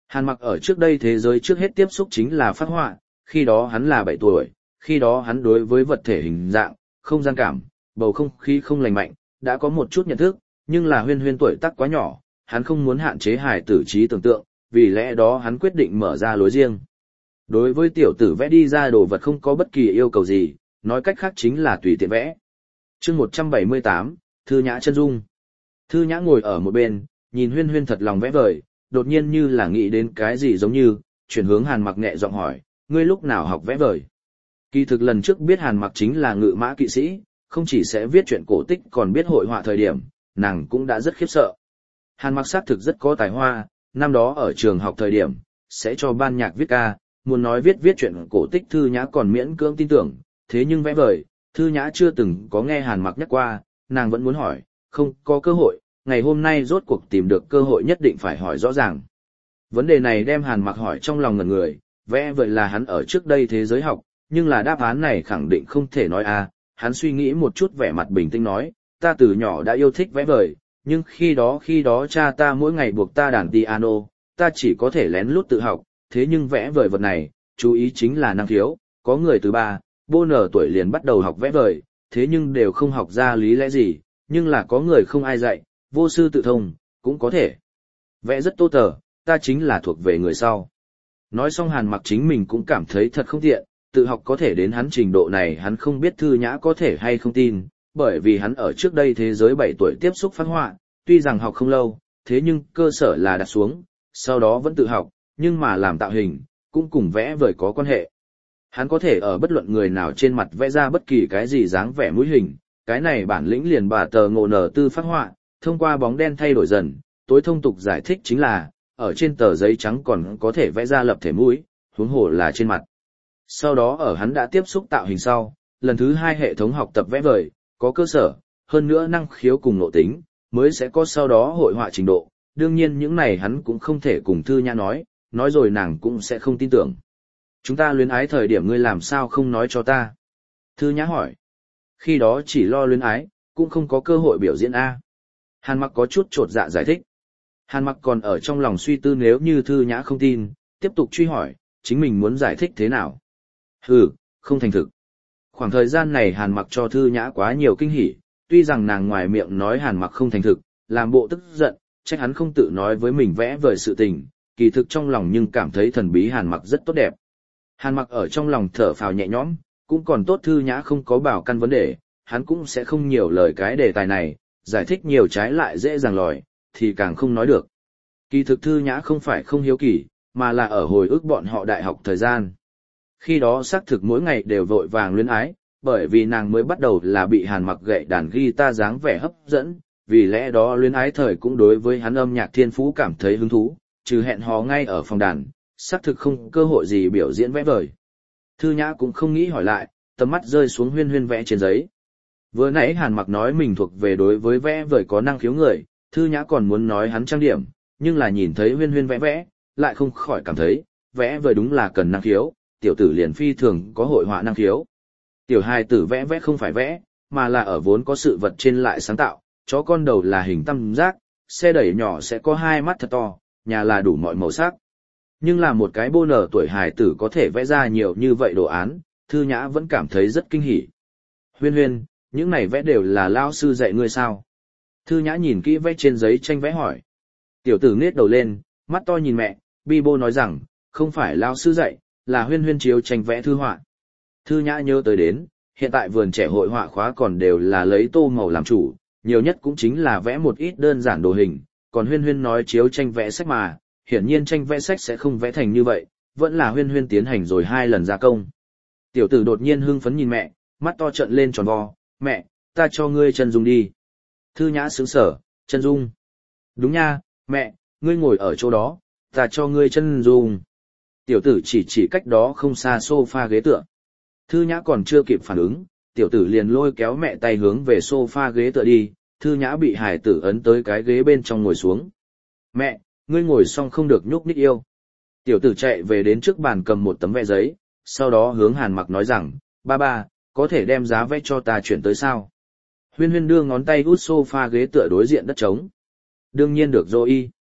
Hàn Mặc ở trước đây thế giới trước hết tiếp xúc chính là phác họa, khi đó hắn là 7 tuổi, khi đó hắn đối với vật thể hình dạng, không gian cảm, bầu không khí không lành mạnh, đã có một chút nhận thức, nhưng là Huyên Huyên tuổi tác quá nhỏ, hắn không muốn hạn chế hài tử trí tưởng tượng, vì lẽ đó hắn quyết định mở ra lối riêng. Đối với tiểu tử vẽ đi ra đồ vật không có bất kỳ yêu cầu gì, nói cách khác chính là tùy tiện vẽ. Chương 178, Thư Nhã chân dung. Thư Nhã ngồi ở một bên, nhìn Huyên Huyên thật lòng vẽ vời, đột nhiên như là nghĩ đến cái gì giống như, chuyển hướng Hàn Mặc nhẹ giọng hỏi, ngươi lúc nào học vẽ vời? Kỳ thực lần trước biết Hàn Mặc chính là ngự mã kỵ sĩ, không chỉ sẽ viết truyện cổ tích còn biết hội họa thời điểm, nàng cũng đã rất khiếp sợ. Hàn Mặc xác thực rất có tài hoa, năm đó ở trường học thời điểm, sẽ cho ban nhạc viết ca, muốn nói viết truyện cổ tích Thư Nhã còn miễn cưỡng tin tưởng, thế nhưng vẽ vời, Thư Nhã chưa từng có nghe Hàn Mặc nhắc qua, nàng vẫn muốn hỏi, không có cơ hội, ngày hôm nay rốt cuộc tìm được cơ hội nhất định phải hỏi rõ ràng. Vấn đề này đem Hàn Mặc hỏi trong lòng ngẩn người, vẽ vời là hắn ở trước đây thế giới học, nhưng là đáp án này khẳng định không thể nói hắn suy nghĩ một chút vẻ mặt bình tĩnh nói, ta từ nhỏ đã yêu thích vẽ vời, nhưng khi đó cha ta mỗi ngày buộc ta đàn piano, ta chỉ có thể lén lút tự học, thế nhưng vẽ vời vật này, chú ý chính là năng khiếu, có người từ 4 tuổi liền bắt đầu học vẽ vời, thế nhưng đều không học ra lý lẽ gì, nhưng là có người không ai dạy, vô sư tự thông, cũng có thể. Vẽ rất tô tờ, ta chính là thuộc về người sau. Nói xong Hàn Mặc chính mình cũng cảm thấy thật không tiện, tự học có thể đến hắn trình độ này hắn không biết Thư Nhã có thể hay không tin, bởi vì hắn ở trước đây thế giới 7 tuổi tiếp xúc phác họa, tuy rằng học không lâu, thế nhưng cơ sở là đặt xuống, sau đó vẫn tự học, nhưng mà làm tạo hình, cũng cùng vẽ vời có quan hệ. Hắn có thể ở bất luận người nào trên mặt vẽ ra bất kỳ cái gì dáng vẻ mũi hình, cái này bản lĩnh liền bà tờ ngộ nở tư phác họa, thông qua bóng đen thay đổi dần, tối thông tục giải thích chính là, ở trên tờ giấy trắng còn có thể vẽ ra lập thể mũi, huống hồ là trên mặt. Sau đó ở hắn đã tiếp xúc tạo hình sau, lần thứ 2 hệ thống học tập vẽ vời, có cơ sở, hơn nữa năng khiếu cùng nội tính, mới sẽ có sau đó hội họa trình độ. Đương nhiên những này hắn cũng không thể cùng Thư Nhã nói rồi nàng cũng sẽ không tin tưởng. Chúng ta luyến ái thời điểm ngươi làm sao không nói cho ta? Thư Nhã hỏi. Khi đó chỉ lo luyến ái, cũng không có cơ hội biểu diễn Hàn Mặc có chút chột dạ giải thích. Hàn Mặc còn ở trong lòng suy tư nếu như Thư Nhã không tin, tiếp tục truy hỏi, chính mình muốn giải thích thế nào? Không thành thực. Khoảng thời gian này Hàn Mặc cho Thư Nhã quá nhiều kinh hỉ, tuy rằng nàng ngoài miệng nói Hàn Mặc không thành thực, làm bộ tức giận, trách hắn không tự nói với mình vẽ vời sự tình, kỳ thực trong lòng nhưng cảm thấy thần bí Hàn Mặc rất tốt đẹp. Hàn Mặc ở trong lòng thở phào nhẹ nhõm, cũng còn tốt Thư Nhã không có bảo căn vấn đề, hắn cũng sẽ không nhiều lời cái đề tài này, giải thích nhiều trái lại dễ dàng lòi, thì càng không nói được. Kỳ thực Thư Nhã không phải không hiếu kỳ, mà là ở hồi ức bọn họ đại học thời gian. Khi đó xác thực mỗi ngày đều vội vàng luyến ái, bởi vì nàng mới bắt đầu là bị Hàn Mặc gậy đàn guitar dáng vẻ hấp dẫn, vì lẽ đó luyến ái thời cũng đối với hắn âm nhạc thiên phú cảm thấy hứng thú, trừ hẹn hò ngay ở phòng đàn, xác thực không cơ hội gì biểu diễn vẽ vời. Thư Nhã cũng không nghĩ hỏi lại, tầm mắt rơi xuống Huyên Huyên vẽ trên giấy. Vừa nãy Hàn Mặc nói mình thuộc về đối với vẽ vời có năng khiếu người, Thư Nhã còn muốn nói hắn trang điểm, nhưng là nhìn thấy Huyên Huyên vẽ, lại không khỏi cảm thấy, vẽ vời đúng là cần năng khiếu, tiểu tử liền phi thường có hội họa năng khiếu. Tiểu hài tử vẽ không phải vẽ, mà là ở vốn có sự vật trên lại sáng tạo, chó con đầu là hình tam giác, xe đẩy nhỏ sẽ có 2 mắt thật to, nhà là đủ mọi màu sắc. Nhưng là một cái tuổi hài tử có thể vẽ ra nhiều như vậy đồ án, Thư Nhã vẫn cảm thấy rất kinh hỉ. Huyên Huyên, những này vẽ đều là lao sư dạy ngươi sao? Thư Nhã nhìn kỹ vẽ trên giấy tranh vẽ hỏi. Tiểu tử nghếch đầu lên, mắt to nhìn mẹ, Bibo nói rằng, không phải lao sư dạy, là Huyên Huyên chiếu tranh vẽ thư họa. Thư Nhã nhớ tới đến, hiện tại vườn trẻ hội họa khóa còn đều là lấy tô màu làm chủ, nhiều nhất cũng chính là vẽ một ít đơn giản đồ hình, còn Huyên Huyên nói chiếu tranh vẽ sách mà, hiển nhiên tranh vẽ sách sẽ không vẽ thành như vậy, vẫn là Huyên Huyên tiến hành rồi 2 lần gia công. Tiểu tử đột nhiên hưng phấn nhìn mẹ, mắt to trợn lên tròn vo, mẹ, ta cho ngươi chân dung đi. Thư Nhã sững sờ, chân dung. Đúng nha, mẹ, ngươi ngồi ở chỗ đó, ta cho ngươi chân dung. Tiểu tử chỉ cách đó không xa sofa ghế tựa. Thư Nhã còn chưa kịp phản ứng, tiểu tử liền lôi kéo mẹ tay hướng về sofa ghế tựa đi, Thư Nhã bị hài tử ấn tới cái ghế bên trong ngồi xuống. Mẹ, ngươi ngồi xong không được nhúc nhích yêu. Tiểu tử chạy về đến trước bàn cầm một tấm vẽ giấy, sau đó hướng Hàn Mặc nói rằng, ba, có thể đem giá vẽ cho ta chuyển tới sao? Huyên Huyên đưa ngón tay út sofa ghế tựa đối diện đất trống. Đương nhiên được rồi y.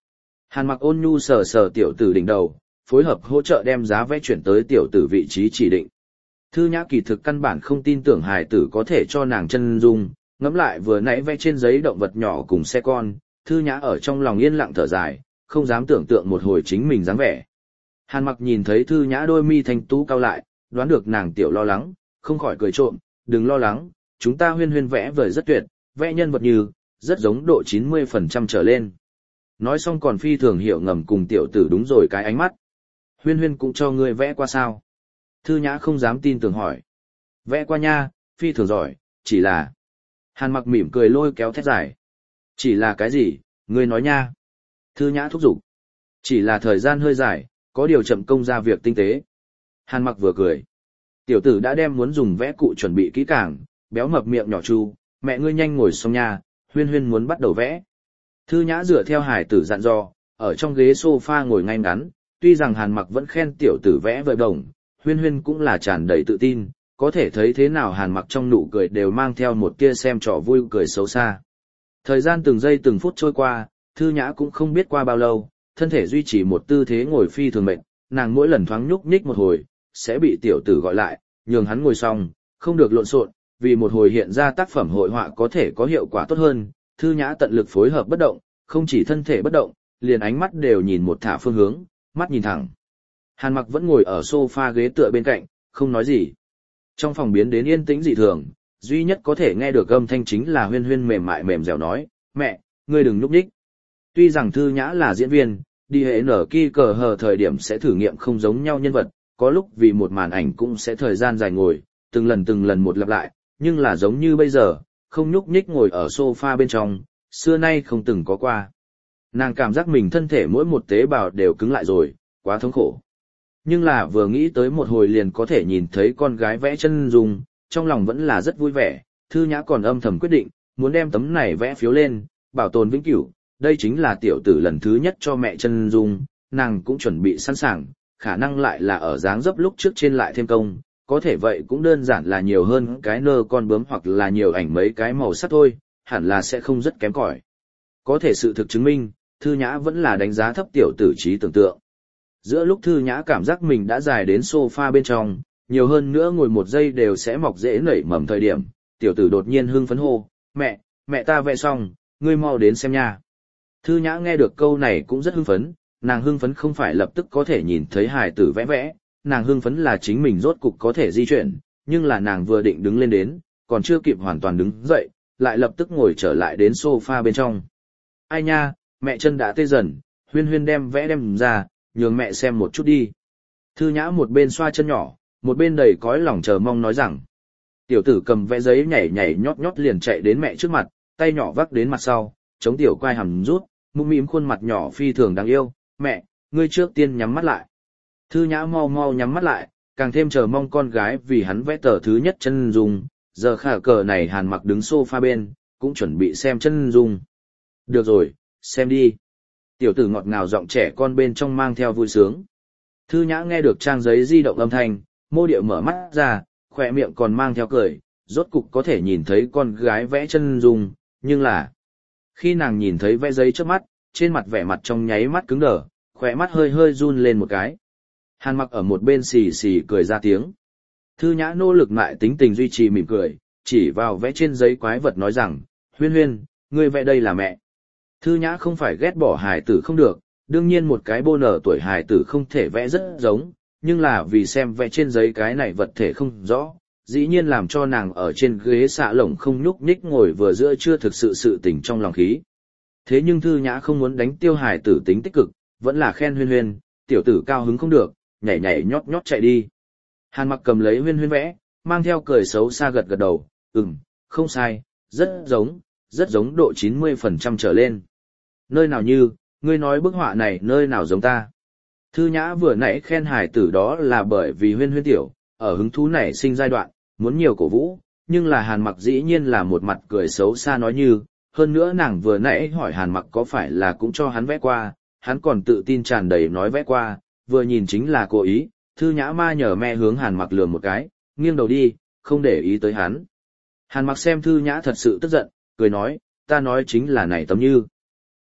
Hàn Mặc ôn nhu sờ sờ tiểu tử đỉnh đầu, phối hợp hỗ trợ đem giá vẽ chuyển tới tiểu tử vị trí chỉ định. Thư Nhã kỳ thực căn bản không tin tưởng hài tử có thể cho nàng chân dung, ngẫm lại vừa nãy vẽ trên giấy động vật nhỏ cùng xe con, Thư Nhã ở trong lòng yên lặng thở dài, không dám tưởng tượng một hồi chính mình dáng vẻ. Hàn Mặc nhìn thấy Thư Nhã đôi mi thanh tú cao lại, đoán được nàng tiểu lo lắng, không khỏi cười trộm, đừng lo lắng, chúng ta Huyên Huyên vẽ vời rất tuyệt, vẽ nhân vật như, rất giống độ 90% trở lên. Nói xong còn phi thường hiểu ngầm cùng tiểu tử đúng rồi cái ánh mắt. Huyên Huyên cũng cho ngươi vẽ qua sao? Thư Nhã không dám tin tưởng hỏi. Vẽ qua nha, phi thường giỏi, chỉ là... Hàn Mặc mỉm cười lôi kéo thét dài. Chỉ là cái gì, ngươi nói nha. Thư Nhã thúc giục. Chỉ là thời gian hơi dài, có điều chậm công ra việc tinh tế. Hàn Mặc vừa cười. Tiểu tử đã đem muốn dùng vẽ cụ chuẩn bị kỹ càng, béo mập miệng nhỏ chu, mẹ ngươi nhanh ngồi xong nha, Huyên Huyên muốn bắt đầu vẽ. Thư Nhã dựa theo hải tử dặn dò, ở trong ghế sofa ngồi ngay ngắn, tuy rằng Hàn Mặc vẫn khen tiểu tử vẽ vời đồng, Huyên Huyên cũng là tràn đầy tự tin, có thể thấy thế nào Hàn Mặc trong nụ cười đều mang theo một tia xem trò vui cười xấu xa. Thời gian từng giây từng phút trôi qua, Thư Nhã cũng không biết qua bao lâu, thân thể duy trì một tư thế ngồi phi thường mệt, nàng mỗi lần thoáng nhúc nhích một hồi, sẽ bị tiểu tử gọi lại, nhường hắn ngồi xong, không được lộn xộn, vì một hồi hiện ra tác phẩm hội họa có thể có hiệu quả tốt hơn, Thư Nhã tận lực phối hợp bất động, không chỉ thân thể bất động, liền ánh mắt đều nhìn một thả phương hướng, mắt nhìn thẳng. Hàn Mặc vẫn ngồi ở sofa ghế tựa bên cạnh, không nói gì. Trong phòng biến đến yên tĩnh dị thường, duy nhất có thể nghe được âm thanh chính là Huyên Huyên mềm mại mềm dẻo nói, mẹ, ngươi đừng nhúc nhích. Tuy rằng Thư Nhã là diễn viên, đi hệ nở kỳ cờ hờ thời điểm sẽ thử nghiệm không giống nhau nhân vật, có lúc vì một màn ảnh cũng sẽ thời gian dài ngồi, từng lần một lặp lại, nhưng là giống như bây giờ, không nhúc nhích ngồi ở sofa bên trong, xưa nay không từng có qua. Nàng cảm giác mình thân thể mỗi một tế bào đều cứng lại rồi, quá thống khổ. Nhưng là vừa nghĩ tới một hồi liền có thể nhìn thấy con gái vẽ chân dung, trong lòng vẫn là rất vui vẻ, Thư Nhã còn âm thầm quyết định, muốn đem tấm này vẽ phiếu lên, bảo tồn vĩnh cửu, đây chính là tiểu tử lần thứ nhất cho mẹ chân dung, nàng cũng chuẩn bị sẵn sàng, khả năng lại là ở dáng dấp lúc trước trên lại thêm công, có thể vậy cũng đơn giản là nhiều hơn cái nơ con bướm hoặc là nhiều ảnh mấy cái màu sắc thôi, hẳn là sẽ không rất kém cỏi. Có thể sự thực chứng minh, Thư Nhã vẫn là đánh giá thấp tiểu tử trí tưởng tượng. Giữa lúc Thư Nhã cảm giác mình đã dài đến sofa bên trong, nhiều hơn nữa ngồi một giây đều sẽ mọc rễ nảy mầm thời điểm, tiểu tử đột nhiên hưng phấn hô, mẹ ta vẽ xong, ngươi mau đến xem nha. Thư Nhã nghe được câu này cũng rất hưng phấn, nàng hưng phấn không phải lập tức có thể nhìn thấy hài tử vẽ vẽ, nàng hưng phấn là chính mình rốt cục có thể di chuyển, nhưng là nàng vừa định đứng lên đến, còn chưa kịp hoàn toàn đứng dậy, lại lập tức ngồi trở lại đến sofa bên trong. Ai nha, mẹ chân đã tê dần, Huyên Huyên đem vẽ đem ra, nhường mẹ xem một chút đi. Thư Nhã một bên xoa chân nhỏ, một bên đầy cõi lòng chờ mong nói rằng. Tiểu tử cầm vẽ giấy nhảy nhảy nhót nhót liền chạy đến mẹ trước mặt, tay nhỏ vác đến mặt sau, chống tiểu quai hàm rút, mũm mĩm khuôn mặt nhỏ phi thường đáng yêu. Mẹ, ngươi trước tiên nhắm mắt lại. Thư Nhã mau mau nhắm mắt lại, càng thêm chờ mong con gái vì hắn vẽ tờ thứ nhất chân dung. Giờ khả cờ này Hàn Mặc đứng sofa bên, cũng chuẩn bị xem chân dung. Được rồi, xem đi. Tiểu tử ngọt ngào giọng trẻ con bên trong mang theo vui sướng. Thư Nhã nghe được trang giấy di động âm thanh, mô điệu mở mắt ra, khỏe miệng còn mang theo cười, rốt cục có thể nhìn thấy con gái vẽ chân dung, nhưng là... Khi nàng nhìn thấy vẽ giấy trước mắt, trên mặt vẻ mặt trong nháy mắt cứng đờ, khỏe mắt hơi hơi run lên một cái. Hàn Mặc ở một bên xì xì cười ra tiếng. Thư Nhã nỗ lực lại tính tình duy trì mỉm cười, chỉ vào vẽ trên giấy quái vật nói rằng, Huyên Huyên, ngươi vẽ đây là mẹ. Thư Nhã không phải ghét bỏ hài tử không được, đương nhiên một cái bô nở tuổi hài tử không thể vẽ rất giống, nhưng là vì xem vẽ trên giấy cái này vật thể không rõ, dĩ nhiên làm cho nàng ở trên ghế xạ lồng không nhúc nhích ngồi vừa giữa chưa thực sự tình trong lòng khí. Thế nhưng Thư Nhã không muốn đánh tiêu hài tử tính tích cực, vẫn là khen Huyên Huyên, tiểu tử cao hứng không được, nhảy nhảy nhót nhót chạy đi. Hàn Mặc cầm lấy Huyên Huyên vẽ, mang theo cười xấu xa gật gật đầu, không sai, rất giống độ 90% trở lên. Nơi nào như, ngươi nói bức họa này nơi nào giống ta. Thư Nhã vừa nãy khen hài tử đó là bởi vì Huyên Huyên tiểu, ở hứng thú nảy sinh giai đoạn, muốn nhiều cổ vũ, nhưng là Hàn Mặc dĩ nhiên là một mặt cười xấu xa nói như, hơn nữa nàng vừa nãy hỏi Hàn Mặc có phải là cũng cho hắn vẽ qua, hắn còn tự tin tràn đầy nói vẽ qua, vừa nhìn chính là cố ý. Thư Nhã ma nhờ me hướng Hàn Mặc lườm một cái, nghiêng đầu đi, không để ý tới hắn. Hàn Mặc xem Thư Nhã thật sự tức giận, cười nói, ta nói chính là này tấm như.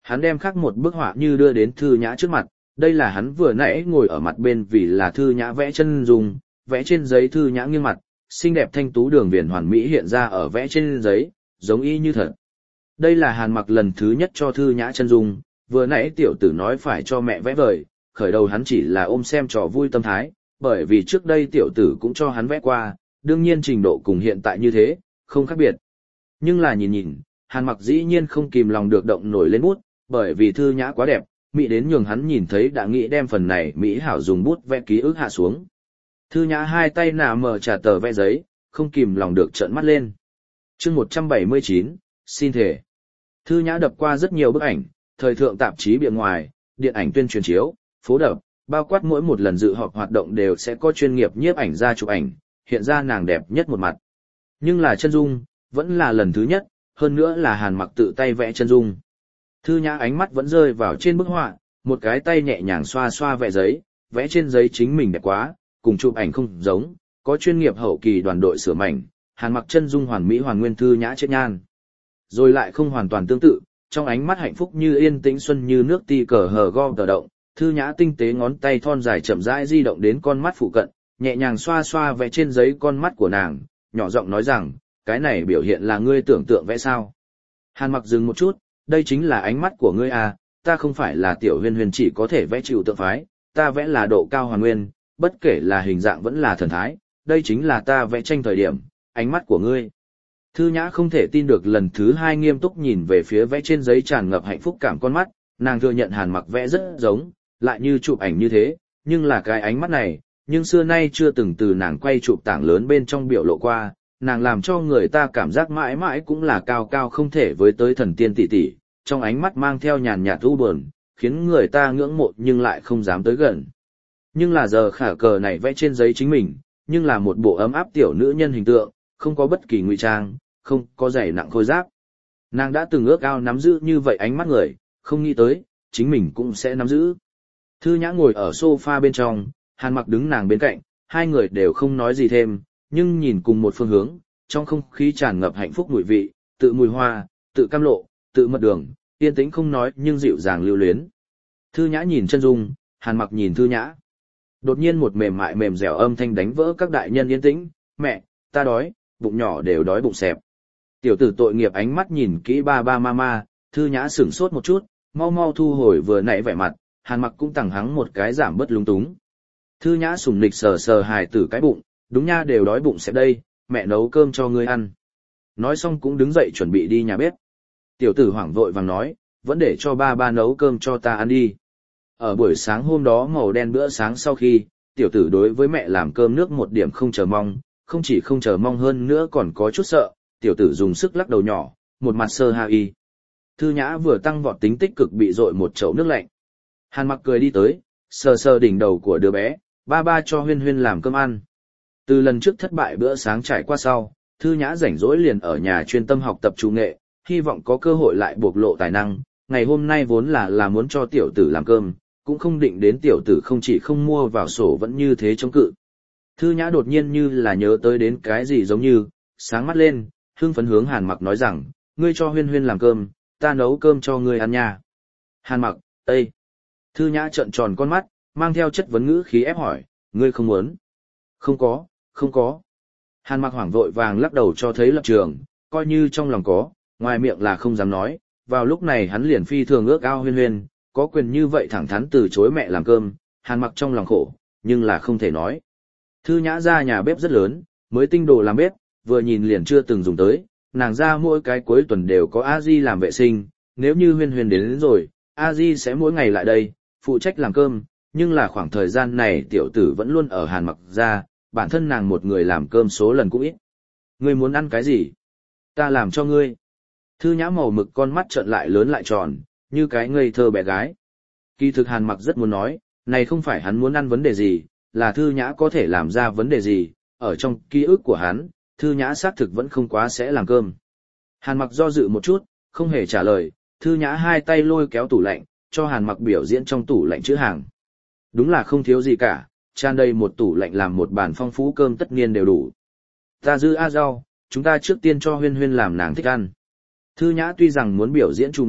Hắn đem khắc một bức họa như đưa đến Thư Nhã trước mặt, đây là hắn vừa nãy ngồi ở mặt bên vì là Thư Nhã vẽ chân dung, vẽ trên giấy Thư Nhã nghiêng mặt, xinh đẹp thanh tú đường viền hoàn mỹ hiện ra ở vẽ trên giấy, giống y như thật. Đây là Hàn Mặc lần thứ nhất cho Thư Nhã chân dung, vừa nãy tiểu tử nói phải cho mẹ vẽ vời, khởi đầu hắn chỉ là ôm xem trò vui tâm thái, bởi vì trước đây tiểu tử cũng cho hắn vẽ qua, đương nhiên trình độ cùng hiện tại như thế, không khác biệt. Nhưng là nhìn nhìn, Hàn Mặc dĩ nhiên không kìm lòng được động nổi lên bút, bởi vì Thư Nhã quá đẹp, mỹ đến nhường hắn nhìn thấy đã nghĩ đem phần này mỹ hảo dùng bút vẽ ký ức hạ xuống. Thư Nhã hai tay nà mở trả tờ vẽ giấy, không kìm lòng được trợn mắt lên. Chương 179, xin thể. Thư Nhã đập qua rất nhiều bức ảnh, thời thượng tạp chí bìa ngoài, điện ảnh tuyên truyền chiếu, phố đập, bao quát mỗi một lần dự họp hoạt động đều sẽ có chuyên nghiệp nhiếp ảnh ra chụp ảnh, hiện ra nàng đẹp nhất một mặt. Nhưng là chân dung, vẫn là lần thứ nhất, hơn nữa là Hàn Mặc tự tay vẽ chân dung. Thư Nhã ánh mắt vẫn rơi vào trên bức họa, một cái tay nhẹ nhàng xoa xoa vẽ giấy, vẽ trên giấy chính mình đẹp quá, cùng chụp ảnh không giống, có chuyên nghiệp hậu kỳ đoàn đội sửa mảnh, Hàn Mặc chân dung hoàn mỹ hoàn nguyên Thư Nhã chết nhan. Rồi lại không hoàn toàn tương tự, trong ánh mắt hạnh phúc như yên tĩnh xuân như nước ti cờ hờ go tờ động, Thư Nhã tinh tế ngón tay thon dài chậm rãi di động đến con mắt phụ cận, nhẹ nhàng xoa xoa vẽ trên giấy con mắt của nàng, nhỏ giọng nói rằng, cái này biểu hiện là ngươi tưởng tượng vẽ sao. Hàn Mặc dừng một chút, đây chính là ánh mắt của ngươi à, ta không phải là Tiểu Huyên Huyên chỉ có thể vẽ chịu tượng phái, ta vẽ là độ cao hoàn nguyên, bất kể là hình dạng vẫn là thần thái, đây chính là ta vẽ tranh thời điểm, ánh mắt của ngươi. Thư Nhã không thể tin được lần thứ hai nghiêm túc nhìn về phía vẽ trên giấy tràn ngập hạnh phúc cảm con mắt, nàng thừa nhận Hàn Mặc vẽ rất giống, lại như chụp ảnh như thế, nhưng là cái ánh mắt này, nhưng xưa nay chưa từng từ nàng quay chụp tảng lớn bên trong biểu lộ qua, nàng làm cho người ta cảm giác mãi mãi cũng là cao cao không thể với tới thần tiên tỷ tỷ, trong ánh mắt mang theo nhàn nhạt u buồn, khiến người ta ngưỡng mộ nhưng lại không dám tới gần. Nhưng là giờ khả cờ này vẽ trên giấy chính mình, nhưng là một bộ ấm áp tiểu nữ nhân hình tượng, không có bất kỳ ngụy trang, không có dày nặng khôi giáp. Nàng đã từng ước ao nắm giữ như vậy ánh mắt người, không nghĩ tới, chính mình cũng sẽ nắm giữ. Thư Nhã ngồi ở sofa bên trong, Hàn Mặc đứng nàng bên cạnh, hai người đều không nói gì thêm, nhưng nhìn cùng một phương hướng, trong không khí tràn ngập hạnh phúc mùi vị, tự mùi hoa, tự cam lộ, tự mật đường, yên tĩnh không nói nhưng dịu dàng lưu luyến. Thư Nhã nhìn chân dung, Hàn Mặc nhìn Thư Nhã. Đột nhiên một mềm mại mềm dẻo âm thanh đánh vỡ các đại nhân yên tĩnh, mẹ, ta đói, bụng nhỏ đều đói bụng xẹp. Tiểu tử tội nghiệp ánh mắt nhìn kỹ ba ba mama, Thư Nhã sửng sốt một chút, mau mau thu hồi vừa nãy vẻ mặt, Hàn Mặc cũng tằng hắng một cái giảm bớt lúng túng. Thư Nhã sủng nịch sờ sờ hài tử cái bụng, đúng nha đều đói bụng xẹp đây, mẹ nấu cơm cho ngươi ăn. Nói xong cũng đứng dậy chuẩn bị đi nhà bếp. Tiểu tử hoảng vội vàng nói, vẫn để cho ba ba nấu cơm cho ta ăn đi. Ở buổi sáng hôm đó màu đen bữa sáng sau khi, tiểu tử đối với mẹ làm cơm nước một điểm không chờ mong, không chỉ không chờ mong hơn nữa còn có chút sợ, tiểu tử dùng sức lắc đầu nhỏ, một mặt sơ ha y. Thư Nhã vừa tăng vọt tính tích cực bị dội một chậu nước lạnh. Hàn Mặc cười đi tới, sờ sờ đỉnh đầu của đứa bé, ba ba cho Huyên Huyên làm cơm ăn. Từ lần trước thất bại bữa sáng trải qua sau, Thư Nhã rảnh rỗi liền ở nhà chuyên tâm học tập chủ nghệ, hy vọng có cơ hội lại bộc lộ tài năng. Ngày hôm nay vốn là muốn cho tiểu tử làm cơm, cũng không định đến tiểu tử không chỉ không mua vào sổ vẫn như thế chống cự. Thư Nhã đột nhiên như là nhớ tới đến cái gì giống như, sáng mắt lên, hưng phấn hướng Hàn Mặc nói rằng, ngươi cho Huyên Huyên làm cơm, ta nấu cơm cho ngươi ăn nha. Hàn Mặc, Ê! Thư Nhã trợn tròn con mắt, mang theo chất vấn ngữ khí ép hỏi, ngươi không muốn? Không có, không có. Hàn Mặc hoảng vội vàng lắc đầu cho thấy lập trường, coi như trong lòng có, ngoài miệng là không dám nói. Vào lúc này hắn liền phi thường ước ao Huyên Huyên, có quyền như vậy thẳng thắn từ chối mẹ làm cơm, Hàn Mặc trong lòng khổ, nhưng là không thể nói. Thư Nhã ra nhà bếp rất lớn, mới tinh đồ làm bếp, vừa nhìn liền chưa từng dùng tới, nàng ra mỗi cái cuối tuần đều có A-di làm vệ sinh, nếu như Huyên Huyên đến rồi, A-di sẽ mỗi ngày lại đây, phụ trách làm cơm, nhưng là khoảng thời gian này tiểu tử vẫn luôn ở Hàn Mặc ra, bản thân nàng một người làm cơm số lần cũng ít. Ngươi muốn ăn cái gì? Ta làm cho ngươi. Thư Nhã màu mực con mắt trợn lại lớn lại tròn, như cái ngây thơ bé gái. Kỳ thực Hàn Mặc rất muốn nói, này không phải hắn muốn ăn vấn đề gì, là Thư Nhã có thể làm ra vấn đề gì, ở trong ký ức của hắn, Thư Nhã xác thực vẫn không quá sẽ làm cơm. Hàn Mặc do dự một chút, không hề trả lời, Thư Nhã hai tay lôi kéo tủ lạnh, cho Hàn Mặc biểu diễn trong tủ lạnh chữ hàng. Đúng là không thiếu gì cả, tràn đầy một tủ lạnh làm một bàn phong phú cơm tất niên đều đủ. Ta dư a rau, chúng ta trước tiên cho Huyên Huyên làm nàng thích ăn. Thư Nhã tuy rằng muốn biểu diễn chủ nghệ,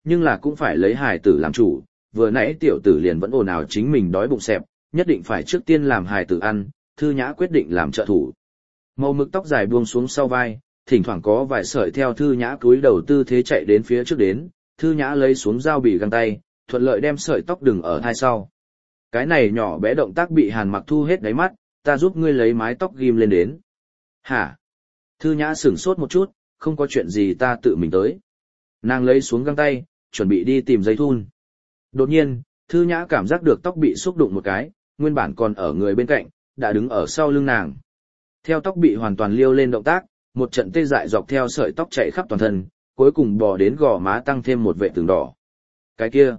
nhưng là cũng phải lấy hài tử làm chủ, vừa nãy tiểu tử liền vẫn ồn ào chính mình đói bụng xẹp, nhất định phải trước tiên làm hài tử ăn, Thư Nhã quyết định làm trợ thủ. Màu mực tóc dài buông xuống sau vai, thỉnh thoảng có vài sợi theo Thư Nhã cúi đầu tư thế chạy đến phía trước đến, Thư Nhã lấy xuống dao bì găng tay, thuận lợi đem sợi tóc đừng ở thai sau. Cái này nhỏ bé động tác bị Hàn Mặc thu hết đáy mắt, ta giúp ngươi lấy mái tóc ghim lên đến. Hả? Thư Nhã sửng sốt một chút, không có chuyện gì ta tự mình tới. Nàng lấy xuống găng tay, chuẩn bị đi tìm dây thun. Đột nhiên, Thư Nhã cảm giác được tóc bị xúc đụng một cái, nguyên bản còn ở người bên cạnh, đã đứng ở sau lưng nàng. Theo tóc bị hoàn toàn liêu lên động tác, một trận tê dại dọc theo sợi tóc chạy khắp toàn thân, cuối cùng bò đến gò má tăng thêm một vệ tường đỏ. Cái kia,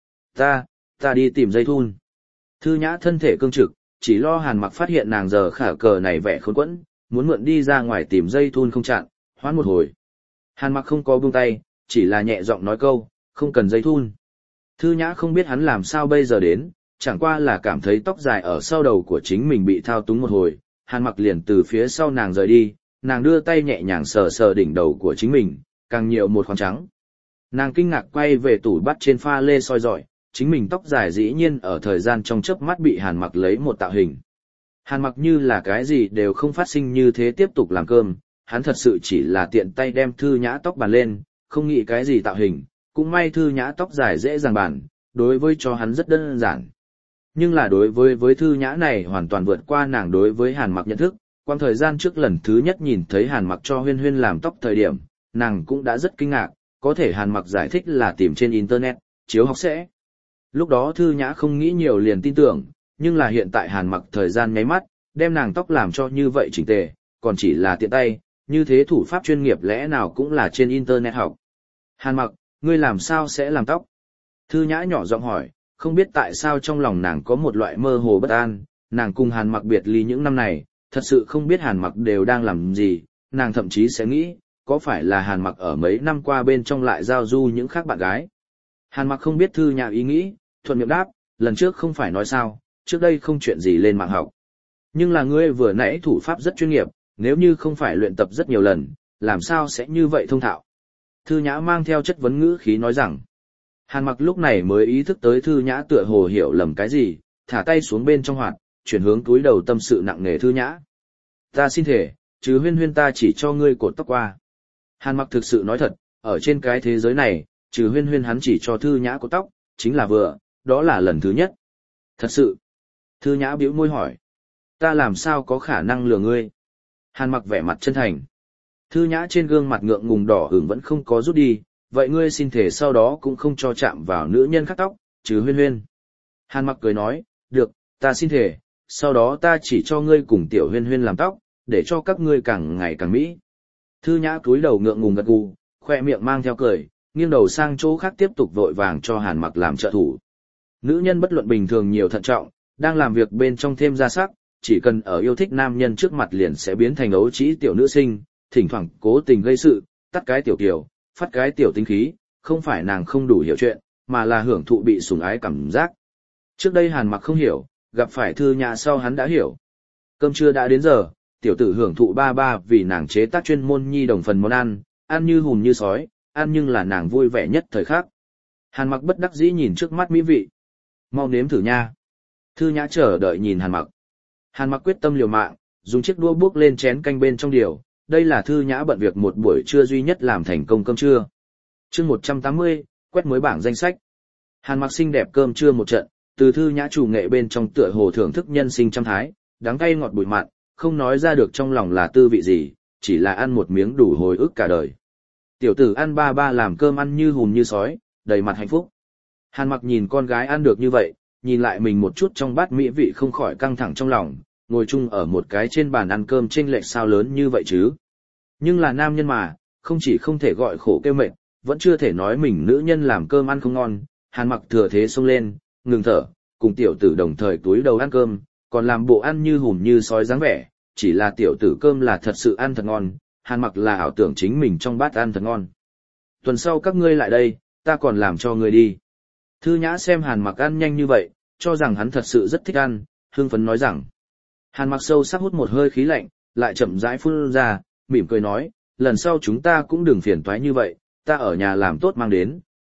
ta đi tìm dây thun. Thư Nhã thân thể cương trực, chỉ lo Hàn Mặc phát hiện nàng giờ khả cờ này vẻ khốn quẫn, muốn mượn đi ra ngoài tìm dây thun không chặn, hoãn một hồi. Hàn Mặc không có buông tay, chỉ là nhẹ giọng nói câu, không cần dây thun. Thư Nhã không biết hắn làm sao bây giờ đến, chẳng qua là cảm thấy tóc dài ở sau đầu của chính mình bị thao túng một hồi, Hàn Mặc liền từ phía sau nàng rời đi, nàng đưa tay nhẹ nhàng sờ sờ đỉnh đầu của chính mình, càng nhiều một khoáng trắng. Nàng kinh ngạc quay về tủ bắt trên pha lê soi dọi, chính mình tóc dài dĩ nhiên ở thời gian trong chớp mắt bị Hàn Mặc lấy một tạo hình. Hàn Mặc như là cái gì đều không phát sinh như thế tiếp tục làm cơm, hắn thật sự chỉ là tiện tay đem Thư Nhã tóc bàn lên, không nghĩ cái gì tạo hình, cũng may Thư Nhã tóc dài dễ dàng bàn, đối với cho hắn rất đơn giản. Nhưng là đối với Thư Nhã này hoàn toàn vượt qua nàng đối với Hàn Mặc nhận thức, quang thời gian trước lần thứ nhất nhìn thấy Hàn Mặc cho Huyên Huyên làm tóc thời điểm, nàng cũng đã rất kinh ngạc, có thể Hàn Mặc giải thích là tìm trên internet, chiếu học sẽ. Lúc đó Thư Nhã không nghĩ nhiều liền tin tưởng, nhưng là hiện tại Hàn Mặc thời gian nháy mắt, đem nàng tóc làm cho như vậy chỉnh tề, còn chỉ là tiện tay, như thế thủ pháp chuyên nghiệp lẽ nào cũng là trên internet học. Hàn Mặc, ngươi làm sao sẽ làm tóc? Thư Nhã nhỏ giọng hỏi, không biết tại sao trong lòng nàng có một loại mơ hồ bất an, nàng cùng Hàn Mặc biệt ly những năm này, thật sự không biết Hàn Mặc đều đang làm gì, nàng thậm chí sẽ nghĩ, có phải là Hàn Mặc ở mấy năm qua bên trong lại giao du những khác bạn gái. Hàn Mặc không biết Thư Nhã ý nghĩ, thuận miệng đáp, lần trước không phải nói sao, trước đây không chuyện gì lên mạng học. Nhưng là ngươi vừa nãy thủ pháp rất chuyên nghiệp, nếu như không phải luyện tập rất nhiều lần, làm sao sẽ như vậy thông thạo. Thư Nhã mang theo chất vấn ngữ khí nói rằng, Hàn Mặc lúc này mới ý thức tới Thư Nhã tựa hồ hiểu lầm cái gì, thả tay xuống bên trong hoạt, chuyển hướng túi đầu tâm sự nặng nề Thư Nhã. Ta xin thể, chứ Huyên Huyên ta chỉ cho ngươi cột tóc qua. Hàn Mặc thực sự nói thật, ở trên cái thế giới này, trừ Huyên Huyên hắn chỉ cho Thư Nhã cột tóc, chính là vừa, đó là lần thứ nhất. Thật sự. Thư Nhã bĩu môi hỏi. Ta làm sao có khả năng lừa ngươi? Hàn Mặc vẻ mặt chân thành. Thư Nhã trên gương mặt ngượng ngùng đỏ ửng vẫn không có rút đi, vậy ngươi xin thể sau đó cũng không cho chạm vào nữ nhân khác tóc, trừ Huyên Huyên. Hàn Mặc cười nói, được, ta xin thể, sau đó ta chỉ cho ngươi cùng tiểu Huyên Huyên làm tóc, để cho các ngươi càng ngày càng mỹ. Thư Nhã cúi đầu ngượng ngùng gật gù, khoe miệng mang theo cười, nghiêng đầu sang chỗ khác tiếp tục vội vàng cho Hàn Mặc làm trợ thủ. Nữ nhân bất luận bình thường nhiều thận trọng, đang làm việc bên trong thêm ra sắc, chỉ cần ở yêu thích nam nhân trước mặt liền sẽ biến thành ấu trĩ tiểu nữ sinh, thỉnh thoảng cố tình gây sự, tắt cái tiểu kiểu, phát cái tiểu tính khí, không phải nàng không đủ hiểu chuyện, mà là hưởng thụ bị sủng ái cảm giác. Trước đây Hàn Mặc không hiểu, gặp phải Thư Nhã sau hắn đã hiểu. Cơm trưa đã đến giờ, tiểu tử hưởng thụ ba ba vì nàng chế tác chuyên môn nhi đồng phần món ăn như hùm như sói, ăn nhưng là nàng vui vẻ nhất thời khắc. Hàn Mặc bất đắc dĩ nhìn trước mắt mỹ vị. Mau nếm thử nha. Thư Nhã chờ đợi nhìn Hàn Mặc. Hàn Mặc quyết tâm liều mạng, dùng chiếc đũa buốc lên chén canh bên trong điều. Đây là Thư Nhã bận việc một buổi trưa duy nhất làm thành công cơm trưa. Chương 180, quét mới bảng danh sách. Hàn Mặc xinh đẹp cơm trưa một trận, từ Thư Nhã chủ nghệ bên trong tựa hồ thưởng thức nhân sinh trăm thái, đắng cay ngọt bùi mặn, không nói ra được trong lòng là tư vị gì, chỉ là ăn một miếng đủ hồi ức cả đời. Tiểu tử ăn ba ba làm cơm ăn như hùm như sói, đầy mặt hạnh phúc. Hàn Mặc nhìn con gái ăn được như vậy, nhìn lại mình một chút trong bát mỹ vị không khỏi căng thẳng trong lòng, ngồi chung ở một cái trên bàn ăn cơm chênh lệch sao lớn như vậy chứ. Nhưng là nam nhân mà, không chỉ không thể gọi khổ kêu mệt, vẫn chưa thể nói mình nữ nhân làm cơm ăn không ngon. Hàn Mặc thừa thế xông lên, ngừng thở, cùng tiểu tử đồng thời túi đầu ăn cơm, còn làm bộ ăn như hùm như sói dáng vẻ, chỉ là tiểu tử cơm là thật sự ăn thật ngon, Hàn Mặc là ảo tưởng chính mình trong bát ăn thật ngon. Tuần sau các ngươi lại đây, ta còn làm cho ngươi đi. Thư Nhã xem Hàn Mặc ăn nhanh như vậy, cho rằng hắn thật sự rất thích ăn, hưng phấn nói rằng. Hàn Mặc sâu sắc hút một hơi khí lạnh, lại chậm rãi phun ra, mỉm cười nói, lần sau chúng ta cũng đừng phiền toái như vậy, ta ở nhà làm tốt mang đến,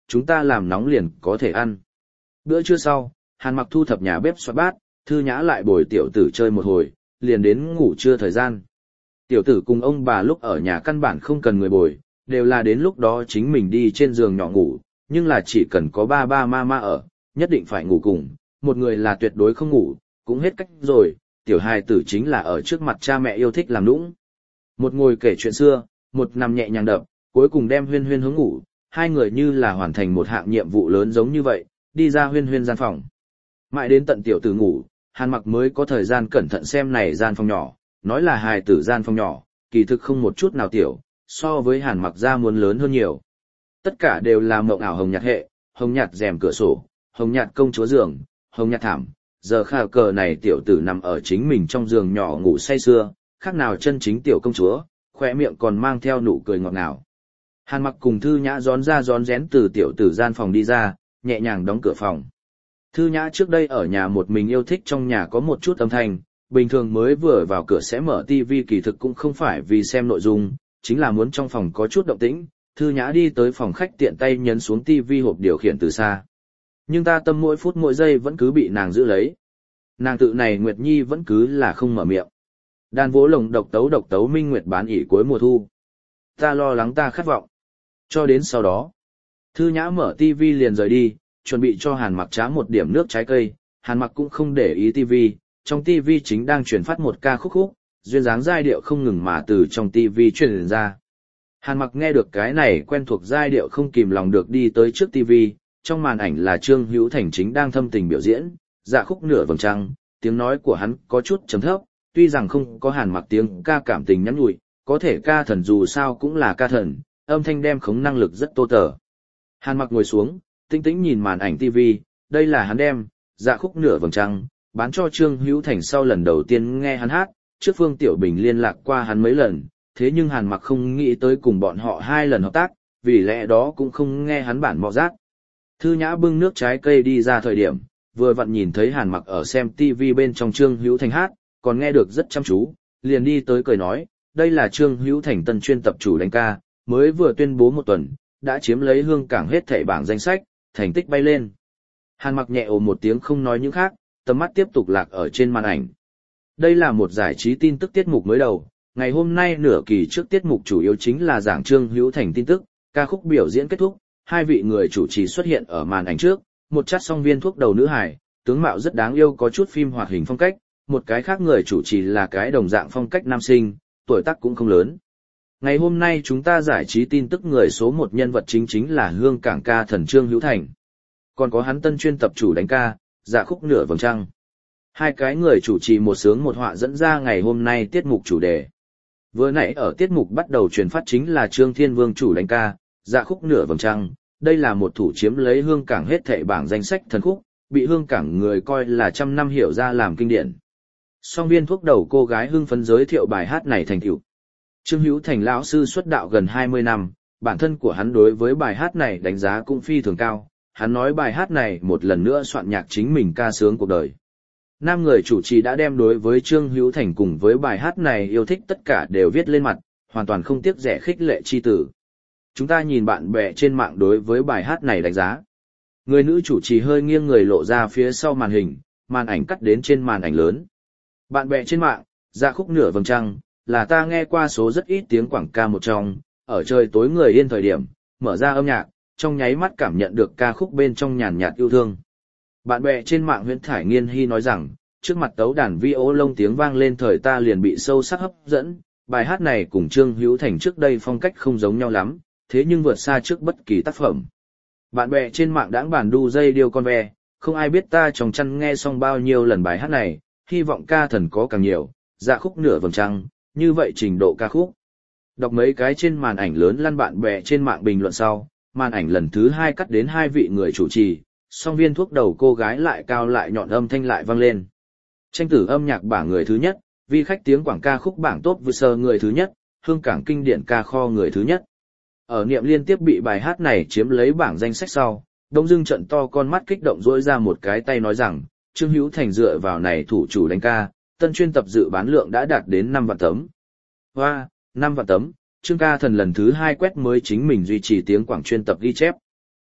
chúng ta làm nóng liền có thể ăn. Bữa trưa sau, Hàn Mặc thu thập nhà bếp xoát bát, Thư Nhã lại bồi tiểu tử chơi một hồi, liền đến ngủ trưa thời gian. Tiểu tử cùng ông bà lúc ở nhà căn bản không cần người bồi, đều là đến lúc đó chính mình đi trên giường nhỏ ngủ, nhưng là chỉ cần có ba ba ma ở, nhất định phải ngủ cùng, một người là tuyệt đối không ngủ, cũng hết cách rồi, tiểu hài tử chính là ở trước mặt cha mẹ yêu thích làm nũng. Một ngồi kể chuyện xưa, một nằm nhẹ nhàng đập, cuối cùng đem Huyên Huyên hướng ngủ, hai người như là hoàn thành một hạng nhiệm vụ lớn giống như vậy, đi ra Huyên Huyên gian phòng. Mãi đến tận tiểu tử ngủ, Hàn Mặc mới có thời gian cẩn thận xem này gian phòng nhỏ, nói là hài tử gian phòng nhỏ, kỳ thực không một chút nào tiểu, so với Hàn Mặc ra muốn lớn hơn nhiều. Tất cả đều là mộng ảo hồng nhạt hệ, hồng nhạt rèm cửa sổ, hồng nhạt công chúa giường, hồng nhạt thảm. Giờ khả cờ này tiểu tử nằm ở chính mình trong giường nhỏ ngủ say sưa, khác nào chân chính tiểu công chúa, khỏe miệng còn mang theo nụ cười ngọt ngào. Hàn Mặc cùng Thư Nhã rón ra rón rén từ tiểu tử gian phòng đi ra, nhẹ nhàng đóng cửa phòng. Thư Nhã trước đây ở nhà một mình yêu thích trong nhà có một chút âm thanh, bình thường mới vừa vào cửa sẽ mở tivi, kỳ thực cũng không phải vì xem nội dung, chính là muốn trong phòng có chút động tĩnh. Thư Nhã đi tới phòng khách tiện tay nhấn xuống tivi hộp điều khiển từ xa. Nhưng ta tâm mỗi phút mỗi giây vẫn cứ bị nàng giữ lấy. Nàng tự này Nguyệt Nhi vẫn cứ là không mở miệng. Đàn vỗ lồng độc tấu minh nguyệt bán ỉ cuối mùa thu. Ta lo lắng ta khát vọng. Cho đến sau đó, Thư Nhã mở tivi liền rời đi, chuẩn bị cho Hàn Mặc trá một điểm nước trái cây. Hàn Mặc cũng không để ý tivi, trong tivi chính đang truyền phát một ca khúc, duyên dáng giai điệu không ngừng mà từ trong tivi truyền ra. Hàn Mặc nghe được cái này quen thuộc giai điệu không kìm lòng được đi tới trước tivi, trong màn ảnh là Trương Hữu Thành chính đang thâm tình biểu diễn, dạ khúc nửa vầng trăng, tiếng nói của hắn có chút trầm thấp, tuy rằng không có Hàn Mặc tiếng ca cảm tình nhắn nhủi, có thể ca thần dù sao cũng là ca thần, âm thanh đem khống năng lực rất tô tở. Hàn Mặc ngồi xuống, tĩnh tĩnh nhìn màn ảnh tivi, đây là hắn đem dạ khúc nửa vầng trăng bán cho Trương Hữu Thành sau lần đầu tiên nghe hắn hát, trước Phương Tiểu Bình liên lạc qua hắn mấy lần, thế nhưng Hàn Mặc không nghĩ tới cùng bọn họ hai lần hợp tác, vì lẽ đó cũng không nghe hắn bản mọ giác. Thư Nhã bưng nước trái cây đi ra thời điểm, vừa vặn nhìn thấy Hàn Mặc ở xem TV bên trong Trương Hữu Thành hát, còn nghe được rất chăm chú, liền đi tới cười nói, đây là Trương Hữu Thành tân chuyên tập chủ đánh ca, mới vừa tuyên bố một tuần, đã chiếm lấy Hương Cảng hết thảy bảng danh sách, thành tích bay lên. Hàn Mặc nhẹ ồ một tiếng không nói những khác, tầm mắt tiếp tục lạc ở trên màn ảnh. Đây là một giải trí tin tức tiết mục mới đầu, ngày hôm nay nửa kỳ trước tiết mục chủ yếu chính là giảng Trương Hữu Thành tin tức, ca khúc biểu diễn kết thúc, hai vị người chủ trì xuất hiện ở màn ảnh trước, một chát song viên thuốc đầu nữ hài, tướng mạo rất đáng yêu có chút phim hoạt hình phong cách, một cái khác người chủ trì là cái đồng dạng phong cách nam sinh, tuổi tác cũng không lớn. Ngày hôm nay chúng ta giải trí tin tức người số một nhân vật chính là Hương Cảng ca thần Trương Hữu Thành. Còn có hắn tân chuyên tập chủ đánh ca, dạ khúc nửa vầng trăng. Hai cái người chủ trì một sướng một họa dẫn ra ngày hôm nay tiết mục chủ đề. Vừa nãy ở tiết mục bắt đầu truyền phát chính là Trương Thiên Vương chủ đánh ca, dạ khúc nửa vầng trăng. Đây là một thủ chiếm lấy Hương Cảng hết thảy bảng danh sách thần khúc, bị Hương Cảng người coi là trăm năm hiểu ra làm kinh điển. Song viên thuốc đầu cô gái hưng phấn giới thiệu bài hát này thành tựu. Trương Hữu Thành lão sư xuất đạo gần 20 năm, bản thân của hắn đối với bài hát này đánh giá cũng phi thường cao. Hắn nói bài hát này một lần nữa soạn nhạc chính mình ca sướng cuộc đời. Nam người chủ trì đã đem đối với Trương Hữu Thành cùng với bài hát này yêu thích tất cả đều viết lên mặt, hoàn toàn không tiếc rẻ khích lệ chi tử. Chúng ta nhìn bạn bè trên mạng đối với bài hát này đánh giá. Người nữ chủ trì hơi nghiêng người lộ ra phía sau màn hình, màn ảnh cắt đến trên màn ảnh lớn. Bạn bè trên mạng, dạ khúc nửa vầng trăng, là ta nghe qua số rất ít tiếng quảng ca một trong, ở trời tối người yên thời điểm, mở ra âm nhạc, trong nháy mắt cảm nhận được ca khúc bên trong nhàn nhạt yêu thương. Bạn bè trên mạng Huyễn Thải Nghiên Hy nói rằng, trước mặt tấu đàn vi ô lông tiếng vang lên thời ta liền bị sâu sắc hấp dẫn, bài hát này cùng Trương Hữu Thành trước đây phong cách không giống nhau lắm, thế nhưng vượt xa trước bất kỳ tác phẩm. Bạn bè trên mạng đãng bản đu dây điêu con ve, không ai biết ta trong chăn nghe xong bao nhiêu lần bài hát này, hy vọng ca thần có càng nhiều, dạ khúc nửa vầng trăng, như vậy trình độ ca khúc. Đọc mấy cái trên màn ảnh lớn lăn bạn bè trên mạng bình luận sau, màn ảnh lần thứ 2 cắt đến hai vị người chủ trì, song viên thuốc đầu cô gái lại cao lại nhọn âm thanh lại vang lên. Tranh tử âm nhạc bảng người thứ nhất, vi khách tiếng quảng ca khúc bảng top vừa sơ người thứ nhất, Hương Cảng kinh điển ca kho người thứ nhất. Ở niệm liên tiếp bị bài hát này chiếm lấy bảng danh sách sau, Đông Dương trận to con mắt kích động rỗi ra một cái tay nói rằng, Trương Hữu Thành dựa vào này thủ chủ đánh ca, tân chuyên tập dự bán lượng đã đạt đến 5 vạn tấm. Hoa, 5 vạn tấm, Trương ca thần lần thứ 2 quét mới chính mình duy trì tiếng quảng chuyên tập ghi chép.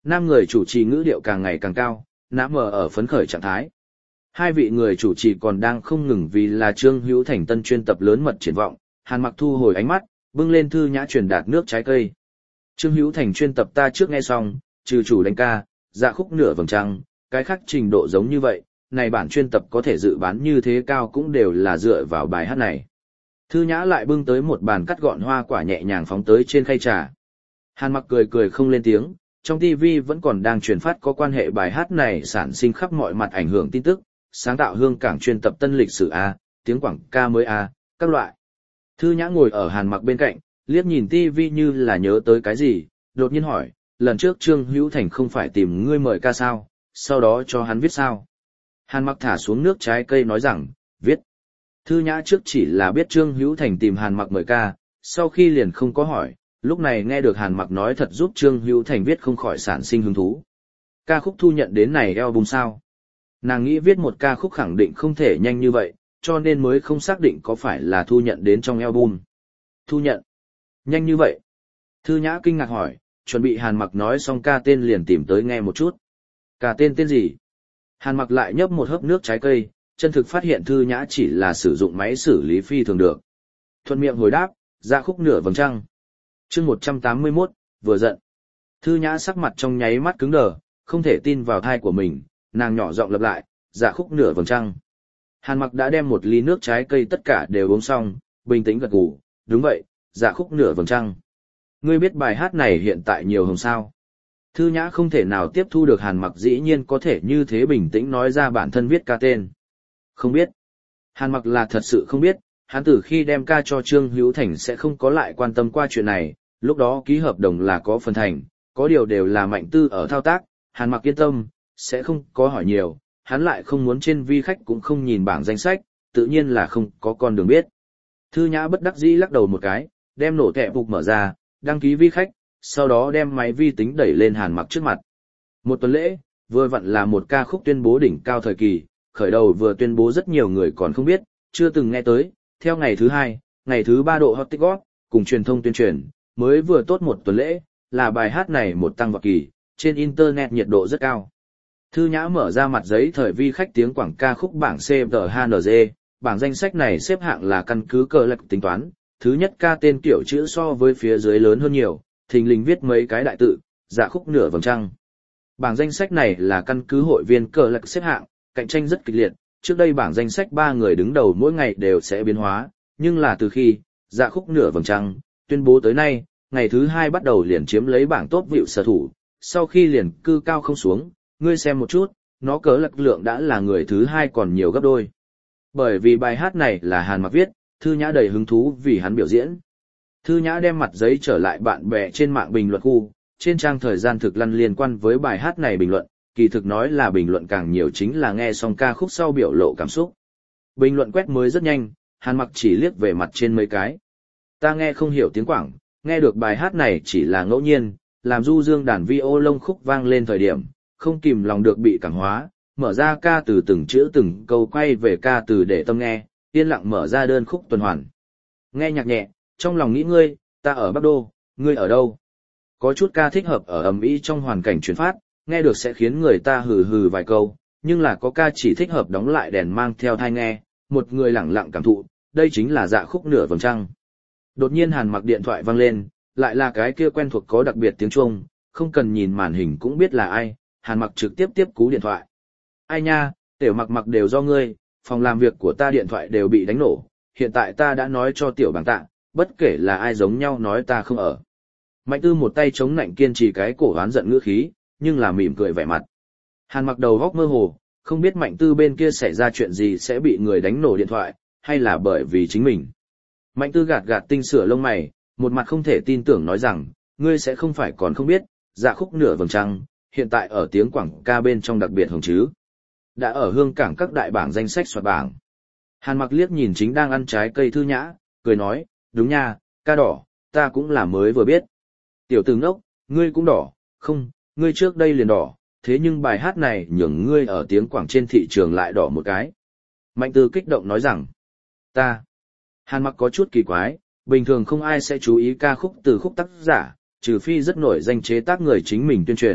Nam người chủ trì ngữ điệu càng ngày càng cao, nã mờ ở phấn khởi trạng thái. Hai vị người chủ trì còn đang không ngừng vì là Trương Hữu Thành tân chuyên tập lớn mật triển vọng, Hàn Mặc thu hồi ánh mắt, bưng lên thư nhã truyền đạt nước trái cây. Trương Hữu Thành chuyên tập ta trước nghe xong, trừ chủ đánh ca, dạ khúc nửa vầng trăng, cái khác trình độ giống như vậy, này bản chuyên tập có thể dự bán như thế cao cũng đều là dựa vào bài hát này. Thư nhã lại bưng tới một bàn cắt gọn hoa quả nhẹ nhàng phóng tới trên khay trà. Hàn Mặc cười cười không lên tiếng, trong TV vẫn còn đang truyền phát có quan hệ bài hát này sản sinh khắp mọi mặt ảnh hưởng tin tức, sáng tạo hương cảng chuyên tập tân lịch sử A, tiếng quảng ca mới A, các loại. Thư nhã ngồi ở Hàn Mặc bên cạnh, liếc nhìn TV như là nhớ tới cái gì, đột nhiên hỏi, lần trước Trương Hữu Thành không phải tìm ngươi mời ca sao, sau đó cho hắn viết sao. Hàn Mặc thả xuống nước trái cây nói rằng, viết. Thư nhã trước chỉ là biết Trương Hữu Thành tìm Hàn Mặc mời ca, sau khi liền không có hỏi, lúc này nghe được Hàn Mặc nói thật giúp Trương Hữu Thành viết không khỏi sản sinh hứng thú. Ca khúc thu nhận đến này album sao? Nàng nghĩ viết một ca khúc khẳng định không thể nhanh như vậy, cho nên mới không xác định có phải là thu nhận đến trong album. Thu nhận? Nhanh như vậy? Thư nhã kinh ngạc hỏi, chuẩn bị Hàn Mặc nói xong ca tên liền tìm tới nghe một chút. Ca tên gì? Hàn Mặc lại nhấp một hớp nước trái cây, chân thực phát hiện thư nhã chỉ là sử dụng máy xử lý phi thường được. Thuận miệng hồi đáp, dạ khúc nửa vầng trăng. Chương 181, vừa giận. Thư nhã sắc mặt trong nháy mắt cứng đờ, không thể tin vào thai của mình, nàng nhỏ giọng lặp lại, dạ khúc nửa vầng trăng. Hàn Mặc đã đem một ly nước trái cây tất cả đều uống xong, bình tĩnh gật gù, đúng vậy, dạ khúc nửa vầng trăng. Ngươi biết bài hát này hiện tại nhiều hồng sao? Thư nhã không thể nào tiếp thu được Hàn Mặc dĩ nhiên có thể như thế bình tĩnh nói ra bản thân viết ca tên. Không biết. Hàn Mặc là thật sự không biết, hắn từ khi đem ca cho Trương Hữu Thành sẽ không có lại quan tâm qua chuyện này, lúc đó ký hợp đồng là có phần thành, có điều đều là Mạnh Tư ở thao tác, Hàn Mặc yên tâm, sẽ không có hỏi nhiều, hắn lại không muốn trên vi khách cũng không nhìn bảng danh sách, tự nhiên là không có con đường biết. Thư nhã bất đắc dĩ lắc đầu một cái, đem nổ thẻ phục mở ra, đăng ký vi khách, sau đó đem máy vi tính đẩy lên Hàn Mặc trước mặt. Một tuần lễ, vừa vặn là một ca khúc tuyên bố đỉnh cao thời kỳ, khởi đầu vừa tuyên bố rất nhiều người còn không biết, chưa từng nghe tới, theo ngày thứ 2, ngày thứ 3 độ hot TikTok, cùng truyền thông tuyên truyền, mới vừa tốt một tuần lễ, là bài hát này một tăng vọt kỳ, trên internet nhiệt độ rất cao. Thư nhã mở ra mặt giấy thời vi khách tiếng quảng ca khúc bảng CTHNG, bảng danh sách này xếp hạng là căn cứ cờ lạc tính toán, thứ nhất ca tên kiểu chữ so với phía dưới lớn hơn nhiều, thình lình viết mấy cái đại tự, dạ khúc nửa vầng trăng. Bảng danh sách này là căn cứ hội viên cờ lạc xếp hạng, cạnh tranh rất kịch liệt, trước đây bảng danh sách 3 người đứng đầu mỗi ngày đều sẽ biến hóa, nhưng là từ khi dạ khúc nửa vầng trăng tuyên bố tới nay, ngày thứ 2 bắt đầu liền chiếm lấy bảng top view sở thủ, sau khi liền cư cao không xuống, ngươi xem một chút, nó cớ lạc lượng đã là người thứ 2 còn nhiều gấp đôi. Bởi vì bài hát này là Hàn Mặc viết, Thư nhã đầy hứng thú vì hắn biểu diễn. Thư nhã đem mặt giấy trở lại bạn bè trên mạng bình luận khu, trên trang thời gian thực lăn liên quan với bài hát này bình luận, kỳ thực nói là bình luận càng nhiều chính là nghe xong ca khúc sau biểu lộ cảm xúc. Bình luận quét mới rất nhanh, Hàn Mặc chỉ liếc về mặt trên mấy cái. Ta nghe không hiểu tiếng Quảng, nghe được bài hát này chỉ là ngẫu nhiên, làm du dương đàn vi ô lông khúc vang lên thời điểm, không kìm lòng được bị cảm hóa, mở ra ca từ từng chữ từng câu quay về ca từ để tâm nghe, yên lặng mở ra đơn khúc tuần hoàn. Nghe nhạc nhẹ, trong lòng nghĩ ngươi, ta ở Bắc Đô, ngươi ở đâu? Có chút ca thích hợp ở ầm ĩ trong hoàn cảnh truyền phát, nghe được sẽ khiến người ta hừ hừ vài câu, nhưng là có ca chỉ thích hợp đóng lại đèn mang theo tai nghe, một người lặng lặng cảm thụ, đây chính là dạ khúc nửa vầng trăng. Đột nhiên Hàn Mặc điện thoại vang lên, lại là cái kia quen thuộc có đặc biệt tiếng chuông, không cần nhìn màn hình cũng biết là ai, Hàn Mặc trực tiếp tiếp cú điện thoại. Ai nha, Tiểu Mặc Mặc đều do ngươi, phòng làm việc của ta điện thoại đều bị đánh nổ, hiện tại ta đã nói cho Tiểu Bàng Tạ, bất kể là ai giống nhau nói ta không ở. Mạnh Tư một tay chống nạnh kiên trì cái cổ oán giận ngữ khí, nhưng là mỉm cười vẻ mặt. Hàn Mặc đầu góc mơ hồ, không biết Mạnh Tư bên kia xảy ra chuyện gì sẽ bị người đánh nổ điện thoại, hay là bởi vì chính mình. Mạnh Tư gạt gạt tinh sửa lông mày, một mặt không thể tin tưởng nói rằng, ngươi sẽ không phải còn không biết, dạ khúc nửa vầng trăng, hiện tại ở tiếng Quảng ca bên trong đặc biệt hồng chứ. Đã ở hương cảng các đại bảng danh sách soạt bảng. Hàn Mặc liếc nhìn chính đang ăn trái cây Thư nhã, cười nói, đúng nha, ca đỏ, ta cũng là mới vừa biết. Tiểu tử ngốc, ngươi cũng đỏ, không, ngươi trước đây liền đỏ, thế nhưng bài hát này nhường ngươi ở tiếng Quảng trên thị trường lại đỏ một cái. Mạnh Tư kích động nói rằng, ta. Hàn Mặc có chút kỳ quái, bình thường không ai sẽ chú ý ca khúc từ khúc tác giả, trừ phi rất nổi danh chế tác người chính mình tuyên truyền,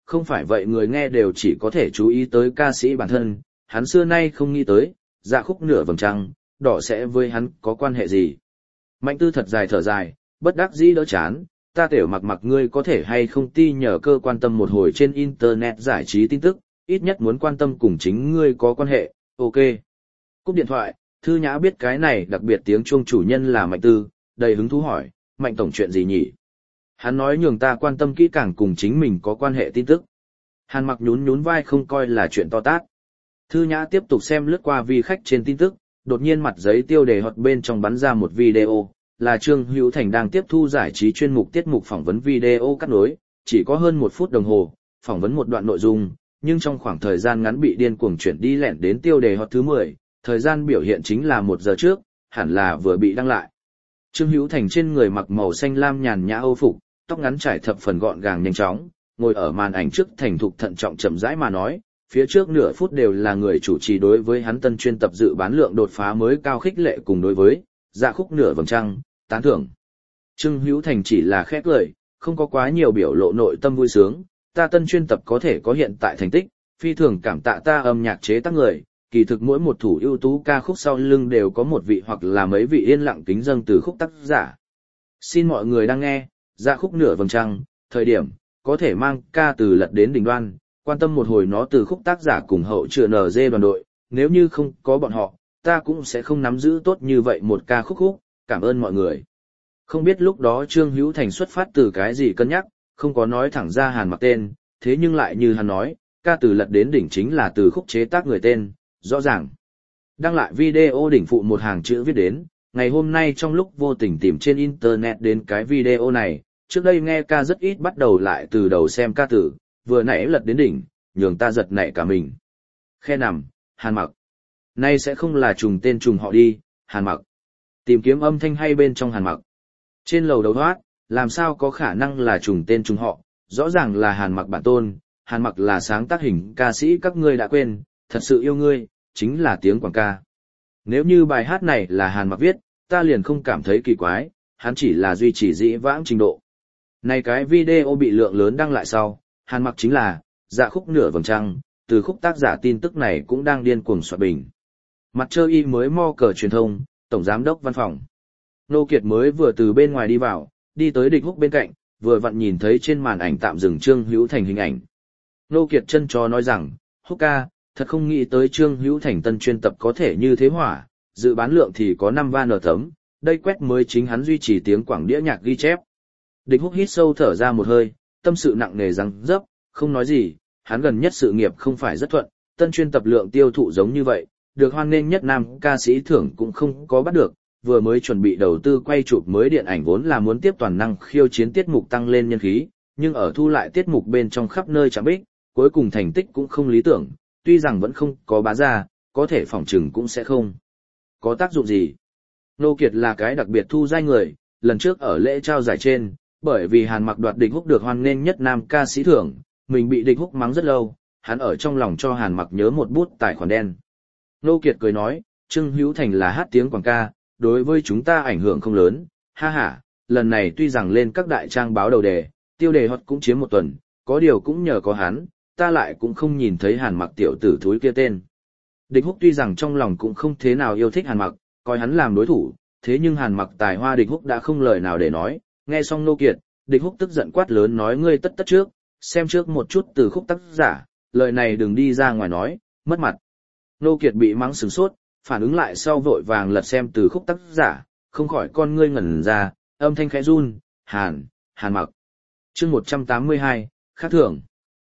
không phải vậy người nghe đều chỉ có thể chú ý tới ca sĩ bản thân, hắn xưa nay không nghĩ tới, dạ khúc nửa vầng trăng, đỏ sẽ với hắn có quan hệ gì. Mạnh Tư thật dài thở dài, bất đắc dĩ đỡ chán, ta Tiểu Mặc Mặc ngươi có thể hay không ti nhờ cơ quan tâm một hồi trên internet giải trí tin tức, ít nhất muốn quan tâm cùng chính ngươi có quan hệ, ok. Cúp điện thoại, Thư Nhã biết cái này đặc biệt tiếng chuông chủ nhân là Mạnh Tư, đầy hứng thú hỏi, Mạnh Tổng chuyện gì nhỉ? Hắn nói nhường ta quan tâm kỹ càng cùng chính mình có quan hệ tin tức. Hàn Mặc nhún nhún vai không coi là chuyện to tát. Thư Nhã tiếp tục xem lướt qua vi khách trên tin tức, đột nhiên mặt giấy tiêu đề hot bên trong bắn ra một video, là Trương Hữu Thành đang tiếp thu giải trí chuyên mục tiết mục phỏng vấn video cắt nối, chỉ có hơn 1 phút đồng hồ, phỏng vấn một đoạn nội dung, nhưng trong khoảng thời gian ngắn bị điên cuồng chuyển đi lẹn đến tiêu đề hot thứ 10, thời gian biểu hiện chính là 1 giờ trước, hẳn là vừa bị đăng lại. Trương Hữu Thành trên người mặc màu xanh lam nhàn nhã Âu phục, tóc ngắn trải thập phần gọn gàng nhanh chóng, ngồi ở màn ảnh trước thành thục thận trọng chậm rãi mà nói, phía trước nửa phút đều là người chủ trì đối với hắn tân chuyên tập dự bán lượng đột phá mới cao khích lệ cùng đối với dạ khúc nửa vầng trăng, tán thưởng. Trương Hữu Thành chỉ là khẽ cười, không có quá nhiều biểu lộ nội tâm vui sướng, ta tân chuyên tập có thể có hiện tại thành tích, phi thường cảm tạ ta âm nhạc chế tác người, kỳ thực mỗi một thủ ưu tú ca khúc sau lưng đều có một vị hoặc là mấy vị yên lặng kính dâng từ khúc tác giả. Xin mọi người đang nghe, dạ khúc nửa vầng trăng, thời điểm, có thể mang ca từ lật đến đỉnh đoan, quan tâm một hồi nó từ khúc tác giả cùng hậu chữa NG đoàn đội, nếu như không có bọn họ, ta cũng sẽ không nắm giữ tốt như vậy một ca khúc, cảm ơn mọi người. Không biết lúc đó Trương Hữu Thành xuất phát từ cái gì cân nhắc, không có nói thẳng ra Hàn Mặc tên, thế nhưng lại như hắn nói, ca từ lật đến đỉnh chính là từ khúc chế tác người tên, rõ ràng. Đăng lại video đỉnh phụ một hàng chữ viết đến, ngày hôm nay trong lúc vô tình tìm trên internet đến cái video này, trước đây nghe ca rất ít bắt đầu lại từ đầu xem ca từ, vừa nãy lật đến đỉnh, nhường ta giật nảy cả mình. Khe nằm, Hàn Mặc. Nay sẽ không là trùng tên trùng họ đi, Hàn Mặc. Tìm kiếm âm thanh hay bên trong Hàn Mặc. Trên lầu đầu thoát, làm sao có khả năng là trùng tên trùng họ, rõ ràng là Hàn Mặc bản tôn, Hàn Mặc là sáng tác hình ca sĩ các ngươi đã quên, thật sự yêu ngươi, chính là tiếng quảng ca. Nếu như bài hát này là Hàn Mặc viết, ta liền không cảm thấy kỳ quái, hắn chỉ là duy trì dĩ vãng trình độ. Này cái video bị lượng lớn đăng lại sau, Hàn Mặc chính là dạ khúc nửa vầng trăng, từ khúc tác giả tin tức này cũng đang điên cuồng soạn bình. Mặt trơ y mới mo cờ truyền thông, tổng giám đốc văn phòng. Nô Kiệt mới vừa từ bên ngoài đi vào, đi tới Địch Húc bên cạnh, vừa vặn nhìn thấy trên màn ảnh tạm dừng Trương Hữu Thành hình ảnh. Nô Kiệt chân chó nói rằng, Húc ca, thật không nghĩ tới Trương Hữu Thành tân chuyên tập có thể như thế hỏa, dự bán lượng thì có 5 van ở tấm, đây quét mới chính hắn duy trì tiếng quảng đĩa nhạc ghi chép. Địch Húc hít sâu thở ra một hơi, tâm sự nặng nề răng dấp, không nói gì, hắn gần nhất sự nghiệp không phải rất thuận, tân chuyên tập lượng tiêu thụ giống như vậy, được hoan nghênh nhất nam ca sĩ thưởng cũng không có bắt được, vừa mới chuẩn bị đầu tư quay chụp mới điện ảnh vốn là muốn tiếp toàn năng khiêu chiến tiết mục tăng lên nhân khí, nhưng ở thu lại tiết mục bên trong khắp nơi chạm bích, cuối cùng thành tích cũng không lý tưởng, tuy rằng vẫn không có bá ra, có thể phỏng chừng cũng sẽ không có tác dụng gì. Nô Kiệt là cái đặc biệt thu giai người, lần trước ở lễ trao giải trên, bởi vì Hàn Mặc đoạt Địch Húc được hoan nghênh nhất nam ca sĩ thưởng, mình bị Địch Húc mắng rất lâu, hắn ở trong lòng cho Hàn Mặc nhớ một bút tài khoản đen. Nô Kiệt cười nói, Trương Hữu Thành là hát tiếng quảng ca, đối với chúng ta ảnh hưởng không lớn, ha ha, lần này tuy rằng lên các đại trang báo đầu đề, tiêu đề hot cũng chiếm một tuần, có điều cũng nhờ có hắn, ta lại cũng không nhìn thấy Hàn Mặc tiểu tử thúi kia tên. Địch Húc tuy rằng trong lòng cũng không thế nào yêu thích Hàn Mặc, coi hắn làm đối thủ, thế nhưng Hàn Mặc tài hoa Địch Húc đã không lời nào để nói, nghe xong Nô Kiệt, Địch Húc tức giận quát lớn nói ngươi tất tất trước, xem trước một chút từ khúc tác giả, lời này đừng đi ra ngoài nói, mất mặt. Nô Kiệt bị mắng sửng sốt, phản ứng lại sau vội vàng lật xem từ khúc tác giả, không khỏi con ngươi ngẩn ra, âm thanh khẽ run, Hàn Mặc. Chương 182, khác thường.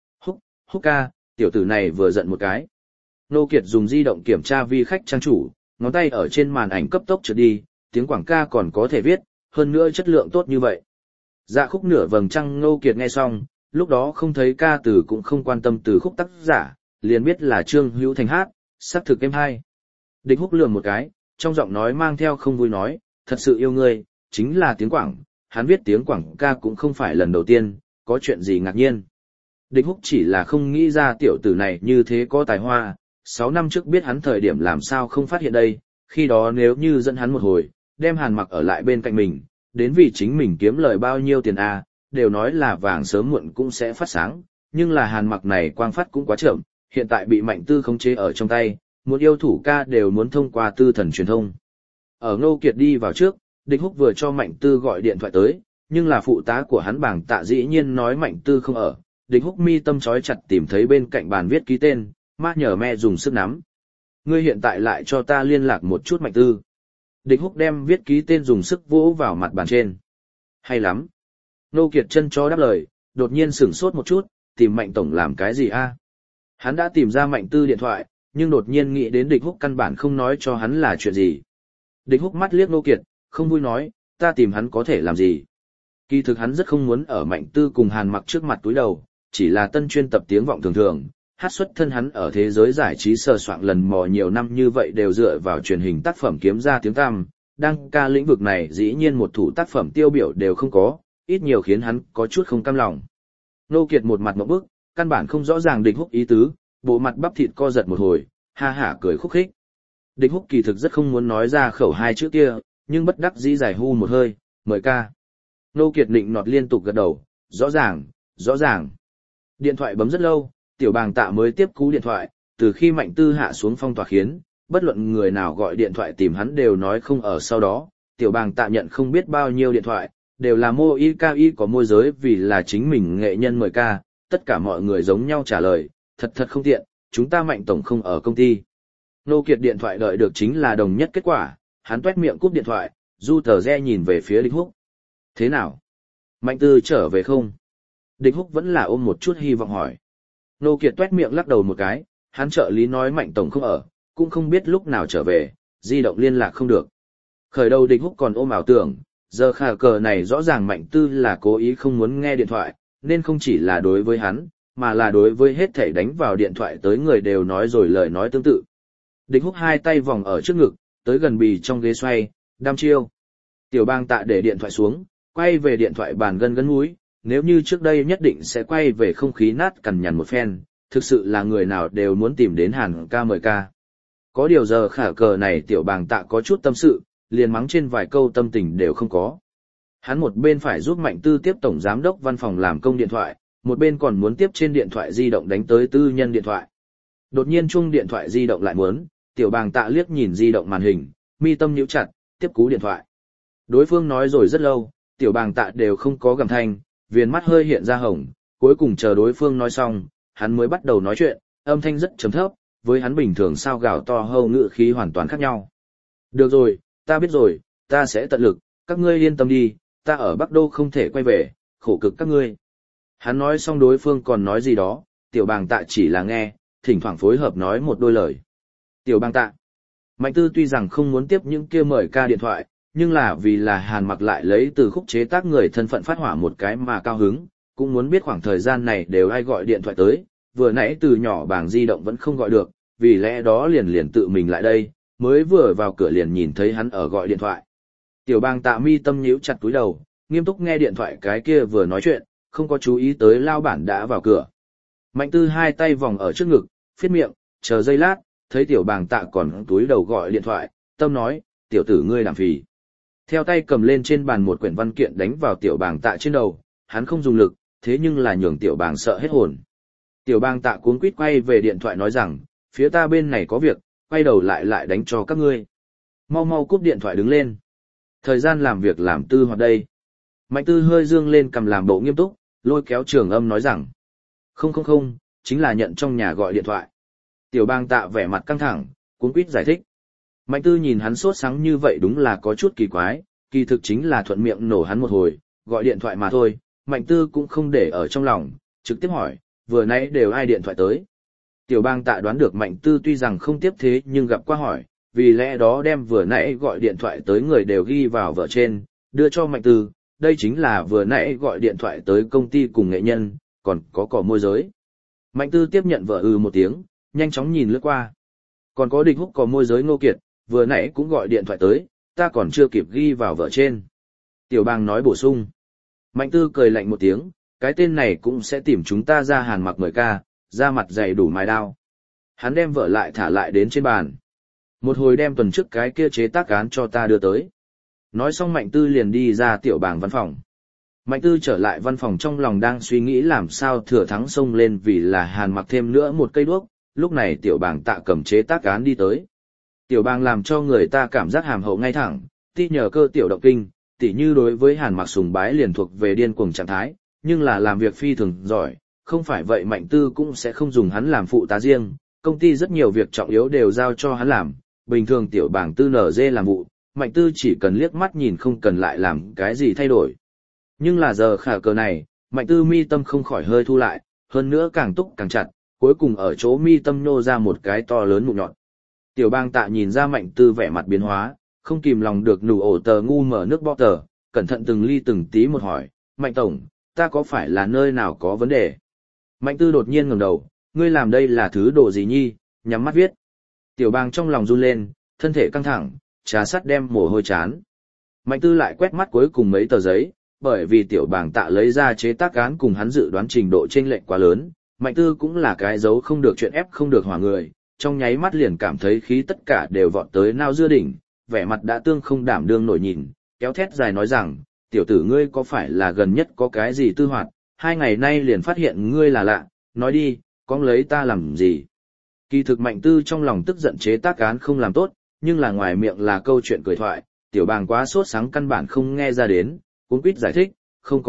Húc ca, tiểu tử này vừa giận một cái. Nô Kiệt dùng di động kiểm tra vi khách trang chủ, ngón tay ở trên màn ảnh cấp tốc trượt đi, tiếng quảng ca còn có thể viết, hơn nữa chất lượng tốt như vậy. Dạ khúc nửa vầng trăng Nô Kiệt nghe xong, lúc đó không thấy ca từ cũng không quan tâm từ khúc tác giả, liền biết là Trương Hữu Thành hát, sắc thực êm hay. Địch Húc lườm một cái, trong giọng nói mang theo không vui nói, thật sự yêu ngươi, chính là tiếng Quảng, hắn viết tiếng Quảng ca cũng không phải lần đầu tiên, có chuyện gì ngạc nhiên. Địch Húc chỉ là không nghĩ ra tiểu tử này như thế có tài hoa, 6 năm trước biết hắn thời điểm làm sao không phát hiện đây, khi đó nếu như dẫn hắn một hồi, đem Hàn Mặc ở lại bên cạnh mình, đến vì chính mình kiếm lời bao nhiêu tiền a, đều nói là vàng sớm muộn cũng sẽ phát sáng, nhưng là Hàn Mặc này quang phát cũng quá chậm, hiện tại bị Mạnh Tư khống chế ở trong tay, muốn yêu thủ ca đều muốn thông qua tư thần truyền thông. Ở Ngô Kiệt đi vào trước, Địch Húc vừa cho Mạnh Tư gọi điện thoại tới, nhưng là phụ tá của hắn Bàng Tạ dĩ nhiên nói Mạnh Tư không ở. Địch Húc mi tâm chói chặt tìm thấy bên cạnh bàn viết ký tên, má nhờ mẹ dùng sức nắm. Ngươi hiện tại lại cho ta liên lạc một chút Mạnh Tư. Địch Húc đem viết ký tên dùng sức vỗ vào mặt bàn trên. Hay lắm. Ngô Kiệt chân chó đáp lời, đột nhiên sửng sốt một chút, tìm Mạnh Tổng làm cái gì a? Hắn đã tìm ra Mạnh Tư điện thoại, nhưng đột nhiên nghĩ đến Địch Húc căn bản không nói cho hắn là chuyện gì. Địch Húc mắt liếc Ngô Kiệt, không vui nói, ta tìm hắn có thể làm gì. Kỳ thực hắn rất không muốn ở Mạnh Tư cùng Hàn Mặc trước mặt túi đầu, chỉ là tân chuyên tập tiếng vọng thường thường, hát xuất thân hắn ở thế giới giải trí sờ soạng lần mò nhiều năm như vậy đều dựa vào truyền hình tác phẩm kiếm ra tiếng tăm, đăng ca lĩnh vực này dĩ nhiên một thủ tác phẩm tiêu biểu đều không có, ít nhiều khiến hắn có chút không cam lòng. Ngô Kiệt một mặt ngộp bức, căn bản không rõ ràng Địch Húc ý tứ, bộ mặt bắp thịt co giật một hồi, ha hả cười khúc khích. Địch Húc kỳ thực rất không muốn nói ra khẩu hai chữ kia, nhưng bất đắc dĩ giải hu một hơi, mời ca. Ngô Kiệt định nọt liên tục gật đầu, rõ ràng, rõ ràng. Điện thoại bấm rất lâu, Tiểu Bàng Tạ mới tiếp cú điện thoại, từ khi Mạnh Tư hạ xuống phong tỏa khiến, bất luận người nào gọi điện thoại tìm hắn đều nói không ở sau đó, Tiểu Bàng Tạ nhận không biết bao nhiêu điện thoại, đều là mô y ca y có môi giới vì là chính mình nghệ nhân mời ca, tất cả mọi người giống nhau trả lời, thật không tiện, chúng ta Mạnh Tổng không ở công ty. Ngô Kiệt điện thoại đợi được chính là đồng nhất kết quả, hắn tuét miệng cúp điện thoại, du tờ re nhìn về phía Địch Húc. Thế nào? Mạnh Tư trở về không? Địch Húc vẫn là ôm một chút hy vọng hỏi. Ngô Kiệt tuét miệng lắc đầu một cái, hắn trợ lý nói Mạnh Tổng không ở, cũng không biết lúc nào trở về, di động liên lạc không được. Khởi đầu Địch Húc còn ôm ảo tưởng, giờ khả cờ này rõ ràng Mạnh Tư là cố ý không muốn nghe điện thoại, nên không chỉ là đối với hắn, mà là đối với hết thảy đánh vào điện thoại tới người đều nói rồi lời nói tương tự. Địch Húc hai tay vòng ở trước ngực, tới gần bì trong ghế xoay, đăm chiêu. Tiểu Bang Tạ để điện thoại xuống, quay về điện thoại bàn gân mũi, nếu như trước đây nhất định sẽ quay về không khí nát cằn nhằn một phen, thực sự là người nào đều muốn tìm đến Hàn ca mời ca. Có điều giờ khả cờ này Tiểu Bang Tạ có chút tâm sự, liền mắng trên vài câu tâm tình đều không có. Hắn một bên phải giúp Mạnh Tư tiếp tổng giám đốc văn phòng làm công điện thoại, một bên còn muốn tiếp trên điện thoại di động đánh tới tư nhân điện thoại. Đột nhiên chuông điện thoại di động lại muốn, Tiểu Bàng Tạ liếc nhìn di động màn hình, mi tâm nhíu chặt, tiếp cú điện thoại. Đối phương nói rồi rất lâu, Tiểu Bàng Tạ đều không có gầm thanh, viền mắt hơi hiện ra hồng, cuối cùng chờ đối phương nói xong, hắn mới bắt đầu nói chuyện, âm thanh rất trầm thấp, với hắn bình thường sao gào to hâu ngữ khí hoàn toàn khác nhau. Được rồi, ta biết rồi, ta sẽ tận lực, các ngươi yên tâm đi, ta ở Bắc Đô không thể quay về, khổ cực các ngươi. Hắn nói xong đối phương còn nói gì đó, Tiểu Bàng Tạ chỉ là nghe, thỉnh thoảng phối hợp nói một đôi lời. Tiểu Bàng Tạ. Mạnh Tư tuy rằng không muốn tiếp những kia mời ca điện thoại, nhưng là vì là Hàn Mặc lại lấy từ khúc chế tác người thân phận phát hỏa một cái mà cao hứng, cũng muốn biết khoảng thời gian này đều ai gọi điện thoại tới, vừa nãy từ nhỏ bảng di động vẫn không gọi được, vì lẽ đó liền tự mình lại đây, mới vừa vào cửa liền nhìn thấy hắn ở gọi điện thoại. Tiểu Bàng Tạ mi tâm nhíu chặt túi đầu, nghiêm túc nghe điện thoại cái kia vừa nói chuyện, không có chú ý tới lao bản đã vào cửa. Mạnh Tư hai tay vòng ở trước ngực, phiết miệng, chờ giây lát, thấy Tiểu Bàng Tạ còn túi đầu gọi điện thoại, tâm nói, tiểu tử ngươi làm phì. Theo tay cầm lên trên bàn một quyển văn kiện đánh vào Tiểu Bàng Tạ trên đầu, hắn không dùng lực, thế nhưng là nhường Tiểu Bàng sợ hết hồn. Tiểu Bàng Tạ cuống quýt quay về điện thoại nói rằng, phía ta bên này có việc, quay đầu lại đánh cho các ngươi. Mau mau cúp điện thoại đứng lên. Thời gian làm việc làm tư hoạt đây. Mạnh Tư hơi dương lên cầm làm bộ nghiêm túc, lôi kéo Trường Âm nói rằng, không, chính là nhận trong nhà gọi điện thoại. Tiểu Bàng Tạ vẻ mặt căng thẳng, cuống quýt giải thích. Mạnh Tư nhìn hắn sốt sắng như vậy đúng là có chút kỳ quái, kỳ thực chính là thuận miệng nổ hắn một hồi, gọi điện thoại mà thôi. Mạnh Tư cũng không để ở trong lòng, trực tiếp hỏi, vừa nãy đều ai điện thoại tới. Tiểu Bàng Tạ đoán được Mạnh Tư tuy rằng không tiếp thế nhưng gặp qua hỏi, vì lẽ đó đem vừa nãy gọi điện thoại tới người đều ghi vào vở trên, đưa cho Mạnh Tư, đây chính là vừa nãy gọi điện thoại tới công ty cùng nghệ nhân, còn có cỏ môi giới. Mạnh Tư tiếp nhận vở một tiếng, nhanh chóng nhìn lướt qua. Còn có Địch Húc có môi giới Ngô Kiệt, vừa nãy cũng gọi điện thoại tới, ta còn chưa kịp ghi vào vở trên. Tiểu Bàng nói bổ sung. Mạnh Tư cười lạnh một tiếng, cái tên này cũng sẽ tìm chúng ta ra Hàn Mặc mời ca, ra mặt dày đủ mài đao. Hắn đem vở lại thả lại đến trên bàn. Một hồi đem tuần trước cái kia chế tác án cho ta đưa tới. Nói xong Mạnh Tư liền đi ra Tiểu Bàng văn phòng. Mạnh Tư trở lại văn phòng trong lòng đang suy nghĩ làm sao thừa thắng xông lên vì là Hàn Mặc thêm nữa một cây đuốc, lúc này tiểu bàng tạ cầm chế tác án đi tới. Tiểu bàng làm cho người ta cảm giác hàm hậu ngay thẳng, ti nhờ cơ tiểu động kinh, tỉ như đối với Hàn Mặc sùng bái liền thuộc về điên cuồng trạng thái, nhưng là làm việc phi thường giỏi, không phải vậy Mạnh Tư cũng sẽ không dùng hắn làm phụ tá riêng, công ty rất nhiều việc trọng yếu đều giao cho hắn làm, bình thường tiểu bàng tư nở dê làm vụ, Mạnh Tư chỉ cần liếc mắt nhìn không cần lại làm cái gì thay đổi. Nhưng là giờ khả cờ này, Mạnh Tư mi tâm không khỏi hơi thu lại, hơn nữa càng túc càng chặt, cuối cùng ở chỗ mi tâm nhô ra một cái to lớn mụn nhọn. Tiểu bang tạ nhìn ra Mạnh Tư vẻ mặt biến hóa, không kìm lòng được nụ ổ tờ ngu mở nước bọ tờ, cẩn thận từng ly từng tí một hỏi, Mạnh Tổng, ta có phải là nơi nào có vấn đề? Mạnh Tư đột nhiên ngẩng đầu, ngươi làm đây là thứ đồ gì nhi, nhắm mắt viết. Tiểu bang trong lòng run lên, thân thể căng thẳng, trà sắt đem mồ hôi chán. Mạnh Tư lại quét mắt cuối cùng mấy tờ giấy, bởi vì tiểu bàng tạ lấy ra chế tác án cùng hắn dự đoán trình độ chênh lệch quá lớn, Mạnh Tư cũng là cái dấu không được chuyện ép không được hỏa người, trong nháy mắt liền cảm thấy khí tất cả đều vọt tới nao dưa đỉnh, vẻ mặt đã tương không đảm đương nổi nhìn, kéo thét dài nói rằng, tiểu tử ngươi có phải là gần nhất có cái gì tư hoạt, 2 ngày nay liền phát hiện ngươi là lạ, nói đi, con lấy ta làm gì? Kỳ thực Mạnh Tư trong lòng tức giận chế tác án không làm tốt, nhưng là ngoài miệng là câu chuyện cười thoại, tiểu bàng quá sốt sáng căn bản không nghe ra đến, cuống quýt giải thích, không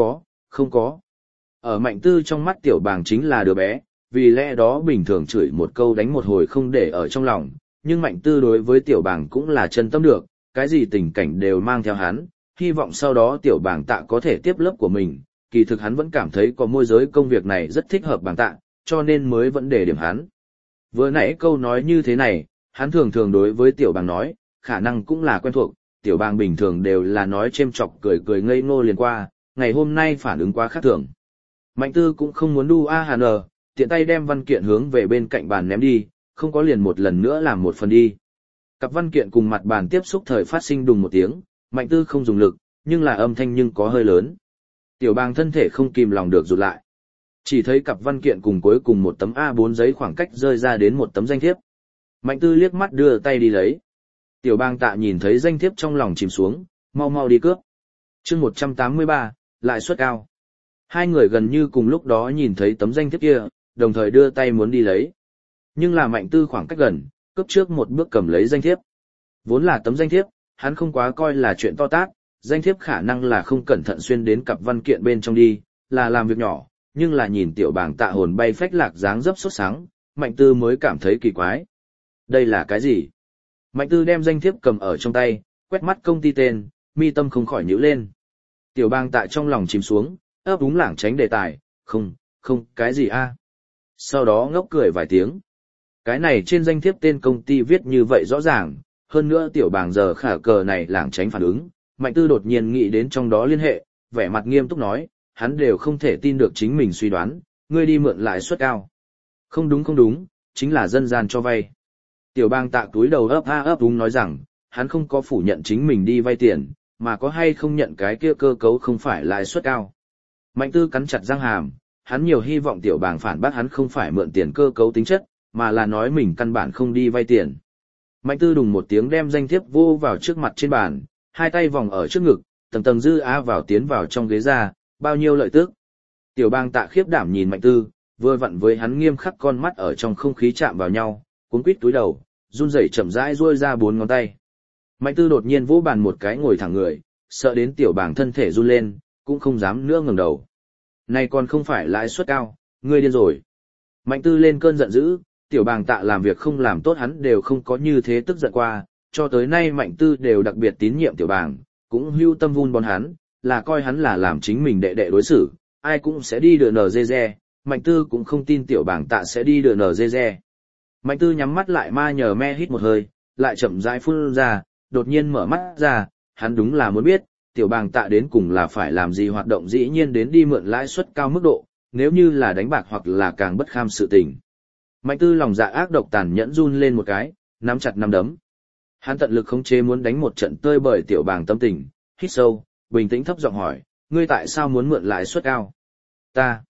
có. Ở Mạnh Tư trong mắt tiểu bàng chính là đứa bé, vì lẽ đó bình thường chửi một câu đánh một hồi không để ở trong lòng, nhưng Mạnh Tư đối với tiểu bàng cũng là chân tâm được, cái gì tình cảnh đều mang theo hắn, hy vọng sau đó tiểu bàng tạ có thể tiếp lớp của mình, kỳ thực hắn vẫn cảm thấy có môi giới công việc này rất thích hợp bàng tạ, cho nên mới vẫn để điểm hắn. Vừa nãy câu nói như thế này, hắn thường thường đối với tiểu bàng nói, khả năng cũng là quen thuộc, tiểu bàng bình thường đều là nói chêm chọc cười cười ngây ngô liền qua, ngày hôm nay phản ứng quá khác thường. Mạnh Tư cũng không muốn đu a hàn ở, tiện tay đem văn kiện hướng về bên cạnh bàn ném đi, không có liền một lần nữa làm một phần đi. Cặp văn kiện cùng mặt bàn tiếp xúc thời phát sinh đùng một tiếng, Mạnh Tư không dùng lực, nhưng là âm thanh nhưng có hơi lớn. Tiểu bàng thân thể không kìm lòng được rụt lại. Chỉ thấy cặp văn kiện cùng cuối cùng một tấm A4 giấy khoảng cách rơi ra đến một tấm danh thiếp. Mạnh Tư liếc mắt đưa tay đi lấy. Tiểu bang tạ nhìn thấy danh thiếp trong lòng chìm xuống, mau mau đi cướp. chương 183, lãi suất cao. Hai người gần như cùng lúc đó nhìn thấy tấm danh thiếp kia, đồng thời đưa tay muốn đi lấy. Nhưng là Mạnh Tư khoảng cách gần, cướp trước một bước cầm lấy danh thiếp. Vốn là tấm danh thiếp, hắn không quá coi là chuyện to tát, danh thiếp khả năng là không cẩn thận xuyên đến cặp văn kiện bên trong đi, là làm việc nhỏ, nhưng là nhìn tiểu bàng tạ hồn bay phách lạc dáng dấp sốt sáng, Mạnh Tư mới cảm thấy kỳ quái. Đây là cái gì? Mạnh Tư đem danh thiếp cầm ở trong tay, quét mắt công ty tên, mi tâm không khỏi nhíu lên. Tiểu bang tạ trong lòng chìm xuống, ấp úng lảng tránh đề tài, không, cái gì a? Sau đó ngốc cười vài tiếng. Cái này trên danh thiếp tên công ty viết như vậy rõ ràng, hơn nữa tiểu bàng giờ khả cờ này lảng tránh phản ứng, Mạnh Tư đột nhiên nghĩ đến trong đó liên hệ, vẻ mặt nghiêm túc nói, hắn đều không thể tin được chính mình suy đoán, ngươi đi mượn lãi suất cao. Không đúng, chính là dân gian cho vay. Tiểu bang tạ túi đầu ấp úng nói rằng, hắn không có phủ nhận chính mình đi vay tiền, mà có hay không nhận cái kia cơ cấu không phải lãi suất cao. Mạnh Tư cắn chặt răng hàm, hắn nhiều hy vọng tiểu bang phản bác hắn không phải mượn tiền cơ cấu tính chất, mà là nói mình căn bản không đi vay tiền. Mạnh Tư đùng một tiếng đem danh thiếp vô vào trước mặt trên bàn, hai tay vòng ở trước ngực, tầng tầng dư á vào tiến vào trong ghế ra, bao nhiêu lợi tức. Tiểu bang tạ khiếp đảm nhìn Mạnh Tư, vừa vặn với hắn nghiêm khắc con mắt ở trong không khí chạm vào nhau, cuống quýt túi đầu, run rẩy chậm rãi duỗi ra 4 ngón tay. Mạnh Tư đột nhiên vỗ bàn một cái ngồi thẳng người, sợ đến tiểu bàng thân thể run lên, cũng không dám nữa ngẩng đầu. Này còn không phải lãi suất cao, ngươi điên rồi. Mạnh Tư lên cơn giận dữ, tiểu bàng tạ làm việc không làm tốt hắn đều không có như thế tức giận qua, cho tới nay Mạnh Tư đều đặc biệt tín nhiệm tiểu bàng, cũng hưu tâm vun bón hắn, là coi hắn là làm chính mình đệ đệ đối xử, ai cũng sẽ đi đựa nở dê dê, Mạnh Tư cũng không tin tiểu bàng tạ sẽ đi đựa nở dê dê. Mạnh Tư nhắm mắt lại ma nhờ me hít một hơi, lại chậm rãi phun ra, đột nhiên mở mắt ra, hắn đúng là muốn biết, tiểu bàng tạ đến cùng là phải làm gì hoạt động dĩ nhiên đến đi mượn lãi suất cao mức độ, nếu như là đánh bạc hoặc là càng bất kham sự tình. Mạnh Tư lòng dạ ác độc tàn nhẫn run lên một cái, nắm chặt nắm đấm. Hắn tận lực khống chế muốn đánh một trận tơi bời tiểu bàng tâm tình, hít sâu, bình tĩnh thấp giọng hỏi, ngươi tại sao muốn mượn lãi suất cao? Ta.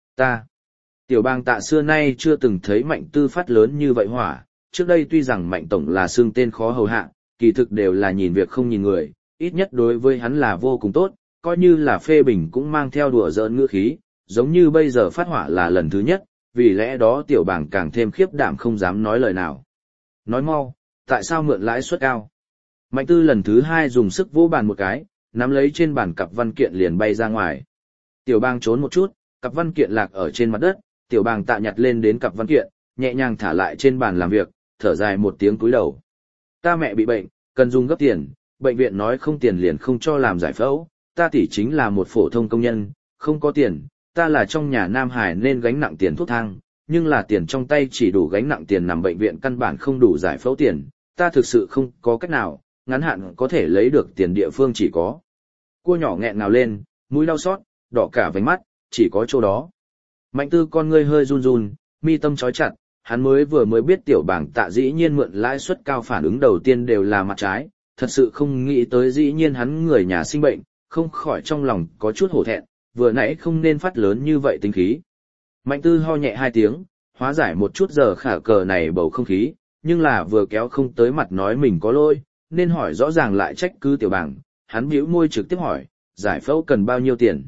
Tiểu bang tạ xưa nay chưa từng thấy Mạnh Tư phát lớn như vậy hỏa, trước đây tuy rằng Mạnh Tổng là xương tên khó hầu hạ, kỳ thực đều là nhìn việc không nhìn người, ít nhất đối với hắn là vô cùng tốt, coi như là phê bình cũng mang theo đùa giỡn ngữ khí, giống như bây giờ phát hỏa là lần thứ nhất, vì lẽ đó tiểu bàng càng thêm khiếp đảm không dám nói lời nào. Nói mau, tại sao mượn lãi suất cao? Mạnh Tư lần thứ hai dùng sức vỗ bàn một cái, nắm lấy trên bàn cặp văn kiện liền bay ra ngoài. Tiểu bàng trốn một chút, cặp văn kiện lạc ở trên mặt đất, tiểu bàng tạ nhặt lên đến cặp văn kiện, nhẹ nhàng thả lại trên bàn làm việc, thở dài một tiếng cúi đầu. Ta mẹ bị bệnh, cần dùng gấp tiền, bệnh viện nói không tiền liền không cho làm giải phẫu, ta tỷ chính là một phổ thông công nhân, không có tiền, ta là trong nhà Nam Hải nên gánh nặng tiền thuốc thang, nhưng là tiền trong tay chỉ đủ gánh nặng tiền nằm bệnh viện căn bản không đủ giải phẫu tiền, ta thực sự không có cách nào, ngắn hạn có thể lấy được tiền địa phương chỉ có. Cua nhỏ nghẹn ngào lên, mũi đau xót, đỏ cả vành mắt, chỉ có chỗ đó. Mạnh Tư con ngươi hơi run run, mi tâm chói chặt, hắn vừa mới biết tiểu bảng tạ dĩ nhiên mượn lãi suất cao, phản ứng đầu tiên đều là mặt trái, thật sự không nghĩ tới dĩ nhiên hắn người nhà sinh bệnh, không khỏi trong lòng có chút hổ thẹn, vừa nãy không nên phát lớn như vậy tính khí. Mạnh Tư ho nhẹ 2 tiếng, hóa giải một chút giờ khả cờ này bầu không khí, nhưng là vừa kéo không tới mặt nói mình có lỗi, nên hỏi rõ ràng lại trách cứ tiểu bảng, hắn bĩu môi trực tiếp hỏi, giải phẫu cần bao nhiêu tiền?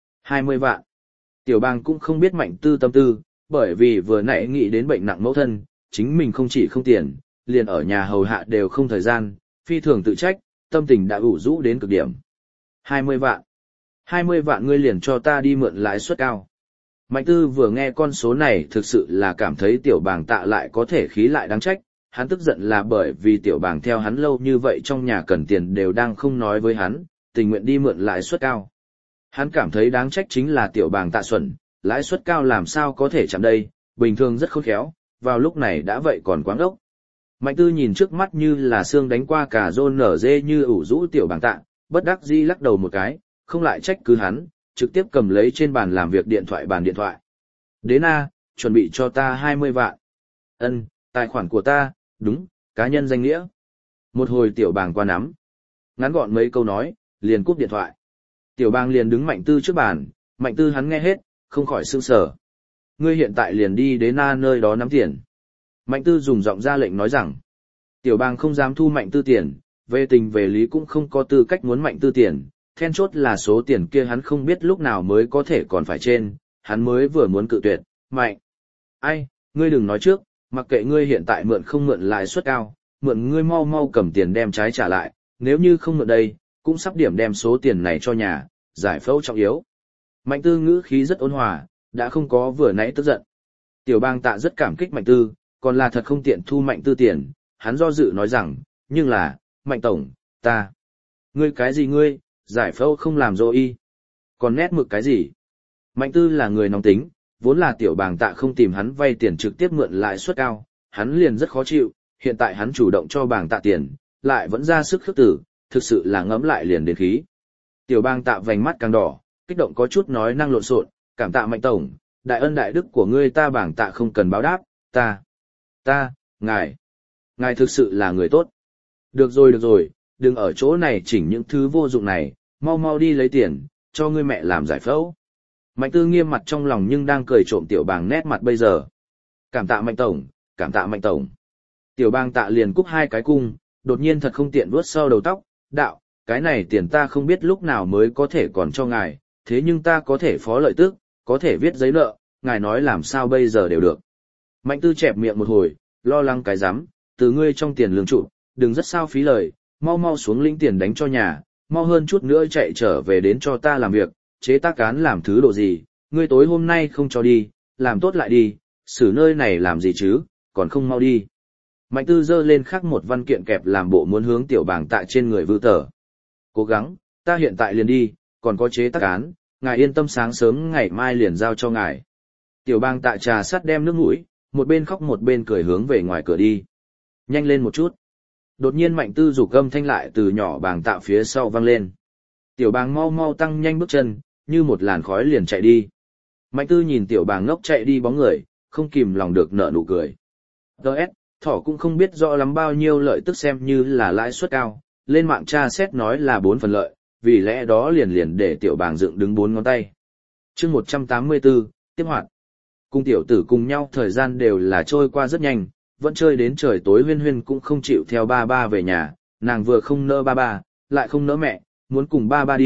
20 vạn. Tiểu bang cũng không biết Mạnh Tư tâm tư, bởi vì vừa nãy nghĩ đến bệnh nặng mẫu thân, chính mình không chỉ không tiền, liền ở nhà hầu hạ đều không thời gian, phi thường tự trách, tâm tình đã ủ rũ đến cực điểm. 20 vạn. 20 vạn ngươi liền cho ta đi mượn lãi suất cao. Mạnh Tư vừa nghe con số này thực sự là cảm thấy tiểu bàng tạ lại có thể khí lại đáng trách, hắn tức giận là bởi vì tiểu bàng theo hắn lâu như vậy trong nhà cần tiền đều đang không nói với hắn, tình nguyện đi mượn lãi suất cao. Hắn cảm thấy đáng trách chính là tiểu bàng tạ xuẩn, lãi suất cao làm sao có thể chạm đây, bình thường rất khôn khéo, vào lúc này đã vậy còn quáng ốc. Mạnh Tư nhìn trước mắt như là xương đánh qua cả rôn nở dê như ủ rũ tiểu bàng tạ, bất đắc dĩ lắc đầu một cái, không lại trách cứ hắn, trực tiếp cầm lấy trên bàn làm việc bàn điện thoại. Đến a, chuẩn bị cho ta 20 vạn. Ân, tài khoản của ta, đúng, cá nhân danh nghĩa. Một hồi tiểu bàng qua nắm. Ngắn gọn mấy câu nói, liền cúp điện thoại. Tiểu bàng liền đứng Mạnh Tư trước bàn, Mạnh Tư hắn nghe hết, không khỏi sửng sở. Ngươi hiện tại liền đi đến nơi đó nắm tiền. Mạnh Tư dùng giọng ra lệnh nói rằng. Tiểu bàng không dám thu Mạnh Tư tiền, về tình về lý cũng không có tư cách muốn Mạnh Tư tiền, then chốt là số tiền kia hắn không biết lúc nào mới có thể còn phải trên, hắn mới vừa muốn cự tuyệt, Mạnh. Ai, ngươi đừng nói trước, mặc kệ ngươi hiện tại mượn không mượn lãi suất cao, mượn ngươi mau mau cầm tiền đem trái trả lại, nếu như không mượn đây, cũng sắp điểm đem số tiền này cho nhà, giải phẫu trọng yếu. Mạnh Tư ngữ khí rất ôn hòa, đã không có vừa nãy tức giận. Tiểu bang tạ rất cảm kích Mạnh Tư, còn là thật không tiện thu Mạnh Tư tiền, hắn do dự nói rằng, nhưng là, Mạnh Tổng, ta. Ngươi cái gì ngươi, giải phẫu không làm dô y. Còn nét mực cái gì? Mạnh Tư là người nóng tính, vốn là tiểu bàng tạ không tìm hắn vay tiền trực tiếp mượn lãi suất cao, hắn liền rất khó chịu, hiện tại hắn chủ động cho bàng tạ tiền, lại vẫn ra sức khước tử, thực sự là ngấm lại liền đến khí. Tiểu bàng tạ vành mắt càng đỏ, kích động có chút nói năng lộn xộn, cảm tạ Mạnh Tổng, đại ân đại đức của ngươi ta bàng tạ không cần báo đáp, ngài thực sự là người tốt. Được rồi, đừng ở chỗ này chỉnh những thứ vô dụng này, mau mau đi lấy tiền, cho ngươi mẹ làm giải phẫu. Mạnh Tư nghiêm mặt trong lòng nhưng đang cười trộm tiểu bàng nét mặt bây giờ. Cảm tạ Mạnh Tổng, cảm tạ Mạnh Tổng. Tiểu bàng tạ liền cúc 2 cái cung, đột nhiên thật không tiện vuốt sau đầu tóc, đạo, cái này tiền ta không biết lúc nào mới có thể còn cho ngài, thế nhưng ta có thể phó lợi tức, có thể viết giấy nợ, ngài nói làm sao bây giờ đều được. Mạnh Tư chẹp miệng một hồi, lo lắng cái rắm, từ ngươi trong tiền lương trụ, đừng rất sao phí lời, mau mau xuống lĩnh tiền đánh cho nhà, mau hơn chút nữa chạy trở về đến cho ta làm việc, chế tác cán làm thứ đồ gì, ngươi tối hôm nay không cho đi, làm tốt lại đi, xử nơi này làm gì chứ, còn không mau đi. Mạnh Tư giơ lên khắc một văn kiện kẹp làm bộ muốn hướng tiểu bàng tạ trên người vư tờ. Cố gắng, ta hiện tại liền đi, còn có chế tác án, ngài yên tâm sáng sớm ngày mai liền giao cho ngài. Tiểu bàng tạ trà sắt đem nước mũi, một bên khóc một bên cười hướng về ngoài cửa đi. Nhanh lên một chút. Đột nhiên Mạnh Tư rủ âm thanh lại từ nhỏ bàng tạ phía sau vang lên. Tiểu bàng mau mau tăng nhanh bước chân, như một làn khói liền chạy đi. Mạnh Tư nhìn tiểu bàng ngốc chạy đi bóng người, không kìm lòng được nở nụ cười. Thỏ cũng không biết rõ lắm bao nhiêu lợi tức xem như là lãi suất cao, lên mạng tra xét nói là 4 phần lợi, vì lẽ đó liền để tiểu bàng dựng đứng 4 ngón tay. Chương 184, tiếp hoạt. Cùng tiểu tử cùng nhau thời gian đều là trôi qua rất nhanh, vẫn chơi đến trời tối Huyên Huyên cũng không chịu theo ba ba về nhà, nàng vừa không nỡ ba ba, lại không nỡ mẹ, muốn cùng ba ba đi,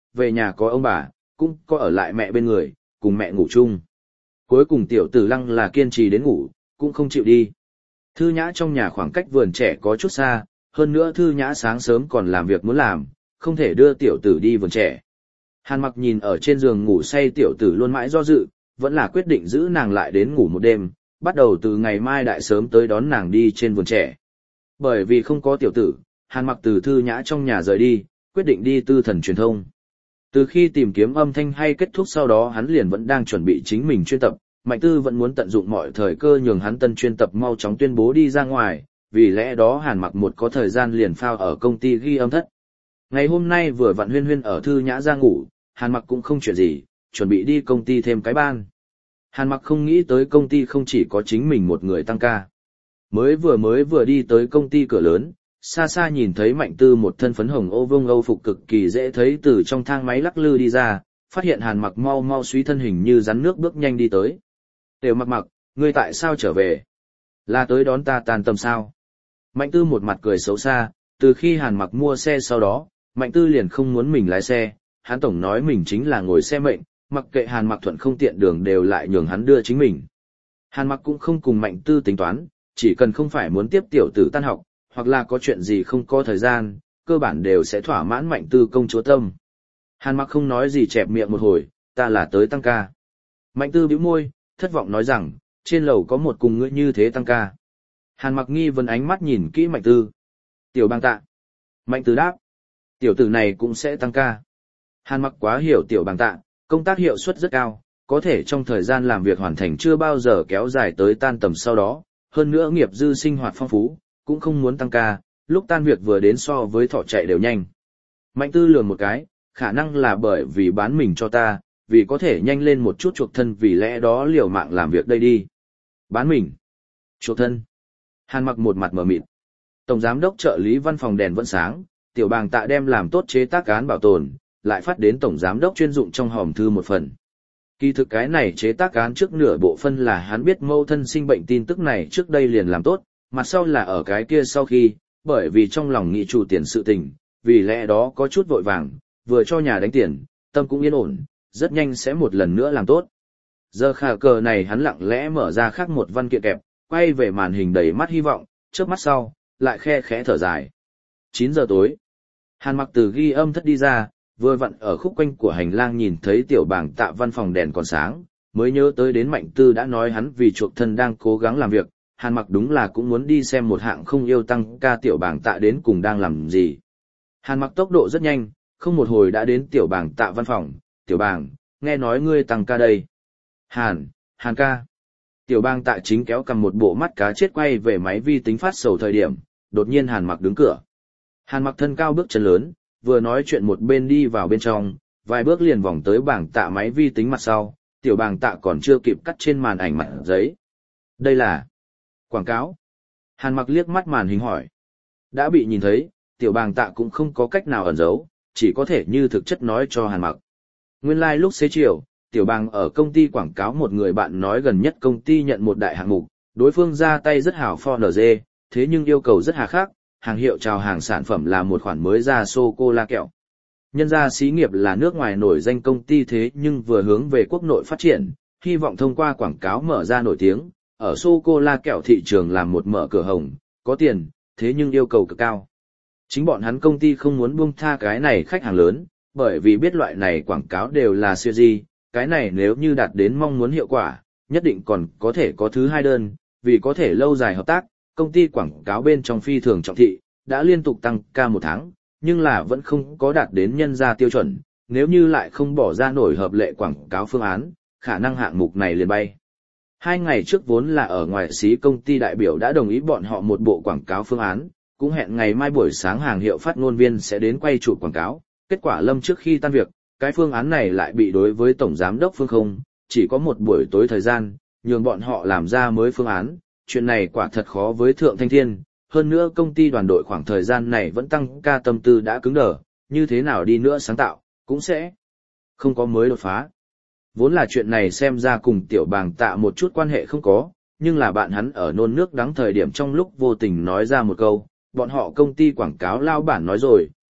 về nhà có ông bà, cũng có ở lại mẹ bên người, cùng mẹ ngủ chung. Cuối cùng tiểu tử Lăng là kiên trì đến ngủ, cũng không chịu đi. Thư Nhã trong nhà khoảng cách vườn trẻ có chút xa, hơn nữa Thư Nhã sáng sớm còn làm việc muốn làm, không thể đưa tiểu tử đi vườn trẻ. Hàn Mặc nhìn ở trên giường ngủ say tiểu tử luôn mãi do dự, vẫn là quyết định giữ nàng lại đến ngủ một đêm, bắt đầu từ ngày mai đại sớm tới đón nàng đi trên vườn trẻ. Bởi vì không có tiểu tử, Hàn Mặc từ Thư Nhã trong nhà rời đi, quyết định đi Tư Thần truyền thông. Từ khi tìm kiếm âm thanh hay kết thúc sau đó hắn liền vẫn đang chuẩn bị chính mình chuyên tập, Mạnh Tư vẫn muốn tận dụng mọi thời cơ nhường hắn tân chuyên tập mau chóng tuyên bố đi ra ngoài, vì lẽ đó Hàn Mặc một có thời gian liền phao ở công ty ghi âm thất. Ngày hôm nay vừa vặn Huyên Huyên ở Thư Nhã ra ngủ, Hàn Mặc cũng không chuyện gì, chuẩn bị đi công ty thêm cái ban. Hàn Mặc không nghĩ tới công ty không chỉ có chính mình một người tăng ca. Mới vừa đi tới công ty cửa lớn, xa xa nhìn thấy Mạnh Tư một thân phấn hồng ô vương âu phục cực kỳ dễ thấy từ trong thang máy lắc lư đi ra, phát hiện Hàn Mặc mau mau suy thân hình như rắn nước bước nhanh đi tới. Tiểu Mặc, ngươi tại sao trở về? Là tới đón ta tan tầm sao? Mạnh Tư một mặt cười xấu xa, từ khi Hàn Mặc mua xe sau đó, Mạnh Tư liền không muốn mình lái xe, hắn tổng nói mình chính là ngồi xe mệnh, mặc kệ Hàn Mặc thuận không tiện đường đều lại nhường hắn đưa chính mình. Hàn Mặc cũng không cùng Mạnh Tư tính toán, chỉ cần không phải muốn tiếp tiểu tử tan học, hoặc là có chuyện gì không có thời gian, cơ bản đều sẽ thỏa mãn Mạnh Tư công chúa tâm. Hàn Mặc không nói gì chẹp miệng một hồi, ta là tới tăng ca. Mạnh Tư bĩu môi, thất vọng nói rằng, trên lầu có một cùng ngươi như thế tăng ca. Hàn Mặc nghi vấn ánh mắt nhìn kỹ Mạnh Tư. Tiểu Bang Tạ. Mạnh Tư đáp, tiểu tử này cũng sẽ tăng ca. Hàn Mặc quá hiểu Tiểu Bang Tạ, công tác hiệu suất rất cao, có thể trong thời gian làm việc hoàn thành chưa bao giờ kéo dài tới tan tầm sau đó, hơn nữa nghiệp dư sinh hoạt phong phú, cũng không muốn tăng ca, lúc tan việc vừa đến so với thỏ chạy đều nhanh. Mạnh Tư lườm một cái, khả năng là bởi vì bán mình cho ta, vì có thể nhanh lên một chút chuộc thân vì lẽ đó liều mạng làm việc đây đi. Bán mình? Chuộc thân? Hàn Mặc một mặt mở mịt. Tổng giám đốc trợ lý văn phòng đèn vẫn sáng, Tiểu Bàng Tạ đem làm tốt chế tác án bảo tồn, lại phát đến tổng giám đốc chuyên dụng trong hòm thư một phần. Kỳ thực cái này chế tác án trước nửa bộ phân là hắn biết mâu thân sinh bệnh tin tức này trước đây liền làm tốt, mặt sau là ở cái kia sau khi, bởi vì trong lòng nghĩ chủ tiền sự tình, vì lẽ đó có chút vội vàng, vừa cho nhà đánh tiền, tâm cũng yên ổn, rất nhanh sẽ một lần nữa làm tốt. Giờ khả cờ này hắn lặng lẽ mở ra khác một văn kiện kẹp, quay về màn hình đầy mắt hy vọng, chớp mắt sau, lại khe khẽ thở dài. 9 giờ tối, Hàn Mặc từ ghi âm thất đi ra, vừa vặn ở khúc quanh của hành lang nhìn thấy Tiểu Bàng Tạ văn phòng đèn còn sáng, mới nhớ tới đến Mạnh Tư đã nói hắn vì chuộc thân đang cố gắng làm việc, Hàn Mặc đúng là cũng muốn đi xem một hạng không yêu tăng ca Tiểu Bàng Tạ đến cùng đang làm gì. Hàn Mặc tốc độ rất nhanh, không một hồi đã đến Tiểu Bàng Tạ văn phòng, Tiểu Bàng, nghe nói ngươi tăng ca đây. Hàn ca. Tiểu Bàng Tạ chính kéo cầm một bộ mắt cá chết quay về máy vi tính phát sầu thời điểm, đột nhiên Hàn Mặc đứng cửa. Hàn Mặc thân cao bước chân lớn, vừa nói chuyện một bên đi vào bên trong, vài bước liền vòng tới Bàng Tạ máy vi tính mặt sau, Tiểu Bàng Tạ còn chưa kịp cắt trên màn ảnh mặt giấy. Đây là quảng cáo. Hàn Mặc liếc mắt màn hình hỏi. Đã bị nhìn thấy, Tiểu Bàng Tạ cũng không có cách nào ẩn giấu, chỉ có thể như thực chất nói cho Hàn Mặc. Nguyên lai lúc xế chiều, Tiểu Bàng ở công ty quảng cáo một người bạn nói gần nhất công ty nhận một đại hạng mục, đối phương ra tay rất hào for NG, thế nhưng yêu cầu rất hà khắc, hàng hiệu chào hàng sản phẩm là một khoản mới ra sô-cô-la kẹo. Nhân ra xí nghiệp là nước ngoài nổi danh công ty thế nhưng vừa hướng về quốc nội phát triển, hy vọng thông qua quảng cáo mở ra nổi tiếng, ở sô-cô-la kẹo thị trường làm một mở cửa hồng, có tiền, thế nhưng yêu cầu cực cao. Chính bọn hắn công ty không muốn buông tha cái này khách hàng lớn, bởi vì biết loại này quảng cáo đều là siêu di, cái này nếu như đạt đến mong muốn hiệu quả, nhất định còn có thể có thứ hai đơn, vì có thể lâu dài hợp tác, công ty quảng cáo bên trong phi thường trọng thị, đã liên tục tăng ca một tháng, nhưng là vẫn không có đạt đến nhân ra tiêu chuẩn, nếu như lại không bỏ ra nổi hợp lệ quảng cáo phương án, khả năng hạng mục này liền bay. 2 ngày trước vốn là ở ngoài xí công ty đại biểu đã đồng ý bọn họ một bộ quảng cáo phương án, cũng hẹn ngày mai buổi sáng hàng hiệu phát ngôn viên sẽ đến quay chụp quảng cáo, kết quả lâm trước khi tan việc, cái phương án này lại bị đối với tổng giám đốc Phương Không, chỉ có một buổi tối thời gian, nhường bọn họ làm ra mới phương án, chuyện này quả thật khó với Thượng Thanh Thiên, hơn nữa công ty đoàn đội khoảng thời gian này vẫn tăng ca tâm tư đã cứng đờ, như thế nào đi nữa sáng tạo, cũng sẽ không có mới đột phá. Vốn là chuyện này xem ra cùng Tiểu Bàng Tạ một chút quan hệ không có, nhưng là bạn hắn ở nôn nước đắng thời điểm trong lúc vô tình nói ra một câu, bọn họ công ty quảng cáo lao bản nói rồi,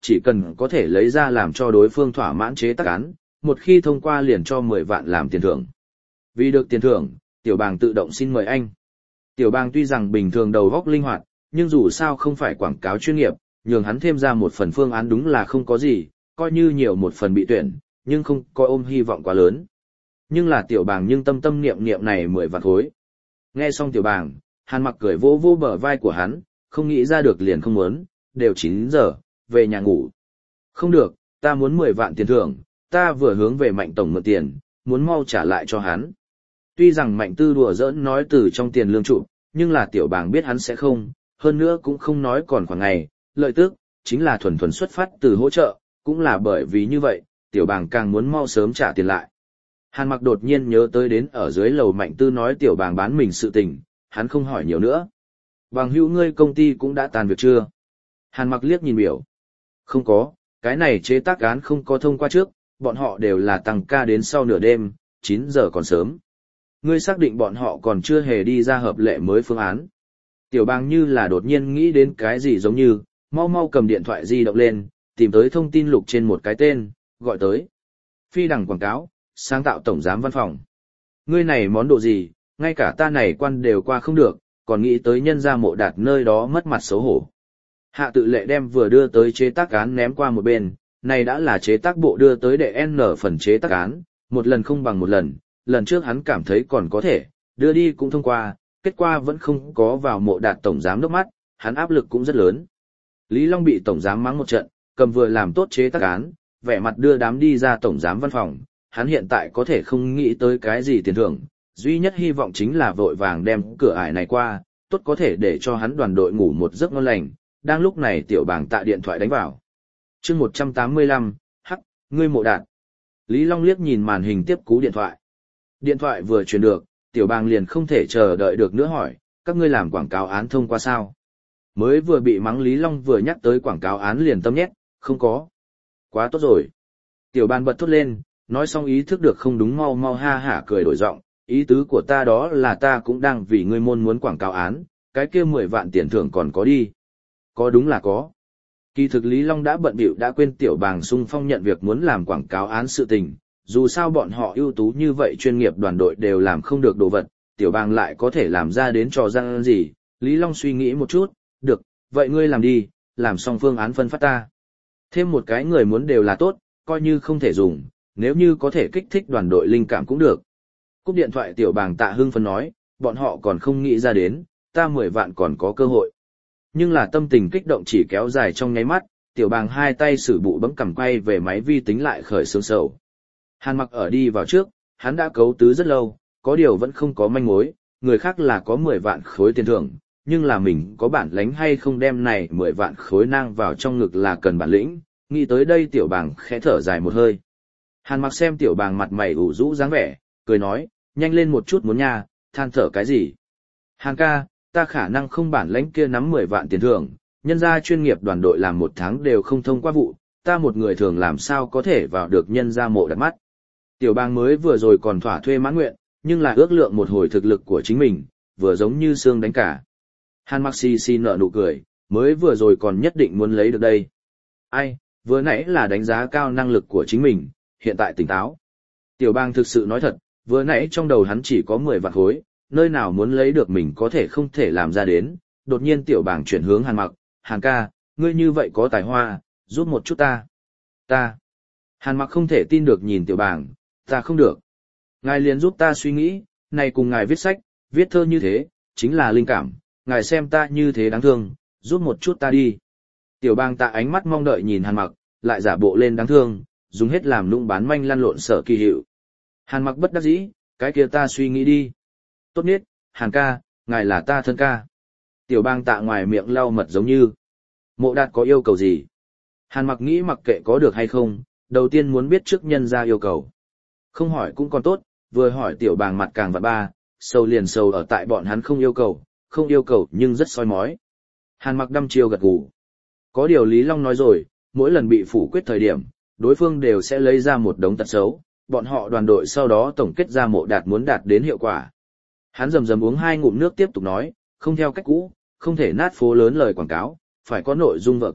chỉ cần có thể lấy ra làm cho đối phương thỏa mãn chế tác án, một khi thông qua liền cho 10 vạn làm tiền thưởng. Vì được tiền thưởng, Tiểu Bàng tự động xin mời anh. Tiểu Bàng tuy rằng bình thường đầu óc linh hoạt, nhưng dù sao không phải quảng cáo chuyên nghiệp, nhường hắn thêm ra một phần phương án đúng là không có gì, coi như nhiều một phần bị tuyển, nhưng không coi ôm hy vọng quá lớn. Nhưng là Tiểu Bàng nhưng tâm tâm niệm niệm này 10 vạn khối. Nghe xong Tiểu Bàng, Hàn Mặc cười vô vô bờ vai của hắn, không nghĩ ra được liền không muốn, đều 9 giờ, về nhà ngủ. Không được, ta muốn 10 vạn tiền thưởng, ta vừa hướng về Mạnh tổng mượn tiền, muốn mau trả lại cho hắn. Tuy rằng Mạnh Tư đùa giỡn nói từ trong tiền lương trụ, nhưng là Tiểu Bàng biết hắn sẽ không, hơn nữa cũng không nói còn khoảng ngày, lợi tức, chính là thuần thuần xuất phát từ hỗ trợ, cũng là bởi vì như vậy, Tiểu Bàng càng muốn mau sớm trả tiền lại. Hàn Mặc đột nhiên nhớ tới đến ở dưới lầu Mạnh Tư nói Tiểu Bàng bán mình sự tình, hắn không hỏi nhiều nữa. Bằng hữu ngươi công ty cũng đã tàn việc chưa? Hàn Mặc liếc nhìn biểu. Không có, cái này chế tác án không có thông qua trước, bọn họ đều là tăng ca đến sau nửa đêm, 9 giờ còn sớm. Ngươi xác định bọn họ còn chưa hề đi ra hợp lệ mới phương án. Tiểu Bàng như là đột nhiên nghĩ đến cái gì giống như, mau mau cầm điện thoại di động lên, tìm tới thông tin lục trên một cái tên, gọi tới. Phi đằng quảng cáo, sáng tạo tổng giám văn phòng. Ngươi này món đồ gì, ngay cả ta này quan đều qua không được, còn nghĩ tới nhân gia Mộ Đạt nơi đó mất mặt xấu hổ. Hạ Tự Lệ đem vừa đưa tới chế tác án ném qua một bên, này đã là chế tác bộ đưa tới để N phần chế tác án, một lần không bằng một lần trước hắn cảm thấy còn có thể, đưa đi cũng thông qua, kết quả vẫn không có vào Mộ Đạt tổng giám đốc mắt, hắn áp lực cũng rất lớn. Lý Long bị tổng giám mắng một trận, cầm vừa làm tốt chế tác án, vẻ mặt đưa đám đi ra tổng giám văn phòng, hắn hiện tại có thể không nghĩ tới cái gì tiền thưởng, duy nhất hy vọng chính là vội vàng đem cửa ải này qua, tốt có thể để cho hắn đoàn đội ngủ một giấc ngon lành. Đang lúc này Tiểu Bàng tạ điện thoại đánh vào. Chương 185, hắc, ngươi Mộ Đạt. Lý Long liếc nhìn màn hình tiếp cú điện thoại. Điện thoại vừa truyền được, Tiểu Bàng liền không thể chờ đợi được nữa hỏi, các ngươi làm quảng cáo án thông qua sao? Mới vừa bị mắng Lý Long vừa nhắc tới quảng cáo án liền tâm nhét, không có. Quá tốt rồi. Tiểu Bàng bật thốt lên, nói xong ý thức được không đúng mau mau ha hả cười đổi giọng, ý tứ của ta đó là ta cũng đang vì ngươi môn muốn quảng cáo án, cái kia 10 vạn tiền thưởng còn có đi. Có đúng là có. Kỳ thực Lý Long đã bận bịu đã quên Tiểu Bàng xung phong nhận việc muốn làm quảng cáo án sự tình, dù sao bọn họ ưu tú như vậy chuyên nghiệp đoàn đội đều làm không được đồ vật, Tiểu Bàng lại có thể làm ra đến trò răng gì, Lý Long suy nghĩ một chút, được, vậy ngươi làm đi, làm xong phương án phân phát ta. Thêm một cái người muốn đều là tốt, coi như không thể dùng, nếu như có thể kích thích đoàn đội linh cảm cũng được. Cúp điện thoại Tiểu Bàng tạ hưng phấn nói, bọn họ còn không nghĩ ra đến, ta 10 vạn còn có cơ hội. Nhưng là tâm tình kích động chỉ kéo dài trong nháy mắt, Tiểu Bàng hai tay sử bụ bấm cầm quay về máy vi tính lại khởi xướng sầu. Hàn Mặc ở đi vào trước, hắn đã cấu tứ rất lâu, có điều vẫn không có manh mối, người khác là có 10 vạn khối tiền thưởng, nhưng là mình có bản lĩnh hay không đem này 10 vạn khối nang vào trong ngực là cần bản lĩnh, nghĩ tới đây Tiểu Bàng khẽ thở dài một hơi. Hàn Mặc xem Tiểu Bàng mặt mày ủ rũ dáng vẻ, cười nói, nhanh lên một chút muốn nha, than thở cái gì. Hàn ca, ta khả năng không bản lãnh kia nắm 10 vạn tiền thưởng, nhân gia chuyên nghiệp đoàn đội làm 1 tháng đều không thông qua vụ, ta một người thường làm sao có thể vào được nhân gia Mộ Đạt mắt. Tiểu Bàng mới vừa rồi còn thỏa thuê mãn nguyện, nhưng là ước lượng một hồi thực lực của chính mình, vừa giống như xương đánh cả. Hàn Mặc xì nở nụ cười, mới vừa rồi còn nhất định muốn lấy được đây. Ai, vừa nãy là đánh giá cao năng lực của chính mình, hiện tại tỉnh táo. Tiểu Bàng thực sự nói thật, vừa nãy trong đầu hắn chỉ có 10 vạn khối, nơi nào muốn lấy được mình có thể không thể làm ra đến. Đột nhiên Tiểu Bàng chuyển hướng Hàn Mặc, Hàn ca, ngươi như vậy có tài hoa, giúp một chút ta. Ta. Hàn Mặc không thể tin được nhìn Tiểu Bàng, ta không được. Ngài liền giúp ta suy nghĩ, này cùng ngài viết sách, viết thơ như thế, chính là linh cảm, ngài xem ta như thế đáng thương, giúp một chút ta đi. Tiểu Bàng tạ ánh mắt mong đợi nhìn Hàn Mặc, lại giả bộ lên đáng thương, dùng hết làm lũng bán manh lăn lộn Sở Kỳ Hiệu. Hàn Mặc bất đắc dĩ, cái kia ta suy nghĩ đi. Tốt nhất, Hàn ca, ngài là ta thân ca. Tiểu Bàng tạ ngoài miệng lau mật giống như. Mộ Đạt có yêu cầu gì? Hàn Mặc nghĩ mặc kệ có được hay không, đầu tiên muốn biết trước nhân ra yêu cầu. Không hỏi cũng còn tốt, vừa hỏi Tiểu Bàng mặt càng vạn ba, sâu liền sâu ở tại bọn hắn không yêu cầu nhưng rất soi mói. Hàn Mặc đăm chiêu gật gù. Có điều Lý Long nói rồi, mỗi lần bị phủ quyết thời điểm, đối phương đều sẽ lấy ra một đống tật xấu, bọn họ đoàn đội sau đó tổng kết ra Mộ Đạt muốn đạt đến hiệu quả. Hắn rầm rầm uống 2 ngụm nước tiếp tục nói, không theo cách cũ, không thể nát phố lớn lời quảng cáo, phải có nội dung vở kịch,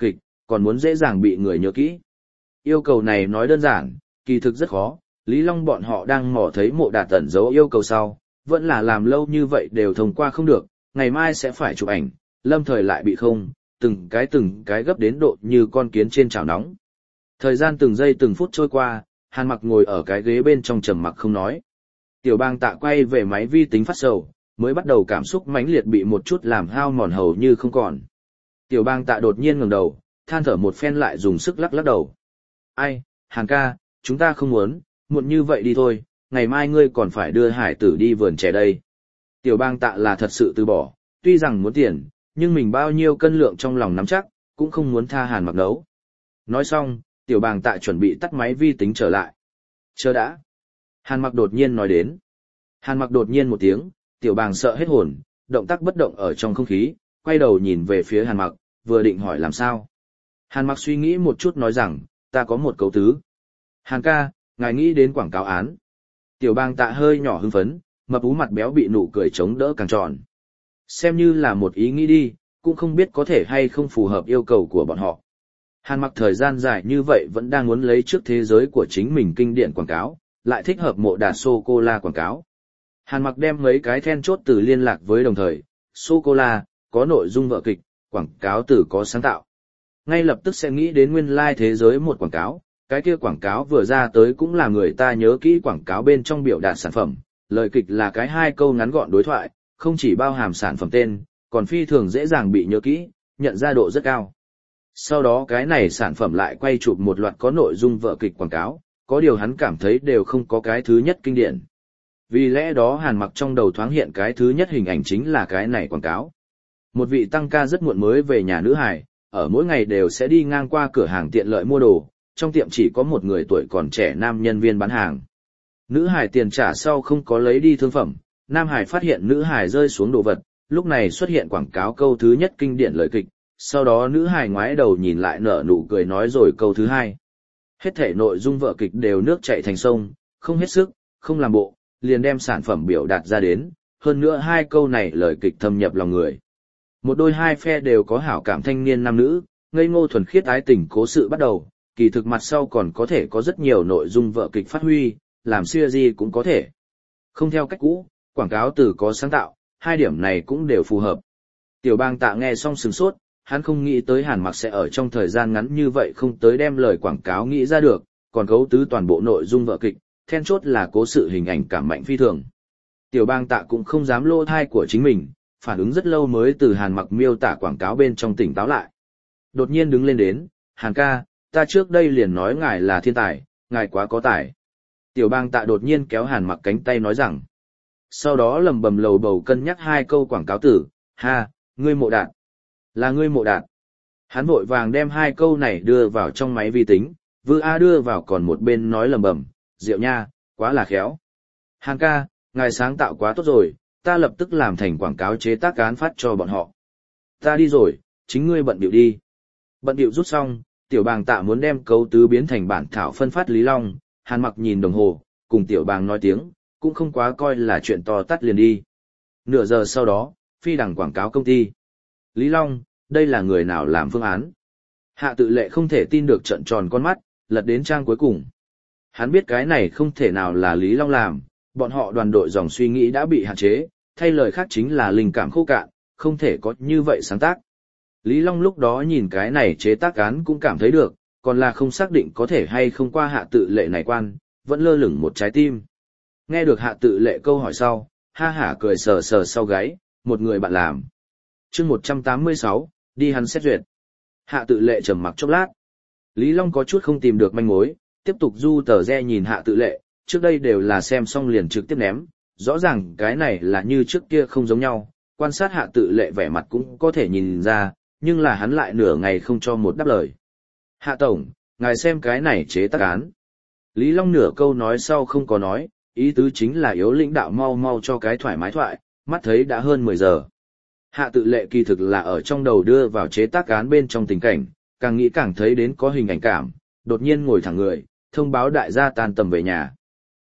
còn muốn dễ dàng bị người nhớ kỹ. Yêu cầu này nói đơn giản, kỳ thực rất khó, Lý Long bọn họ đang mò thấy Mộ Đạt ẩn giấu yêu cầu sau, vẫn là làm lâu như vậy đều thông qua không được, ngày mai sẽ phải chụp ảnh, lâm thời lại bị không, từng cái gấp đến độ như con kiến trên chảo nóng. Thời gian từng giây từng phút trôi qua, Hàn Mặc ngồi ở cái ghế bên trong trầm mặc không nói. Tiểu Bang Tạ quay về máy vi tính phát sầu, mới bắt đầu cảm xúc mãnh liệt bị một chút làm hao mòn hầu như không còn. Tiểu Bang Tạ đột nhiên ngẩng đầu, than thở một phen lại dùng sức lắc lắc đầu. Ai, Hàn ca, chúng ta không muốn, muộn như vậy đi thôi, ngày mai ngươi còn phải đưa hải tử đi vườn trẻ đây. Tiểu Bang Tạ là thật sự từ bỏ, tuy rằng muốn tiền, nhưng mình bao nhiêu cân lượng trong lòng nắm chắc, cũng không muốn tha Hàn Mặc nấu. Nói xong, Tiểu Bang Tạ chuẩn bị tắt máy vi tính trở lại. Chờ đã. Hàn Mặc đột nhiên nói đến. Hàn Mặc đột nhiên một tiếng, Tiểu Bang sợ hết hồn, động tác bất động ở trong không khí, quay đầu nhìn về phía Hàn Mặc, vừa định hỏi làm sao. Hàn Mặc suy nghĩ một chút nói rằng, ta có một cấu tứ. Hàn ca, ngài nghĩ đến quảng cáo án. Tiểu Bang Tạ hơi nhỏ hưng phấn, mập ú mặt béo bị nụ cười chống đỡ càng tròn. Xem như là một ý nghĩ đi, cũng không biết có thể hay không phù hợp yêu cầu của bọn họ. Hàn Mặc thời gian dài như vậy vẫn đang muốn lấy trước thế giới của chính mình kinh điển quảng cáo, lại thích hợp Mộ Đạt sô-cô-la quảng cáo. Hàn Mặc đem mấy cái then chốt từ liên lạc với đồng thời, sô-cô-la, có nội dung vở kịch, quảng cáo từ có sáng tạo. Ngay lập tức sẽ nghĩ đến nguyên lai thế giới một quảng cáo, cái kia quảng cáo vừa ra tới cũng là người ta nhớ kỹ quảng cáo bên trong biểu đạt sản phẩm, lời kịch là cái hai câu ngắn gọn đối thoại, không chỉ bao hàm sản phẩm tên, còn phi thường dễ dàng bị nhớ kỹ, nhận ra độ rất cao. Sau đó cái này sản phẩm lại quay chụp một loạt có nội dung vở kịch quảng cáo, có điều hắn cảm thấy đều không có cái thứ nhất kinh điển. Vì lẽ đó Hàn Mặc trong đầu thoáng hiện cái thứ nhất hình ảnh chính là cái này quảng cáo. Một vị tăng ca rất muộn mới về nhà nữ hài, ở mỗi ngày đều sẽ đi ngang qua cửa hàng tiện lợi mua đồ, trong tiệm chỉ có một người tuổi còn trẻ nam nhân viên bán hàng. Nữ hài tiền trả sau không có lấy đi thương phẩm, nam hài phát hiện nữ hài rơi xuống đồ vật, lúc này xuất hiện quảng cáo câu thứ nhất kinh điển lời kịch, sau đó nữ hài ngoái đầu nhìn lại nở nụ cười nói rồi câu thứ hai. Hết thể nội dung vở kịch đều nước chảy thành sông, không hết sức, không làm bộ, liền đem sản phẩm biểu đạt ra đến, hơn nữa hai câu này lời kịch thâm nhập lòng người. Một đôi hai phe đều có hảo cảm thanh niên nam nữ, ngây ngô thuần khiết ái tình cố sự bắt đầu, kỳ thực mặt sau còn có thể có rất nhiều nội dung vở kịch phát huy, làm series cũng có thể. Không theo cách cũ, quảng cáo từ có sáng tạo, hai điểm này cũng đều phù hợp. Tiểu Bang Tạ nghe xong sửng sốt, hắn không nghĩ tới Hàn Mặc sẽ ở trong thời gian ngắn như vậy không tới đem lời quảng cáo nghĩ ra được, còn cấu tứ toàn bộ nội dung vở kịch, then chốt là cố sự hình ảnh cảm mạnh phi thường. Tiểu Bang Tạ cũng không dám lô thai của chính mình, phản ứng rất lâu mới từ Hàn Mặc miêu tả quảng cáo bên trong tỉnh táo lại. Đột nhiên đứng lên đến, Hàn ca, ta trước đây liền nói ngài là thiên tài, ngài quá có tài. Tiểu Bang Tạ đột nhiên kéo Hàn Mặc cánh tay nói rằng. Sau đó lầm bầm lầu bầu cân nhắc hai câu quảng cáo tử, ha, ngươi Mộ Đạt. Là ngươi Mộ Đạt. Hắn vội vàng đem hai câu này đưa vào trong máy vi tính, vừa đưa vào còn một bên nói lầm bầm, Diệu nha, quá là khéo. Hàn ca, ngài sáng tạo quá tốt rồi, ta lập tức làm thành quảng cáo chế tác án phát cho bọn họ. Ta đi rồi, chính ngươi bận bịu đi. Bận bịu rút xong, Tiểu Bang Tạ muốn đem cấu tứ biến thành bản thảo phân phát Lý Long, Hàn Mặc nhìn đồng hồ, cùng Tiểu Bang nói tiếng, cũng không quá coi là chuyện to tát liền đi. Nửa giờ sau đó, phi đằng quảng cáo công ty. Lý Long, đây là người nào làm phương án? Hạ Tự Lệ không thể tin được trợn tròn con mắt, lật đến trang cuối cùng. Hắn biết cái này không thể nào là Lý Long làm, bọn họ đoàn đội dòng suy nghĩ đã bị hạn chế, thay lời khác chính là linh cảm khô cạn, không thể có như vậy sáng tác. Lý Long lúc đó nhìn cái này chế tác án cũng cảm thấy được, còn là không xác định có thể hay không qua Hạ Tự Lệ này quan, vẫn lơ lửng một trái tim. Nghe được Hạ Tự Lệ câu hỏi sau, ha hả cười sờ sờ sau gáy, một người bạn làm. Chương 186, đi hắn xét duyệt. Hạ Tự Lệ trầm mặc chốc lát. Lý Long có chút không tìm được manh mối, tiếp tục du tờ re nhìn Hạ Tự Lệ, trước đây đều là xem xong liền trực tiếp ném, rõ ràng cái này là như trước kia không giống nhau, quan sát Hạ Tự Lệ vẻ mặt cũng có thể nhìn ra, nhưng là hắn lại nửa ngày không cho một đáp lời. Hạ Tổng, ngài xem cái này chế tác án. Lý Long nửa câu nói sau không có nói, ý tứ chính là yếu lãnh đạo mau mau cho cái thoải mái thoại, mắt thấy đã hơn 10 giờ. Hạ Tự Lệ kỳ thực là ở trong đầu đưa vào chế tác án bên trong tình cảnh, càng nghĩ càng thấy đến có hình ảnh cảm, đột nhiên ngồi thẳng người, thông báo đại gia tan tầm về nhà.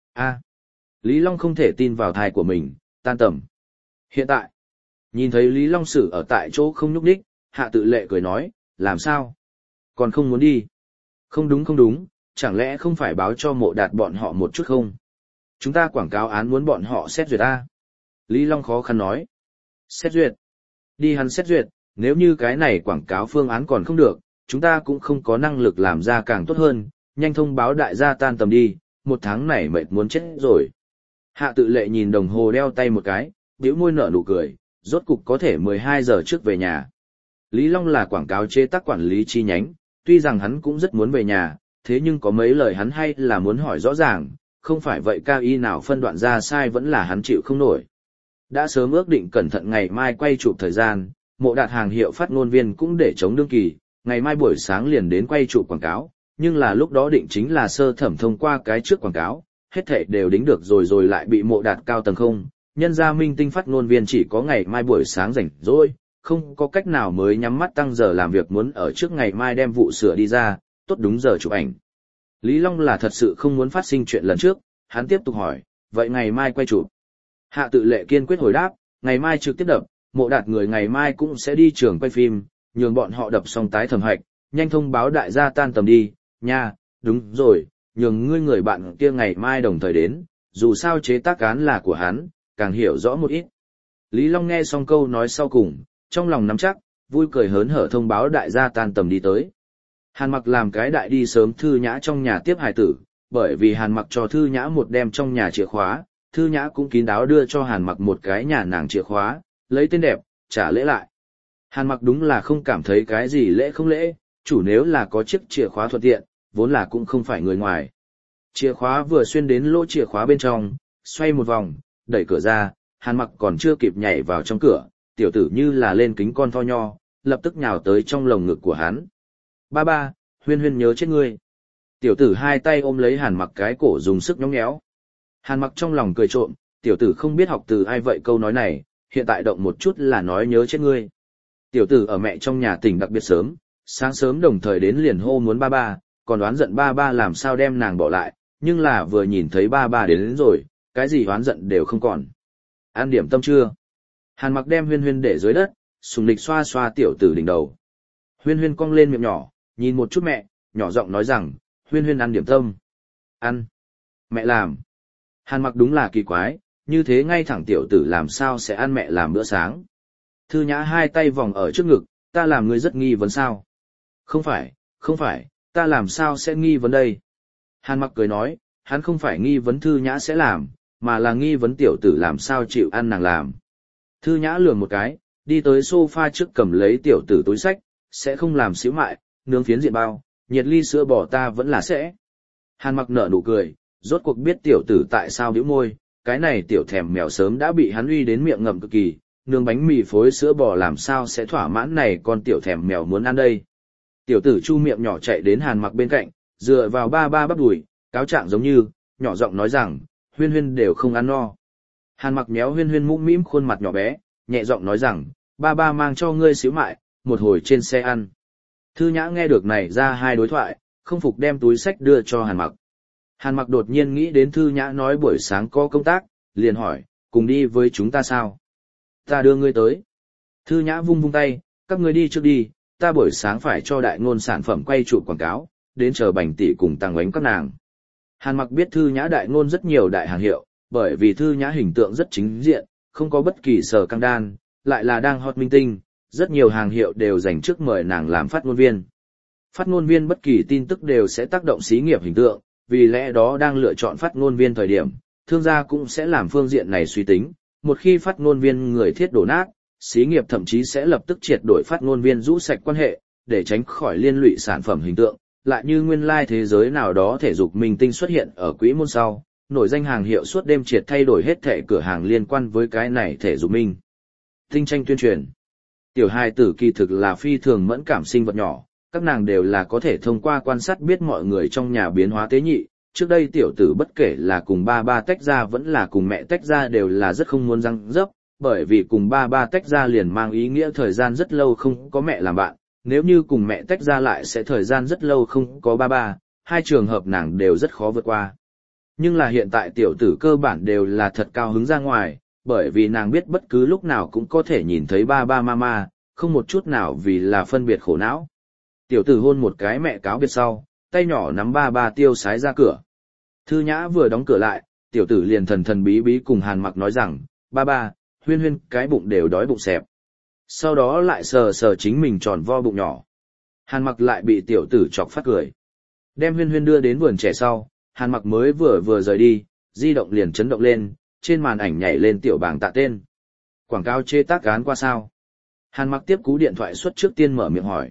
Lý Long không thể tin vào thai của mình, tan tầm. Hiện tại, nhìn thấy Lý Long Sử ở tại chỗ không nhúc nhích, Hạ Tự Lệ cười nói, làm sao? Còn không muốn đi. Không đúng, chẳng lẽ không phải báo cho Mộ Đạt bọn họ một chút không? Chúng ta quảng cáo án muốn bọn họ xét duyệt à? Lý Long khó khăn nói. Xét duyệt. Đi hắn xét duyệt, nếu như cái này quảng cáo phương án còn không được, chúng ta cũng không có năng lực làm ra càng tốt hơn, nhanh thông báo đại gia tan tầm đi, một tháng này mệt muốn chết rồi. Hạ Tự Lệ nhìn đồng hồ đeo tay một cái, bĩu môi nở nụ cười, rốt cục có thể 12 giờ trước về nhà. Lý Long là quảng cáo chế tác quản lý chi nhánh, tuy rằng hắn cũng rất muốn về nhà, thế nhưng có mấy lời hắn hay là muốn hỏi rõ ràng, không phải vậy cao y nào phân đoạn ra sai vẫn là hắn chịu không nổi. Đã sớm ước định cẩn thận ngày mai quay chụp thời gian, Mộ Đạt hàng hiệu phát ngôn viên cũng để chống đương kỳ, ngày mai buổi sáng liền đến quay chụp quảng cáo, nhưng là lúc đó định chính là sơ thẩm thông qua cái trước quảng cáo, hết thảy đều đính được rồi lại bị Mộ Đạt cao tầng không, nhân ra minh tinh phát ngôn viên chỉ có ngày mai buổi sáng rảnh rỗi, không có cách nào mới nhắm mắt tăng giờ làm việc muốn ở trước ngày mai đem vụ sửa đi ra, tốt đúng giờ chụp ảnh. Lý Long là thật sự không muốn phát sinh chuyện lần trước, hắn tiếp tục hỏi, vậy ngày mai quay chụp. Hạ Tự Lệ kiên quyết hồi đáp, ngày mai trực tiếp đập, Mộ Đạt người ngày mai cũng sẽ đi trường quay phim, nhường bọn họ đập xong tái thẩm hạch, nhanh thông báo đại gia tan tầm đi, nha, đúng rồi, nhường ngươi người bạn kia ngày mai đồng thời đến, dù sao chế tác án là của hắn, càng hiểu rõ một ít. Lý Long nghe xong câu nói sau cùng, trong lòng nắm chắc, vui cười hớn hở thông báo đại gia tan tầm đi tới. Hàn Mặc làm cái đại đi sớm Thư Nhã trong nhà tiếp hài tử, bởi vì Hàn Mặc cho Thư Nhã một đem trong nhà chìa khóa, Thư Nhã cũng kín đáo đưa cho Hàn Mặc một cái nhà nàng chìa khóa, lấy tên đẹp, trả lễ lại. Hàn Mặc đúng là không cảm thấy cái gì lễ không lễ, chủ nếu là có chiếc chìa khóa thuận tiện, vốn là cũng không phải người ngoài. Chìa khóa vừa xuyên đến lỗ chìa khóa bên trong, xoay một vòng, đẩy cửa ra, Hàn Mặc còn chưa kịp nhảy vào trong cửa, tiểu tử như là lên kính con tho nho, lập tức nhào tới trong lồng ngực của hắn. Ba ba, Huyên Huyên nhớ chết ngươi. Tiểu tử hai tay ôm lấy Hàn Mặc cái cổ dùng sức nhõng nhẽo. Hàn Mặc trong lòng cười trộm, tiểu tử không biết học từ ai vậy câu nói này, hiện tại động một chút là nói nhớ chết ngươi. Tiểu tử ở mẹ trong nhà tỉnh đặc biệt sớm, sáng sớm đồng thời đến liền hô muốn ba ba, còn đoán giận ba ba làm sao đem nàng bỏ lại, nhưng là vừa nhìn thấy ba ba đến rồi, cái gì đoán giận đều không còn. Ăn điểm tâm chưa? Hàn Mặc đem Huyên Huyên để dưới đất, sùng lịch xoa xoa tiểu tử đỉnh đầu. Huyên Huyên cong lên miệng nhỏ, nhìn một chút mẹ, nhỏ giọng nói rằng, Huyên Huyên ăn điểm tâm. Ăn. Mẹ làm. Hàn Mặc đúng là kỳ quái, như thế ngay thẳng tiểu tử làm sao sẽ ăn mẹ làm bữa sáng. Thư Nhã hai tay vòng ở trước ngực, ta làm ngươi rất nghi vấn sao? Không phải, ta làm sao sẽ nghi vấn đây? Hàn Mặc cười nói, hắn không phải nghi vấn Thư Nhã sẽ làm, mà là nghi vấn tiểu tử làm sao chịu ăn nàng làm. Thư Nhã lườm một cái, đi tới sofa trước cầm lấy tiểu tử túi sách, sẽ không làm xíu mại, nướng phiến diện bao, nhiệt ly sữa bò ta vẫn là sẽ. Hàn Mặc nở nụ cười, rốt cuộc biết tiểu tử tại sao bĩu môi, cái này tiểu thèm mèo sớm đã bị hắn uy đến miệng ngậm cực kỳ, nướng bánh mì phối sữa bò làm sao sẽ thỏa mãn này con tiểu thèm mèo muốn ăn đây. Tiểu tử chu miệng nhỏ chạy đến Hàn Mặc bên cạnh, dựa vào ba ba bắp đùi, cáo trạng giống như, nhỏ giọng nói rằng, Huyên Huyên đều không ăn no. Hàn Mặc méo Huyên Huyên mũm mĩm khuôn mặt nhỏ bé, nhẹ giọng nói rằng, ba ba mang cho ngươi xíu mại, một hồi trên xe ăn. Thư Nhã nghe được này ra hai đối thoại, không phục đem túi sách đưa cho Hàn Mặc. Hàn Mặc đột nhiên nghĩ đến Thư Nhã nói buổi sáng có công tác, liền hỏi, cùng đi với chúng ta sao? Ta đưa ngươi tới. Thư Nhã vung vung tay, các ngươi đi trước đi, ta buổi sáng phải cho đại ngôn sản phẩm quay chụp quảng cáo, đến chờ Bành tỷ cùng Tăng Oánh các nàng. Hàn Mặc biết Thư Nhã đại ngôn rất nhiều đại hàng hiệu, bởi vì Thư Nhã hình tượng rất chính diện, không có bất kỳ sở căng đan, lại là đang hot minh tinh, rất nhiều hàng hiệu đều dành trước mời nàng làm phát ngôn viên. Phát ngôn viên bất kỳ tin tức đều sẽ tác động xí nghiệp hình tượng, vì lẽ đó đang lựa chọn phát ngôn viên thời điểm, thương gia cũng sẽ làm phương diện này suy tính, một khi phát ngôn viên người thiết đổ nát, xí nghiệp thậm chí sẽ lập tức triệt đổi phát ngôn viên rũ sạch quan hệ, để tránh khỏi liên lụy sản phẩm hình tượng, lại như nguyên lai thế giới nào đó thể dục minh tinh xuất hiện ở quỹ môn sau, nổi danh hàng hiệu suốt đêm triệt thay đổi hết thẻ cửa hàng liên quan với cái này thể dục minh tinh tranh tuyên truyền. Tiểu hài tử kỳ thực là phi thường mẫn cảm sinh vật nhỏ, các nàng đều là có thể thông qua quan sát biết mọi người trong nhà biến hóa tế nhị. Trước đây tiểu tử bất kể là cùng ba ba tách ra vẫn là cùng mẹ tách ra đều là rất không muốn răng dấp, bởi vì cùng ba ba tách ra liền mang ý nghĩa thời gian rất lâu không có mẹ làm bạn, nếu như cùng mẹ tách ra lại sẽ thời gian rất lâu không có ba ba, hai trường hợp nàng đều rất khó vượt qua. Nhưng là hiện tại tiểu tử cơ bản đều là thật cao hứng ra ngoài, bởi vì nàng biết bất cứ lúc nào cũng có thể nhìn thấy ba ba mama, không một chút nào vì là phân biệt khổ não. Tiểu tử hôn một cái mẹ cáo biệt sau, tay nhỏ nắm ba ba tiêu sái ra cửa. Thư Nhã vừa đóng cửa lại, tiểu tử liền thần thần bí bí cùng Hàn Mặc nói rằng, ba ba, Huyên Huyên cái bụng đều đói bụng xẹp. Sau đó lại sờ sờ chính mình tròn vo bụng nhỏ. Hàn Mặc lại bị tiểu tử chọc phát cười. Đem Huyên Huyên đưa đến vườn trẻ sau, Hàn Mặc mới vừa rời đi, di động liền chấn động lên, trên màn ảnh nhảy lên tiểu bảng tạ tên. Quảng cáo chê tác gán qua sao? Hàn Mặc tiếp cú điện thoại xuất trước tiên mở miệng hỏi.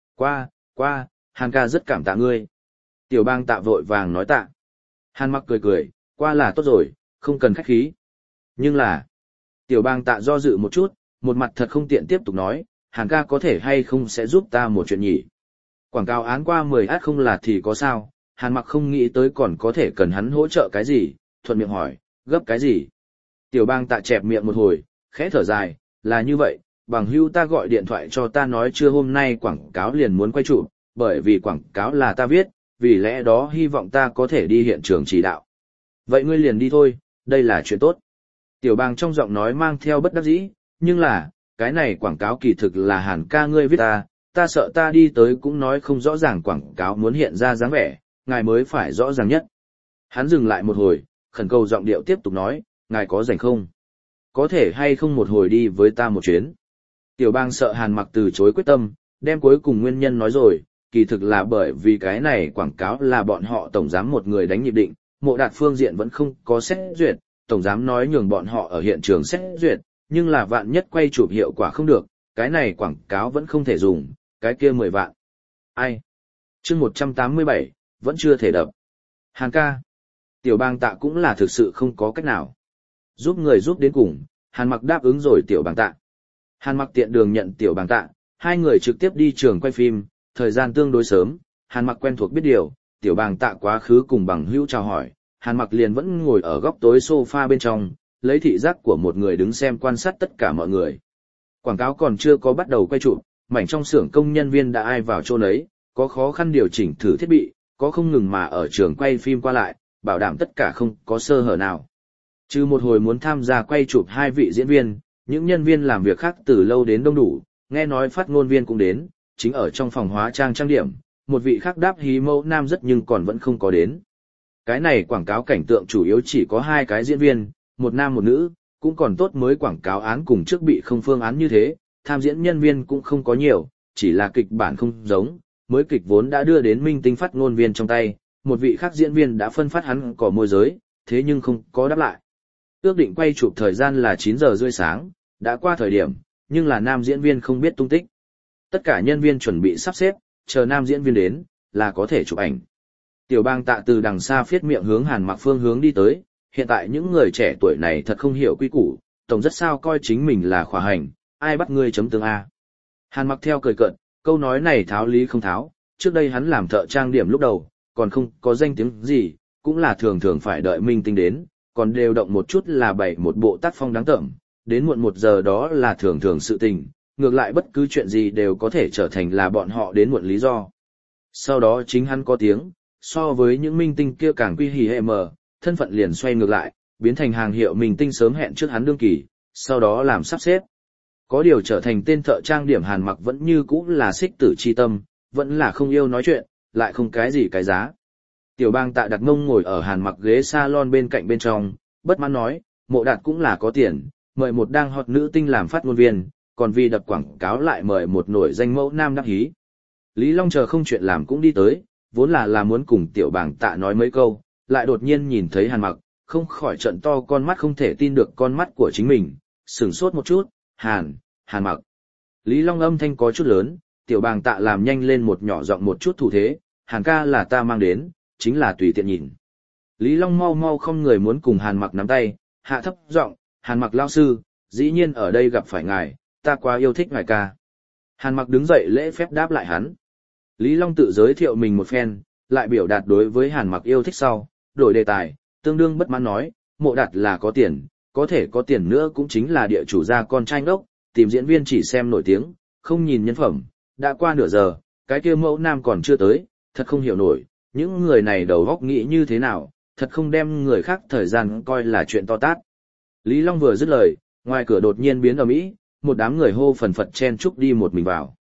Qua, Hàn ca rất cảm tạ ngươi. Tiểu bang tạ vội vàng nói tạ. Hàn Mặc cười, qua là tốt rồi, không cần khách khí. Nhưng là, tiểu bang tạ do dự một chút, một mặt thật không tiện tiếp tục nói, Hàn ca có thể hay không sẽ giúp ta một chuyện nhỉ? Quảng cáo án qua 10 không là thì có sao, Hàn Mặc không nghĩ tới còn có thể cần hắn hỗ trợ cái gì, thuận miệng hỏi, gấp cái gì? Tiểu bang tạ chẹp miệng một hồi, khẽ thở dài, là như vậy, bằng hữu ta gọi điện thoại cho ta nói trưa hôm nay quảng cáo liền muốn quay chụp, bởi vì quảng cáo là ta viết, vì lẽ đó hy vọng ta có thể đi hiện trường chỉ đạo. Vậy ngươi liền đi thôi, đây là chuyện tốt. Tiểu bang trong giọng nói mang theo bất đắc dĩ, nhưng là, cái này quảng cáo kỳ thực là Hàn ca ngươi viết ta sợ ta đi tới cũng nói không rõ ràng quảng cáo muốn hiện ra dáng vẻ, ngài mới phải rõ ràng nhất. Hắn dừng lại một hồi, khẩn cầu giọng điệu tiếp tục nói, ngài có rảnh không? Có thể hay không một hồi đi với ta một chuyến? Tiểu bang sợ Hàn Mặc từ chối quyết tâm, đem cuối cùng nguyên nhân nói rồi, kỳ thực là bởi vì cái này quảng cáo là bọn họ tổng giám một người đánh nhịp định, Mộ Đạt phương diện vẫn không có xét duyệt, tổng giám nói nhường bọn họ ở hiện trường xét duyệt, nhưng là vạn nhất quay chụp hiệu quả không được, cái này quảng cáo vẫn không thể dùng, cái kia 10 vạn. Ai? Chương 187, vẫn chưa thể đập. Hàn ca. Tiểu bang tạ cũng là thực sự không có cách nào. Giúp người giúp đến cùng, Hàn Mặc đáp ứng rồi tiểu bang tạ. Hàn Mặc tiện đường nhận tiểu bang tạ, hai người trực tiếp đi trường quay phim, thời gian tương đối sớm, Hàn Mặc quen thuộc biết điều, tiểu bang tạ quá khứ cùng bằng hữu chào hỏi, Hàn Mặc liền vẫn ngồi ở góc tối sofa bên trong, lấy thị giác của một người đứng xem quan sát tất cả mọi người. Quảng cáo còn chưa có bắt đầu quay chụp, mảnh trong xưởng công nhân viên đã ai vào chỗ nấy, có khó khăn điều chỉnh thử thiết bị, có không ngừng mà ở trường quay phim qua lại, bảo đảm tất cả không có sơ hở nào. Trừ một hồi muốn tham gia quay chụp hai vị diễn viên, những nhân viên làm việc khác từ lâu đến đông đủ, nghe nói phát ngôn viên cũng đến, chính ở trong phòng hóa trang trang điểm, một vị khác đáp hí mẫu nam rất nhưng còn vẫn không có đến. Cái này quảng cáo cảnh tượng chủ yếu chỉ có hai cái diễn viên, một nam một nữ, cũng còn tốt mới quảng cáo án cùng trước bị không phương án như thế, tham diễn nhân viên cũng không có nhiều, chỉ là kịch bản không giống, mới kịch vốn đã đưa đến minh tinh phát ngôn viên trong tay, một vị khác diễn viên đã phân phát hắn cỏ môi giới, thế nhưng không có đáp lại. Ước định quay chụp thời gian là 9 giờ rưỡi sáng, đã qua thời điểm, nhưng là nam diễn viên không biết tung tích. Tất cả nhân viên chuẩn bị sắp xếp, chờ nam diễn viên đến, là có thể chụp ảnh. Tiểu bang tạ từ đằng xa phiết miệng hướng Hàn Mặc phương hướng đi tới, hiện tại những người trẻ tuổi này thật không hiểu quy củ, tổng rất sao coi chính mình là khỏa hành, ai bắt ngươi chấm tương A. Hàn Mặc theo cười cợt, câu nói này tháo lý không tháo, trước đây hắn làm thợ trang điểm lúc đầu, còn không có danh tiếng gì, cũng là thường thường phải đợi minh tinh đến, còn đều động một chút là bày một bộ tác phong đáng tởm, đến muộn 1 giờ đó là thường thường sự tình, ngược lại bất cứ chuyện gì đều có thể trở thành là bọn họ đến muộn lý do. Sau đó chính hắn có tiếng, so với những minh tinh kia càng quy hỉ hệ mờ, thân phận liền xoay ngược lại, biến thành hàng hiệu minh tinh sớm hẹn trước hắn đương kỳ, sau đó làm sắp xếp. Có điều trở thành tên thợ trang điểm Hàn Mặc vẫn như cũ là xích tử chi tâm, vẫn là không yêu nói chuyện, lại không cái gì cái giá. Tiểu bang tạ đặt mông ngồi ở Hàn Mặc ghế salon bên cạnh bên trong, bất mãn nói, Mộ Đạt cũng là có tiền, mời một đang hot nữ tinh làm phát ngôn viên, còn vì đập quảng cáo lại mời một nổi danh mẫu nam đắc hí. Lý Long chờ không chuyện làm cũng đi tới, vốn là muốn cùng tiểu bang tạ nói mấy câu, lại đột nhiên nhìn thấy Hàn Mặc, không khỏi trợn to con mắt không thể tin được con mắt của chính mình, sửng sốt một chút, Hàn Mặc. Lý Long âm thanh có chút lớn, tiểu bang tạ làm nhanh lên một nhỏ giọng một chút thủ thế, Hàn ca là ta mang đến, chính là tùy tiện nhìn. Lý Long mau không người muốn cùng Hàn Mặc nắm tay, hạ thấp giọng, Hàn Mặc lao sư, dĩ nhiên ở đây gặp phải ngài, ta quá yêu thích ngài ca. Hàn Mặc đứng dậy lễ phép đáp lại hắn. Lý Long tự giới thiệu mình một phen, lại biểu đạt đối với Hàn Mặc yêu thích sau, đổi đề tài, tương đương bất mãn nói, Mộ Đạt là có tiền, có thể có tiền nữa cũng chính là địa chủ gia con trai ngốc, tìm diễn viên chỉ xem nổi tiếng, không nhìn nhân phẩm, đã qua nửa giờ, cái kia mẫu nam còn chưa tới, thật không hiểu nổi, những người này đầu óc nghĩ như thế nào, thật không đem người khác thời gian coi là chuyện to tát. Lý Long vừa dứt lời, ngoài cửa đột nhiên biến ầm ĩ, một đám người hô phần phật chen chúc đi một mình vào.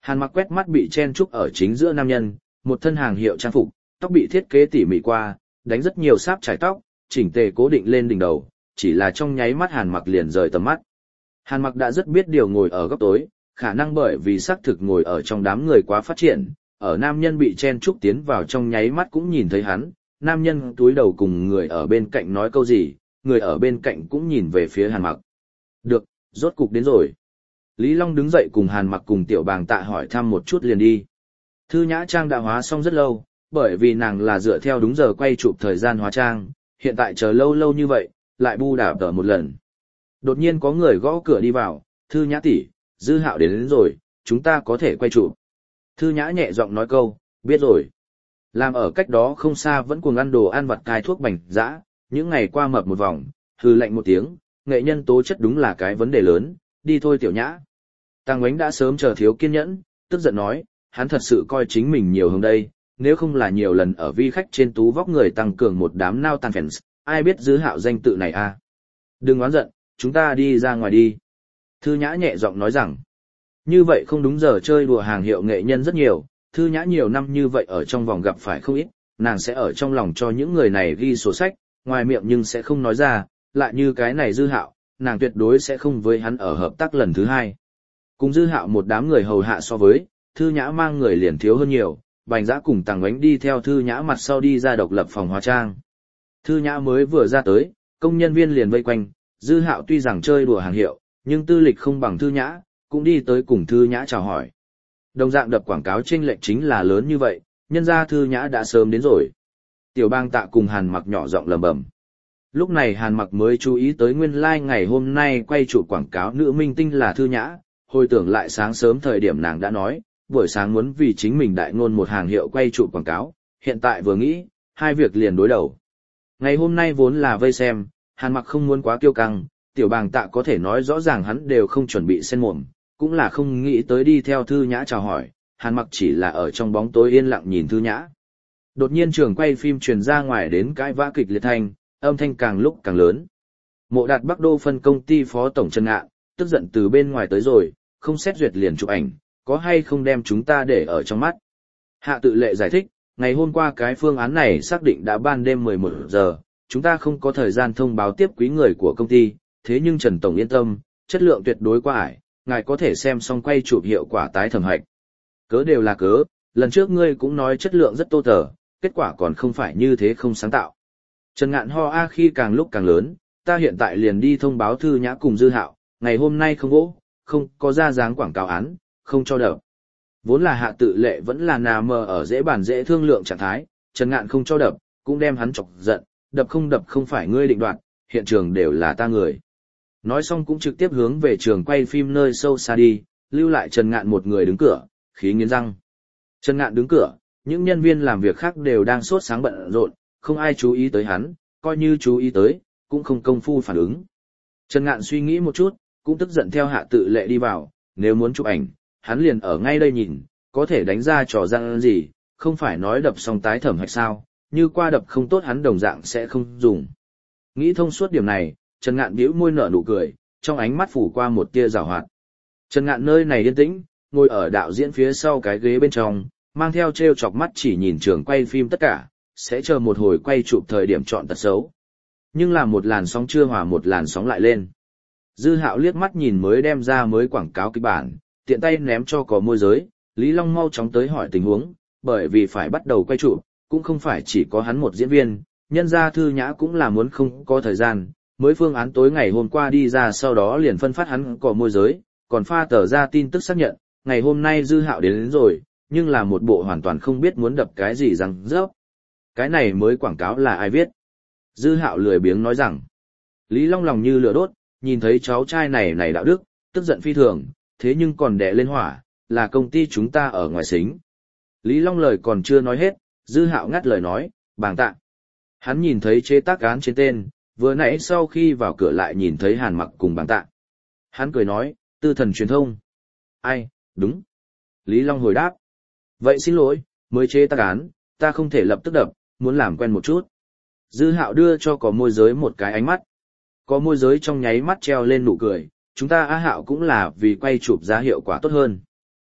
Hàn Mặc quét mắt bị chen chúc ở chính giữa nam nhân, một thân hàng hiệu trang phục, tóc bị thiết kế tỉ mỉ qua, đánh rất nhiều sáp trải tóc, chỉnh tề cố định lên đỉnh đầu, chỉ là trong nháy mắt Hàn Mặc liền rời tầm mắt. Hàn Mặc đã rất biết điều ngồi ở góc tối, khả năng bởi vì xác thực ngồi ở trong đám người quá phát triển, ở nam nhân bị chen chúc tiến vào trong nháy mắt cũng nhìn thấy hắn, nam nhân túi đầu cùng người ở bên cạnh nói câu gì, người ở bên cạnh cũng nhìn về phía Hàn Mặc. Được, rốt cục đến rồi. Lý Long đứng dậy cùng Hàn Mặc cùng Tiểu Bàng Tạ hỏi thăm một chút liền đi. Thư Nhã Trang đã hóa xong rất lâu, bởi vì nàng là dựa theo đúng giờ quay chụp thời gian hóa trang, hiện tại chờ lâu lâu như vậy, lại bu đạp tở một lần. Đột nhiên có người gõ cửa đi vào, Thư Nhã tỷ, Dư Hạo đến rồi, chúng ta có thể quay chụp. Thư Nhã nhẹ giọng nói câu, biết rồi. Làm ở cách đó không xa vẫn cuồng ăn đồ ăn vặt cai thuốc bành dã, những ngày qua mập một vòng, hừ lạnh một tiếng, nghệ nhân tố chất đúng là cái vấn đề lớn, đi thôi Tiểu Nhã. Tăng Ngoánh đã sớm chờ thiếu kiên nhẫn, tức giận nói, hắn thật sự coi chính mình nhiều hơn đây, nếu không là nhiều lần ở vi khách trên tú vóc người tăng cường một đám nao tàn fans, ai biết Dư Hạo danh tự này à. Đừng oán giận, chúng ta đi ra ngoài đi. Thư Nhã nhẹ giọng nói rằng, như vậy không đúng giờ chơi đùa hàng hiệu nghệ nhân rất nhiều, Thư Nhã nhiều năm như vậy ở trong vòng gặp phải không ít, nàng sẽ ở trong lòng cho những người này ghi sổ sách, ngoài miệng nhưng sẽ không nói ra, lại như cái này Dư Hạo, nàng tuyệt đối sẽ không với hắn ở hợp tác lần thứ hai. Cùng Dư Hạo một đám người hầu hạ so với, Thư Nhã mang người liền thiếu hơn nhiều, Bành Dã cùng Tàng Ngoánh đi theo Thư Nhã mặt sau đi ra độc lập phòng hóa trang. Thư Nhã mới vừa ra tới, công nhân viên liền vây quanh, Dư Hạo tuy rằng chơi đùa hàng hiệu, nhưng tư lịch không bằng Thư Nhã, cũng đi tới cùng Thư Nhã chào hỏi. Đồng dạng đập quảng cáo chênh lệch chính là lớn như vậy, nhân ra Thư Nhã đã sớm đến rồi. Tiểu Bang Tạ cùng Hàn Mặc nhỏ giọng lẩm bẩm. Lúc này Hàn Mặc mới chú ý tới nguyên lai ngày hôm nay quay chụp quảng cáo nữ minh tinh là Thư Nhã, hồi tưởng lại sáng sớm thời điểm nàng đã nói, buổi sáng muốn vì chính mình đại ngôn một hàng hiệu quay chụp quảng cáo, hiện tại vừa nghĩ, hai việc liền đối đầu. Ngày hôm nay vốn là vây xem, Hàn Mặc không muốn quá kiêu căng, Tiểu Bàng Tạ có thể nói rõ ràng hắn đều không chuẩn bị xen mồm, cũng là không nghĩ tới đi theo Thư Nhã chào hỏi, Hàn Mặc chỉ là ở trong bóng tối yên lặng nhìn Thư Nhã. Đột nhiên trường quay phim truyền ra ngoài đến cãi vã kịch liệt thanh, âm thanh càng lúc càng lớn. Mộ Đạt Bắc Đô phân công ty phó tổng Trần Ngạn, tức giận từ bên ngoài tới rồi, không xét duyệt liền chụp ảnh, có hay không đem chúng ta để ở trong mắt. Hạ Tự Lệ giải thích, ngày hôm qua cái phương án này xác định đã ban đêm 11 giờ, chúng ta không có thời gian thông báo tiếp quý người của công ty, thế nhưng Trần Tổng yên tâm, chất lượng tuyệt đối qua ải, ngài có thể xem xong quay chụp hiệu quả tái thẩm hạch. Cớ đều là cớ, lần trước ngươi cũng nói chất lượng rất tô tờ, kết quả còn không phải như thế không sáng tạo. Trần Ngạn ho a khi càng lúc càng lớn, ta hiện tại liền đi thông báo Thư Nhã cùng Dư Hạo, ngày hôm nay không gỗ, không có ra dáng quảng cáo án, không cho đập. Vốn là Hạ Tự Lệ vẫn là nà mờ ở dễ bàn dễ thương lượng trạng thái, Trần Ngạn không cho đập, cũng đem hắn chọc giận, đập không phải ngươi định đoạt, hiện trường đều là ta người. Nói xong cũng trực tiếp hướng về trường quay phim nơi sâu xa đi, lưu lại Trần Ngạn một người đứng cửa, khí nghiến răng. Trần Ngạn đứng cửa, những nhân viên làm việc khác đều đang sốt sáng bận rộn, không ai chú ý tới hắn, coi như chú ý tới, cũng không công phu phản ứng. Trần Ngạn suy nghĩ một chút, cũng tức giận theo Hạ Tự Lệ đi vào, nếu muốn chụp ảnh, hắn liền ở ngay đây nhìn, có thể đánh ra trò răng gì, không phải nói đập xong tái thẩm hạch sao, như qua đập không tốt hắn đồng dạng sẽ không dùng. Nghĩ thông suốt điểm này, Trần Ngạn bĩu môi nở nụ cười, trong ánh mắt phủ qua một tia giảo hoạt. Trần Ngạn nơi này yên tĩnh, ngồi ở đạo diễn phía sau cái ghế bên trong, mang theo trêu chọc mắt chỉ nhìn trường quay phim tất cả, sẽ chờ một hồi quay chụp thời điểm chọn tật xấu. Nhưng là một làn sóng chưa hòa một làn sóng lại lên. Dư Hạo liếc mắt nhìn mới đem ra mới quảng cáo kịch bản, tiện tay ném cho có môi giới, Lý Long mau chóng tới hỏi tình huống, bởi vì phải bắt đầu quay chụp, cũng không phải chỉ có hắn một diễn viên, nhân ra Thư Nhã cũng là muốn không có thời gian, mới phương án tối ngày hôm qua đi ra sau đó liền phân phát hắn có môi giới, còn pha tờ ra tin tức xác nhận, ngày hôm nay Dư Hạo đến rồi, nhưng là một bộ hoàn toàn không biết muốn đập cái gì rằng rớp. Cái này mới quảng cáo là ai viết? Dư Hạo lười biếng nói rằng, Lý Long lòng như lửa đốt, nhìn thấy cháu trai này đạo đức, tức giận phi thường, thế nhưng còn đè lên hỏa, là công ty chúng ta ở ngoài xính. Lý Long lời còn chưa nói hết, Dư Hạo ngắt lời nói, Bàng Tạ. Hắn nhìn thấy chế tác án trên tên, vừa nãy sau khi vào cửa lại nhìn thấy Hàn Mặc cùng Bàng Tạ. Hắn cười nói, Tư Thần truyền thông. Ai, đúng. Lý Long hồi đáp. Vậy xin lỗi, mới chế tác án, ta không thể lập tức đập, muốn làm quen một chút. Dư Hạo đưa cho có môi giới một cái ánh mắt. Có môi giới trong nháy mắt treo lên nụ cười, chúng ta Á Hạo cũng là vì quay chụp ra hiệu quả tốt hơn.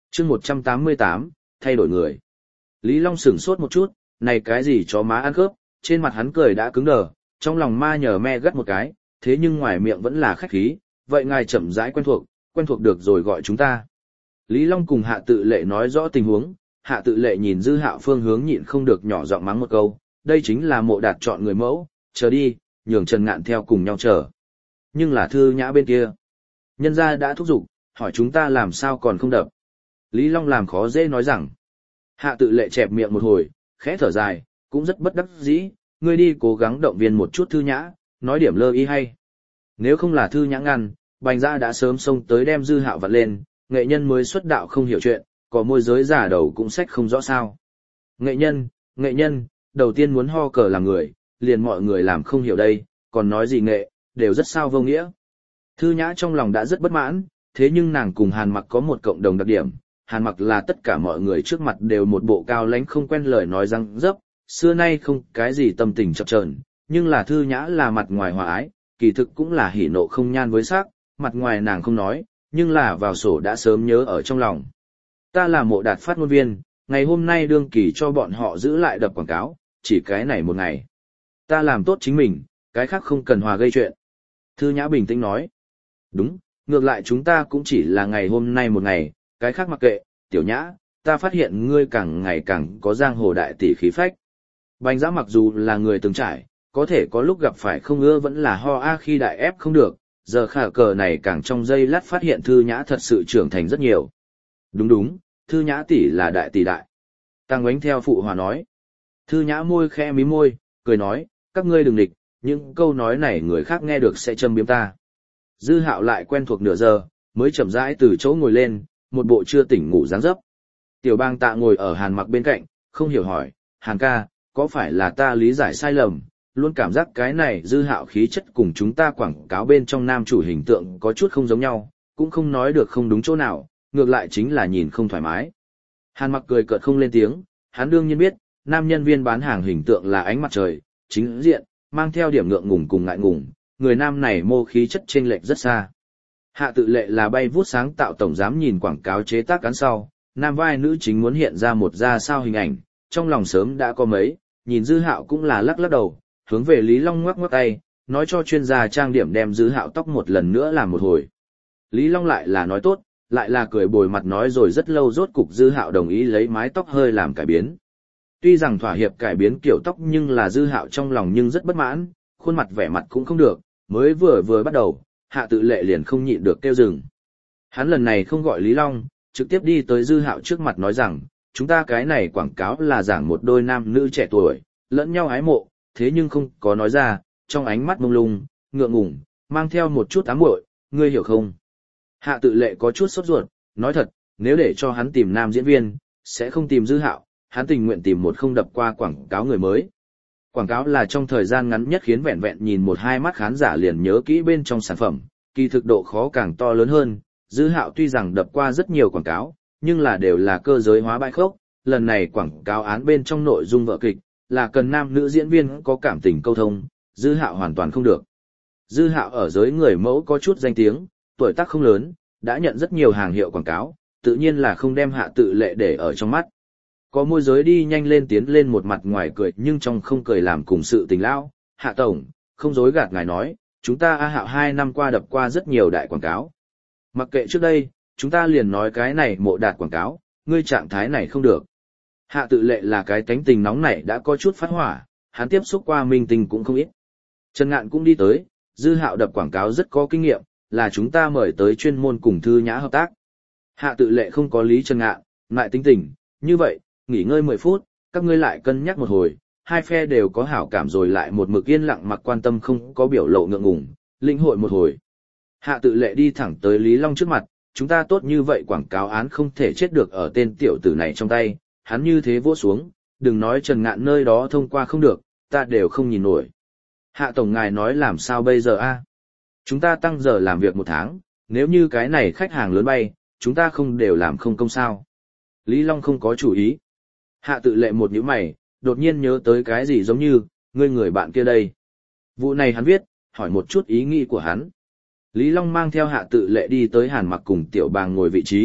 chương 188, thay đổi người. Lý Long sửng sốt một chút, này cái gì chó má ăn cướp, trên mặt hắn cười đã cứng đờ, trong lòng ma nhờ me gắt một cái, thế nhưng ngoài miệng vẫn là khách khí, vậy ngài chậm rãi quen thuộc được rồi gọi chúng ta. Lý Long cùng Hạ Tự Lệ nói rõ tình huống, Hạ Tự Lệ nhìn Dư Hạo phương hướng nhịn không được nhỏ giọng mắng một câu, đây chính là Mộ Đạt chọn người mẫu, chờ đi, nhường Trần Ngạn theo cùng nhau chờ. Nhưng là Thư Nhã bên kia, nhân gia đã thúc giục, hỏi chúng ta làm sao còn không đập. Lý Long làm khó dễ nói rằng, Hạ Tự Lệ chẹp miệng một hồi, khẽ thở dài, cũng rất bất đắc dĩ, ngươi đi cố gắng động viên một chút Thư Nhã, nói điểm lơ y hay. Nếu không là Thư Nhã ngăn, Bành Giã đã sớm xông tới đem Dư Hạo vặt lên, nghệ nhân mới xuất đạo không hiểu chuyện, có môi giới giả đầu cũng sách không rõ sao. Nghệ nhân, đầu tiên muốn ho cờ làm người, liền mọi người làm không hiểu đây, còn nói gì nghệ, đều rất sao vô nghĩa. Thư Nhã trong lòng đã rất bất mãn, thế nhưng nàng cùng Hàn Mặc có một cộng đồng đặc điểm, Hàn Mặc là tất cả mọi người trước mặt đều một bộ cao lãnh không quen lời nói răng dấp, xưa nay không cái gì tâm tình chập chờn, nhưng là Thư Nhã là mặt ngoài hòa ái, kỳ thực cũng là hỉ nộ không nhan với sắc, mặt ngoài nàng không nói, nhưng là vào sổ đã sớm nhớ ở trong lòng. Ta là Mộ Đạt phát ngôn viên, ngày hôm nay đương kỳ cho bọn họ giữ lại đập quảng cáo, chỉ cái này một ngày. Ta làm tốt chính mình, cái khác không cần hòa gây chuyện. Thư Nhã bình tĩnh nói. Đúng, ngược lại chúng ta cũng chỉ là ngày hôm nay một ngày, cái khác mặc kệ, Tiểu Nhã, ta phát hiện ngươi càng ngày càng có giang hồ đại tỷ khí phách. Bành Giã mặc dù là người từng trải, có thể có lúc gặp phải không ưa vẫn là ho a khi đại ép không được, giờ khả cờ này càng trong giây lát phát hiện Thư Nhã thật sự trưởng thành rất nhiều. Đúng, Thư Nhã tỷ là đại tỷ đại. Tăng Ngoánh theo phụ hòa nói. Thư Nhã môi khẽ mí môi, cười nói, các ngươi đừng địch, những câu nói này người khác nghe được sẽ châm biếm ta. Dư Hạo lại quen thuộc nửa giờ, mới chậm rãi từ chỗ ngồi lên, một bộ chưa tỉnh ngủ dáng dấp. Tiểu Bang Tạ ngồi ở Hàn Mặc bên cạnh, không hiểu hỏi, Hàn ca, có phải là ta lý giải sai lầm, luôn cảm giác cái này Dư Hạo khí chất cùng chúng ta quảng cáo bên trong nam chủ hình tượng có chút không giống nhau, cũng không nói được không đúng chỗ nào, ngược lại chính là nhìn không thoải mái. Hàn Mặc cười cợt không lên tiếng, hắn đương nhiên biết, nam nhân viên bán hàng hình tượng là ánh mặt trời, chính diện, mang theo điểm ngượng ngùng cùng ngại ngùng, người nam này mô khí chất chênh lệch rất xa. Hạ Tự Lệ là bay vút sáng tạo tổng giám nhìn quảng cáo chế tác cán sau, nam vai nữ chính muốn hiện ra một ra sao hình ảnh, trong lòng sớm đã có mấy, nhìn Dư Hạo cũng là lắc lắc đầu, hướng về Lý Long ngoắc ngoắc tay, nói cho chuyên gia trang điểm đem Dư Hạo tóc một lần nữa làm một hồi. Lý Long lại là nói tốt, lại là cười bồi mặt nói rồi rất lâu rốt cục Dư Hạo đồng ý lấy mái tóc hơi làm cải biến. Tuy rằng thỏa hiệp cải biến kiểu tóc nhưng là Dư Hạo trong lòng nhưng rất bất mãn, khuôn mặt vẻ mặt cũng không được, mới vừa bắt đầu, Hạ Tự Lệ liền không nhịn được kêu dừng. Hắn lần này không gọi Lý Long, trực tiếp đi tới Dư Hạo trước mặt nói rằng, chúng ta cái này quảng cáo là giảng một đôi nam nữ trẻ tuổi, lẫn nhau ái mộ, thế nhưng không có nói ra, trong ánh mắt mông lung, ngượng ngùng, mang theo một chút ám muội, ngươi hiểu không? Hạ Tự Lệ có chút sốt ruột, nói thật, nếu để cho hắn tìm nam diễn viên, sẽ không tìm Dư Hạo, hắn tình nguyện tìm một không đập qua quảng cáo người mới. Quảng cáo là trong thời gian ngắn nhất khiến vẹn vẹn nhìn một hai mắt khán giả liền nhớ kỹ bên trong sản phẩm, kỳ thực độ khó càng to lớn hơn. Dư Hạo tuy rằng đập qua rất nhiều quảng cáo, nhưng là đều là cơ giới hóa bãi khốc, lần này quảng cáo án bên trong nội dung vở kịch, là cần nam nữ diễn viên có cảm tình câu thông, Dư Hạo hoàn toàn không được. Dư Hạo ở giới người mẫu có chút danh tiếng, tuổi tác không lớn, đã nhận rất nhiều hàng hiệu quảng cáo, tự nhiên là không đem Hạ Tự Lệ để ở trong mắt. Có môi giới đi nhanh lên tiến lên một mặt ngoài cười nhưng trong không cười làm cùng sự tình lão, Hạ Tổng, không dối gạt ngài nói, chúng ta A Hạo 2 năm qua đập qua rất nhiều đại quảng cáo. Mặc kệ trước đây, chúng ta liền nói cái này Mộ Đạt quảng cáo, ngươi trạng thái này không được. Hạ Tự Lệ là cái tánh tình nóng nảy đã có chút phát hỏa, hắn tiếp xúc qua minh tinh cũng không ít. Trần Ngạn cũng đi tới, Dư Hạo đập quảng cáo rất có kinh nghiệm, là chúng ta mời tới chuyên môn cùng Thư Nhã hợp tác. Hạ Tự Lệ không có lý Trần Ngạn, lại tính tình, như vậy, nghỉ ngơi 10 phút, các ngươi lại cân nhắc một hồi, hai phe đều có hảo cảm rồi lại một mực yên lặng mặc quan tâm không có biểu lộ ngượng ngùng, lĩnh hội một hồi. Hạ Tự Lệ đi thẳng tới Lý Long trước mặt, chúng ta tốt như vậy quảng cáo án không thể chết được ở tên tiểu tử này trong tay, hắn như thế vỗ xuống, đừng nói Trần Ngạn nơi đó thông qua không được, ta đều không nhìn nổi. Hạ Tổng ngài nói làm sao bây giờ a? Chúng ta tăng giờ làm việc 1 tháng, nếu như cái này khách hàng lớn bay, chúng ta không đều làm không công sao. Lý Long không có chủ ý. Hạ Tự Lệ một nhíu mày, đột nhiên nhớ tới cái gì giống như, ngươi người bạn kia đây. Vụ này hắn viết, hỏi một chút ý nghĩ của hắn. Lý Long mang theo Hạ Tự Lệ đi tới Hàn Mặc cùng Tiểu Bàng ngồi vị trí,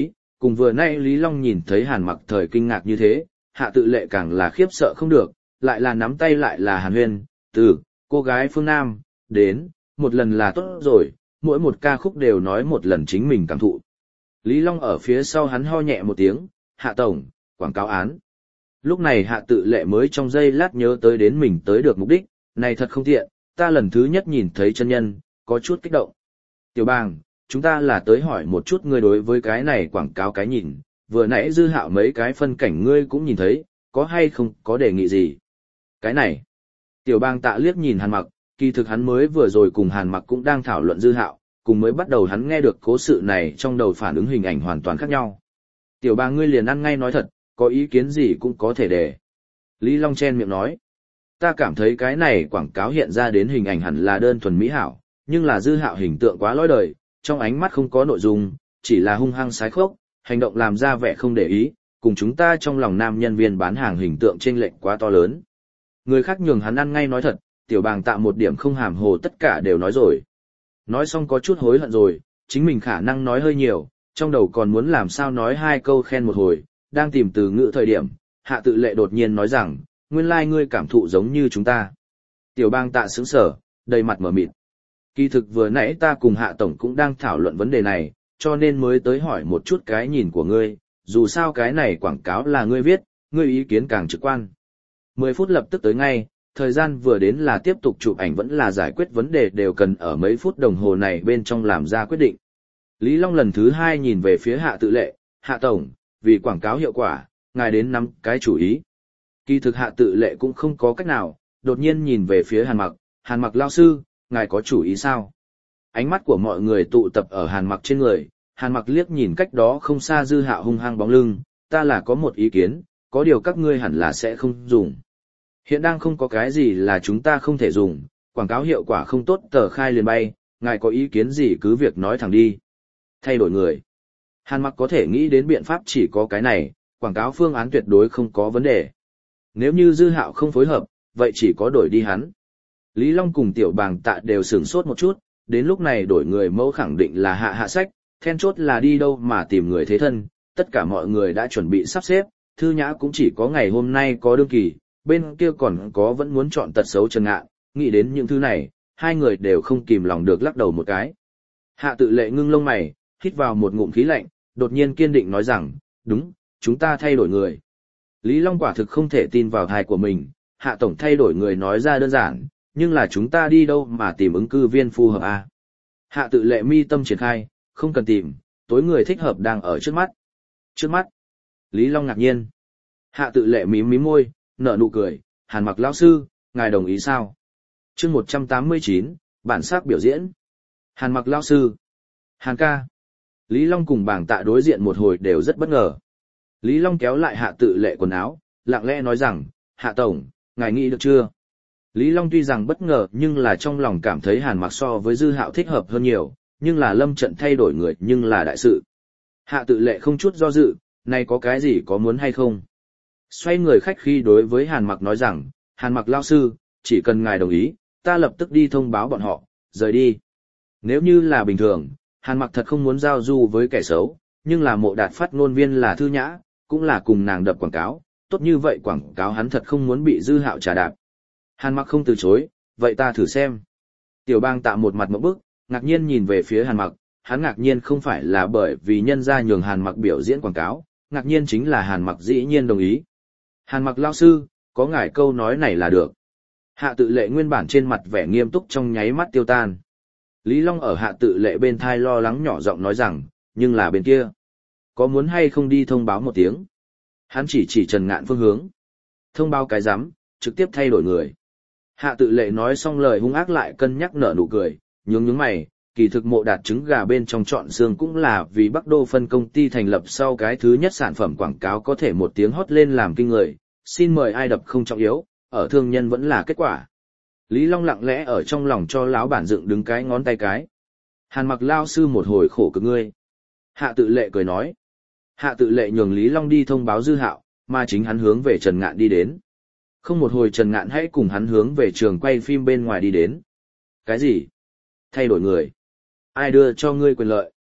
Cùng vừa nay Lý Long nhìn thấy Hàn Mặc thời kinh ngạc như thế, Hạ Tự Lệ càng là khiếp sợ không được, lại là nắm tay lại là Hàn Huyên, từ, cô gái phương Nam, đến, một lần là tốt rồi, mỗi một ca khúc đều nói một lần chính mình cảm thụ. Lý Long ở phía sau hắn ho nhẹ một tiếng, Hạ Tổng, quảng cáo án. Lúc này Hạ Tự Lệ mới trong giây lát nhớ tới đến mình tới được mục đích, này thật không tiện, ta lần thứ nhất nhìn thấy chân nhân, có chút kích động. Tiểu Bàng, chúng ta là tới hỏi một chút ngươi đối với cái này quảng cáo cái nhìn, vừa nãy Dư Hạo mấy cái phân cảnh ngươi cũng nhìn thấy, có hay không có đề nghị gì? Cái này, Tiểu Bàng Tạ liếc nhìn Hàn Mặc, kỳ thực hắn mới vừa rồi cùng Hàn Mặc cũng đang thảo luận Dư Hạo, cùng mới bắt đầu hắn nghe được cố sự này trong đầu phản ứng hình ảnh hoàn toàn khác nhau. Tiểu Bàng ngươi liền ăn ngay nói thật, có ý kiến gì cũng có thể đề. Lý Long chen miệng nói, ta cảm thấy cái này quảng cáo hiện ra đến hình ảnh hẳn là đơn thuần mỹ hảo, nhưng là Dư Hạo hình tượng quá lói đời, trong ánh mắt không có nội dung, chỉ là hung hăng sái khốc, hành động làm ra vẻ không để ý, cùng chúng ta trong lòng nam nhân viên bán hàng hình tượng chênh lệch quá to lớn. Người khác nhường hắn ăn ngay nói thật, Tiểu Bàng Tạ một điểm không hàm hồ tất cả đều nói rồi. Nói xong có chút hối hận rồi, chính mình khả năng nói hơi nhiều, trong đầu còn muốn làm sao nói hai câu khen một hồi, đang tìm từ ngữ thời điểm, Hạ Tự Lệ đột nhiên nói rằng, nguyên lai ngươi cảm thụ giống như chúng ta. Tiểu Bàng Tạ sững sờ, đầy mặt mở mịt. Kỳ thực vừa nãy ta cùng Hạ Tổng cũng đang thảo luận vấn đề này, cho nên mới tới hỏi một chút cái nhìn của ngươi, dù sao cái này quảng cáo là ngươi viết, ngươi ý kiến càng trực quan. 10 phút lập tức tới ngay, thời gian vừa đến là tiếp tục chụp ảnh vẫn là giải quyết vấn đề đều cần ở mấy phút đồng hồ này bên trong làm ra quyết định. Lý Long lần thứ 2 nhìn về phía Hạ Tự Lệ, Hạ Tổng, vì quảng cáo hiệu quả, ngài đến nắm cái chủ ý. Kỳ thực Hạ Tự Lệ cũng không có cách nào, đột nhiên nhìn về phía Hàn Mặc lao sư, ngài có chủ ý sao? Ánh mắt của mọi người tụ tập ở Hàn Mặc trên người, Hàn Mặc liếc nhìn cách đó không xa Dư Hạo hung hăng bóng lưng, ta là có một ý kiến, có điều các ngươi hẳn là sẽ không dùng. Hiện đang không có cái gì là chúng ta không thể dùng, quảng cáo hiệu quả không tốt tờ khai liền bay, ngài có ý kiến gì cứ việc nói thẳng đi. Thay đổi người. Hàn Mặc có thể nghĩ đến biện pháp chỉ có cái này, quảng cáo phương án tuyệt đối không có vấn đề. Nếu như Dư Hạo không phối hợp, vậy chỉ có đổi đi hắn. Lý Long cùng Tiểu Bàng Tạ đều sửng sốt một chút, đến lúc này đổi người mẫu khẳng định là Hạ Sách, then chốt là đi đâu mà tìm người thế thân, tất cả mọi người đã chuẩn bị sắp xếp, Thư Nhã cũng chỉ có ngày hôm nay có đương kỳ, bên kia còn có vẫn muốn chọn tật xấu Trần Ngạn, nghĩ đến những thứ này, hai người đều không kìm lòng được lắc đầu một cái. Hạ Tự Lệ ngưng lông mày, hít vào một ngụm khí lạnh, đột nhiên kiên định nói rằng, đúng, chúng ta thay đổi người. Lý Long quả thực không thể tin vào tai của mình, Hạ Tổng thay đổi người nói ra đơn giản, nhưng là chúng ta đi đâu mà tìm ứng cư viên phù hợp à? Hạ Tự Lệ mi tâm triển khai, không cần tìm, tối người thích hợp đang ở trước mắt. Trước mắt? Lý Long ngạc nhiên. Hạ Tự Lệ mím mím môi, nở nụ cười, Hàn Mặc lão sư, ngài đồng ý sao? Chương 189, bản sắc biểu diễn. Hàn Mặc lão sư. Hàn ca. Lý Long cùng Bàng Tạ đối diện một hồi đều rất bất ngờ. Lý Long kéo lại Hạ Tự Lệ quần áo, lặng lẽ nói rằng, Hạ Tổng, ngài nghĩ được chưa? Lý Long tuy rằng bất ngờ nhưng là trong lòng cảm thấy Hàn Mặc so với Dư Hạo thích hợp hơn nhiều, nhưng là lâm trận thay đổi người nhưng là đại sự. Hạ Tự Lệ không chút do dự, này có cái gì có muốn hay không? Xoay người khách khi đối với Hàn Mặc nói rằng, Hàn Mặc lao sư, chỉ cần ngài đồng ý, ta lập tức đi thông báo bọn họ, rời đi. Nếu như là bình thường, Hàn Mặc thật không muốn giao du với kẻ xấu, nhưng là Mộ Đạt phát ngôn viên là Thư Nhã, cũng là cùng nàng đập quảng cáo, tốt như vậy quảng cáo hắn thật không muốn bị Dư Hạo trà đạp. Hàn Mặc không từ chối, vậy ta thử xem. Tiểu Bang Tạ một mặt ngộp bức, ngạc nhiên nhìn về phía Hàn Mặc, hắn ngạc nhiên không phải là bởi vì nhân gia nhường Hàn Mặc biểu diễn quảng cáo, ngạc nhiên chính là Hàn Mặc dĩ nhiên đồng ý. Hàn Mặc lao sư, có ngài câu nói này là được. Hạ Tự Lệ nguyên bản trên mặt vẻ nghiêm túc trong nháy mắt tiêu tan. Lý Long ở Hạ Tự Lệ bên thai lo lắng nhỏ giọng nói rằng, nhưng là bên kia. Có muốn hay không đi thông báo một tiếng? Hắn chỉ Trần Ngạn phương hướng. Thông báo cái rắm, trực tiếp thay đổi người. Hạ Tự Lệ nói xong lời hung ác lại cân nhắc nở nụ cười, nhướng mày, kỳ thực Mộ Đạt trứng gà bên trong chọn xương cũng là vì Bắc Đô phân công ty thành lập sau cái thứ nhất sản phẩm quảng cáo có thể một tiếng hót lên làm kinh người, xin mời ai đập không trọng yếu, ở thương nhân vẫn là kết quả. Lý Long lặng lẽ ở trong lòng cho lão bản dựng đứng cái ngón tay cái. Hàn Mặc lao sư một hồi khổ cực ngươi. Hạ Tự Lệ cười nói. Hạ Tự Lệ nhường Lý Long đi thông báo Dư Hạo, mà chính hắn hướng về Trần Ngạn đi đến. Không một hồi Trần Ngạn hãy cùng hắn hướng về trường quay phim bên ngoài đi đến. Cái gì? Thay đổi người? Ai đưa cho ngươi quyền lợi?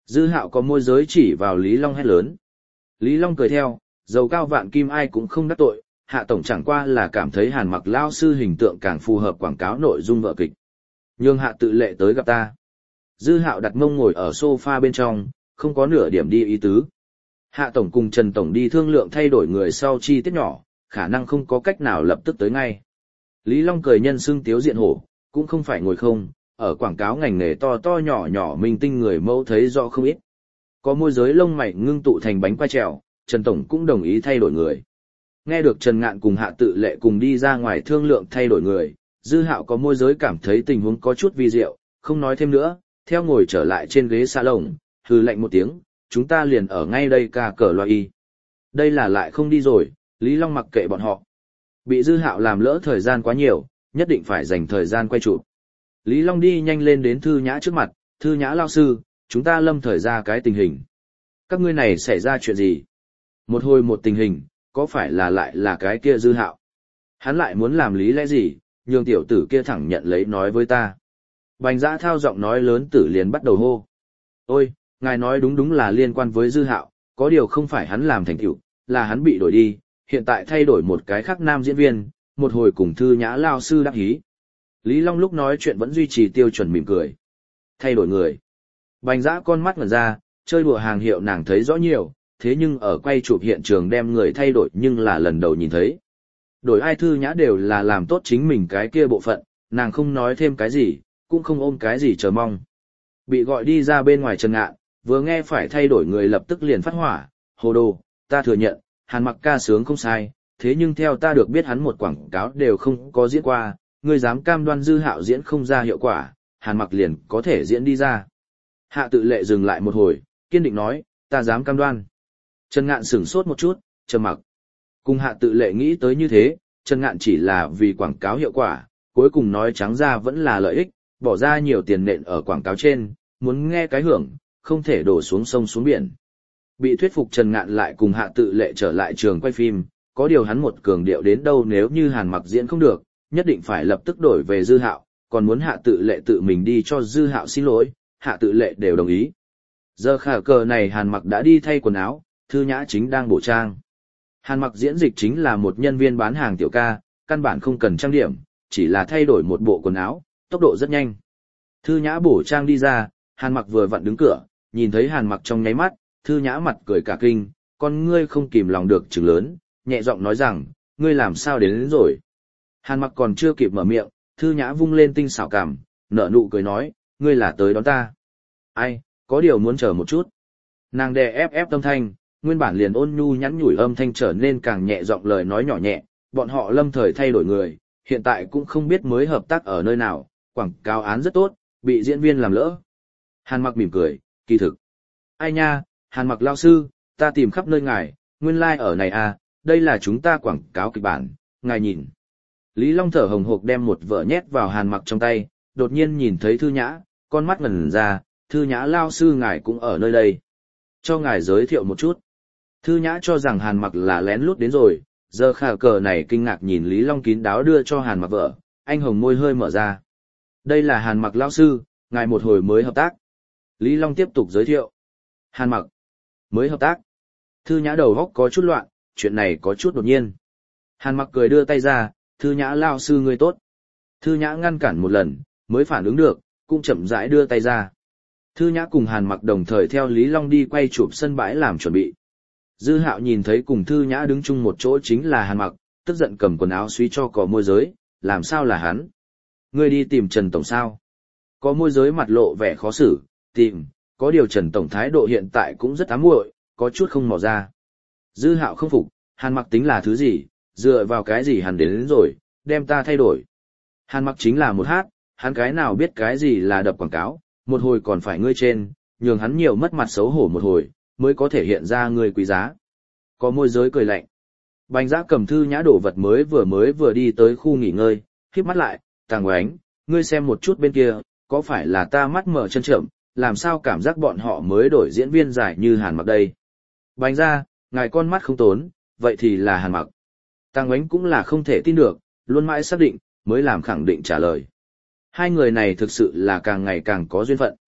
Dư Hạo có môi giới chỉ vào Lý Long hét lớn. Lý Long cười theo, dầu cao vạn kim ai cũng không đắc tội, Hạ tổng chẳng qua là cảm thấy Hàn Mặc lao sư hình tượng càng phù hợp quảng cáo nội dung vở kịch. Nhưng Hạ tự lệ tới gặp ta. Dư Hạo đặt mông ngồi ở sofa bên trong, không có nửa điểm đi ý tứ. Hạ tổng cùng Trần tổng đi thương lượng thay đổi người sau chi tiết nhỏ, khả năng không có cách nào lập tức tới ngay. Lý Long cười nhân xưng tiếu diện hổ, cũng không phải ngồi không, ở quảng cáo ngành nghề to to nhỏ nhỏ minh tinh người mẫu thấy rõ không ít. Có môi giới lông mày ngưng tụ thành bánh quai trèo, Trần tổng cũng đồng ý thay đổi người. Nghe được Trần Ngạn cùng Hạ tự lệ cùng đi ra ngoài thương lượng thay đổi người, Dư Hạo có môi giới cảm thấy tình huống có chút vi diệu, không nói thêm nữa, theo ngồi trở lại trên ghế salon, hừ lạnh một tiếng, chúng ta liền ở ngay đây ca cờ loa y. Đây là lại không đi rồi, Lý Long mặc kệ bọn họ. Bị Dư Hạo làm lỡ thời gian quá nhiều, nhất định phải dành thời gian quay chụp. Lý Long đi nhanh lên đến Thư Nhã trước mặt, Thư Nhã lao sư, chúng ta lâm thời ra cái tình hình. Các ngươi này xảy ra chuyện gì? Một hồi một tình hình, có phải là lại là cái kia Dư Hạo? Hắn lại muốn làm lý lẽ gì, nhường tiểu tử kia thẳng nhận lấy nói với ta. Bành Dã Thao giọng nói lớn tử liền bắt đầu hô. Ôi, ngài nói đúng là liên quan với Dư Hạo, có điều không phải hắn làm thành tựu, là hắn bị đổi đi, hiện tại thay đổi một cái khác nam diễn viên, một hồi cùng Thư Nhã lao sư đắc hí. Lý Long lúc nói chuyện vẫn duy trì tiêu chuẩn mỉm cười. Thay đổi người. Bành Dã con mắt ngẩn ra, chơi đùa hàng hiệu nàng thấy rõ nhiều, thế nhưng ở quay chụp hiện trường đem người thay đổi nhưng là lần đầu nhìn thấy. Đổi ai Thư Nhã đều là làm tốt chính mình cái kia bộ phận, nàng không nói thêm cái gì, cũng không ôm cái gì chờ mong. Bị gọi đi ra bên ngoài Trần Ngạn, vừa nghe phải thay đổi người lập tức liền phát hỏa, hồ đồ, ta thừa nhận, Hàn Mặc ca sướng không sai, thế nhưng theo ta được biết hắn một quảng cáo đều không có diễn qua, ngươi dám cam đoan Dư Hạo diễn không ra hiệu quả, Hàn Mặc liền có thể diễn đi ra. Hạ tự lệ dừng lại một hồi, kiên định nói, ta dám cam đoan. Trần Ngạn sửng sốt một chút, trầm mặc. Cùng Hạ tự lệ nghĩ tới như thế, Trần Ngạn chỉ là vì quảng cáo hiệu quả, cuối cùng nói trắng ra vẫn là lợi ích, bỏ ra nhiều tiền nện ở quảng cáo trên, muốn nghe cái hưởng, không thể đổ xuống sông xuống biển. Bị thuyết phục Trần Ngạn lại cùng Hạ tự lệ trở lại trường quay phim, có điều hắn một cường điệu đến đâu nếu như Hàn Mặc diễn không được, nhất định phải lập tức đổi về Dư Hạo, còn muốn Hạ tự lệ tự mình đi cho Dư Hạo xin lỗi, Hạ tự lệ đều đồng ý. Giờ khả cờ này Hàn Mặc đã đi thay quần áo, Thư Nhã chính đang bổ trang. Hàn Mặc diễn dịch chính là một nhân viên bán hàng tiểu ca, căn bản không cần trang điểm, chỉ là thay đổi một bộ quần áo, tốc độ rất nhanh. Thư Nhã bổ trang đi ra, Hàn Mặc vừa vặn đứng cửa, nhìn thấy Hàn Mặc trong nháy mắt, Thư Nhã mặt cười cả kinh, con ngươi không kìm lòng được trừng lớn, nhẹ giọng nói rằng, ngươi làm sao đến rồi. Hàn Mặc còn chưa kịp mở miệng, Thư Nhã vung lên tinh xảo cằm, nở nụ cười nói, ngươi là tới đón ta. Ai, có điều muốn chờ một chút. Nàng đè ép âm thanh, nguyên bản liền ôn nhu nhắn nhủi âm thanh trở nên càng nhẹ giọng lời nói nhỏ nhẹ, bọn họ lâm thời thay đổi người, hiện tại cũng không biết mới hợp tác ở nơi nào, quảng cáo án rất tốt, bị diễn viên làm lỡ. Hàn Mặc mỉm cười, kỳ thực. Ai nha, Hàn Mặc lao sư, ta tìm khắp nơi ngài, nguyên lai like ở này à, đây là chúng ta quảng cáo kịch bản, ngài nhìn. Lý Long thở hồng hộc đem một vở nhét vào Hàn Mặc trong tay, đột nhiên nhìn thấy Thư Nhã, con mắt ngẩn ra, Thư Nhã lao sư ngài cũng ở nơi đây. Cho ngài giới thiệu một chút. Thư Nhã cho rằng Hàn Mặc là lén lút đến rồi, giờ khả cờ này kinh ngạc nhìn Lý Long kín đáo đưa cho Hàn Mặc vợ, anh hồng môi hơi mở ra. Đây là Hàn Mặc lao sư, ngài một hồi mới hợp tác. Lý Long tiếp tục giới thiệu. Hàn Mặc, mới hợp tác. Thư Nhã đầu góc có chút loạn, chuyện này có chút đột nhiên. Hàn Mặc cười đưa tay ra, Thư Nhã lao sư ngươi tốt. Thư Nhã ngăn cản một lần, mới phản ứng được, cũng chậm rãi đưa tay ra. Thư Nhã cùng Hàn Mặc đồng thời theo Lý Long đi quay chụp sân bãi làm chuẩn bị. Dư Hạo nhìn thấy cùng Thư Nhã đứng chung một chỗ chính là Hàn Mặc, tức giận cầm quần áo suy cho có môi giới, làm sao là hắn? Ngươi đi tìm Trần Tổng sao? Có môi giới mặt lộ vẻ khó xử, tìm, có điều Trần Tổng thái độ hiện tại cũng rất ám muội, có chút không mò ra. Dư Hạo không phục, Hàn Mặc tính là thứ gì, dựa vào cái gì hắn đến rồi, đem ta thay đổi. Hàn Mặc chính là một hát, hắn cái nào biết cái gì là đập quảng cáo, một hồi còn phải ngươi trên, nhường hắn nhiều mất mặt xấu hổ một hồi, mới có thể hiện ra ngươi quý giá. Có môi giới cười lạnh. Bành Dã cầm Thư Nhã đổ vật mới vừa đi tới khu nghỉ ngơi, khép mắt lại, Tàng Oánh, ngươi xem một chút bên kia, có phải là ta mắt mở chân trộm, làm sao cảm giác bọn họ mới đổi diễn viên giải như Hàn Mặc đây. Bành Dã, ngài con mắt không tốn, vậy thì là Hàn Mặc. Tàng Oánh cũng là không thể tin được, luôn mãi xác định, mới làm khẳng định trả lời. Hai người này thực sự là càng ngày càng có duyên phận.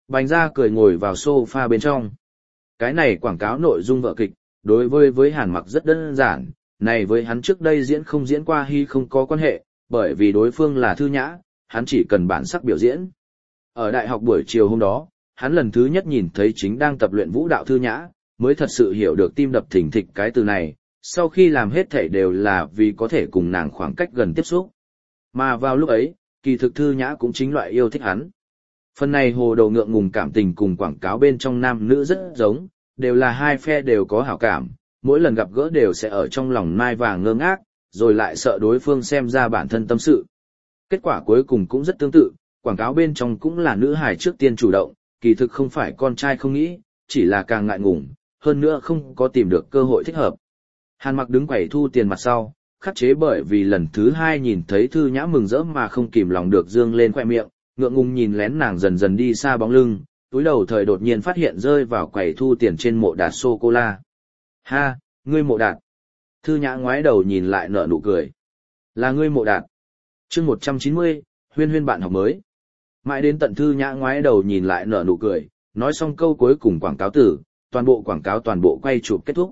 Bành Gia cười ngồi vào sofa bên trong. Cái này quảng cáo nội dung vở kịch, đối với Hàn Mặc rất đơn giản, này với hắn trước đây diễn không diễn qua hy không có quan hệ, bởi vì đối phương là Thư Nhã, hắn chỉ cần bản sắc biểu diễn. Ở đại học buổi chiều hôm đó, hắn lần thứ nhất nhìn thấy chính đang tập luyện vũ đạo Thư Nhã, mới thật sự hiểu được tim đập thình thịch cái từ này, sau khi làm hết thảy đều là vì có thể cùng nàng khoảng cách gần tiếp xúc. Mà vào lúc ấy, kỳ thực Thư Nhã cũng chính loại yêu thích hắn. Phần này hồ đầu ngượng ngùng cảm tình cùng quảng cáo bên trong nam nữ rất giống, đều là hai phe đều có hảo cảm, mỗi lần gặp gỡ đều sẽ ở trong lòng mai vàng ngơ ngác, rồi lại sợ đối phương xem ra bản thân tâm sự. Kết quả cuối cùng cũng rất tương tự, quảng cáo bên trong cũng là nữ hài trước tiên chủ động, kỳ thực không phải con trai không nghĩ, chỉ là càng ngại ngùng, hơn nữa không có tìm được cơ hội thích hợp. Hàn Mặc đứng quầy thu tiền mặt sau, khắc chế bởi vì lần thứ hai nhìn thấy Thư Nhã mừng rỡ mà không kìm lòng được dương lên khoe miệng, ngượng ngùng nhìn lén nàng dần dần đi xa bóng lưng, túi đầu thời đột nhiên phát hiện rơi vào quầy thu tiền trên Mộ Đạt sô-cô-la. Ha, ngươi Mộ Đạt. Thư Nhã ngoái đầu nhìn lại nở nụ cười. Là ngươi Mộ Đạt. Chương 190, huyên huyên bạn học mới. Mãi đến tận Thư Nhã ngoái đầu nhìn lại nở nụ cười, nói xong câu cuối cùng quảng cáo tử, toàn bộ quảng cáo toàn bộ quay chụp kết thúc.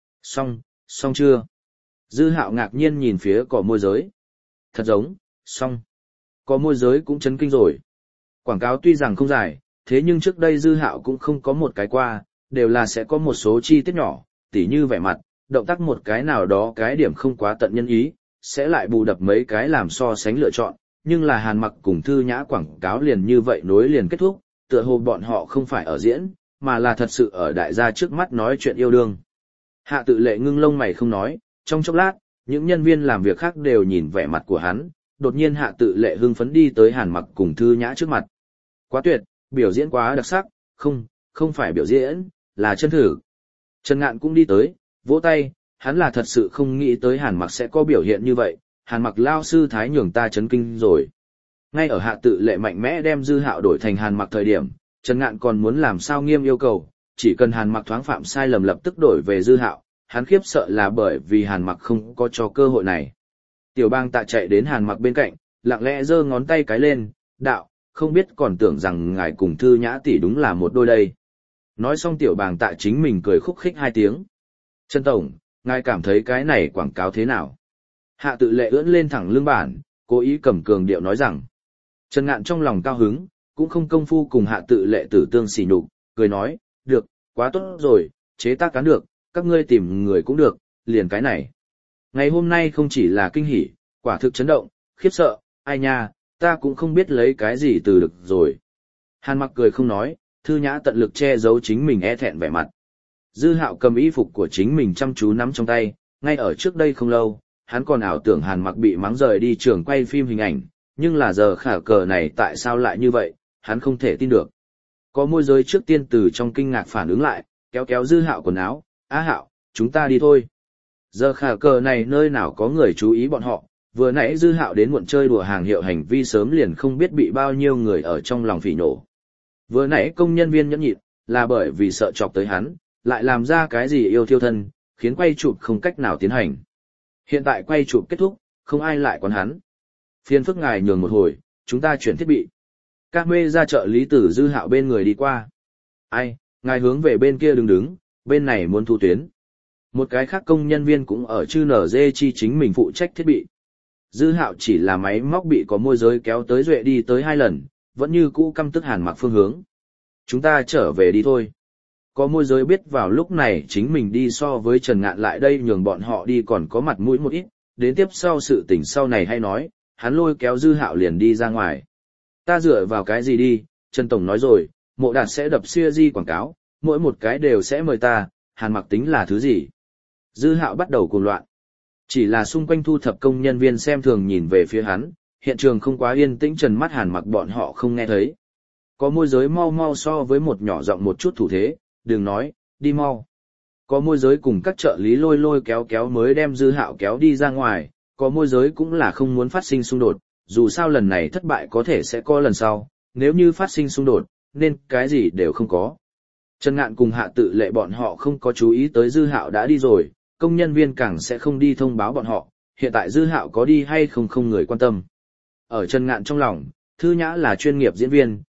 Xong chưa? Dư Hạo ngạc nhiên nhìn phía cỏ môi giới. Thật giống, xong. Cỏ môi giới cũng chấn kinh rồi. Quảng cáo tuy rằng không dài, thế nhưng trước đây Dư Hạo cũng không có một cái qua, đều là sẽ có một số chi tiết nhỏ, tỉ như vẻ mặt, động tác một cái nào đó cái điểm không quá tận nhân ý, sẽ lại bù đập mấy cái làm so sánh lựa chọn, nhưng là Hàn Mặc cùng Thư Nhã quảng cáo liền như vậy nối liền kết thúc, tựa hồ bọn họ không phải ở diễn, mà là thật sự ở đại gia trước mắt nói chuyện yêu đương. Hạ Tự Lệ ngưng lông mày không nói, trong chốc lát, những nhân viên làm việc khác đều nhìn vẻ mặt của hắn, đột nhiên Hạ Tự Lệ hưng phấn đi tới Hàn Mặc cùng Thư Nhã trước mặt. Quá tuyệt, biểu diễn quá đặc sắc, không phải biểu diễn, là chân thử. Trần Ngạn cũng đi tới, vỗ tay, hắn là thật sự không nghĩ tới Hàn Mặc sẽ có biểu hiện như vậy, Hàn Mặc lao sư thái nhường ta chấn kinh rồi. Ngay ở Hạ Tự Lệ mạnh mẽ đem Dư Hạo đổi thành Hàn Mặc thời điểm, Trần Ngạn còn muốn làm sao nghiêm yêu cầu, chỉ cần Hàn Mặc thoáng phạm sai lầm lập tức đổi về Dư Hạo, hắn khiếp sợ là bởi vì Hàn Mặc không có cho cơ hội này. Tiểu Bang Tạ chạy đến Hàn Mặc bên cạnh, lặng lẽ giơ ngón tay cái lên, đạo, không biết còn tưởng rằng ngài cùng Thư Nhã tỷ đúng là một đôi đây. Nói xong Tiểu Bang Tạ chính mình cười khúc khích hai tiếng. Trần Tổng, ngài cảm thấy cái này quảng cáo thế nào? Hạ Tự Lệ ưỡn lên thẳng lưng bản, cố ý cầm cường điệu nói rằng. Trần Ngạn trong lòng cao hứng, cũng không công phu cùng Hạ Tự Lệ tử tương xỉ nhục, cười nói, được, quá tốt rồi, chế tác cán được, các ngươi tìm người cũng được, liền cái này. Ngày hôm nay không chỉ là kinh hỉ, quả thực chấn động, khiếp sợ, ai nha, ta cũng không biết lấy cái gì từ được rồi. Hàn Mặc cười không nói, Thư Nhã tận lực che giấu chính mình e thẹn vẻ mặt. Dư Hạo cầm y phục của chính mình chăm chú nắm trong tay, ngay ở trước đây không lâu, hắn còn ảo tưởng Hàn Mặc bị mắng rời đi trường quay phim hình ảnh, nhưng là giờ khả cờ này tại sao lại như vậy, hắn không thể tin được. Có môi giới trước tiên từ trong kinh ngạc phản ứng lại, kéo kéo Dư Hạo quần áo, Á Hạo, chúng ta đi thôi. Giờ khả cờ này nơi nào có người chú ý bọn họ, vừa nãy Dư Hạo đến muộn chơi đùa hàng hiệu hành vi sớm liền không biết bị bao nhiêu người ở trong lòng phỉ nổ. Vừa nãy công nhân viên nhẫn nhịn, là bởi vì sợ chọc tới hắn, lại làm ra cái gì yêu thiêu thân, khiến quay chụp không cách nào tiến hành. Hiện tại quay chụp kết thúc, không ai lại quán hắn. Phiền phức ngài nhường một hồi, chúng ta chuyển thiết bị. Các mê ra trợ lý tử Dư Hạo bên người đi qua. Ai, ngài hướng về bên kia đừng đứng, bên này muốn thu tuyến. Một cái khác công nhân viên cũng ở chư nở dê chi chính mình phụ trách thiết bị. Dư Hạo chỉ là máy móc bị có môi giới kéo tới duệ đi tới 2 lần, vẫn như cũ căm tức Hàn Mặc phương hướng. Chúng ta trở về đi thôi. Có môi giới biết vào lúc này chính mình đi so với Trần Ngạn lại đây nhường bọn họ đi còn có mặt mũi một ít, đến tiếp sau sự tình sau này hay nói, hắn lôi kéo Dư Hạo liền đi ra ngoài. Ta dựa vào cái gì đi, Trần Tổng nói rồi, Mộ Đạt sẽ đập series quảng cáo, mỗi một cái đều sẽ mời ta, Hàn Mặc tính là thứ gì? Dư Hạo bắt đầu cuồng loạn. Chỉ là xung quanh thu thập công nhân viên xem thường nhìn về phía hắn, hiện trường không quá yên tĩnh, Trần mắt Hàn Mặc bọn họ không nghe thấy. Có môi giới mau mau so với một nhỏ giọng một chút thủ thế, đừng nói, đi mau. Có môi giới cùng các trợ lý lôi lôi kéo kéo mới đem Dư Hạo kéo đi ra ngoài, có môi giới cũng là không muốn phát sinh xung đột, dù sao lần này thất bại có thể sẽ có lần sau, nếu như phát sinh xung đột, nên cái gì đều không có. Trần Ngạn cùng Hạ Tự Lệ bọn họ không có chú ý tới Dư Hạo đã đi rồi, công nhân viên càng sẽ không đi thông báo bọn họ, hiện tại Dư Hạo có đi hay không không người quan tâm. Ở Trần Ngạn trong lòng, Thư Nhã là chuyên nghiệp diễn viên,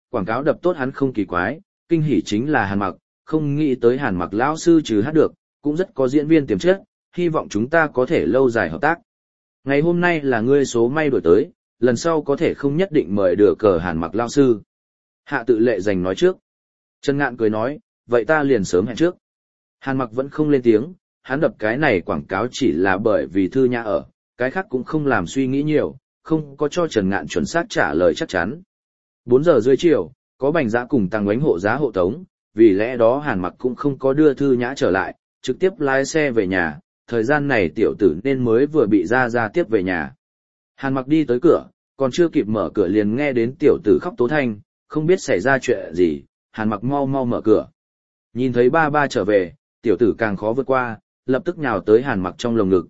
quảng cáo đập tốt hắn không kỳ quái, kinh hỉ chính là Hàn Mặc, không nghĩ tới Hàn Mặc lão sư trừ hát được, cũng rất có diễn viên tiềm chất, hy vọng chúng ta có thể lâu dài hợp tác. Ngày hôm nay là ngươi số may đổi tới, lần sau có thể không nhất định mời được cờ Hàn Mặc lão sư. Hạ Tự Lệ dành nói trước. Trần Ngạn cười nói, vậy ta liền sớm hẹn trước. Hàn Mặc vẫn không lên tiếng, hắn đập cái này quảng cáo chỉ là bởi vì Thư Nhã ở, cái khác cũng không làm suy nghĩ nhiều, không có cho Trần Ngạn chuẩn xác trả lời chắc chắn. 4 giờ rưỡi chiều, có Bành Dã cùng Tăng Ngoánh hộ giá hộ tống, vì lẽ đó Hàn Mặc cũng không có đưa Thư Nhã trở lại, trực tiếp lái xe về nhà, thời gian này tiểu tử nên mới vừa bị ra tiếp về nhà. Hàn Mặc đi tới cửa, còn chưa kịp mở cửa liền nghe đến tiểu tử khóc tố thanh, không biết xảy ra chuyện gì, Hàn Mặc mau mở cửa. Nhìn thấy ba trở về, tiểu tử càng khó vượt qua, lập tức nhào tới Hàn Mặc trong lồng ngực,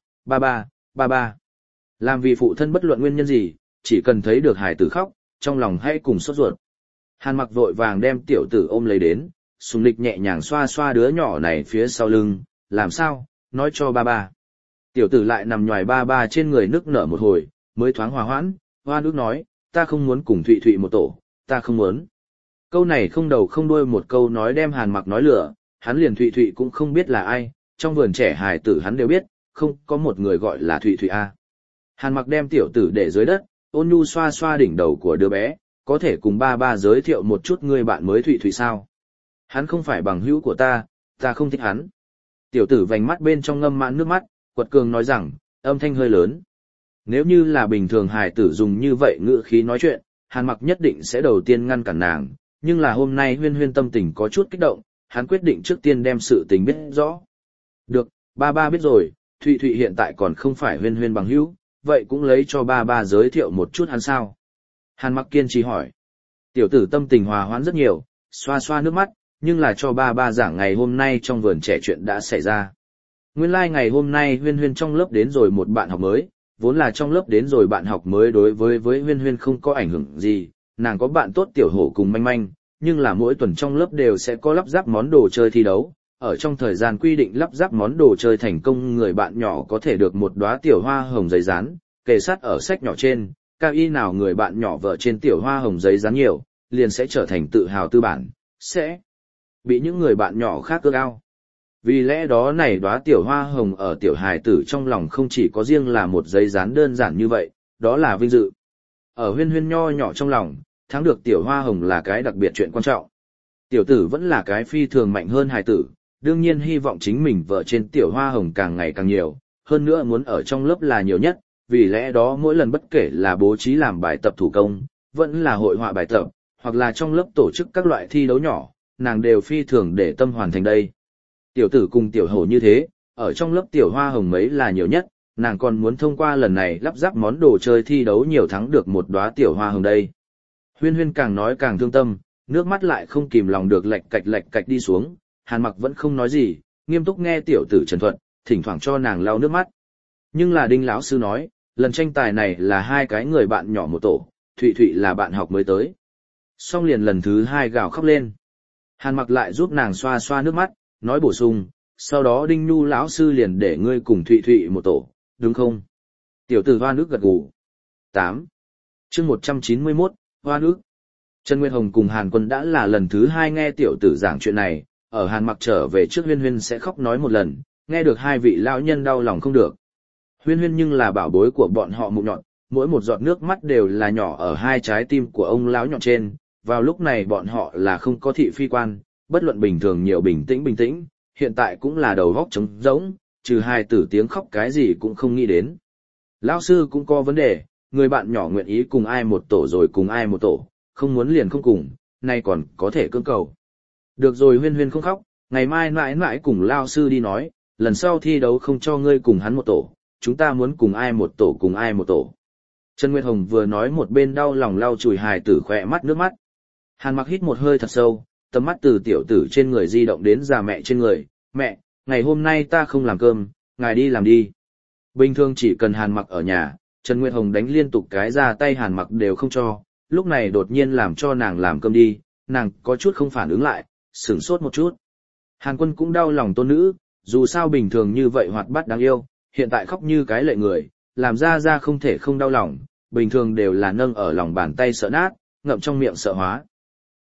ba. Làm vì phụ thân bất luận nguyên nhân gì, chỉ cần thấy được hải tử khóc, trong lòng hãy cùng sốt ruột. Hàn Mặc vội vàng đem tiểu tử ôm lấy đến, sùng lịch nhẹ nhàng xoa đứa nhỏ này phía sau lưng, làm sao, nói cho ba. Tiểu tử lại nằm nhòi ba trên người nức nở một hồi, mới thoáng hòa hoãn, hoa nước nói, ta không muốn cùng Thụy Thụy một tổ, ta không muốn. Câu này không đầu không đuôi một câu nói đem Hàn Mặc nói lửa, hắn liền Thụy Thụy cũng không biết là ai, trong vườn trẻ hài tử hắn đều biết, không có một người gọi là Thụy Thụy A. Hàn Mặc đem tiểu tử để dưới đất, ôn nhu xoa đỉnh đầu của đứa bé, có thể cùng ba giới thiệu một chút người bạn mới Thụy Thụy sao? Hắn không phải bằng hữu của ta không thích hắn. Tiểu tử vành mắt bên trong ngâm mãn nước mắt, quật cường nói rằng, âm thanh hơi lớn. Nếu như là bình thường hài tử dùng như vậy ngữ khí nói chuyện, Hàn Mặc nhất định sẽ đầu tiên ngăn cản nàng, nhưng là hôm nay Huyên tâm tình có chút kích động, hắn quyết định trước tiên đem sự tình biết rõ. Được, ba biết rồi, Thụy Thụy hiện tại còn không phải Huyên bằng hữu, vậy cũng lấy cho ba giới thiệu một chút hắn sao. Hàn Mặc kiên trì hỏi. Tiểu tử tâm tình hòa hoãn rất nhiều, xoa nước mắt, nhưng là cho ba giảng ngày hôm nay trong vườn trẻ chuyện đã xảy ra. Nguyên lai ngày hôm nay Huyên trong lớp đến rồi một bạn học mới, vốn là trong lớp đến rồi bạn học mới đối với Huyên không có ảnh hưởng gì, nàng có bạn tốt tiểu hổ cùng manh, nhưng là mỗi tuần trong lớp đều sẽ có lắp ráp món đồ chơi thi đấu, ở trong thời gian quy định lắp ráp món đồ chơi thành công người bạn nhỏ có thể được một đóa tiểu hoa hồng giấy dán, kề sát ở sách nhỏ trên, cao y nào người bạn nhỏ vợ trên tiểu hoa hồng giấy dán nhiều, liền sẽ trở thành tự hào tư bản, sẽ bị những người bạn nhỏ khác ước ao. Vì lẽ đó này đóa tiểu hoa hồng ở tiểu hài tử trong lòng không chỉ có riêng là một giấy dán đơn giản như vậy, đó là vinh dự. Ở Huyên nho nhỏ trong lòng, thắng được tiểu hoa hồng là cái đặc biệt chuyện quan trọng. Tiểu tử vẫn là cái phi thường mạnh hơn hài tử, đương nhiên hy vọng chính mình vợ trên tiểu hoa hồng càng ngày càng nhiều, hơn nữa muốn ở trong lớp là nhiều nhất, vì lẽ đó mỗi lần bất kể là bố trí làm bài tập thủ công, vẫn là hội họa bài tập, hoặc là trong lớp tổ chức các loại thi đấu nhỏ, nàng đều phi thường để tâm hoàn thành đây. Tiểu tử cùng tiểu hổ như thế, ở trong lớp tiểu hoa hồng mấy là nhiều nhất, nàng còn muốn thông qua lần này lắp ráp món đồ chơi thi đấu nhiều thắng được một đóa tiểu hoa hồng đây. Huyên càng nói càng thương tâm, nước mắt lại không kìm lòng được lạch cạch đi xuống, Hàn Mặc vẫn không nói gì, nghiêm túc nghe tiểu tử trần thuật, thỉnh thoảng cho nàng lau nước mắt. Nhưng là Đinh lão sư nói, lần tranh tài này là hai cái người bạn nhỏ một tổ, Thụy là bạn học mới tới. Xong liền lần thứ hai gào khóc lên. Hàn Mặc lại giúp nàng xoa nước mắt, nói bổ sung, sau đó Đinh Nhu lão sư liền để ngươi cùng Thụy một tổ, đúng không? Tiểu tử hoa nước gật gù. 8. Chương 191, hoa nước. Trần Nguyên Hồng cùng Hàn Quân đã là lần thứ hai nghe tiểu tử giảng chuyện này, ở Hàn Mặc trở về trước Huyên sẽ khóc nói một lần, nghe được hai vị lão nhân đau lòng không được. Huyên nhưng là bảo bối của bọn họ mụn nhọn, mỗi một giọt nước mắt đều là nhỏ ở hai trái tim của ông lão nhọn trên, vào lúc này bọn họ là không có thị phi quan, bất luận bình thường nhiều bình tĩnh, hiện tại cũng là đầu góc trống rỗng, trừ hai tử tiếng khóc cái gì cũng không nghĩ đến. Lão sư cũng có vấn đề, người bạn nhỏ nguyện ý cùng ai một tổ rồi cùng ai một tổ, không muốn liền không cùng, nay còn có thể cưỡng cầu. Được rồi Huyên không khóc, ngày mai mãi cùng lão sư đi nói, lần sau thi đấu không cho ngươi cùng hắn một tổ, chúng ta muốn cùng ai một tổ cùng ai một tổ. Trần Nguyệt Hồng vừa nói một bên đau lòng lau chùi hài tử khỏe mắt nước mắt. Hàn Mặc hít một hơi thật sâu, tầm mắt từ tiểu tử trên người di động đến già mẹ trên người, mẹ, ngày hôm nay ta không làm cơm, ngài đi làm đi. Bình thường chỉ cần Hàn Mặc ở nhà, Trần Nguyệt Hồng đánh liên tục cái ra tay Hàn Mặc đều không cho, lúc này đột nhiên làm cho nàng làm cơm đi, nàng có chút không phản ứng lại, sửng sốt một chút. Hàn Quân cũng đau lòng tôn nữ, dù sao bình thường như vậy hoạt bát đáng yêu, hiện tại khóc như cái lệ người, làm ra không thể không đau lòng, bình thường đều là nâng ở lòng bàn tay sợ nát, ngậm trong miệng sợ hóa.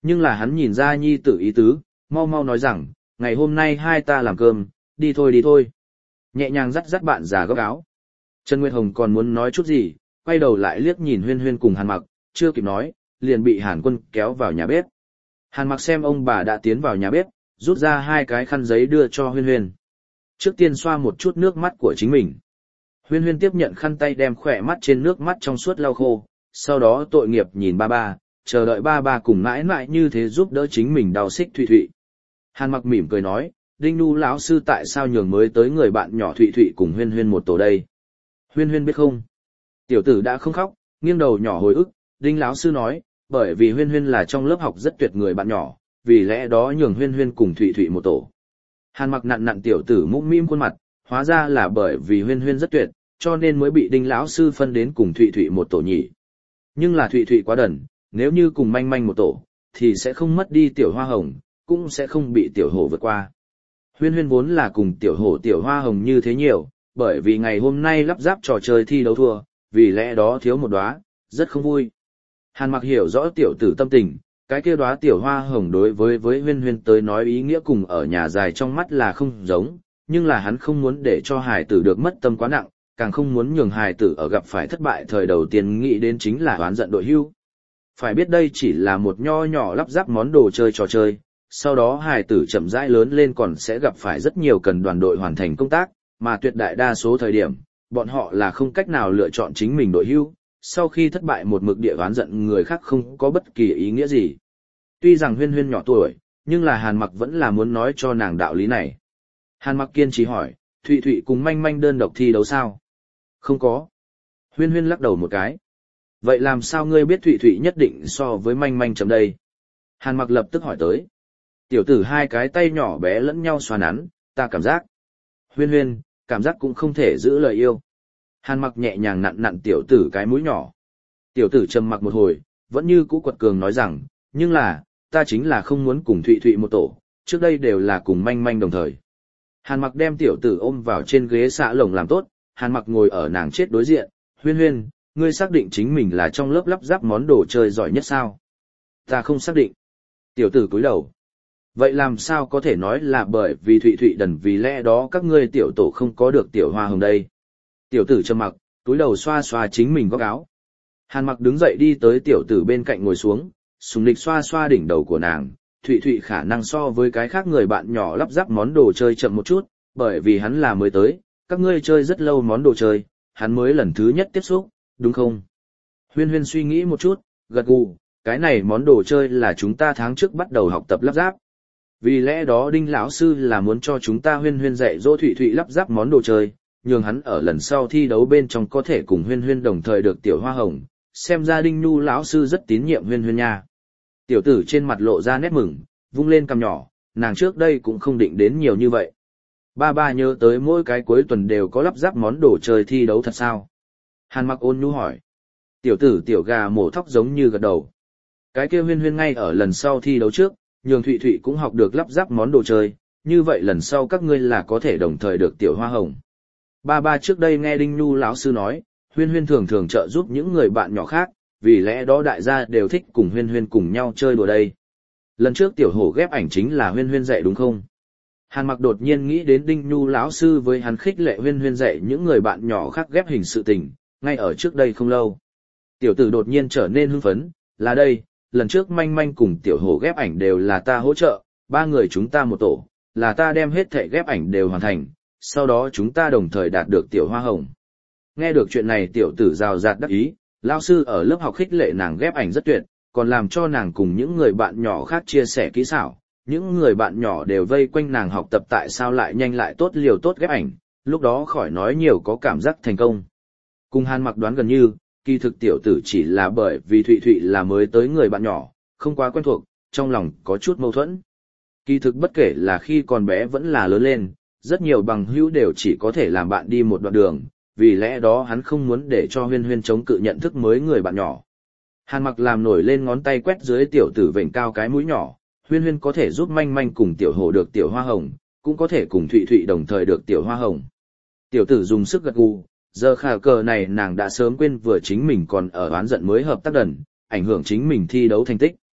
Nhưng là hắn nhìn ra nhi tử ý tứ, mau mau nói rằng, ngày hôm nay hai ta làm cơm, đi thôi đi thôi. Nhẹ nhàng dắt dắt bạn già góc áo. Trần Nguyệt Hồng còn muốn nói chút gì, quay đầu lại liếc nhìn Huyên Huyên cùng Hàn Mặc, chưa kịp nói, liền bị Hàn Quân kéo vào nhà bếp. Hàn Mặc xem ông bà đã tiến vào nhà bếp, rút ra hai cái khăn giấy đưa cho Huyên Huyên. Trước tiên xoa một chút nước mắt của chính mình. Huyên Huyên tiếp nhận khăn tay đem khỏe mắt trên nước mắt trong suốt lau khô, sau đó tội nghiệp nhìn ba ba, chờ đợi ba ba cùng mãi mãi như thế giúp đỡ chính mình đau xích Thụy Thụy. Hàn Mặc mỉm cười nói, Đinh Nu lão sư tại sao nhường mới tới người bạn nhỏ Thụy Thụy cùng Huyên Huyên một tổ đây? Huyên Huyên biết không? Tiểu tử đã không khóc, nghiêng đầu nhỏ hồi ức, Đinh lão sư nói, bởi vì Huyên Huyên là trong lớp học rất tuyệt người bạn nhỏ, vì lẽ đó nhường Huyên Huyên cùng Thụy Thụy một tổ. Hàn Mặc nặn nặn tiểu tử mũm mĩm khuôn mặt, hóa ra là bởi vì Huyên Huyên rất tuyệt, cho nên mới bị Đinh lão sư phân đến cùng Thụy Thụy một tổ nhỉ. Nhưng là Thụy Thụy quá đần, nếu như cùng manh manh một tổ, thì sẽ không mất đi tiểu hoa hồng, cũng sẽ không bị tiểu hổ vượt qua. Huyên Huyên vốn là cùng tiểu hổ tiểu hoa hồng như thế nhiều, bởi vì ngày hôm nay lắp ráp trò chơi thi đấu thua, vì lẽ đó thiếu một đóa, rất không vui. Hàn Mặc hiểu rõ tiểu tử tâm tình, cái kia đóa tiểu hoa hồng đối với Huyên Huyên tới nói ý nghĩa cùng ở nhà dài trong mắt là không giống, nhưng là hắn không muốn để cho hài tử được mất tâm quá nặng, càng không muốn nhường hài tử ở gặp phải thất bại thời đầu tiên nghĩ đến chính là oán giận đội hưu. Phải biết đây chỉ là một nho nhỏ lắp ráp món đồ chơi trò chơi, sau đó hài tử chậm rãi lớn lên còn sẽ gặp phải rất nhiều cần đoàn đội hoàn thành công tác, mà tuyệt đại đa số thời điểm, bọn họ là không cách nào lựa chọn chính mình đội hưu, sau khi thất bại một mực địa oán giận người khác không có bất kỳ ý nghĩa gì. Tuy rằng Huyên Huyên nhỏ tuổi, nhưng là Hàn Mặc vẫn là muốn nói cho nàng đạo lý này. Hàn Mặc kiên trì hỏi, Thụy Thụy cùng manh manh đơn độc thi đấu sao? Không có. Huyên Huyên lắc đầu một cái. Vậy làm sao ngươi biết Thụy Thụy nhất định so với manh manh chấm đây? Hàn Mặc lập tức hỏi tới. Tiểu tử hai cái tay nhỏ bé lẫn nhau xoa nắn, ta cảm giác. Huyên Huyên, cảm giác cũng không thể giữ lời yêu. Hàn Mặc nhẹ nhàng nặn nặn tiểu tử cái mũi nhỏ. Tiểu tử trầm mặc một hồi, vẫn như cũ quật cường nói rằng, nhưng là, ta chính là không muốn cùng Thụy Thụy một tổ, trước đây đều là cùng manh manh đồng thời. Hàn Mặc đem tiểu tử ôm vào trên ghế xạ lồng làm tốt, Hàn Mặc ngồi ở nàng chết đối diện, Huyên Huyên, ngươi xác định chính mình là trong lớp lắp ráp món đồ chơi giỏi nhất sao? Ta không xác định. Tiểu tử cúi đầu. Vậy làm sao có thể nói là bởi vì Thụy Thụy đần vì lẽ đó các ngươi tiểu tổ không có được tiểu hoa hồng đây? Tiểu tử trầm mặc, cúi đầu xoa xoa chính mình góc áo. Hàn Mặc đứng dậy đi tới tiểu tử bên cạnh ngồi xuống, sùng lịch xoa xoa đỉnh đầu của nàng. Thụy Thụy khả năng so với cái khác người bạn nhỏ lắp ráp món đồ chơi chậm một chút, bởi vì hắn là mới tới, các ngươi chơi rất lâu món đồ chơi, hắn mới lần thứ nhất tiếp xúc, đúng không? Huyên Huyên suy nghĩ một chút, gật gù, cái này món đồ chơi là chúng ta tháng trước bắt đầu học tập lắp ráp. Vì lẽ đó Đinh lão sư là muốn cho chúng ta Huyên Huyên dạy dỗ Thụy Thụy lắp ráp món đồ chơi, nhường hắn ở lần sau thi đấu bên trong có thể cùng Huyên Huyên đồng thời được tiểu hoa hồng, xem ra Đinh Nhu lão sư rất tín nhiệm Huyên Huyên nha. Tiểu tử trên mặt lộ ra nét mừng, vung lên cằm nhỏ, nàng trước đây cũng không định đến nhiều như vậy. Ba ba nhớ tới mỗi cái cuối tuần đều có lắp ráp món đồ chơi thi đấu thật sao? Hàn Mặc ôn nhu hỏi. Tiểu tử tiểu gà mổ thóc giống như gật đầu. Cái kia Huyên Huyên ngay ở lần sau thi đấu trước, nhường Thụy Thụy cũng học được lắp ráp món đồ chơi, như vậy lần sau các ngươi là có thể đồng thời được tiểu hoa hồng. Ba ba trước đây nghe Đinh Nhu lão sư nói, Huyên Huyên thường thường trợ giúp những người bạn nhỏ khác, vì lẽ đó đại gia đều thích cùng Huyên Huyên cùng nhau chơi đùa đây. Lần trước tiểu hổ ghép ảnh chính là Huyên Huyên dạy đúng không? Hàn Mặc đột nhiên nghĩ đến Đinh Nhu lão sư với hắn khích lệ Huyên Huyên dạy những người bạn nhỏ khác ghép hình sự tình, ngay ở trước đây không lâu. Tiểu tử đột nhiên trở nên hưng phấn, là đây, lần trước manh manh cùng tiểu hổ ghép ảnh đều là ta hỗ trợ, ba người chúng ta một tổ, là ta đem hết thảy ghép ảnh đều hoàn thành, sau đó chúng ta đồng thời đạt được tiểu hoa hồng. Nghe được chuyện này tiểu tử rào rạt đắc ý, lão sư ở lớp học khích lệ nàng ghép ảnh rất tuyệt, còn làm cho nàng cùng những người bạn nhỏ khác chia sẻ kỹ xảo. Những người bạn nhỏ đều vây quanh nàng học tập tại sao lại nhanh lại tốt liều tốt ghép ảnh, lúc đó khỏi nói nhiều có cảm giác thành công. Cùng Hàn Mặc đoán gần như, kỳ thực tiểu tử chỉ là bởi vì Thụy Thụy là mới tới người bạn nhỏ, không quá quen thuộc, trong lòng có chút mâu thuẫn. Kỳ thực bất kể là khi còn bé vẫn là lớn lên, rất nhiều bằng hữu đều chỉ có thể làm bạn đi một đoạn đường, vì lẽ đó hắn không muốn để cho Huyên Huyên chống cự nhận thức mới người bạn nhỏ. Hàn Mặc làm nổi lên ngón tay quét dưới tiểu tử vểnh cao cái mũi nhỏ, Huyên Huyên có thể giúp manh manh cùng tiểu hổ được tiểu hoa hồng, cũng có thể cùng Thụy Thụy đồng thời được tiểu hoa hồng. Tiểu tử dùng sức gật gù, giờ khả cờ này nàng đã sớm quên vừa chính mình còn ở oán giận mới hợp tác đần, ảnh hưởng chính mình thi đấu thành tích.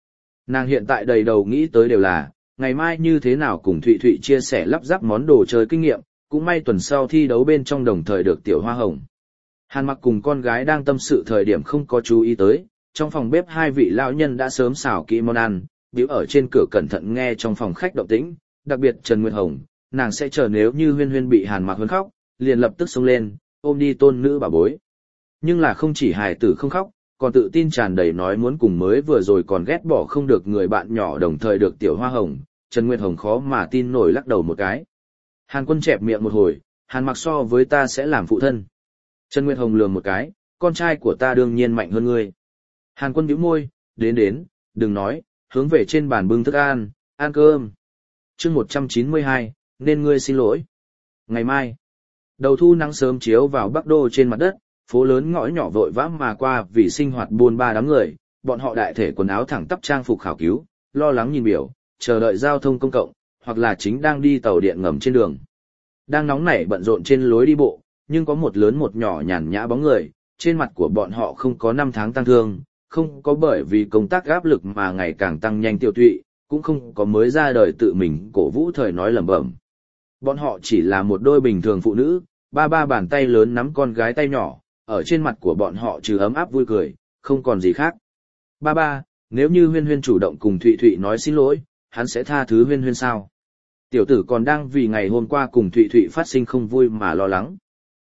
Nàng hiện tại đầy đầu nghĩ tới đều là, ngày mai như thế nào cùng Thụy Thụy chia sẻ lắp ráp món đồ chơi kinh nghiệm, cũng may tuần sau thi đấu bên trong đồng thời được tiểu hoa hồng. Hàn Mặc cùng con gái đang tâm sự thời điểm không có chú ý tới, trong phòng bếp hai vị lão nhân đã sớm xào kỹ món ăn, biểu ở trên cửa cẩn thận nghe trong phòng khách động tĩnh, đặc biệt Trần Nguyệt Hồng, nàng sẽ chờ nếu như Huyên Huyên bị Hàn Mặc huấn khóc, liền lập tức xông lên, ôm đi tôn nữ bà bối. Nhưng là không chỉ hài tử không khóc, còn tự tin tràn đầy nói muốn cùng mới vừa rồi còn ghét bỏ không được người bạn nhỏ đồng thời được tiểu hoa hồng, Trần Nguyệt Hồng khó mà tin nổi lắc đầu một cái. Hàn Quân chẹp miệng một hồi, Hàn Mặc so với ta sẽ làm phụ thân. Trần Nguyệt Hồng lườm một cái, con trai của ta đương nhiên mạnh hơn ngươi. Hàn Quân nhíu môi, đến, đừng nói, hướng về trên bàn bưng thức ăn cơm. Chương 192, nên ngươi xin lỗi. Ngày mai, đầu thu nắng sớm chiếu vào Bắc Đô trên mặt đất, phố lớn ngõ nhỏ vội vã mà qua vì sinh hoạt buôn ba đám người, bọn họ đại thể quần áo thẳng tắp trang phục khảo cứu, lo lắng nhìn biểu, chờ đợi giao thông công cộng, hoặc là chính đang đi tàu điện ngầm trên đường. Đang nóng nảy bận rộn trên lối đi bộ, nhưng có một lớn một nhỏ nhàn nhã bóng người, trên mặt của bọn họ không có năm tháng tăng thương, không có bởi vì công tác áp lực mà ngày càng tăng nhanh tiêu tụy, cũng không có mới ra đời tự mình cổ vũ thời nói lẩm bẩm. Bọn họ chỉ là một đôi bình thường phụ nữ, ba bàn tay lớn nắm con gái tay nhỏ, ở trên mặt của bọn họ trừ ấm áp vui cười, không còn gì khác. Ba, nếu như Huyên Huyên chủ động cùng Thụy Thụy nói xin lỗi, hắn sẽ tha thứ Huyên Huyên sao? Tiểu tử còn đang vì ngày hôm qua cùng Thụy Thụy phát sinh không vui mà lo lắng.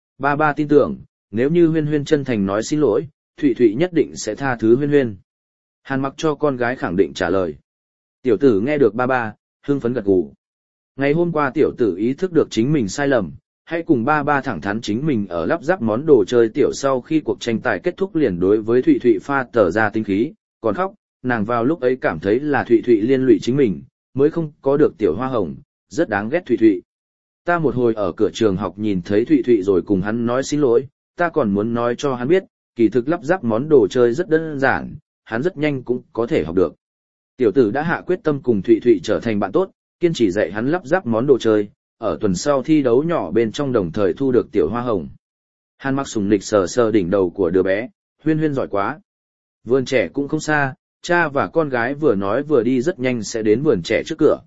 Ba tin tưởng, nếu như Huyên Huyên chân thành nói xin lỗi, Thụy Thụy nhất định sẽ tha thứ Huyên Huyên. Hàn Mặc cho con gái khẳng định trả lời. Tiểu tử nghe được ba, hưng phấn gật gù. Ngày hôm qua tiểu tử ý thức được chính mình sai lầm, hãy cùng ba thẳng thắn chính mình ở lắp ráp món đồ chơi tiểu sau khi cuộc tranh tài kết thúc liền đối với Thụy Thụy pha tờ ra tinh khí, còn khóc, nàng vào lúc ấy cảm thấy là Thụy Thụy liên lụy chính mình, mới không có được tiểu hoa hồng, rất đáng ghét Thụy Thụy. Ta một hồi ở cửa trường học nhìn thấy Thụy Thụy rồi cùng hắn nói xin lỗi, ta còn muốn nói cho hắn biết, kỳ thực lắp ráp món đồ chơi rất đơn giản, hắn rất nhanh cũng có thể học được. Tiểu tử đã hạ quyết tâm cùng Thụy Thụy trở thành bạn tốt, kiên trì dạy hắn lắp ráp món đồ chơi, ở tuần sau thi đấu nhỏ bên trong đồng thời thu được tiểu hoa hồng. Hàn Mặc sùng nịch sờ đỉnh đầu của đứa bé, Huyên Huyên giỏi quá. Vườn trẻ cũng không xa, cha và con gái vừa nói vừa đi rất nhanh sẽ đến vườn trẻ trước cửa.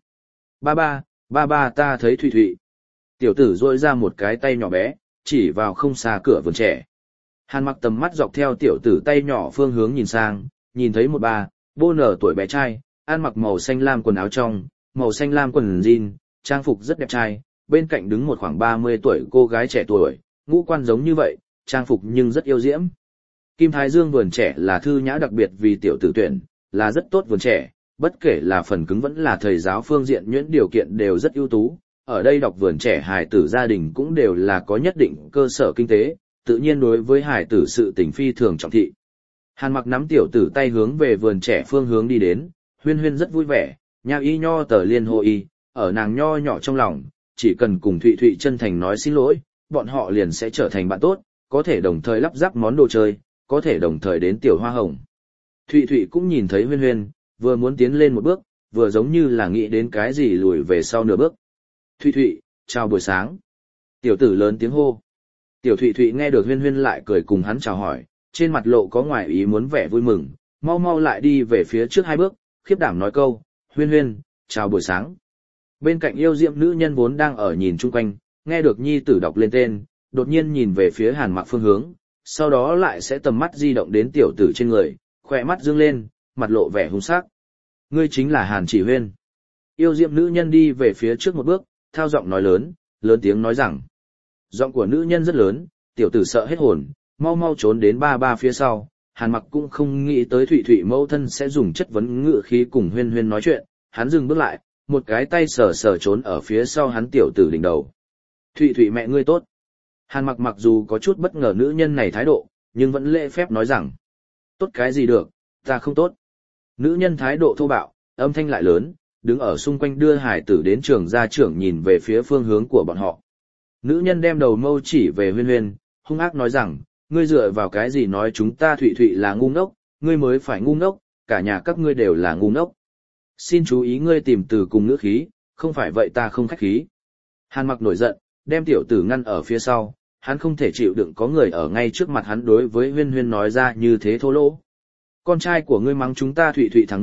Ba ta thấy Thụy Thụy. Tiểu tử duỗi ra một cái tay nhỏ bé, chỉ vào không xa cửa vườn trẻ. Hàn Mặc tầm mắt dọc theo tiểu tử tay nhỏ phương hướng nhìn sang, nhìn thấy một bô nở tuổi bé trai, ăn mặc màu xanh lam quần áo trong, màu xanh lam quần jean, trang phục rất đẹp trai, bên cạnh đứng một khoảng 30 tuổi cô gái trẻ tuổi, ngũ quan giống như vậy, trang phục nhưng rất yêu diễm. Kim Thái Dương vườn trẻ là thư nhã đặc biệt vì tiểu tử tuyển, là rất tốt vườn trẻ, bất kể là phần cứng vẫn là thầy giáo phương diện nhuyễn điều kiện đều rất ưu tú. Ở đây đọc vườn trẻ hài tử gia đình cũng đều là có nhất định cơ sở kinh tế, tự nhiên đối với hài tử sự tình phi thường trọng thị. Hàn Mặc nắm tiểu tử tay hướng về vườn trẻ phương hướng đi đến, Huyên Huyên rất vui vẻ, nha y nho tờ liên hô y, ở nàng nho nhỏ trong lòng, chỉ cần cùng Thụy Thụy chân thành nói xin lỗi, bọn họ liền sẽ trở thành bạn tốt, có thể đồng thời lắp ráp món đồ chơi, có thể đồng thời đến tiểu hoa hồng. Thụy Thụy cũng nhìn thấy Huyên Huyên, vừa muốn tiến lên một bước, vừa giống như là nghĩ đến cái gì lùi về sau nửa bước. Thụy Thụy, chào buổi sáng. Tiểu tử lớn tiếng hô. Tiểu Thụy Thụy nghe được Huyên Huyên lại cười cùng hắn chào hỏi, trên mặt lộ có ngoài ý muốn vẻ vui mừng, mau lại đi về phía trước hai bước, khiếp đảm nói câu, Huyên Huyên, chào buổi sáng. Bên cạnh yêu diệm nữ nhân vốn đang ở nhìn chung quanh, nghe được nhi tử đọc lên tên, đột nhiên nhìn về phía Hàn Mặc phương hướng, sau đó lại sẽ tầm mắt di động đến tiểu tử trên người, khỏe mắt dương lên, mặt lộ vẻ hung sắc. Ngươi chính là Hàn Chỉ Huyên. Yêu diệm nữ nhân đi về phía trước một bước, thao giọng nói lớn tiếng nói rằng. Giọng của nữ nhân rất lớn, tiểu tử sợ hết hồn, mau trốn đến ba phía sau. Hàn Mặc cũng không nghĩ tới Thụy Thụy mẫu thân sẽ dùng chất vấn ngữ khí cùng Huyên Huyên nói chuyện, hắn dừng bước lại, một cái tay sờ trốn ở phía sau hắn tiểu tử đỉnh đầu. Thụy Thụy mẹ ngươi tốt. Hàn Mặc mặc dù có chút bất ngờ nữ nhân này thái độ, nhưng vẫn lễ phép nói rằng. Tốt cái gì được, ta không tốt. Nữ nhân thái độ thô bạo, âm thanh lại lớn, đứng ở xung quanh đưa hải tử đến trường gia trưởng nhìn về phía phương hướng của bọn họ. Nữ nhân đem đầu mâu chỉ về Huyên Huyên, hung ác nói rằng, ngươi dựa vào cái gì nói chúng ta Thụy Thụy là ngu ngốc, ngươi mới phải ngu ngốc, cả nhà các ngươi đều là ngu ngốc. Xin chú ý ngươi tìm từ cùng ngữ khí, không phải vậy ta không khách khí. Hàn Mặc nổi giận, đem tiểu tử ngăn ở phía sau, hắn không thể chịu đựng có người ở ngay trước mặt hắn đối với Huyên Huyên nói ra như thế thô lỗ. Con trai của ngươi mắng chúng ta Thụy Thụy thằng đốc,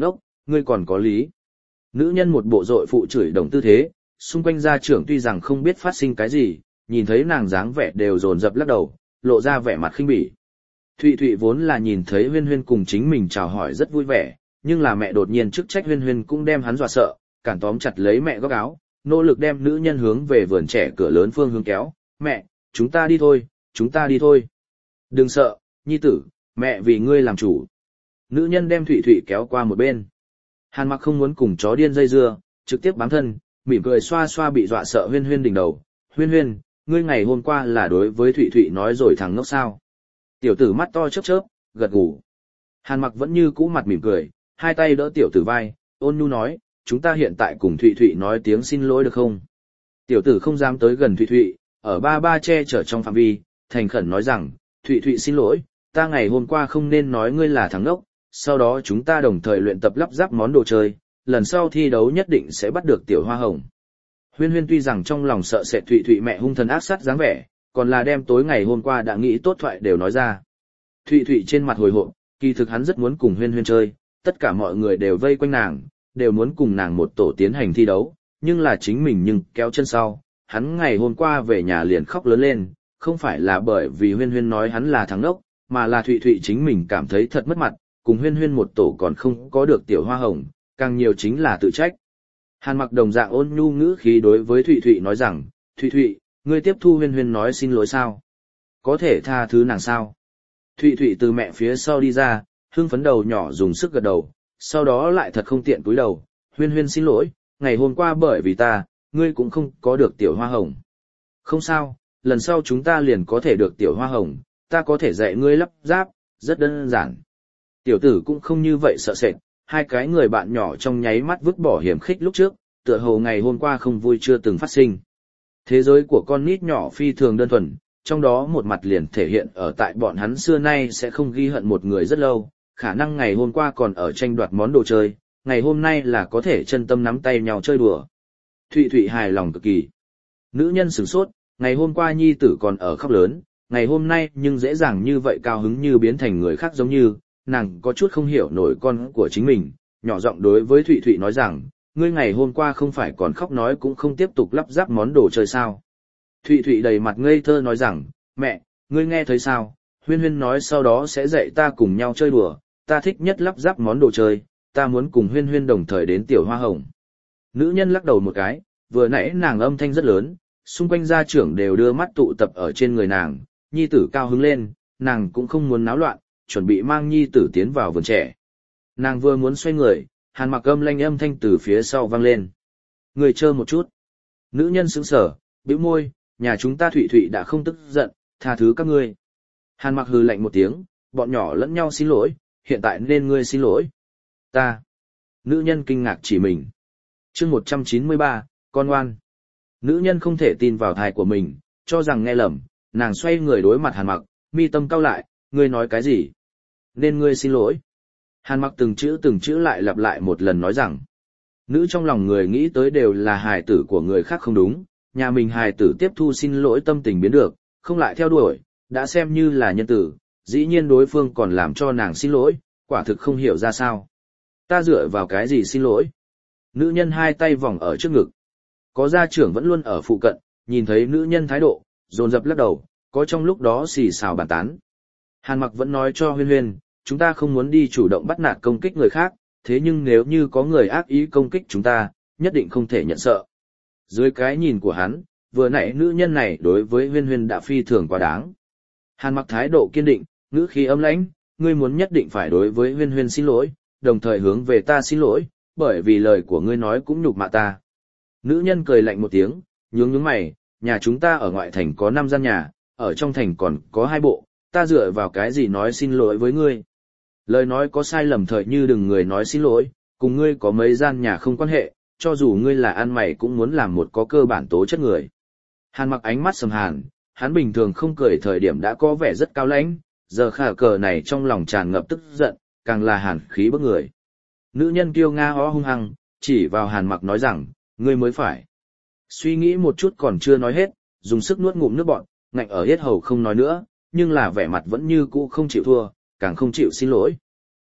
ngươi còn có lý. Nữ nhân một bộ dội phụ chửi đồng tư thế, xung quanh gia trưởng tuy rằng không biết phát sinh cái gì, nhìn thấy nàng dáng vẻ đều dồn dập lắc đầu, lộ ra vẻ mặt khinh bỉ. Thụy Thụy vốn là nhìn thấy Huyên Huyên cùng chính mình chào hỏi rất vui vẻ, nhưng là mẹ đột nhiên chức trách Huyên Huyên cũng đem hắn dọa sợ, cản tóm chặt lấy mẹ góc áo, nỗ lực đem nữ nhân hướng về vườn trẻ cửa lớn phương hướng kéo. Mẹ, chúng ta đi thôi, chúng ta đi thôi. Đừng sợ, nhi tử, mẹ vì ngươi làm chủ. Nữ nhân đem Thụy Thụy kéo qua một bên. Hàn Mặc không muốn cùng chó điên dây dưa, trực tiếp bám thân, mỉm cười xoa xoa bị dọa sợ Huyên Huyên đỉnh đầu. Huyên Huyên, ngươi ngày hôm qua là đối với Thụy Thụy nói rồi thằng ngốc sao? Tiểu tử mắt to chớp chớp, gật gù. Hàn Mặc vẫn như cũ mặt mỉm cười, hai tay đỡ tiểu tử vai, ôn nhu nói, chúng ta hiện tại cùng Thụy Thụy nói tiếng xin lỗi được không? Tiểu tử không dám tới gần Thụy Thụy, ở ba ba che chở trong phạm vi, thành khẩn nói rằng, Thụy Thụy xin lỗi, ta ngày hôm qua không nên nói ngươi là thằng ngốc, sau đó chúng ta đồng thời luyện tập lắp ráp món đồ chơi, lần sau thi đấu nhất định sẽ bắt được tiểu hoa hồng. Huyên Huyên tuy rằng trong lòng sợ sệt Thụy Thụy mẹ hung thần ác sát dáng vẻ, còn là đem tối ngày hôm qua đã nghĩ tốt thoại đều nói ra. Thụy Thụy trên mặt hồi hộp, kỳ thực hắn rất muốn cùng Huyên Huyên chơi, tất cả mọi người đều vây quanh nàng, đều muốn cùng nàng một tổ tiến hành thi đấu, nhưng là chính mình nhưng kéo chân sau, hắn ngày hôm qua về nhà liền khóc lớn lên, không phải là bởi vì Huyên Huyên nói hắn là thằng ngốc, mà là Thụy Thụy chính mình cảm thấy thật mất mặt, cùng Huyên Huyên một tổ còn không có được tiểu hoa hồng, càng nhiều chính là tự trách. Hàn Mặc đồng dạng ôn nhu ngữ khí đối với Thụy Thụy nói rằng, Thụy Thụy, ngươi tiếp thu Huyên Huyên nói xin lỗi sao? Có thể tha thứ nàng sao? Thụy Thụy từ mẹ phía sau đi ra, hưng phấn đầu nhỏ dùng sức gật đầu, sau đó lại thật không tiện cúi đầu, Huyên Huyên xin lỗi, ngày hôm qua bởi vì ta, ngươi cũng không có được tiểu hoa hồng. Không sao, lần sau chúng ta liền có thể được tiểu hoa hồng, ta có thể dạy ngươi lắp ráp, rất đơn giản. Tiểu tử cũng không như vậy sợ sệt, hai cái người bạn nhỏ trong nháy mắt vứt bỏ hiểm khích lúc trước, tựa hồ ngày hôm qua không vui chưa từng phát sinh. Thế giới của con nít nhỏ phi thường đơn thuần, trong đó một mặt liền thể hiện ở tại bọn hắn xưa nay sẽ không ghi hận một người rất lâu, khả năng ngày hôm qua còn ở tranh đoạt món đồ chơi, ngày hôm nay là có thể chân tâm nắm tay nhau chơi đùa. Thụy Thụy hài lòng cực kỳ. Nữ nhân sửng sốt, ngày hôm qua nhi tử còn ở khóc lớn, ngày hôm nay nhưng dễ dàng như vậy cao hứng như biến thành người khác giống như, nàng có chút không hiểu nổi con của chính mình, nhỏ giọng đối với Thụy Thụy nói rằng, ngươi ngày hôm qua không phải còn khóc nói cũng không tiếp tục lắp ráp món đồ chơi sao. Thụy Thụy đầy mặt ngây thơ nói rằng, mẹ, ngươi nghe thấy sao, Huyên Huyên nói sau đó sẽ dạy ta cùng nhau chơi đùa, ta thích nhất lắp ráp món đồ chơi, ta muốn cùng Huyên Huyên đồng thời đến tiểu hoa hồng. Nữ nhân lắc đầu một cái, vừa nãy nàng âm thanh rất lớn, xung quanh gia trưởng đều đưa mắt tụ tập ở trên người nàng, nhi tử cao hứng lên, nàng cũng không muốn náo loạn, chuẩn bị mang nhi tử tiến vào vườn trẻ. Nàng vừa muốn xoay người, Hàn Mặc âm thanh từ phía sau vang lên. Người chờ một chút. Nữ nhân sững sờ, bĩu môi, nhà chúng ta Thụy Thụy đã không tức giận, tha thứ các ngươi. Hàn Mặc hừ lạnh một tiếng, bọn nhỏ lẫn nhau xin lỗi, hiện tại nên ngươi xin lỗi. Ta. Nữ nhân kinh ngạc chỉ mình. Chương 193, con ngoan. Nữ nhân không thể tin vào tai của mình, cho rằng nghe lầm, nàng xoay người đối mặt Hàn Mặc, mi tâm cau lại, ngươi nói cái gì? Nên ngươi xin lỗi. Hàn Mặc từng chữ lại lặp lại một lần nói rằng, nữ trong lòng người nghĩ tới đều là hài tử của người khác không đúng, nhà mình hài tử tiếp thu xin lỗi tâm tình biến được, không lại theo đuổi, đã xem như là nhân tử, dĩ nhiên đối phương còn làm cho nàng xin lỗi, quả thực không hiểu ra sao. Ta dựa vào cái gì xin lỗi? Nữ nhân hai tay vòng ở trước ngực. Có gia trưởng vẫn luôn ở phụ cận, nhìn thấy nữ nhân thái độ, dồn dập lắc đầu, có trong lúc đó xì xào bàn tán. Hàn Mặc vẫn nói cho Huyên Huyên, chúng ta không muốn đi chủ động bắt nạt công kích người khác, thế nhưng nếu như có người ác ý công kích chúng ta, nhất định không thể nhận sợ. Dưới cái nhìn của hắn, vừa nãy nữ nhân này đối với Huyên Huyên đã phi thường quá đáng. Hàn Mặc thái độ kiên định, ngữ khí âm lãnh, ngươi muốn nhất định phải đối với Huyên Huyên xin lỗi, đồng thời hướng về ta xin lỗi, bởi vì lời của ngươi nói cũng nhục mạ ta. Nữ nhân cười lạnh một tiếng, nhướng mày, nhà chúng ta ở ngoại thành có 5 gian nhà, ở trong thành còn có 2 bộ, ta dựa vào cái gì nói xin lỗi với ngươi. Lời nói có sai lầm thời như đừng người nói xin lỗi, cùng ngươi có mấy gian nhà không quan hệ, cho dù ngươi là ăn mày cũng muốn làm một có cơ bản tố chất người. Hàn Mặc ánh mắt sầm hàn, hắn bình thường không cười thời điểm đã có vẻ rất cao lãnh, giờ khả cờ này trong lòng tràn ngập tức giận, càng là hàn khí bức người. Nữ nhân kiêu nga ho hung hăng, chỉ vào Hàn Mặc nói rằng, ngươi mới phải. Suy nghĩ một chút còn chưa nói hết, dùng sức nuốt ngụm nước bọt, ngạnh ở yết hầu không nói nữa, nhưng là vẻ mặt vẫn như cũ không chịu thua, càng không chịu xin lỗi.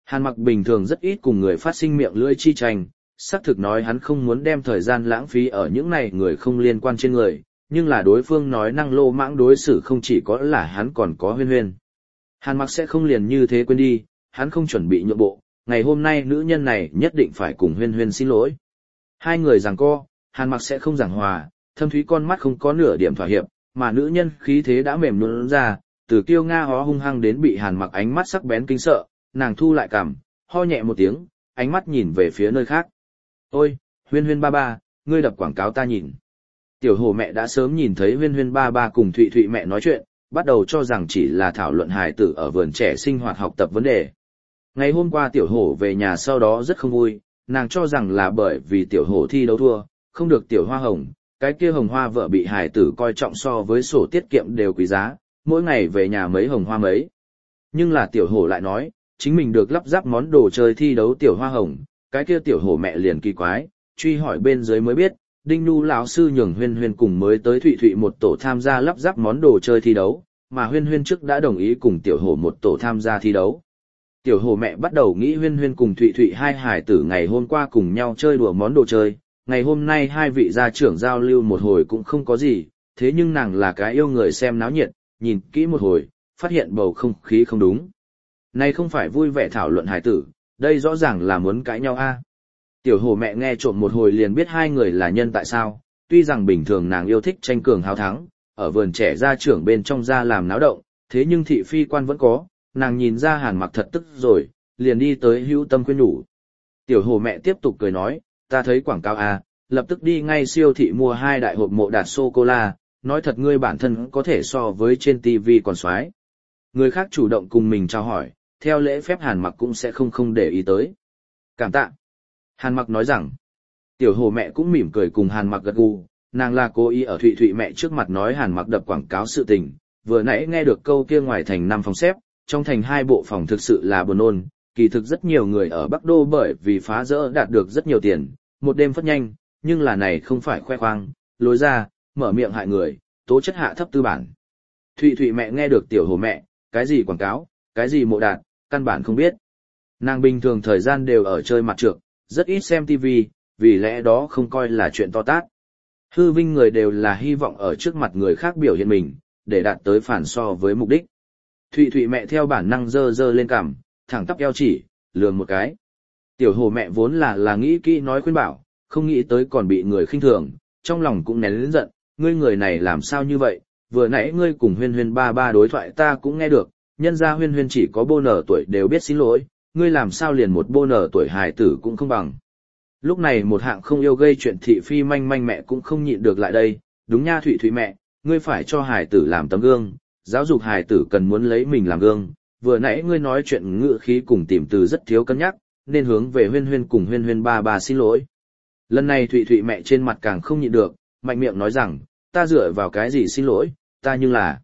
Hàn Mặc bình thường rất ít cùng người phát sinh miệng lưỡi chi tranh, xác thực nói hắn không muốn đem thời gian lãng phí ở những này người không liên quan trên người, nhưng là đối phương nói năng lô mãng đối xử không chỉ có là hắn còn có Huyên Huyên. Hàn Mặc sẽ không liền như thế quên đi, hắn không chuẩn bị nhượng bộ, ngày hôm nay nữ nhân này nhất định phải cùng Huyên Huyên xin lỗi. Hai người giằng co, Hàn Mặc sẽ không giảng hòa, thâm thúy con mắt không có nửa điểm thỏa hiệp, mà nữ nhân khí thế đã mềm nhũn ra, từ kiêu nga hó hung hăng đến bị Hàn Mặc ánh mắt sắc bén kinh sợ, nàng thu lại cằm, ho nhẹ một tiếng, ánh mắt nhìn về phía nơi khác. Ôi, Huyên Huyên ba ba, ngươi đập quảng cáo ta nhìn. Tiểu Hổ mẹ đã sớm nhìn thấy Huyên Huyên ba ba cùng Thụy Thụy mẹ nói chuyện, bắt đầu cho rằng chỉ là thảo luận hài tử ở vườn trẻ sinh hoạt học tập vấn đề. Ngày hôm qua Tiểu Hổ về nhà sau đó rất không vui, nàng cho rằng là bởi vì Tiểu Hổ thi đấu thua, không được Tiểu Hoa Hồng, cái kia hồng hoa vợ bị hài tử coi trọng so với sổ tiết kiệm đều quý giá, mỗi ngày về nhà mấy hồng hoa mấy. Nhưng là Tiểu Hổ lại nói, chính mình được lắp ráp món đồ chơi thi đấu Tiểu Hoa Hồng, cái kia Tiểu Hổ mẹ liền kỳ quái, truy hỏi bên dưới mới biết, Đinh Nhu lão sư nhường Huyên Huyên cùng mới tới Thụy Thụy một tổ tham gia lắp ráp món đồ chơi thi đấu, mà Huyên Huyên trước đã đồng ý cùng Tiểu Hổ một tổ tham gia thi đấu. Tiểu Hổ mẹ bắt đầu nghĩ Huyên Huyên cùng Thụy Thụy hai hải tử ngày hôm qua cùng nhau chơi đùa món đồ chơi, ngày hôm nay hai vị gia trưởng giao lưu một hồi cũng không có gì, thế nhưng nàng là cái yêu người xem náo nhiệt, nhìn kỹ một hồi, phát hiện bầu không khí không đúng. Này không phải vui vẻ thảo luận hải tử, đây rõ ràng là muốn cãi nhau a. Tiểu Hổ mẹ nghe trộm một hồi liền biết hai người là nhân tại sao, tuy rằng bình thường nàng yêu thích tranh cường hào thắng, ở vườn trẻ gia trưởng bên trong ra làm náo động, thế nhưng thị phi quan vẫn có, nàng nhìn ra Hàn Mặc thật tức rồi, liền đi tới hữu tâm khuyên nhủ. Tiểu Hổ mẹ tiếp tục cười nói, ta thấy quảng cáo a, lập tức đi ngay siêu thị mua 2 đại hộp mộ đạt sô-cô-la, nói thật ngươi bản thân có thể so với trên TV còn soái. Người khác chủ động cùng mình chào hỏi, theo lễ phép Hàn Mặc cũng sẽ không để ý tới. Cảm tạ. Hàn Mặc nói rằng, Tiểu Hổ mẹ cũng mỉm cười cùng Hàn Mặc gật gù, nàng là cố ý ở Thụy Thụy mẹ trước mặt nói Hàn Mặc đập quảng cáo sự tình, vừa nãy nghe được câu kia ngoài thành 5 phòng xếp, trong thành 2 bộ phòng thực sự là buồn nôn, kỳ thực rất nhiều người ở Bắc Đô bởi vì phá rỡ đạt được rất nhiều tiền, một đêm phất nhanh, nhưng là này không phải khoe khoang, lối ra, mở miệng hại người, tố chất hạ thấp tư bản. Thụy Thụy mẹ nghe được Tiểu Hổ mẹ, cái gì quảng cáo, cái gì mộ đạt, căn bản không biết. Nàng bình thường thời gian đều ở chơi mặt trược, rất ít xem TV, vì lẽ đó không coi là chuyện to tát. Hư vinh người đều là hy vọng ở trước mặt người khác biểu hiện mình, để đạt tới phản so với mục đích. Thụy Thụy mẹ theo bản năng dơ lên cằm, thẳng tắp eo chỉ, lườm một cái. Tiểu Hổ mẹ vốn là nghĩ kỹ nói khuyên bảo, không nghĩ tới còn bị người khinh thường, trong lòng cũng nén lớn giận, ngươi người này làm sao như vậy, vừa nãy ngươi cùng Huyên Huyên ba ba đối thoại ta cũng nghe được, nhân ra Huyên Huyên chỉ có bô nở tuổi đều biết xin lỗi, ngươi làm sao liền một bô nở tuổi hài tử cũng không bằng. Lúc này một hạng không yêu gây chuyện thị phi manh manh mẹ cũng không nhịn được lại đây, đúng nha Thụy Thụy mẹ, ngươi phải cho hài tử làm tấm gương, giáo dục hài tử cần muốn lấy mình làm gương, vừa nãy ngươi nói chuyện ngữ khí cùng tìm từ rất thiếu cân nhắc, nên hướng về Huyên Huyên cùng Huyên Huyên ba ba xin lỗi. Lần này Thụy Thụy mẹ trên mặt càng không nhịn được, mạnh miệng nói rằng, ta dựa vào cái gì xin lỗi, ta nhưng là.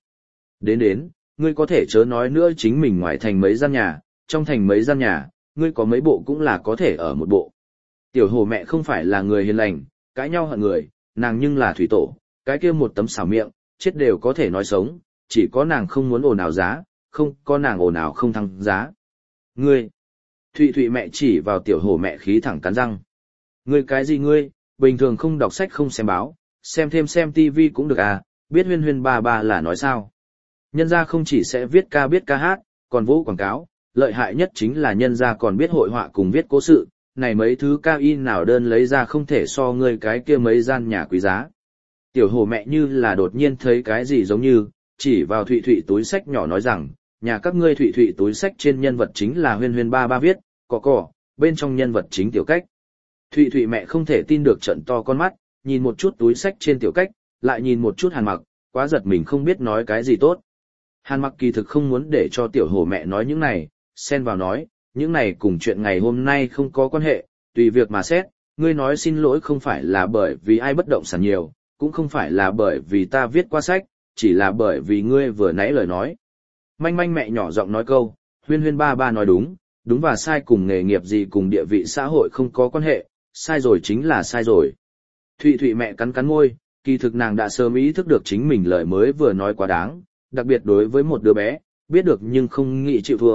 Đến, ngươi có thể chớ nói nữa chính mình ngoài thành mấy gian nhà, trong thành mấy gian nhà, ngươi có mấy bộ cũng là có thể ở một bộ. Tiểu Hổ mẹ không phải là người hiền lành, cãi nhau hận người, nàng nhưng là thủy tổ, cái kia một tấm xảo miệng, chết đều có thể nói sống, chỉ có nàng không muốn ồn ào giá, không có nàng ồn ào không thăng giá. Ngươi, Thụy Thụy mẹ chỉ vào Tiểu Hổ mẹ khí thẳng cắn răng. Ngươi cái gì ngươi, bình thường không đọc sách không xem báo, xem TV cũng được à, biết Huyên Huyên ba ba là nói sao. Nhân gia không chỉ sẽ viết ca biết ca hát, còn vỗ quảng cáo, lợi hại nhất chính là nhân gia còn biết hội họa cùng viết cố sự, này mấy thứ ca in nào đơn lấy ra không thể so ngươi cái kia mấy gian nhà quý giá. Tiểu Hổ mẹ như là đột nhiên thấy cái gì giống như, chỉ vào Thụy Thụy túi sách nhỏ nói rằng, nhà các ngươi Thụy Thụy túi sách trên nhân vật chính là Huyên Huyên ba ba viết, cỏ, bên trong nhân vật chính Tiểu Cách. Thụy Thụy mẹ không thể tin được trận to con mắt, nhìn một chút túi sách trên Tiểu Cách, lại nhìn một chút Hàn Mặc, quá giật mình không biết nói cái gì tốt. Hàn Mặc kỳ thực không muốn để cho Tiểu Hổ mẹ nói những này, xen vào nói, những này cùng chuyện ngày hôm nay không có quan hệ, tùy việc mà xét, ngươi nói xin lỗi không phải là bởi vì ai bất động sản nhiều, cũng không phải là bởi vì ta viết qua sách, chỉ là bởi vì ngươi vừa nãy lời nói. Manh manh mẹ nhỏ giọng nói câu, Huyên Huyên ba ba nói đúng và sai cùng nghề nghiệp gì cùng địa vị xã hội không có quan hệ, sai rồi chính là sai rồi. Thụy Thụy mẹ cắn môi, kỳ thực nàng đã sớm ý thức được chính mình lời mới vừa nói quá đáng, đặc biệt đối với một đứa bé, biết được nhưng không nghĩ chịu thua,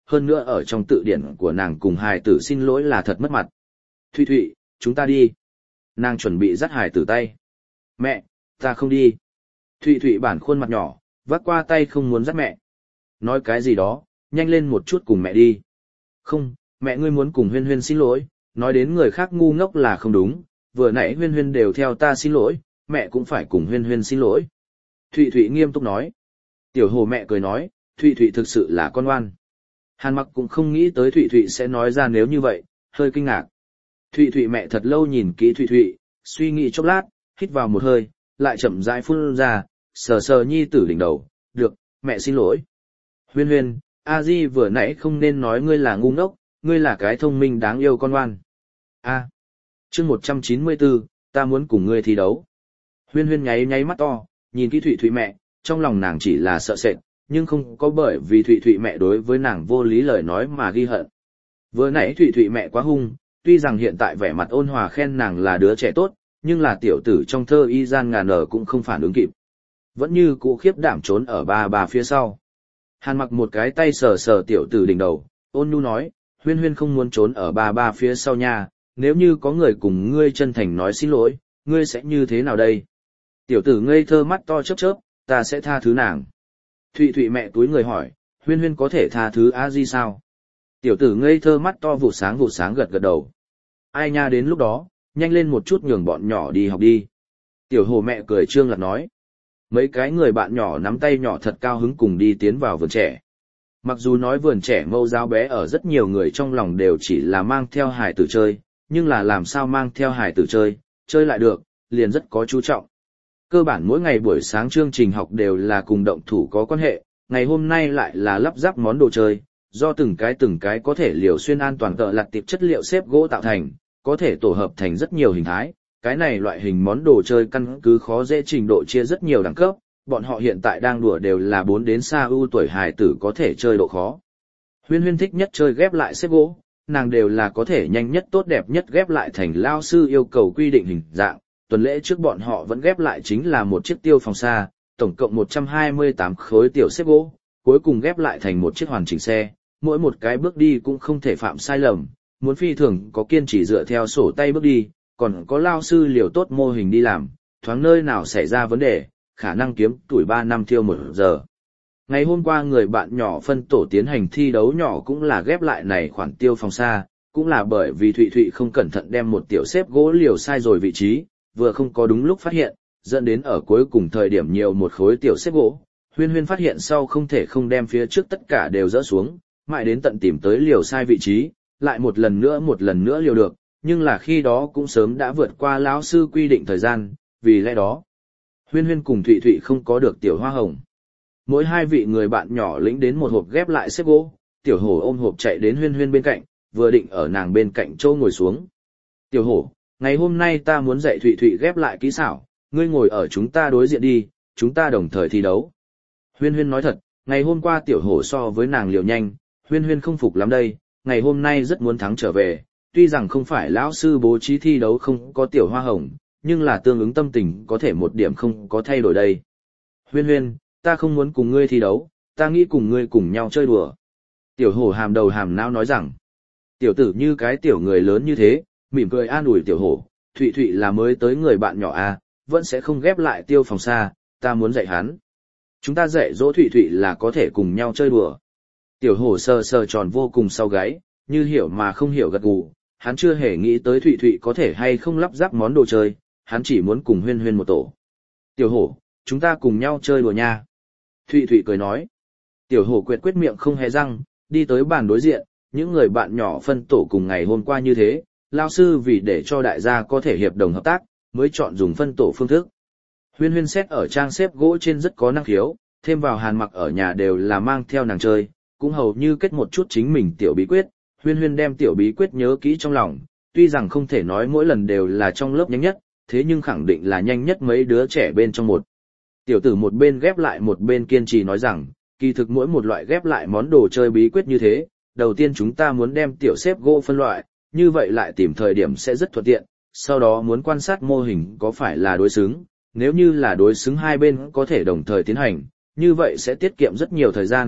hơn nữa ở trong tự điển của nàng cùng hài tử xin lỗi là thật mất mặt. Thụy Thụy, chúng ta đi. Nàng chuẩn bị dắt hài tử tay. Mẹ, ta không đi. Thụy Thụy bản khuôn mặt nhỏ, vắt qua tay không muốn dắt mẹ. Nói cái gì đó, nhanh lên một chút cùng mẹ đi. Không, mẹ ngươi muốn cùng Huyên Huyên xin lỗi, nói đến người khác ngu ngốc là không đúng, vừa nãy Huyên Huyên đều theo ta xin lỗi, mẹ cũng phải cùng Huyên Huyên xin lỗi. Thụy Thụy nghiêm túc nói. Tiểu Hồ mẹ cười nói, Thụy Thụy thực sự là con ngoan. Hàn Mặc cũng không nghĩ tới Thụy Thụy sẽ nói ra nếu như vậy, hơi kinh ngạc. Thụy Thụy mẹ thật lâu nhìn kỹ Thụy Thụy, suy nghĩ chốc lát, hít vào một hơi, lại chậm rãi phun ra, sờ sờ nhi tử đỉnh đầu, được, mẹ xin lỗi. Huyên Huyên, A Di vừa nãy không nên nói ngươi là ngu ngốc, ngươi là cái thông minh đáng yêu con ngoan. A. Chương 194, ta muốn cùng ngươi thi đấu. Huyên Huyên nháy nháy mắt to, nhìn kỹ Thụy Thụy mẹ, trong lòng nàng chỉ là sợ sệt, nhưng không có bởi vì Thụy Thụy mẹ đối với nàng vô lý lời nói mà ghi hận. Vừa nãy Thụy Thụy mẹ quá hung, tuy rằng hiện tại vẻ mặt ôn hòa khen nàng là đứa trẻ tốt, nhưng là tiểu tử trong thơ y gian ngàn nở cũng không phản ứng kịp. Vẫn như cũ khiếp đảm trốn ở bà phía sau. Hàn Mặc một cái tay sờ sờ tiểu tử đỉnh đầu, ôn nhu nói, Huyên Huyên không muốn trốn ở bà phía sau nha, nếu như có người cùng ngươi chân thành nói xin lỗi, ngươi sẽ như thế nào đây? Tiểu tử ngây thơ mắt to chớp chớp, ta sẽ tha thứ nàng. Thụy Thụy mẹ túi người hỏi, Huyên Huyên có thể tha thứ A Di sao? Tiểu tử ngây thơ mắt to vụ sáng gật gật đầu. Ai nha đến lúc đó, nhanh lên một chút nhường bọn nhỏ đi học đi. Tiểu Hồ mẹ cười trương lật nói. Mấy cái người bạn nhỏ nắm tay nhỏ thật cao hứng cùng đi tiến vào vườn trẻ. Mặc dù nói vườn trẻ mâu giáo bé ở rất nhiều người trong lòng đều chỉ là mang theo hài tử chơi, nhưng là làm sao mang theo hài tử chơi lại được, liền rất có chú trọng. Cơ bản mỗi ngày buổi sáng chương trình học đều là cùng động thủ có quan hệ, ngày hôm nay lại là lắp ráp món đồ chơi, do từng cái có thể liều xuyên an toàn tợ lặt tiệp chất liệu xếp gỗ tạo thành, có thể tổ hợp thành rất nhiều hình thái. Cái này loại hình món đồ chơi căn cứ khó dễ trình độ chia rất nhiều đẳng cấp, bọn họ hiện tại đang đùa đều là 4 đến xa ưu tuổi hài tử có thể chơi độ khó. Huyên Huyên thích nhất chơi ghép lại xếp gỗ, nàng đều là có thể nhanh nhất tốt đẹp nhất ghép lại thành lao sư yêu cầu quy định hình dạng. Tuần lễ trước bọn họ vẫn ghép lại chính là một chiếc tiêu phòng xa, tổng cộng 128 khối tiểu xếp gỗ, cuối cùng ghép lại thành một chiếc hoàn chỉnh xe, mỗi một cái bước đi cũng không thể phạm sai lầm, muốn phi thường có kiên trì dựa theo sổ tay bước đi, còn có lao sư liều tốt mô hình đi làm, thoáng nơi nào xảy ra vấn đề, khả năng kiếm tuổi 3 năm thiêu 1 giờ. Ngày hôm qua người bạn nhỏ phân tổ tiến hành thi đấu nhỏ cũng là ghép lại này khoản tiêu phòng xa, cũng là bởi vì Thụy Thụy không cẩn thận đem một tiểu xếp gỗ liều sai rồi vị trí, vừa không có đúng lúc phát hiện, dẫn đến ở cuối cùng thời điểm nhiều một khối tiểu xếp gỗ. Huyên Huyên phát hiện sau không thể không đem phía trước tất cả đều dỡ xuống, mãi đến tận tìm tới liều sai vị trí, lại một lần nữa liều được, nhưng là khi đó cũng sớm đã vượt qua lão sư quy định thời gian, vì lẽ đó, Huyên Huyên cùng Thụy Thụy không có được tiểu hoa hồng. Mỗi hai vị người bạn nhỏ lĩnh đến một hộp ghép lại xếp gỗ, tiểu hổ ôm hộp chạy đến Huyên Huyên bên cạnh, vừa định ở nàng bên cạnh châu ngồi xuống. Tiểu hổ, ngày hôm nay ta muốn dạy Thụy Thụy ghép lại kỹ xảo, ngươi ngồi ở chúng ta đối diện đi, chúng ta đồng thời thi đấu. Huyên Huyên nói thật, ngày hôm qua tiểu hổ so với nàng liều nhanh, Huyên Huyên không phục lắm đây, ngày hôm nay rất muốn thắng trở về, tuy rằng không phải lão sư bố trí thi đấu không có tiểu hoa hồng, nhưng là tương ứng tâm tình có thể một điểm không có thay đổi đây. Huyên Huyên, ta không muốn cùng ngươi thi đấu, ta nghĩ cùng ngươi cùng nhau chơi đùa. Tiểu hổ hàm đầu hàm não nói rằng, tiểu tử như cái tiểu người lớn như thế, mỉm cười an ủi tiểu hổ, Thụy Thụy là mới tới người bạn nhỏ à, vẫn sẽ không ghép lại tiêu phòng xa, ta muốn dạy hắn. Chúng ta dạy dỗ Thụy Thụy là có thể cùng nhau chơi đùa. Tiểu hổ sờ sờ tròn vô cùng sau gáy, như hiểu mà không hiểu gật gù, hắn chưa hề nghĩ tới Thụy Thụy có thể hay không lắp ráp món đồ chơi, hắn chỉ muốn cùng Huyên Huyên một tổ. Tiểu hổ, chúng ta cùng nhau chơi đùa nha. Thụy Thụy cười nói. Tiểu hổ quyết miệng không hé răng, đi tới bàn đối diện, những người bạn nhỏ phân tổ cùng ngày hôm qua như thế, lao sư vì để cho đại gia có thể hiệp đồng hợp tác, mới chọn dùng phân tổ phương thức. Huyên Huyên xét ở trang xếp gỗ trên rất có năng khiếu, thêm vào Hàn Mặc ở nhà đều là mang theo nàng chơi, cũng hầu như kết một chút chính mình tiểu bí quyết. Huyên Huyên đem tiểu bí quyết nhớ kỹ trong lòng, tuy rằng không thể nói mỗi lần đều là trong lớp nhanh nhất, thế nhưng khẳng định là nhanh nhất mấy đứa trẻ bên trong một. Tiểu tử một bên ghép lại một bên kiên trì nói rằng, kỳ thực mỗi một loại ghép lại món đồ chơi bí quyết như thế, đầu tiên chúng ta muốn đem tiểu xếp gỗ phân loại, như vậy lại tìm thời điểm sẽ rất thuận tiện, sau đó muốn quan sát mô hình có phải là đối xứng, nếu như là đối xứng hai bên có thể đồng thời tiến hành, như vậy sẽ tiết kiệm rất nhiều thời gian,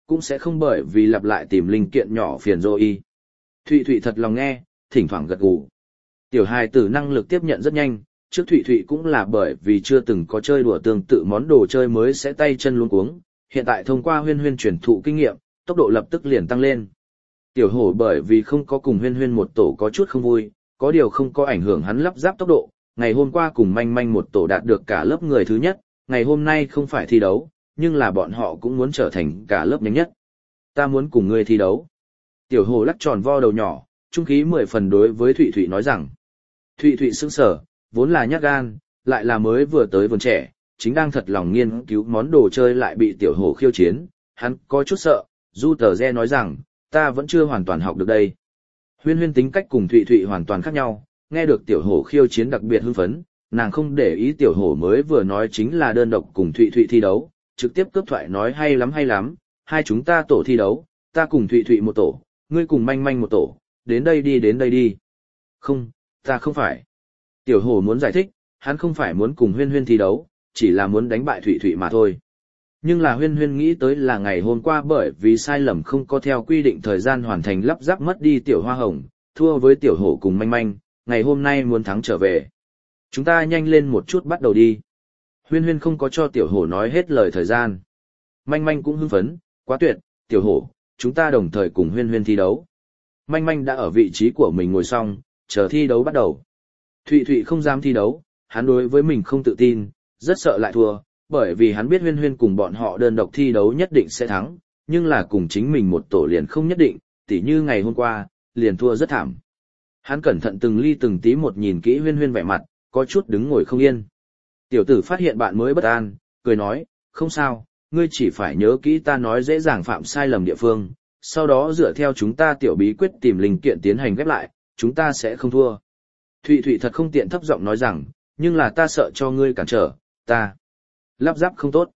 cũng sẽ không bởi vì lặp lại tìm linh kiện nhỏ phiền rô y. Thụy Thụy thật lòng nghe, thỉnh thoảng gật gù. Tiểu hài tử năng lực tiếp nhận rất nhanh, trước Thụy Thụy cũng là bởi vì chưa từng có chơi đùa tương tự món đồ chơi mới sẽ tay chân luống cuống, hiện tại thông qua Huyên Huyên truyền thụ kinh nghiệm, tốc độ lập tức liền tăng lên. Tiểu hổ bởi vì không có cùng Huyên Huyên một tổ có chút không vui, có điều không có ảnh hưởng hắn lắp ráp tốc độ, ngày hôm qua cùng manh manh một tổ đạt được cả lớp người thứ nhất, ngày hôm nay không phải thi đấu, nhưng là bọn họ cũng muốn trở thành cả lớp nhanh nhất. Ta muốn cùng ngươi thi đấu. Tiểu hổ lắc tròn vo đầu nhỏ, trung khí 10 phần đối với Thụy Thụy nói rằng. Thụy Thụy sững sờ, vốn là nhát gan, lại là mới vừa tới vườn trẻ, chính đang thật lòng nghiên cứu món đồ chơi lại bị tiểu hổ khiêu chiến, hắn có chút sợ, du tờ re nói rằng, ta vẫn chưa hoàn toàn học được đây. Huyên Huyên tính cách cùng Thụy Thụy hoàn toàn khác nhau, nghe được tiểu hổ khiêu chiến đặc biệt hưng phấn, nàng không để ý tiểu hổ mới vừa nói chính là đơn độc cùng Thụy Thụy thi đấu, trực tiếp cướp thoại nói hay lắm, hai chúng ta tổ thi đấu, ta cùng Thụy Thụy một tổ, ngươi cùng manh manh một tổ, đến đây đi. Không, ta không phải. Tiểu hổ muốn giải thích, hắn không phải muốn cùng Huyên Huyên thi đấu, chỉ là muốn đánh bại Thụy Thụy mà thôi. Nhưng là Huyên Huyên nghĩ tới là ngày hôm qua bởi vì sai lầm không có theo quy định thời gian hoàn thành lắp ráp mất đi tiểu hoa hồng, thua với tiểu hổ cùng manh manh, ngày hôm nay muốn thắng trở về. Chúng ta nhanh lên một chút bắt đầu đi. Huyên Huyên không có cho tiểu hổ nói hết lời thời gian. Manh manh cũng hưng phấn, quá tuyệt, tiểu hổ, chúng ta đồng thời cùng Huyên Huyên thi đấu. Manh manh đã ở vị trí của mình ngồi xong, chờ thi đấu bắt đầu. Thụy Thụy không dám thi đấu, hắn đối với mình không tự tin, rất sợ lại thua, bởi vì hắn biết Huyên Huyên cùng bọn họ đơn độc thi đấu nhất định sẽ thắng, nhưng là cùng chính mình một tổ liền không nhất định, tỉ như ngày hôm qua, liền thua rất thảm. Hắn cẩn thận từng ly từng tí một nhìn kỹ Huyên Huyên vẻ mặt, có chút đứng ngồi không yên. Tiểu tử phát hiện bạn mới bất an, cười nói, không sao, ngươi chỉ phải nhớ kỹ ta nói dễ dàng phạm sai lầm địa phương, sau đó dựa theo chúng ta tiểu bí quyết tìm linh kiện tiến hành ghép lại, chúng ta sẽ không thua. Thụy Thụy thật không tiện thấp giọng nói rằng, nhưng là ta sợ cho ngươi cản trở, ta lắp ráp không tốt.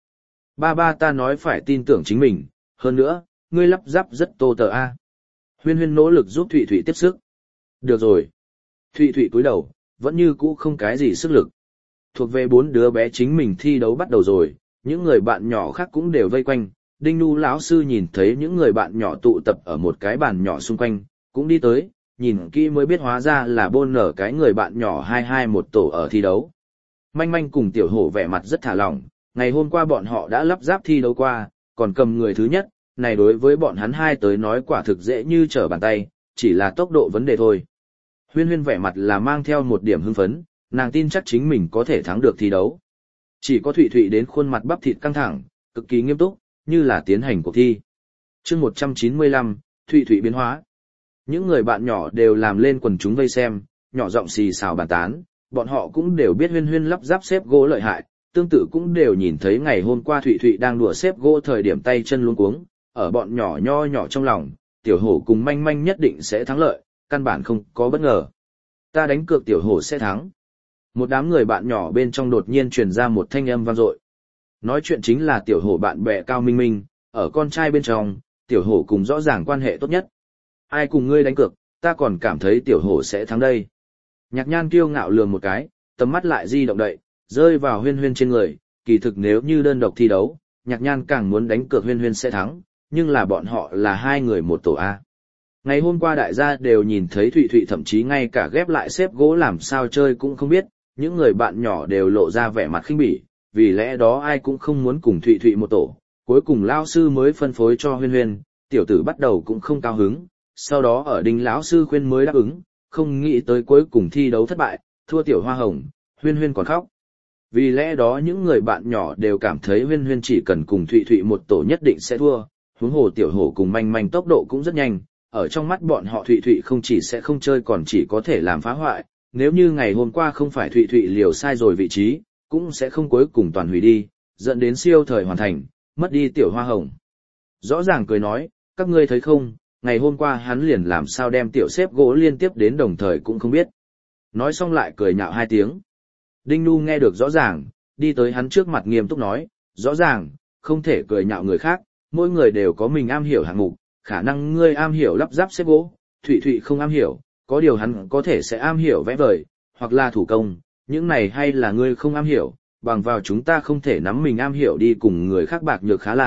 Ba ta nói phải tin tưởng chính mình, hơn nữa, ngươi lắp ráp rất tô tờ a. Huyên Huyên nỗ lực giúp Thụy Thụy tiếp sức. Được rồi. Thụy Thụy cúi đầu, vẫn như cũ không cái gì sức lực. Thuộc về 4 đứa bé chính mình thi đấu bắt đầu rồi, những người bạn nhỏ khác cũng đều vây quanh. Đinh Nu lão sư nhìn thấy những người bạn nhỏ tụ tập ở một cái bàn nhỏ xung quanh, cũng đi tới, nhìn kỹ mới biết hóa ra là bôn nở cái người bạn nhỏ 22 một tổ ở thi đấu. Manh manh cùng tiểu hổ vẻ mặt rất thả lỏng, ngày hôm qua bọn họ đã lắp ráp thi đấu qua, còn cầm người thứ nhất, này đối với bọn hắn hai tới nói quả thực dễ như trở bàn tay, chỉ là tốc độ vấn đề thôi. Huyên Huyên vẻ mặt là mang theo một điểm hưng phấn, nàng tin chắc chính mình có thể thắng được thi đấu. Chỉ có Thụy Thụy đến khuôn mặt bắp thịt căng thẳng, cực kỳ nghiêm túc, như là tiến hành cuộc thi. Chương 195, Thụy Thụy biến hóa. Những người bạn nhỏ đều làm lên quần chúng vây xem, nhỏ giọng xì xào bàn tán, bọn họ cũng đều biết Huyên Huyên lắp ráp xếp gỗ lợi hại, tương tự cũng đều nhìn thấy ngày hôm qua Thụy Thụy đang đùa xếp gỗ thời điểm tay chân luống cuống, ở bọn nhỏ nho nhỏ trong lòng, tiểu hổ cùng manh manh nhất định sẽ thắng lợi, căn bản không có bất ngờ. Ta đánh cược tiểu hổ sẽ thắng. Một đám người bạn nhỏ bên trong đột nhiên truyền ra một thanh âm vang dội. Nói chuyện chính là tiểu hổ bạn bè Cao Minh Minh, ở con trai bên trong, tiểu hổ cùng rõ ràng quan hệ tốt nhất. Ai cùng ngươi đánh cược, ta còn cảm thấy tiểu hổ sẽ thắng đây. Nhạc Nhan kiêu ngạo lườm một cái, tầm mắt lại di động đậy, rơi vào Huyên Huyên trên người, kỳ thực nếu như đơn độc thi đấu, Nhạc Nhan càng muốn đánh cược Huyên Huyên sẽ thắng, nhưng là bọn họ là hai người một tổ A. Ngày hôm qua đại gia đều nhìn thấy Thụy Thụy thậm chí ngay cả ghép lại xếp gỗ làm sao chơi cũng không biết, những người bạn nhỏ đều lộ ra vẻ mặt khinh bỉ, vì lẽ đó ai cũng không muốn cùng Thụy Thụy một tổ. Cuối cùng lão sư mới phân phối cho Huyên Huyên, tiểu tử bắt đầu cũng không cao hứng, sau đó ở Đinh lão sư khuyên mới đáp ứng, không nghĩ tới cuối cùng thi đấu thất bại, thua tiểu hoa hồng, Huyên Huyên còn khóc. Vì lẽ đó những người bạn nhỏ đều cảm thấy Huyên Huyên chỉ cần cùng Thụy Thụy một tổ nhất định sẽ thua, huống hồ tiểu hổ cùng manh manh tốc độ cũng rất nhanh, ở trong mắt bọn họ Thụy Thụy không chỉ sẽ không chơi còn chỉ có thể làm phá hoại, nếu như ngày hôm qua không phải Thụy Thụy liều sai rồi vị trí, cũng sẽ không cuối cùng toàn hủy đi, dẫn đến siêu thời hoàn thành, mất đi tiểu hoa hồng. Rõ ràng cười nói, các ngươi thấy không, ngày hôm qua hắn liền làm sao đem tiểu xếp gỗ liên tiếp đến đồng thời cũng không biết. Nói xong lại cười nhạo 2 tiếng. Đinh Nu nghe được rõ ràng, đi tới hắn trước mặt nghiêm túc nói, rõ ràng, không thể cười nhạo người khác, mỗi người đều có mình am hiểu hạng mục, khả năng ngươi am hiểu lắp ráp xếp gỗ, Thụy Thụy không am hiểu, có điều hắn có thể sẽ am hiểu vẽ vời, hoặc là thủ công, những này hay là ngươi không am hiểu, bằng vào chúng ta không thể nắm mình am hiểu đi cùng người khác bạc nhược khá là,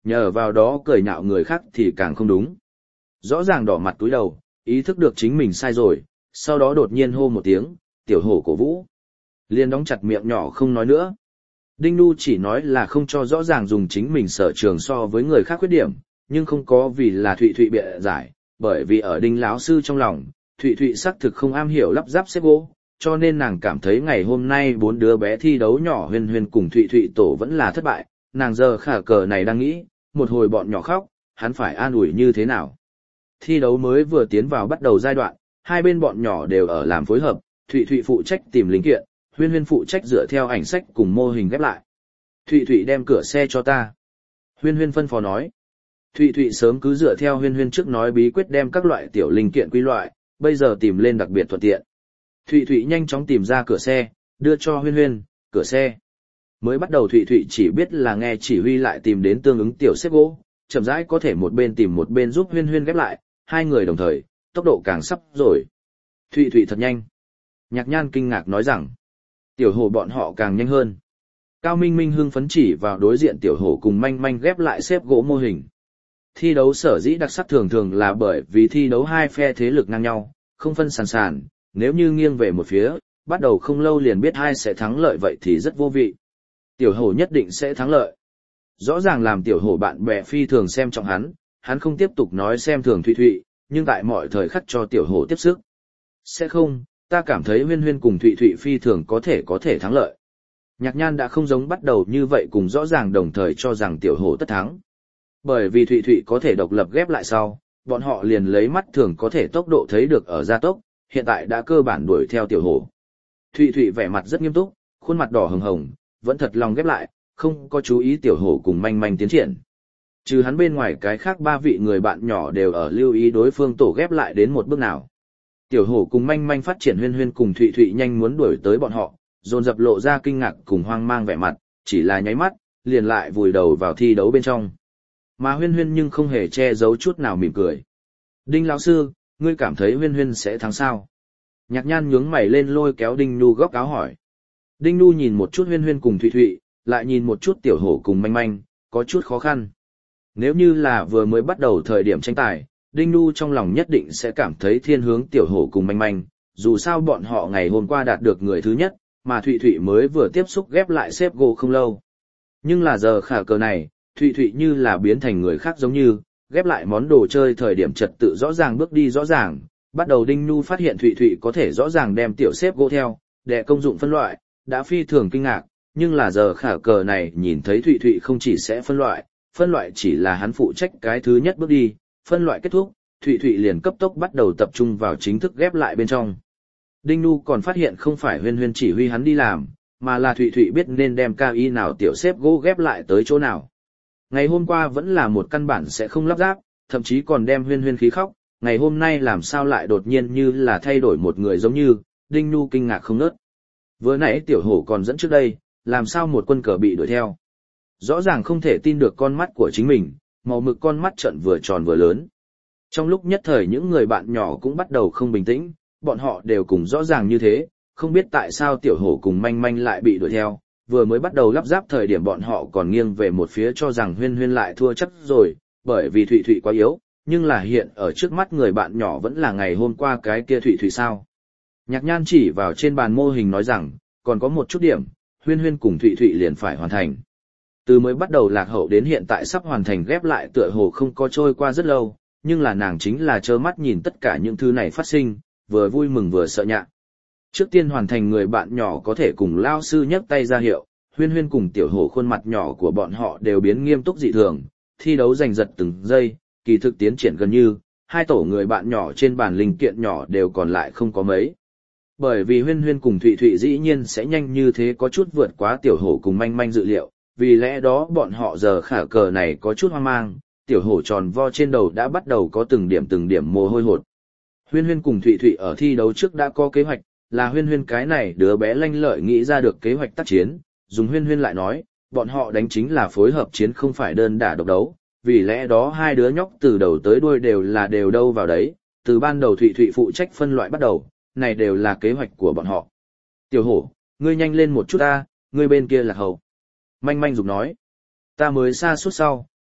nhờ vào đó cười nhạo người khác thì càng không đúng. Rõ ràng đỏ mặt túi đầu, ý thức được chính mình sai rồi, sau đó đột nhiên hô một tiếng, tiểu hổ cổ vũ. Liền đóng chặt miệng nhỏ không nói nữa. Đinh Nu chỉ nói là không cho rõ ràng dùng chính mình sở trường so với người khác khuyết điểm, nhưng không có vì là Thụy Thụy bịa giải, bởi vì ở Đinh lão sư trong lòng, Thụy Thụy xác thực không am hiểu lắp ráp xếp gỗ, cho nên nàng cảm thấy ngày hôm nay 4 đứa bé thi đấu nhỏ Huyên Huyên cùng Thụy Thụy tổ vẫn là thất bại, nàng giờ khả cờ này đang nghĩ, một hồi bọn nhỏ khóc, hắn phải an ủi như thế nào. Thi đấu mới vừa tiến vào bắt đầu giai đoạn, hai bên bọn nhỏ đều ở làm phối hợp, Thụy Thụy phụ trách tìm linh kiện, Huyên Huyên phụ trách dựa theo ảnh sách cùng mô hình ghép lại. Thụy Thụy đem cửa xe cho ta. Huyên Huyên phân phó nói. Thụy Thụy sớm cứ dựa theo Huyên Huyên trước nói bí quyết đem các loại tiểu linh kiện quy loại, bây giờ tìm lên đặc biệt thuận tiện. Thụy Thụy nhanh chóng tìm ra cửa xe, đưa cho Huyên Huyên, cửa xe. Mới bắt đầu Thụy Thụy chỉ biết là nghe chỉ huy lại tìm đến tương ứng tiểu xếp gỗ, chậm rãi có thể một bên tìm một bên giúp Huyên Huyên ghép lại, hai người đồng thời, tốc độ càng sắp rồi. Thụy Thụy thật nhanh. Nhạc Nhan kinh ngạc nói rằng, tiểu hổ bọn họ càng nhanh hơn. Cao Minh Minh hưng phấn chỉ vào đối diện tiểu hổ cùng manh manh ghép lại xếp gỗ mô hình. Thi đấu sở dĩ đặc sắc thường thường là bởi vì thi đấu hai phe thế lực ngang nhau, không phân sàn sàn, nếu như nghiêng về một phía, bắt đầu không lâu liền biết ai sẽ thắng lợi vậy thì rất vô vị. Tiểu hổ nhất định sẽ thắng lợi. Rõ ràng làm tiểu hổ bạn bè phi thường xem trọng hắn không tiếp tục nói xem thường Thụy Thụy, nhưng tại mọi thời khắc cho tiểu hổ tiếp sức. Sẽ không, ta cảm thấy Huyên Huyên cùng Thụy Thụy phi thường có thể thắng lợi. Nhạc Nhan đã không giống bắt đầu như vậy cùng rõ ràng đồng thời cho rằng tiểu hổ tất thắng. Bởi vì Thụy Thụy có thể độc lập ghép lại sau, bọn họ liền lấy mắt thường có thể tốc độ thấy được ở gia tốc, hiện tại đã cơ bản đuổi theo tiểu hổ. Thụy Thụy vẻ mặt rất nghiêm túc, khuôn mặt đỏ hồng hồng, vẫn thật lòng ghép lại, không có chú ý tiểu hổ cùng manh manh tiến triển. Trừ hắn bên ngoài cái khác ba vị người bạn nhỏ đều ở lưu ý đối phương tổ ghép lại đến một bước nào. Tiểu hổ cùng manh manh phát triển Huyên Huyên cùng Thụy Thụy nhanh muốn đuổi tới bọn họ, dồn dập lộ ra kinh ngạc cùng hoang mang vẻ mặt, chỉ là nháy mắt, liền lại vùi đầu vào thi đấu bên trong. Mà Huyên Huyên nhưng không hề che giấu chút nào mỉm cười. Đinh lão sư, ngươi cảm thấy Huyên Huyên sẽ thắng sao? Nhạc Nhan nhướng mày lên lôi kéo Đinh Nu góc áo hỏi. Đinh Nu nhìn một chút Huyên Huyên cùng Thụy Thụy, lại nhìn một chút tiểu hổ cùng manh manh, có chút khó khăn. Nếu như là vừa mới bắt đầu thời điểm tranh tài, Đinh Nu trong lòng nhất định sẽ cảm thấy thiên hướng tiểu hổ cùng manh manh, dù sao bọn họ ngày hôm qua đạt được người thứ nhất, mà Thụy Thụy mới vừa tiếp xúc ghép lại xếp gỗ không lâu. Nhưng là giờ khả cờ này, Thụy Thụy như là biến thành người khác giống như, ghép lại món đồ chơi thời điểm trật tự rõ ràng bước đi rõ ràng, bắt đầu Đinh Nu phát hiện Thụy Thụy có thể rõ ràng đem tiểu xếp gỗ theo, để công dụng phân loại, đã phi thường kinh ngạc, nhưng là giờ khả cờ này nhìn thấy Thụy Thụy không chỉ sẽ phân loại chỉ là hắn phụ trách cái thứ nhất bước đi, phân loại kết thúc, Thụy Thụy liền cấp tốc bắt đầu tập trung vào chính thức ghép lại bên trong. Đinh Nu còn phát hiện không phải Huyên Huyên chỉ huy hắn đi làm, mà là Thụy Thụy biết nên đem cao y nào tiểu xếp gỗ ghép lại tới chỗ nào. Ngày hôm qua vẫn là một căn bản sẽ không lắp ráp, thậm chí còn đem Huyên Huyên khí khóc, ngày hôm nay làm sao lại đột nhiên như là thay đổi một người giống như, Đinh Nu kinh ngạc không ngớt. Vừa nãy tiểu hổ còn dẫn trước đây, làm sao một quân cờ bị đuổi theo. Rõ ràng không thể tin được con mắt của chính mình, màu mực con mắt trợn vừa tròn vừa lớn. Trong lúc nhất thời những người bạn nhỏ cũng bắt đầu không bình tĩnh, bọn họ đều cùng rõ ràng như thế, không biết tại sao tiểu hổ cùng manh manh lại bị đuổi theo. Vừa mới bắt đầu lắp ráp thời điểm bọn họ còn nghiêng về một phía cho rằng Huyên Huyên lại thua chắc rồi, bởi vì Thụy Thụy quá yếu, nhưng là hiện ở trước mắt người bạn nhỏ vẫn là ngày hôm qua cái kia Thụy Thụy sao. Nhạc Nhan chỉ vào trên bàn mô hình nói rằng, còn có một chút điểm, Huyên Huyên cùng Thụy Thụy liền phải hoàn thành. Từ mới bắt đầu lạc hậu đến hiện tại sắp hoàn thành ghép lại tựa hồ không có trôi qua rất lâu, nhưng là nàng chính là trơ mắt nhìn tất cả những thứ này phát sinh, vừa vui mừng vừa sợ nhạc. Trước tiên hoàn thành người bạn nhỏ có thể cùng lao sư nhấc tay ra hiệu, Huyên Huyên cùng tiểu hổ khuôn mặt nhỏ của bọn họ đều biến nghiêm túc dị thường, thi đấu giành giật từng giây, kỳ thực tiến triển gần như, hai tổ người bạn nhỏ trên bàn linh kiện nhỏ đều còn lại không có mấy. Bởi vì Huyên Huyên cùng Thụy Thụy dĩ nhiên sẽ nhanh như thế có chút vượt quá tiểu hổ cùng manh manh dự liệu, vì lẽ đó bọn họ giờ khả cờ này có chút hoang mang, tiểu hổ tròn vo trên đầu đã bắt đầu có từng điểm mồ hôi hột. Huyên Huyên cùng Thụy Thụy ở thi đấu trước đã có kế hoạch, là Huyên Huyên cái này đứa bé lanh lợi nghĩ ra được kế hoạch tác chiến, dùng Huyên Huyên lại nói, bọn họ đánh chính là phối hợp chiến không phải đơn đả độc đấu, vì lẽ đó hai đứa nhóc từ đầu tới đuôi đều là đều đâu vào đấy, từ ban đầu Thụy Thụy phụ trách phân loại bắt đầu, này đều là kế hoạch của bọn họ. Tiểu hổ, ngươi nhanh lên một chút ta, ngươi bên kia là hầu. Manh manh dục nói, ta mới xa suốt sau,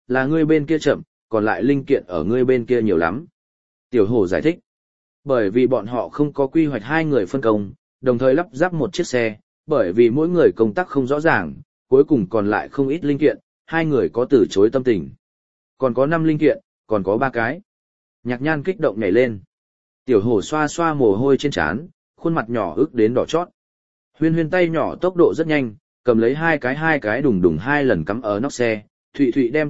là ngươi bên kia chậm, còn lại linh kiện ở ngươi bên kia nhiều lắm. Tiểu hổ giải thích. Bởi vì bọn họ không có quy hoạch hai người phân công, đồng thời lắp ráp một chiếc xe, bởi vì mỗi người công tác không rõ ràng, cuối cùng còn lại không ít linh kiện, hai người có từ chối tâm tình. Còn có 5 linh kiện, còn có 3 cái. Nhạc Nhan kích động nhảy lên. Tiểu hổ xoa xoa mồ hôi trên trán, khuôn mặt nhỏ ức đến đỏ chót. Huyên Huyên tay nhỏ tốc độ rất nhanh, cầm lấy hai cái đùng đùng 2 lần cắm ở nóc xe, Thụy Thụy đem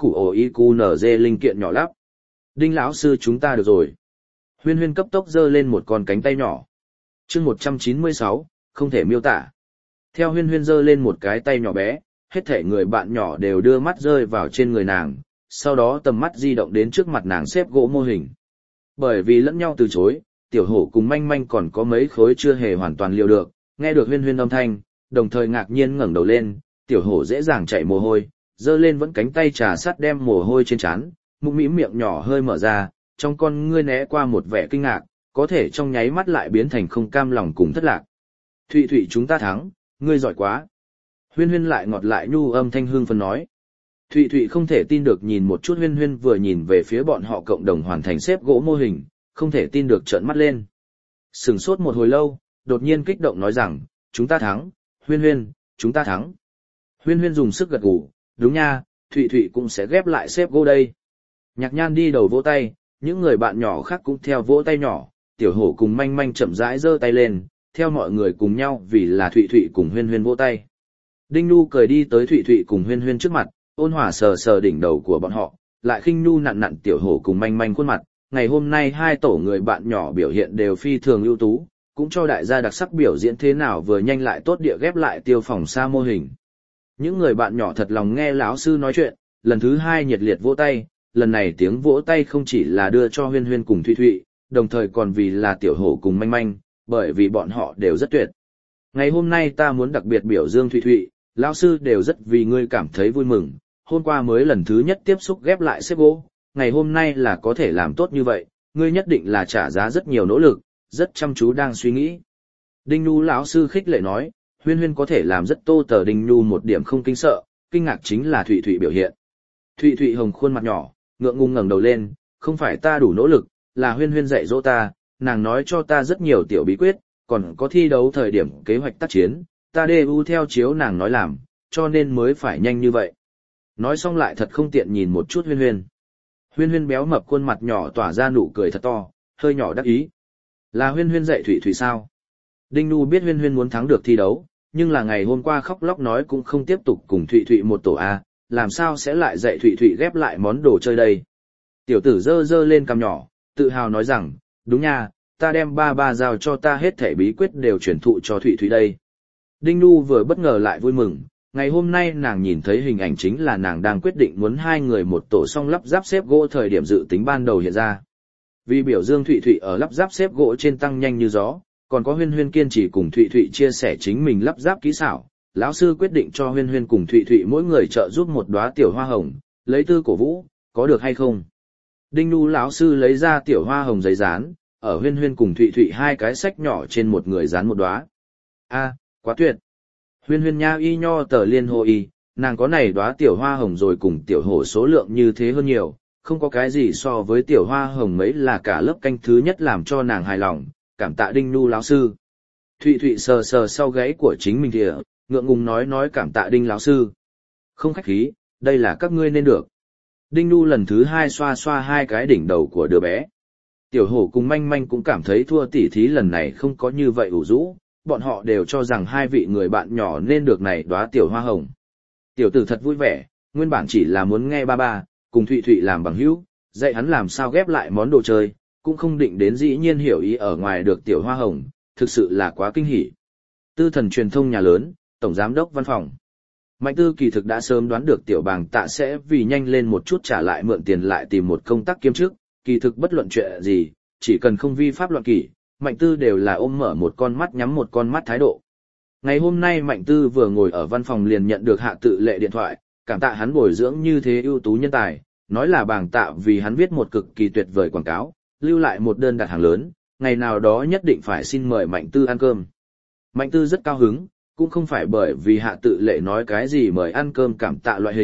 KIQOIQNZ linh kiện nhỏ lắp. Đinh lão sư chúng ta được rồi. Huyên Huyên cấp tốc giơ lên một con cánh tay nhỏ. Chương 196, không thể miêu tả. Theo Huyên Huyên giơ lên một cái tay nhỏ bé, hết thảy người bạn nhỏ đều đưa mắt rơi vào trên người nàng, sau đó tầm mắt di động đến trước mặt nàng xếp gỗ mô hình. Bởi vì lẫn nhau từ chối, tiểu hổ cùng manh manh còn có mấy khối chưa hề hoàn toàn liều được, nghe được Huyên Huyên âm thanh, đồng thời ngạc nhiên ngẩng đầu lên, tiểu hổ dễ dàng chạy mồ hôi, giơ lên vẫn cánh tay trà sát đem mồ hôi trên trán, mũm mĩm miệng nhỏ hơi mở ra, trong con ngươi né qua một vẻ kinh ngạc, có thể trong nháy mắt lại biến thành không cam lòng cùng thất lạc. Thụy Thụy chúng ta thắng, ngươi giỏi quá. Huyên Huyên lại ngọt lại nhu âm thanh hương phấn nói. Thụy Thụy không thể tin được nhìn một chút Huyên Huyên vừa nhìn về phía bọn họ cộng đồng hoàn thành xếp gỗ mô hình, không thể tin được trợn mắt lên. Sừng sốt một hồi lâu, đột nhiên kích động nói rằng, chúng ta thắng, Huyên Huyên, chúng ta thắng. Huyên Huyên dùng sức gật gù, đúng nha, Thụy Thụy cũng sẽ ghép lại xếp gỗ đây. Nhạc Nhan đi đầu vỗ tay, những người bạn nhỏ khác cũng theo vỗ tay nhỏ, tiểu hổ cùng manh manh chậm rãi giơ tay lên, theo mọi người cùng nhau vì là Thụy Thụy cùng Huyên Huyên vỗ tay. Đinh Nhu cười đi tới Thụy Thụy cùng Huyên Huyên trước mặt, ôn hòa sờ sờ đỉnh đầu của bọn họ, lại khinh nhu nặn nặn tiểu hổ cùng manh manh khuôn mặt. Ngày hôm nay hai tổ người bạn nhỏ biểu hiện đều phi thường ưu tú, cũng cho đại gia đặc sắc biểu diễn thế nào vừa nhanh lại tốt địa ghép lại tiêu phòng xa mô hình. Những người bạn nhỏ thật lòng nghe lão sư nói chuyện, lần thứ 2 nhiệt liệt vỗ tay, lần này tiếng vỗ tay không chỉ là đưa cho Huyên Huyên cùng Thụy Thụy, đồng thời còn vì là tiểu hổ cùng manh manh, bởi vì bọn họ đều rất tuyệt. Ngày hôm nay ta muốn đặc biệt biểu dương Thụy Thụy, lão sư đều rất vì ngươi cảm thấy vui mừng, hôm qua mới lần thứ nhất tiếp xúc ghép lại xếp gỗ, ngày hôm nay là có thể làm tốt như vậy, ngươi nhất định là trả giá rất nhiều nỗ lực, rất chăm chú đang suy nghĩ. Đinh Nhu lão sư khích lệ nói, Huyên Huyên có thể làm rất tô tờ Đinh Nhu một điểm không kinh sợ, kinh ngạc chính là Thụy Thụy biểu hiện. Thụy Thụy hồng khuôn mặt nhỏ, ngượng ngùng ngẩng đầu lên, không phải ta đủ nỗ lực, là Huyên Huyên dạy dỗ ta, nàng nói cho ta rất nhiều tiểu bí quyết, còn có thi đấu thời điểm kế hoạch tác chiến, ta đều theo chiếu nàng nói làm, cho nên mới phải nhanh như vậy. Nói xong lại thật không tiện nhìn một chút Huyên Huyên. Huyên Huyên béo mập khuôn mặt nhỏ tỏa ra nụ cười thật to, hơi nhỏ đắc ý. Là Huyên Huyên dạy Thụy Thụy sao? Đinh Nhu biết Huyên Huyên muốn thắng được thi đấu, nhưng là ngày hôm qua khóc lóc nói cũng không tiếp tục cùng Thụy Thụy một tổ A, làm sao sẽ lại dạy Thụy Thụy ghép lại món đồ chơi đây? Tiểu tử giơ giơ lên cằm nhỏ, tự hào nói rằng, đúng nha, ta đem ba giao cho ta hết thể bí quyết đều truyền thụ cho Thụy Thụy đây. Đinh Nhu vừa bất ngờ lại vui mừng, ngày hôm nay nàng nhìn thấy hình ảnh chính là nàng đang quyết định muốn hai người một tổ song lắp ráp xếp gỗ thời điểm dự tính ban đầu hiện ra. Vì biểu dương Thụy Thụy ở lắp ráp xếp gỗ trên tăng nhanh như gió, còn có Huyên Huyên kiên trì cùng Thụy Thụy chia sẻ chính mình lắp ráp kỹ xảo, lão sư quyết định cho Huyên Huyên cùng Thụy Thụy mỗi người trợ giúp một đóa tiểu hoa hồng, lấy tư cổ vũ, có được hay không? Đinh Nhu lão sư lấy ra tiểu hoa hồng giấy dán, ở Huyên Huyên cùng Thụy Thụy hai cái sách nhỏ trên một người dán một đóa. A, quá tuyệt. Huyên Huyên nha y nho tờ liên hồ y, nàng có này đóa tiểu hoa hồng rồi cùng tiểu hổ số lượng như thế hơn nhiều, không có cái gì so với tiểu hoa hồng mấy là cả lớp canh thứ nhất làm cho nàng hài lòng, cảm tạ Đinh Nhu lão sư. Thụy Thụy sờ sờ sau gáy của chính mình kìa, ngượng ngùng nói cảm tạ Đinh lão sư. Không khách khí, đây là các ngươi nên được. Đinh Nhu lần thứ 2 xoa xoa hai cái đỉnh đầu của đứa bé. Tiểu hổ cùng manh manh cũng cảm thấy thua tỉ thí lần này không có như vậy ủ rũ, bọn họ đều cho rằng hai vị người bạn nhỏ nên được này đóa tiểu hoa hồng. Tiểu tử thật vui vẻ, nguyên bản chỉ là muốn nghe ba cùng Thụy Thụy làm bằng hữu, dạy hắn làm sao ghép lại món đồ chơi, cũng không định đến dĩ nhiên hiểu ý ở ngoài được tiểu hoa hồng, thực sự là quá kinh hỉ. Tư Thần truyền thông nhà lớn, tổng giám đốc văn phòng. Mạnh Tư kỳ thực đã sớm đoán được tiểu bàng tạ sẽ vì nhanh lên một chút trả lại mượn tiền lại tìm một công tác kiêm chức, kỳ thực bất luận chuyện gì, chỉ cần không vi pháp loạn kỷ, Mạnh Tư đều là ôm mở một con mắt nhắm một con mắt thái độ. Ngày hôm nay Mạnh Tư vừa ngồi ở văn phòng liền nhận được Hạ Tự Lệ điện thoại, cảm tạ hắn bồi dưỡng như thế ưu tú nhân tài, nói là bàng tạ vì hắn viết một cực kỳ tuyệt vời quảng cáo, lưu lại một đơn đặt hàng lớn, ngày nào đó nhất định phải xin mời Mạnh Tư ăn cơm. Mạnh Tư rất cao hứng, cũng không phải bởi vì Hạ Tự Lệ nói cái gì mời ăn cơm cảm tạ loại hình,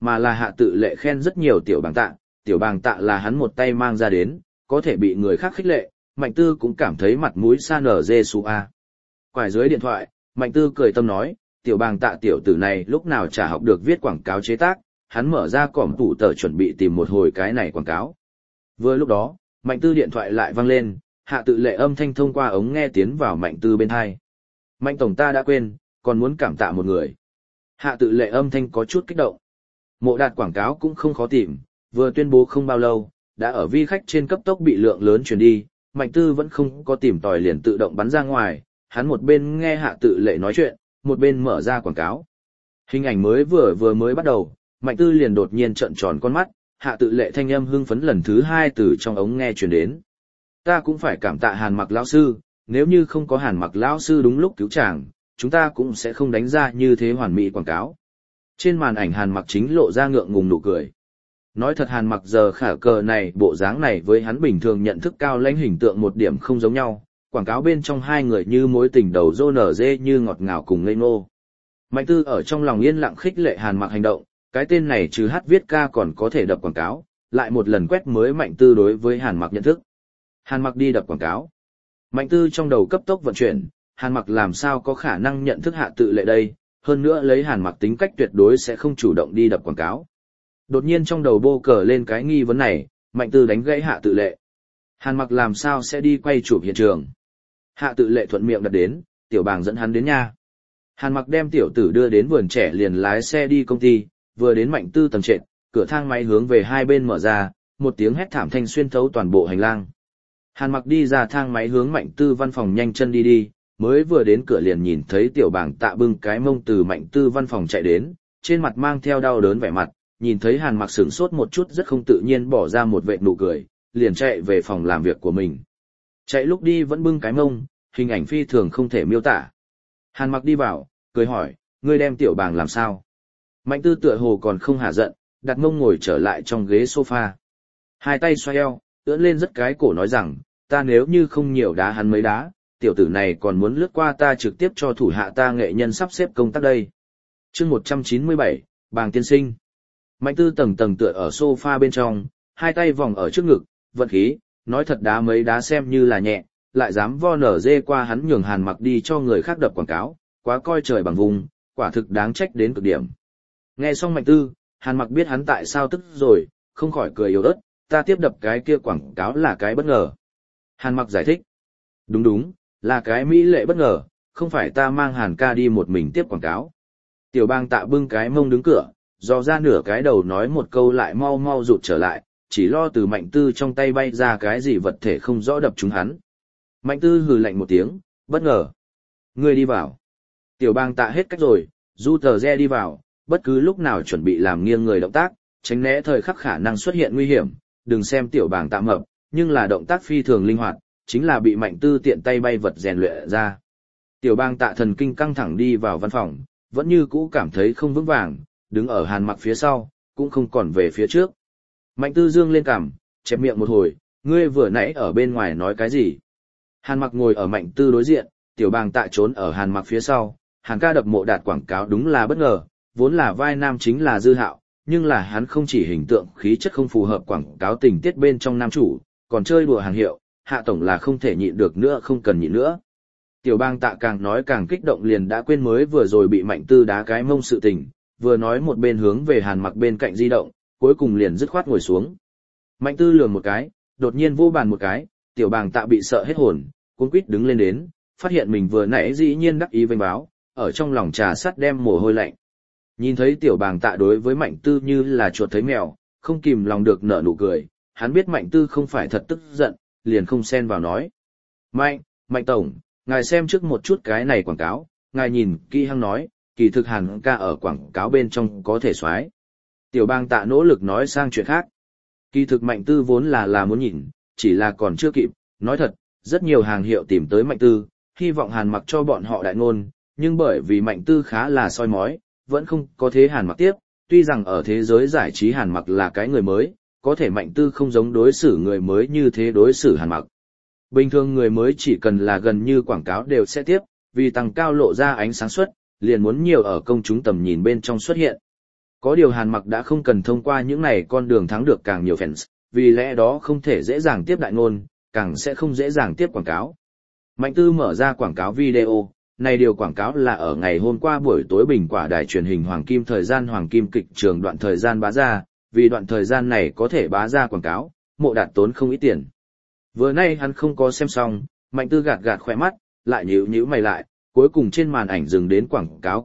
mà là Hạ Tự Lệ khen rất nhiều tiểu bàng tạ là hắn một tay mang ra đến, có thể bị người khác khích lệ, Mạnh Tư cũng cảm thấy mặt mũi sa nở dê su a. Quải dưới điện thoại, Mạnh Tư cười tâm nói, tiểu bàng tạ tiểu tử này lúc nào chả học được viết quảng cáo chế tác, hắn mở ra cỏm tủ tờ chuẩn bị tìm một hồi cái này quảng cáo. Vừa lúc đó, Mạnh Tư điện thoại lại vang lên, Hạ Tự Lệ âm thanh thông qua ống nghe tiến vào Mạnh Tư bên tai. Mạnh tổng ta đã quên, còn muốn cảm tạ một người. Hạ Tự Lệ âm thanh có chút kích động. Mộ Đạt quảng cáo cũng không khó tìm, vừa tuyên bố không bao lâu, đã ở vi khách trên cấp tốc bị lượng lớn truyền đi, Mạnh Tư vẫn không có tìm tòi liền tự động bắn ra ngoài, hắn một bên nghe Hạ Tự Lệ nói chuyện, một bên mở ra quảng cáo. Hình ảnh mới vừa mới bắt đầu, Mạnh Tư liền đột nhiên trợn tròn con mắt, Hạ Tự Lệ thanh âm hưng phấn lần thứ hai từ trong ống nghe truyền đến. Ta cũng phải cảm tạ Hàn Mặc lão sư, nếu như không có Hàn Mặc lão sư đúng lúc cứu chàng, chúng ta cũng sẽ không đánh ra như thế hoàn mỹ quảng cáo. Trên màn ảnh Hàn Mặc chính lộ ra ngượng ngùng nụ cười. Nói thật Hàn Mặc giờ khả cờ này bộ dáng này với hắn bình thường nhận thức cao lãnh hình tượng một điểm không giống nhau, quảng cáo bên trong hai người như mối tình đầu rô nở dê như ngọt ngào cùng ngây ngô. Mạnh Tư ở trong lòng yên lặng khích lệ Hàn Mặc hành động, cái tên này trừ hát viết ca còn có thể đập quảng cáo, lại một lần quét mới Mạnh Tư đối với Hàn Mặc nhận thức. Hàn Mặc đi đập quảng cáo. Mạnh Tư trong đầu cấp tốc vận chuyển, Hàn Mặc làm sao có khả năng nhận thức Hạ Tự Lệ đây, hơn nữa lấy Hàn Mặc tính cách tuyệt đối sẽ không chủ động đi đập quảng cáo. Đột nhiên trong đầu bô cờ lên cái nghi vấn này, Mạnh Tư đánh gãy Hạ Tự Lệ. Hàn Mặc làm sao sẽ đi quay chụp hiện trường? Hạ Tự Lệ thuận miệng đặt đến, tiểu bàng dẫn hắn đến nha. Hàn Mặc đem tiểu tử đưa đến vườn trẻ liền lái xe đi công ty, vừa đến Mạnh Tư tầng trệt, cửa thang máy hướng về hai bên mở ra, một tiếng hét thảm thanh xuyên thấu toàn bộ hành lang. Hàn Mặc đi ra thang máy hướng Mạnh Tư văn phòng nhanh chân đi, mới vừa đến cửa liền nhìn thấy tiểu bàng tạ bưng cái mông từ Mạnh Tư văn phòng chạy đến, trên mặt mang theo đau đớn vẻ mặt, nhìn thấy Hàn Mặc sửng sốt một chút rất không tự nhiên bỏ ra một vệt nụ cười, liền chạy về phòng làm việc của mình. Chạy lúc đi vẫn bưng cái mông, hình ảnh phi thường không thể miêu tả. Hàn Mặc đi vào, cười hỏi, ngươi đem tiểu bàng làm sao? Mạnh Tư tựa hồ còn không hả giận, đặt mông ngồi trở lại trong ghế sofa. Hai tay xoay eo, ưỡn lên rất cái cổ nói rằng, ta nếu như không nhiều đá hắn mấy đá, tiểu tử này còn muốn lướt qua ta trực tiếp cho thủ hạ ta nghệ nhân sắp xếp công tác đây. Chương 197, Bàng tiên sinh. Mạnh Tư tầng tầng tựa ở sofa bên trong, hai tay vòng ở trước ngực, vận khí, nói thật đá mấy đá xem như là nhẹ, lại dám vo nở dê qua hắn nhường Hàn Mặc đi cho người khác đập quảng cáo, quá coi trời bằng vùng, quả thực đáng trách đến cực điểm. Nghe xong Mạnh Tư, Hàn Mặc biết hắn tại sao tức rồi, không khỏi cười yếu ớt, ta tiếp đập cái kia quảng cáo là cái bất ngờ. Hàn Mặc giải thích, đúng, là cái mỹ lệ bất ngờ, không phải ta mang Hàn ca đi một mình tiếp quảng cáo. Tiểu bang tạ bưng cái mông đứng cửa, dò ra nửa cái đầu nói một câu lại mau mau rụt trở lại, chỉ lo từ Mạnh Tư trong tay bay ra cái gì vật thể không rõ đập trúng hắn. Mạnh Tư hừ lạnh một tiếng, bất ngờ. Ngươi đi vào. Tiểu bang tạ hết cách rồi, du tờ re đi vào, bất cứ lúc nào chuẩn bị làm nghiêng người động tác, tránh né thời khắc khả năng xuất hiện nguy hiểm, đừng xem tiểu bang tạ mập, nhưng là động tác phi thường linh hoạt, chính là bị Mạnh Tư tiện tay bay vật rèn luyện ra. Tiểu bang tạ thần kinh căng thẳng đi vào văn phòng, vẫn như cũ cảm thấy không vững vàng, đứng ở Hàn Mặc phía sau, cũng không còn về phía trước. Mạnh Tư dương lên cằm, chép miệng một hồi, ngươi vừa nãy ở bên ngoài nói cái gì? Hàn Mặc ngồi ở Mạnh Tư đối diện, tiểu bang tạ trốn ở Hàn Mặc phía sau, Hàn ca đập Mộ Đạt quảng cáo đúng là bất ngờ, vốn là vai nam chính là Dư Hạo, nhưng là hắn không chỉ hình tượng khí chất không phù hợp quảng cáo tình tiết bên trong nam chủ, còn chơi đùa hàng hiệu, Hạ tổng là không thể nhịn được nữa không cần nhịn nữa. Tiểu bang tạ càng nói càng kích động liền đã quên mới vừa rồi bị Mạnh Tư đá cái mông sự tình, vừa nói một bên hướng về Hàn Mặc bên cạnh di động, cuối cùng liền dứt khoát ngồi xuống. Mạnh Tư lườm một cái, đột nhiên vô bàn một cái, tiểu bang tạ bị sợ hết hồn, cuống quýt đứng lên đến, phát hiện mình vừa nãy dĩ nhiên đắc ý vênh báo, ở trong lòng trà sắt đem mồ hôi lạnh. Nhìn thấy tiểu bang tạ đối với Mạnh Tư như là chuột thấy mèo, không kìm lòng được nở nụ cười, hắn biết Mạnh Tư không phải thật tức giận, liền không xen vào nói. Mạnh tổng, ngài xem trước một chút cái này quảng cáo, ngài nhìn kỹ hăng nói, kỳ thực Hàn ca ở quảng cáo bên trong có thể xoái. Tiểu bang tạ nỗ lực nói sang chuyện khác. Kỳ thực Mạnh Tư vốn là muốn nhìn, chỉ là còn chưa kịp, nói thật, rất nhiều hàng hiệu tìm tới Mạnh Tư, hy vọng Hàn Mặc cho bọn họ đại ngôn, nhưng bởi vì Mạnh Tư khá là soi mói, vẫn không có thế Hàn Mặc tiếp, tuy rằng ở thế giới giải trí Hàn Mặc là cái người mới, có thể Mạnh Tư không giống đối xử người mới như thế đối xử Hàn Mặc. Bình thường người mới chỉ cần là gần như quảng cáo đều sẽ tiếp, vì tăng cao lộ ra ánh sáng suất, liền muốn nhiều ở công chúng tầm nhìn bên trong xuất hiện. Có điều Hàn Mặc đã không cần thông qua những này con đường thắng được càng nhiều fans, vì lẽ đó không thể dễ dàng tiếp đại ngôn, càng sẽ không dễ dàng tiếp quảng cáo. Mạnh Tư mở ra quảng cáo video, này điều quảng cáo là ở ngày hôm qua buổi tối Bình Quả đài truyền hình Hoàng Kim thời gian Hoàng Kim kịch trường đoạn thời gian bá ra, vì đoạn thời gian này có thể bá ra quảng cáo, Mộ Đạt tốn không ít tiền. Vừa nay hắn không có xem xong, Mạnh Tư gạt gạt khỏe mắt, lại nhíu mày lại, cuối cùng trên màn ảnh dừng đến quảng cáo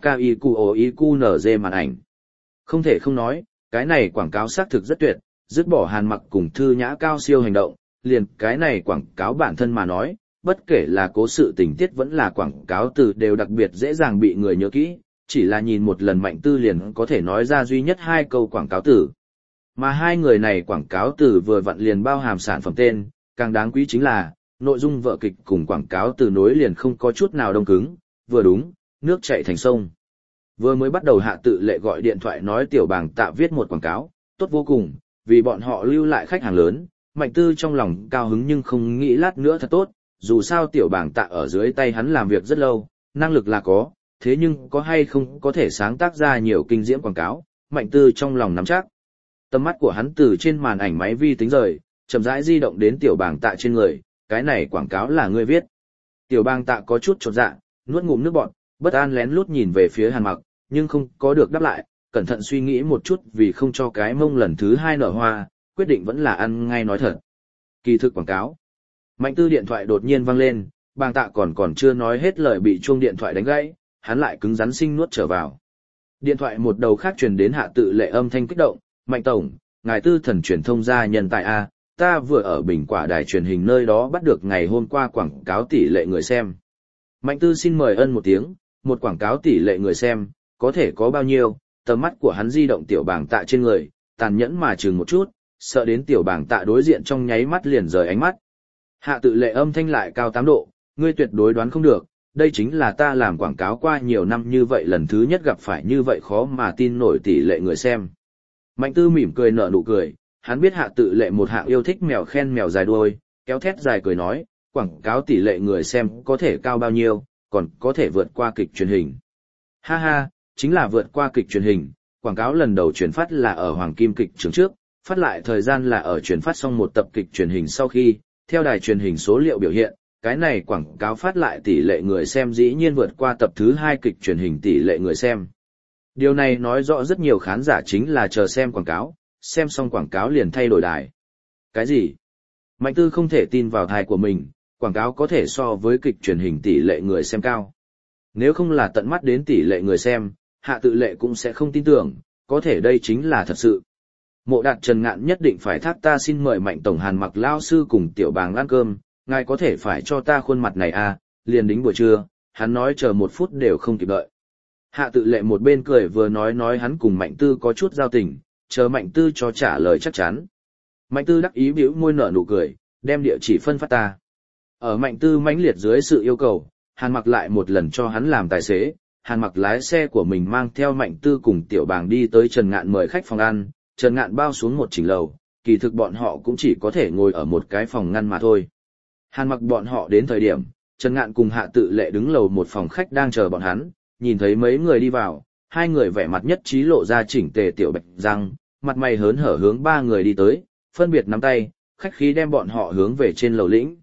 KIQOIQNZ màn ảnh. Không thể không nói, cái này quảng cáo xác thực rất tuyệt, dứt bỏ Hàn Mặc cùng Thư Nhã cao siêu hành động, liền cái này quảng cáo bản thân mà nói, bất kể là cố sự tình tiết vẫn là quảng cáo từ đều đặc biệt dễ dàng bị người nhớ kỹ, chỉ là nhìn một lần Mạnh Tư liền có thể nói ra duy nhất 2 câu quảng cáo từ. Mà 2 người này quảng cáo từ vừa vặn liền bao hàm sản phẩm tên, càng đáng quý chính là, nội dung vở kịch cùng quảng cáo từ nối liền không có chút nào đông cứng, vừa đúng, nước chảy thành sông. Vừa mới bắt đầu Hạ Tự Lệ gọi điện thoại nói Tiểu Bàng Tạ viết một quảng cáo, tốt vô cùng, vì bọn họ lưu lại khách hàng lớn, Mạnh Tư trong lòng cao hứng nhưng không nghĩ lát nữa thật tốt, dù sao Tiểu Bàng Tạ ở dưới tay hắn làm việc rất lâu, năng lực là có, thế nhưng có hay không có thể sáng tác ra nhiều kinh diễm quảng cáo, Mạnh Tư trong lòng nắm chắc. Tầm mắt của hắn từ trên màn ảnh máy vi tính rời, chậm rãi di động đến Tiểu Bàng Tạ trên người, cái này quảng cáo là ngươi viết. Tiểu Bàng Tạ có chút chột dạ, nuốt ngụm nước bọt, bất an lén lút nhìn về phía Hàn Mặc, nhưng không có được đáp lại, cẩn thận suy nghĩ một chút vì không cho cái mông lần thứ 2 nở hoa, quyết định vẫn là ăn ngay nói thật. Kỳ thực quảng cáo. Mạnh Tư điện thoại đột nhiên vang lên, Bàng Tạ còn chưa nói hết lời bị chuông điện thoại đánh gãy, hắn lại cứng rắn sinh nuốt trở vào. Điện thoại một đầu khác truyền đến Hạ Tự Lệ âm thanh kích động, Mạnh Tổng, ngài Tư Thần truyền thông gia nhân tài A, ta vừa ở Bình Quả đài truyền hình nơi đó bắt được ngày hôm qua quảng cáo tỷ lệ người xem. Mạnh Tư xin mời ân một tiếng, một quảng cáo tỷ lệ người xem, có thể có bao nhiêu, tầm mắt của hắn di động Tiểu Bàng Tạ trên người, tàn nhẫn mà chừng một chút, sợ đến Tiểu Bàng Tạ đối diện trong nháy mắt liền rời ánh mắt. Hạ Tự Lệ âm thanh lại cao 8 độ, ngươi tuyệt đối đoán không được, đây chính là ta làm quảng cáo qua nhiều năm như vậy lần thứ nhất gặp phải như vậy khó mà tin nổi tỷ lệ người xem. Mạnh Tư mỉm cười nở nụ cười, hắn biết Hạ Tự Lệ một hạng yêu thích mèo khen mèo dài đuôi, kéo thét dài cười nói, quảng cáo tỷ lệ người xem có thể cao bao nhiêu, còn có thể vượt qua kịch truyền hình. Ha ha, chính là vượt qua kịch truyền hình, quảng cáo lần đầu truyền phát là ở Hoàng Kim kịch trường trước, phát lại thời gian là ở truyền phát xong một tập kịch truyền hình sau khi, theo đài truyền hình số liệu biểu hiện, cái này quảng cáo phát lại tỷ lệ người xem dĩ nhiên vượt qua tập thứ 2 kịch truyền hình tỷ lệ người xem. Điều này nói rõ rất nhiều khán giả chính là chờ xem quảng cáo, xem xong quảng cáo liền thay đổi đài. Cái gì? Mạnh Tư không thể tin vào thai của mình, quảng cáo có thể so với kịch truyền hình tỷ lệ người xem cao. Nếu không là tận mắt đến tỷ lệ người xem, Hạ Tự Lệ cũng sẽ không tin tưởng, có thể đây chính là thật sự. Mộ Đạt Trần Ngạn nhất định phải thác ta xin mời Mạnh Tổng Hàn Mặc lao sư cùng Tiểu Bàng ăn cơm, ngài có thể phải cho ta khuôn mặt này à, liền đính buổi trưa, hắn nói chờ 1 phút đều không kịp đợi. Hạ Tự Lệ một bên cười vừa nói hắn cùng Mạnh Tư có chút giao tình, chờ Mạnh Tư cho trả lời chắc chắn. Mạnh Tư đắc ý bĩu môi nở nụ cười, đem địa chỉ phân phát ta. Ở Mạnh Tư mãnh liệt dưới sự yêu cầu, Hàn Mặc lại một lần cho hắn làm tài xế, Hàn Mặc lái xe của mình mang theo Mạnh Tư cùng Tiểu Bàng đi tới Trần Ngạn mời khách phòng ăn, Trần Ngạn bao xuống một chỉnh lầu, kỳ thực bọn họ cũng chỉ có thể ngồi ở một cái phòng ngăn mà thôi. Hàn Mặc bọn họ đến thời điểm, Trần Ngạn cùng Hạ Tự Lệ đứng lầu một phòng khách đang chờ bọn hắn, nhìn thấy mấy người đi vào, 2 người vẻ mặt nhất trí lộ ra chỉnh tề tiểu bạch răng, mặt mày hớn hở hướng 3 người đi tới, phân biệt nắm tay, khách khí đem bọn họ hướng về trên lầu lĩnh.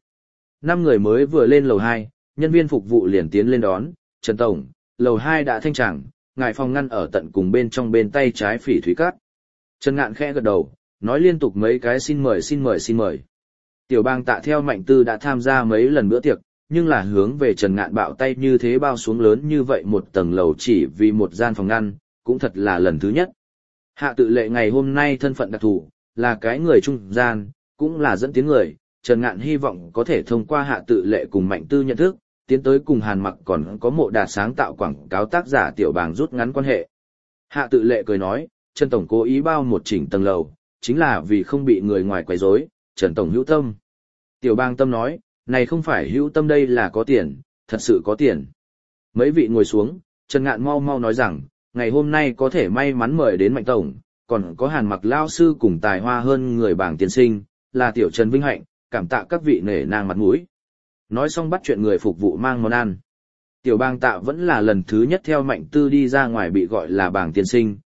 5 người mới vừa lên lầu 2, nhân viên phục vụ liền tiến lên đón, Trần Tổng, lầu 2 đã thanh tràng, ngài phòng ngăn ở tận cùng bên trong bên tay trái phỉ thúy cát. Trần Ngạn khẽ gật đầu, nói liên tục mấy cái xin mời. Tiểu Bàng Tạ theo Mạnh Tư đã tham gia mấy lần bữa tiệc, nhưng là hướng về Trần Ngạn bạo tay như thế bao xuống lớn như vậy một tầng lầu chỉ vì một gian phòng ngăn, cũng thật là lần thứ nhất. Hạ Tự Lệ ngày hôm nay thân phận đặc thù, là cái người trung gian, cũng là dẫn tiếng người, Trần Ngạn hy vọng có thể thông qua Hạ Tự Lệ cùng Mạnh Tư nhận thức, tiến tới cùng Hàn Mặc còn có Mộ Đạt sáng tạo quảng cáo tác giả Tiểu Bàng rút ngắn quan hệ. Hạ Tự Lệ cười nói, Trần Tổng cố ý bao một chỉnh tầng lầu, chính là vì không bị người ngoài quấy rối, Trần Tổng hữu tâm. Tiểu Bàng tâm nói, này không phải hữu tâm đây là có tiền, thật sự có tiền. Mấy vị ngồi xuống, Trần Ngạn mau nói rằng, ngày hôm nay có thể may mắn mời đến Mạnh Tổng, còn có Hàn Mặc lao sư cùng tài hoa hơn người Bàng tiên sinh, là Tiểu Trần vinh hạnh, cảm tạ các vị nể nang mặt mũi. Nói xong bắt chuyện người phục vụ mang món ăn. Tiểu Bàng Tạ vẫn là lần thứ nhất theo Mạnh Tư đi ra ngoài bị gọi là Bàng tiên sinh,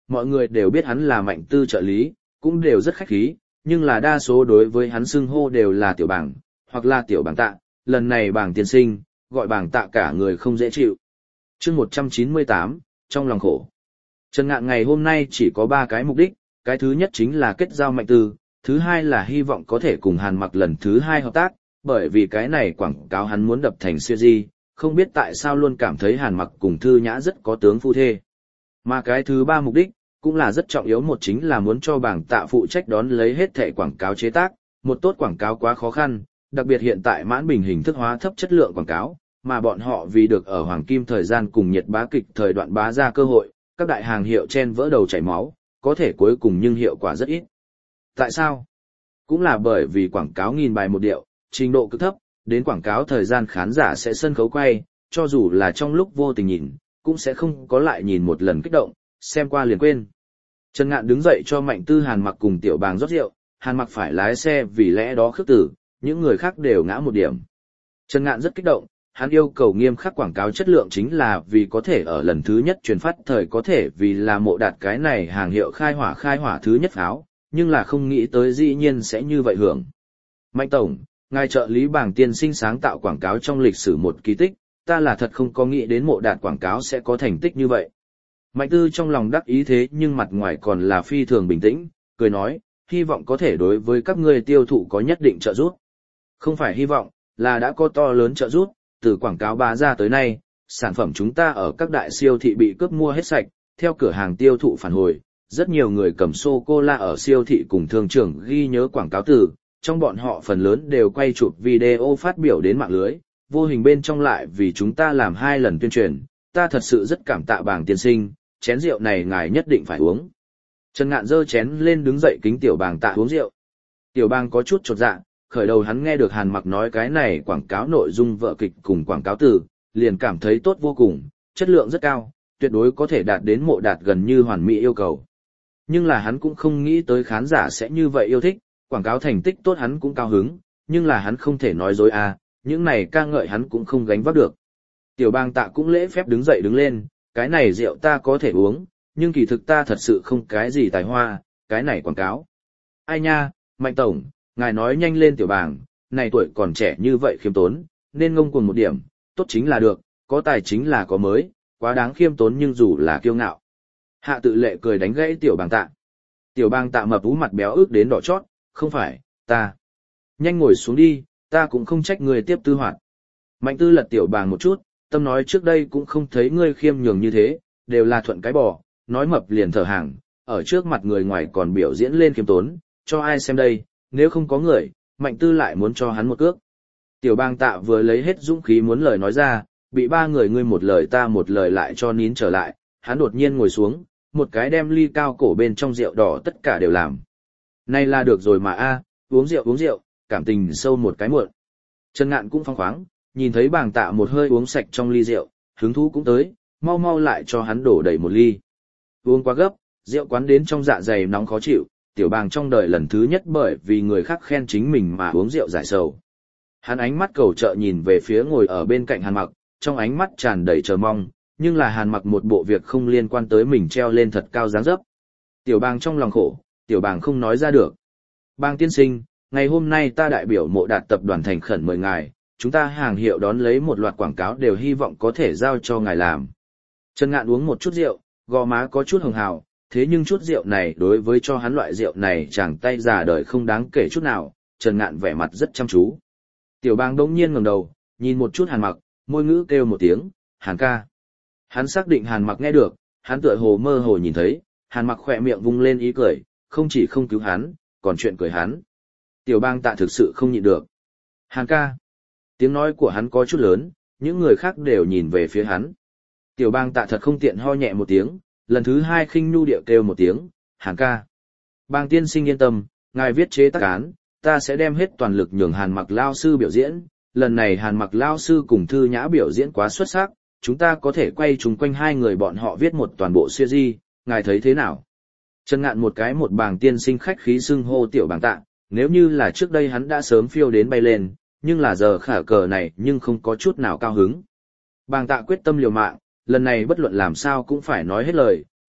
mọi người đều biết hắn là Mạnh Tư trợ lý, cũng đều rất khách khí, nhưng là đa số đối với hắn xưng hô đều là tiểu bàng, hoặc là tiểu bàng tạ, lần này bàng tiên sinh, gọi bàng tạ cả người không dễ chịu. chương 198, trong lòng khổ. Trần Ngạn ngày hôm nay chỉ có 3 cái mục đích, cái thứ nhất chính là kết giao Mạnh Tư, thứ hai là hy vọng có thể cùng Hàn Mặc lần thứ 2 hợp tác, bởi vì cái này quảng cáo hắn muốn đập thành series, không biết tại sao luôn cảm thấy Hàn Mặc cùng Thư Nhã rất có tướng phu thê. Mà cái thứ 3 mục đích, cũng là rất trọng yếu một chính là muốn cho bảng tạ phụ trách đón lấy hết thẻ quảng cáo chế tác, một tốt quảng cáo quá khó khăn, đặc biệt hiện tại mãn bình hình thức hóa thấp chất lượng quảng cáo, mà bọn họ vì được ở hoàng kim thời gian cùng nhiệt bá kịch thời đoạn bá ra cơ hội, các đại hàng hiệu chen vỡ đầu chảy máu, có thể cuối cùng nhưng hiệu quả rất ít. Tại sao? Cũng là bởi vì quảng cáo nghìn bài một điệu, trình độ cực thấp, đến quảng cáo thời gian khán giả sẽ sân khấu quay, cho dù là trong lúc vô tình nhìn, cũng sẽ không có lại nhìn một lần kích động, xem qua liền quên. Trần Ngạn đứng dậy cho Mạnh Tư Hàn Mặc cùng Tiểu Bàng rót rượu, Hàn Mặc phải lái xe vì lẽ đó khước tử, những người khác đều ngã một điểm. Trần Ngạn rất kích động, hắn yêu cầu nghiêm khắc quảng cáo chất lượng chính là vì có thể ở lần thứ nhất truyền phát thời có thể vì là Mộ Đạt cái này hàng hiệu khai hỏa thứ nhất pháo, nhưng là không nghĩ tới dĩ nhiên sẽ như vậy hưởng. Mạnh Tổng, ngài trợ lý Bàng tiên sinh sáng tạo quảng cáo trong lịch sử một kỳ tích, ta là thật không có nghĩ đến Mộ Đạt quảng cáo sẽ có thành tích như vậy. Mạnh Tư trong lòng đắc ý thế nhưng mặt ngoài còn là phi thường bình tĩnh, cười nói, hy vọng có thể đối với các ngươi tiêu thụ có nhất định trợ giúp. Không phải hy vọng, là đã có to lớn trợ giúp, từ quảng cáo bá ra tới nay, sản phẩm chúng ta ở các đại siêu thị bị cướp mua hết sạch, theo cửa hàng tiêu thụ phản hồi, rất nhiều người cầm sô-cô-la ở siêu thị cùng thương trường ghi nhớ quảng cáo từ, trong bọn họ phần lớn đều quay chụp video phát biểu đến mạng lưới, vô hình bên trong lại vì chúng ta làm 2 lần tuyên truyền, ta thật sự rất cảm tạ Bàng tiên sinh, chén rượu này ngài nhất định phải uống. Trần Ngạn giơ chén lên đứng dậy kính Tiểu Bàng tạ uống rượu. Tiểu Bàng có chút chột dạ, khởi đầu hắn nghe được Hàn Mặc nói cái này quảng cáo nội dung vở kịch cùng quảng cáo từ, liền cảm thấy tốt vô cùng, chất lượng rất cao, tuyệt đối có thể đạt đến Mộ Đạt gần như hoàn mỹ yêu cầu. Nhưng là hắn cũng không nghĩ tới khán giả sẽ như vậy yêu thích, quảng cáo thành tích tốt hắn cũng cao hứng, nhưng là hắn không thể nói dối à, những này ca ngợi hắn cũng không gánh vác được. Tiểu Bàng tạ cũng lễ phép đứng dậy đứng lên, cái này rượu ta có thể uống, nhưng kỳ thực ta thật sự không cái gì tài hoa, cái này quảng cáo. Ai nha, Mạnh Tổng, ngài nói nhanh lên Tiểu Bàng, này tuổi còn trẻ như vậy khiêm tốn, nên ngông cuồng một điểm, tốt chính là được, có tài chính là có mới, quá đáng khiêm tốn nhưng dù là kiêu ngạo. Hạ Tự Lệ cười đánh gãy Tiểu Bàng tạ. Tiểu Bàng tạ mập ú mặt béo ước đến đỏ chót, không phải, ta. Nhanh ngồi xuống đi, ta cũng không trách người tiếp tư hoạt. Mạnh Tư lật Tiểu Bàng một chút, tâm nói trước đây cũng không thấy ngươi khiêm nhường như thế, đều là thuận cái bò, nói mập liền thở hàng, ở trước mặt người ngoài còn biểu diễn lên khiêm tốn, cho ai xem đây, nếu không có người, Mạnh Tư lại muốn cho hắn một cước. Tiểu Bàng tạ vừa lấy hết dũng khí muốn lời nói ra, bị 3 người ngươi một lời ta một lời lại cho nín trở lại, hắn đột nhiên ngồi xuống, một cái đem ly cao cổ bên trong rượu đỏ tất cả đều làm. Này là được rồi mà a, uống rượu, cảm tình sâu một cái muộn. Trần Ngạn cũng phóng khoáng, nhìn thấy Bàng tạ một hơi uống sạch trong ly rượu, hứng thú cũng tới, mau mau lại cho hắn đổ đầy một ly. Uống quá gấp, rượu quán đến trong dạ dày nóng khó chịu, Tiểu Bàng trong đời lần thứ nhất bởi vì người khác khen chính mình mà uống rượu giải sầu. Hắn ánh mắt cầu trợ nhìn về phía ngồi ở bên cạnh Hàn Mặc, trong ánh mắt tràn đầy chờ mong, nhưng là Hàn Mặc một bộ việc không liên quan tới mình treo lên thật cao dáng dấp. Tiểu Bàng trong lòng khổ, Tiểu Bàng không nói ra được. Bàng tiên sinh, ngày hôm nay ta đại biểu Mộ Đạt tập đoàn thành khẩn mời ngài, chúng ta hàng hiệu đón lấy một loạt quảng cáo đều hy vọng có thể giao cho ngài làm. Trần Ngạn uống một chút rượu, gò má có chút hồng hào, thế nhưng chút rượu này đối với cho hắn loại rượu này chàng tay già đời không đáng kể chút nào, Trần Ngạn vẻ mặt rất chăm chú. Tiểu Bàng đống nhiên ngẩng đầu, nhìn một chút Hàn Mặc, môi ngữ kêu một tiếng, Hàn ca. Hắn xác định Hàn Mặc nghe được, hắn tựa hồ mơ hồ nhìn thấy, Hàn Mặc khỏe miệng vung lên ý cười, không chỉ không cứu hắn, còn chuyện cười hắn. Tiểu Bàng tạ thực sự không nhịn được. Hàn ca. Tiếng nói của hắn có chút lớn, những người khác đều nhìn về phía hắn. Tiểu Bàng tạ thật không tiện ho nhẹ một tiếng, lần thứ 2 khinh nhu điệu kêu một tiếng, Hàn ca. Bàng tiên sinh yên tâm, ngài viết chế tác án, ta sẽ đem hết toàn lực nhường Hàn Mặc lao sư biểu diễn. Lần này Hàn Mặc lao sư cùng Thư Nhã biểu diễn quá xuất sắc, chúng ta có thể quay chung quanh 2 người bọn họ viết một toàn bộ series, ngài thấy thế nào? Trần Ngạn một Bàng tiên sinh khách khí xưng hô Tiểu Bàng tạ, nếu như là trước đây hắn đã sớm phiêu đến bay lên, nhưng là giờ khả cờ này nhưng không có chút nào cao hứng. Bàng tạ quyết tâm liều mạng, lần này bất luận làm sao cũng phải nói hết lời,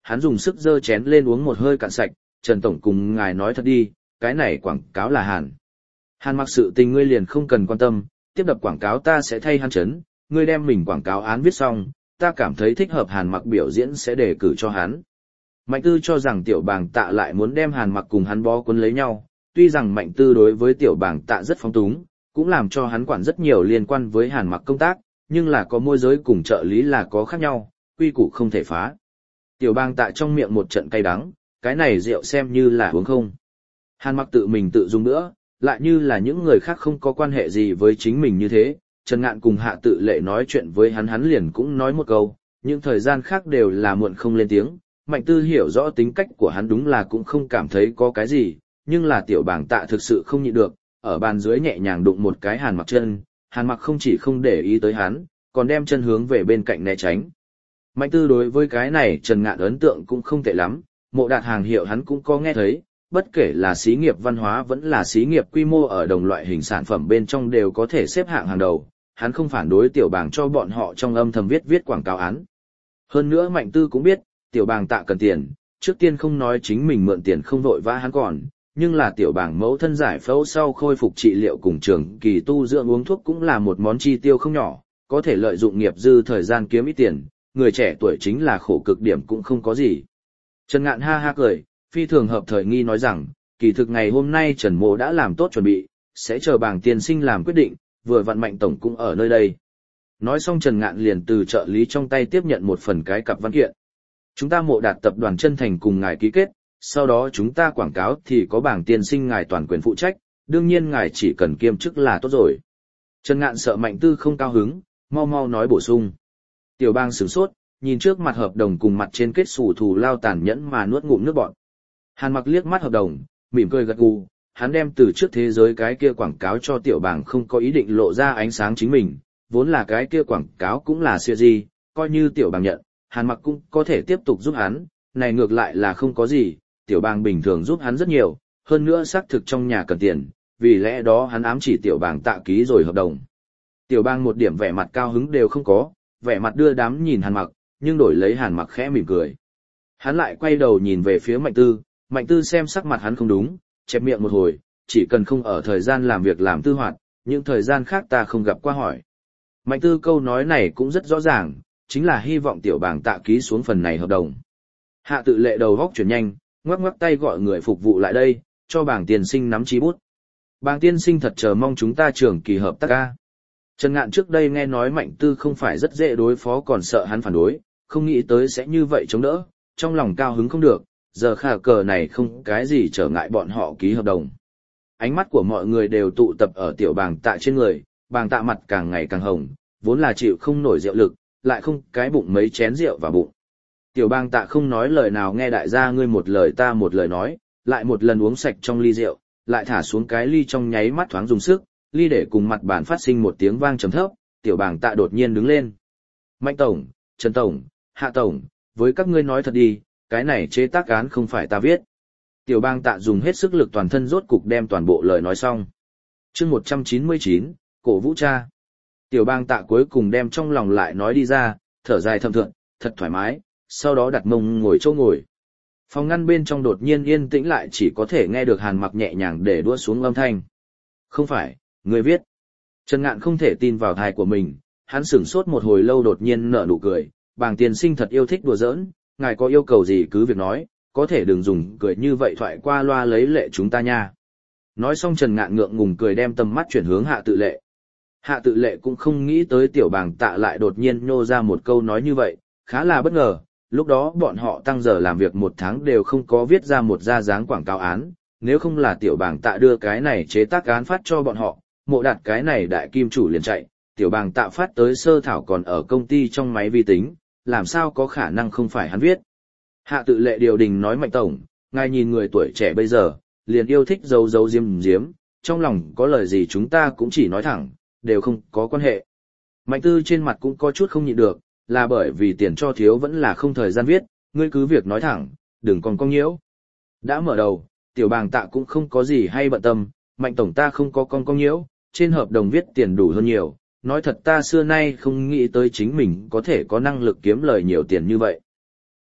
hắn dùng sức giơ chén lên uống một hơi cạn sạch, Trần Tổng cùng ngài nói thật đi, cái này quảng cáo là Hàn. Hàn Mặc sự tình ngươi liền không cần quan tâm, tiếp đập quảng cáo ta sẽ thay hắn chấn, ngươi đem mình quảng cáo án viết xong, ta cảm thấy thích hợp Hàn Mặc biểu diễn sẽ đề cử cho hắn. Mạnh Tư cho rằng Tiểu Bàng Tạ lại muốn đem Hàn Mặc cùng hắn bó cuốn lấy nhau, tuy rằng Mạnh Tư đối với Tiểu Bàng Tạ rất phóng túng, cũng làm cho hắn quản rất nhiều liên quan với Hàn Mặc công tác, nhưng là có môi giới cùng trợ lý là có khác nhau, quy củ không thể phá. Tiểu Bàng Tạ trong miệng một trận cay đắng, cái này rượu xem như là uống không. Hàn Mặc tự mình tự dùng nữa, lại như là những người khác không có quan hệ gì với chính mình như thế. Trần Ngạn cùng Hạ Tự Lệ nói chuyện với hắn liền cũng nói một câu, những thời gian khác đều là muộn không lên tiếng. Mạnh Tư hiểu rõ tính cách của hắn đúng là cũng không cảm thấy có cái gì, nhưng là Tiểu Bàng Tạ thực sự không nhịn được, ở bàn dưới nhẹ nhàng đụng một cái Hàn Mặc chân, Hàn Mặc không chỉ không để ý tới hắn, còn đem chân hướng về bên cạnh né tránh. Mạnh Tư đối với cái này Trần Ngạn ấn tượng cũng không tệ lắm, Mộ Đạt hàng hiệu hắn cũng có nghe thấy, bất kể là xí nghiệp văn hóa vẫn là xí nghiệp quy mô ở đồng loại hình sản phẩm bên trong đều có thể xếp hạng hàng đầu, hắn không phản đối Tiểu Bàng cho bọn họ trong âm thầm viết quảng cáo án. Hơn nữa Mạnh Tư cũng biết, Tiểu Bàng Tạ cần tiền, trước tiên không nói chính mình mượn tiền không vội vã hắn còn, nhưng là Tiểu Bàng mẫu thân giải phẫu sau khôi phục trị liệu cùng trường kỳ tu dưỡng uống thuốc cũng là một món chi tiêu không nhỏ, có thể lợi dụng nghiệp dư thời gian kiếm ít tiền, người trẻ tuổi chính là khổ cực điểm cũng không có gì. Trần Ngạn ha ha cười, phi thường hợp thời nghi nói rằng, kỳ thực ngày hôm nay Trần Mộ đã làm tốt chuẩn bị, sẽ chờ Bàng tiên sinh làm quyết định, vừa vặn Mạnh tổng cũng ở nơi đây. Nói xong Trần Ngạn liền từ trợ lý trong tay tiếp nhận một phần cái cặp văn kiện. Chúng ta Mộ Đạt tập đoàn chân thành cùng ngài ký kết, sau đó chúng ta quảng cáo thì có Bàng tiên sinh ngài toàn quyền phụ trách, đương nhiên ngài chỉ cần kiêm chức là tốt rồi. Trần Ngạn sợ Mạnh Tư không cao hứng, mau mau nói bổ sung. Tiểu Bàng sửng sốt, nhìn trước mặt hợp đồng cùng mặt trên kết sủ thù lao tàn nhẫn mà nuốt ngụm nước bọt. Hàn Mặc liếc mắt hợp đồng, mỉm cười gật gù, hắn đem từ trước thế giới cái kia quảng cáo cho Tiểu Bàng không có ý định lộ ra ánh sáng chính mình, vốn là cái kia quảng cáo cũng là siêu gì, coi như Tiểu Bàng nhận, Hàn Mặc cũng có thể tiếp tục giúp hắn, này ngược lại là không có gì, Tiểu Bàng bình thường giúp hắn rất nhiều, hơn nữa xác thực trong nhà cần tiền, vì lẽ đó hắn ám chỉ Tiểu Bàng tạ ký rồi hợp đồng. Tiểu Bàng một điểm vẻ mặt cao hứng đều không có, vẻ mặt đưa đám nhìn Hàn Mặc, nhưng đổi lấy Hàn Mặc khẽ mỉm cười. Hắn lại quay đầu nhìn về phía Mạnh Tư xem sắc mặt hắn không đúng, chép miệng một hồi, chỉ cần không ở thời gian làm việc làm tư hoạt, những thời gian khác ta không gặp qua hỏi. Mạnh Tư câu nói này cũng rất rõ ràng, chính là hy vọng Tiểu Bàng tạ ký xuống phần này hợp đồng. Hạ Tự Lệ đầu góc chuyển nhanh, ngoắc ngoắc tay gọi người phục vụ lại đây, cho Bàng tiên sinh nắm chí bút. Bàng tiên sinh thật chờ mong chúng ta trường kỳ hợp tác ca. Trần Ngạn trước đây nghe nói Mạnh Tư không phải rất dễ đối phó còn sợ hắn phản đối, không nghĩ tới sẽ như vậy chống đỡ, trong lòng cao hứng không được, giờ khả cờ này không cái gì trở ngại bọn họ ký hợp đồng. Ánh mắt của mọi người đều tụ tập ở Tiểu Bàng tạ trên người, Bàng tạ mặt càng ngày càng hồng, vốn là chịu không nổi rượu lực, lại không cái bụng mấy chén rượu vào bụng. Tiểu Bàng tạ không nói lời nào nghe đại gia ngươi một lời ta một lời nói, lại một lần uống sạch trong ly rượu, lại thả xuống cái ly trong nháy mắt thoáng dùng sức, ly để cùng mặt bàn phát sinh một tiếng vang trầm thấp, Tiểu Bàng tạ đột nhiên đứng lên. Mạnh tổng, Trần tổng, Hạ tổng, với các ngươi nói thật đi, cái này chế tác án không phải ta viết. Tiểu Bàng tạ dùng hết sức lực toàn thân rốt cục đem toàn bộ lời nói xong. Chương 199, cổ vũ cha. Tiểu Bàng tạ cuối cùng đem trong lòng lại nói đi ra, thở dài thầm thượng, thật thoải mái, sau đó đặt mông ngồi chỗ ngồi. Phòng ngăn bên trong đột nhiên yên tĩnh lại chỉ có thể nghe được Hàn Mặc nhẹ nhàng để đũa xuống âm thanh. Không phải, người viết. Trần Ngạn không thể tin vào tai của mình, hắn sửng sốt một hồi lâu đột nhiên nở nụ cười, Bàng tiên sinh thật yêu thích đùa giỡn, ngài có yêu cầu gì cứ việc nói, có thể đừng dùng cười như vậy thoại qua loa lấy lệ chúng ta nha. Nói xong Trần Ngạn ngượng ngùng cười đem tầm mắt chuyển hướng Hạ Tự Lệ. Hạ Tự Lệ cũng không nghĩ tới Tiểu Bàng tạ lại đột nhiên nhô ra một câu nói như vậy, khá là bất ngờ, lúc đó bọn họ tăng giờ làm việc 1 tháng đều không có viết ra một ra dáng quảng cáo án, nếu không là Tiểu Bàng tạ đưa cái này chế tác án phát cho bọn họ, Mộ Đạt cái này đại kim chủ liền chạy, Tiểu Bàng tạ phát tới sơ thảo còn ở công ty trong máy vi tính, làm sao có khả năng không phải hắn viết. Hạ Tự Lệ điều đình nói Mạnh tổng, ngài nhìn người tuổi trẻ bây giờ, liền yêu thích giấu giấu diếm diếm, trong lòng có lời gì chúng ta cũng chỉ nói thẳng, đều không có quan hệ. Mạnh Tư trên mặt cũng có chút không nhịn được, là bởi vì tiền cho thiếu vẫn là không thời gian viết, ngươi cứ việc nói thẳng, đừng còn cong nhiễu. Đã mở đầu, Tiểu Bàng tạ cũng không có gì hay bận tâm, Mạnh tổng ta không có cong nhiễu, trên hợp đồng viết tiền đủ hơn nhiều, nói thật ta xưa nay không nghĩ tới chính mình có thể có năng lực kiếm lời nhiều tiền như vậy.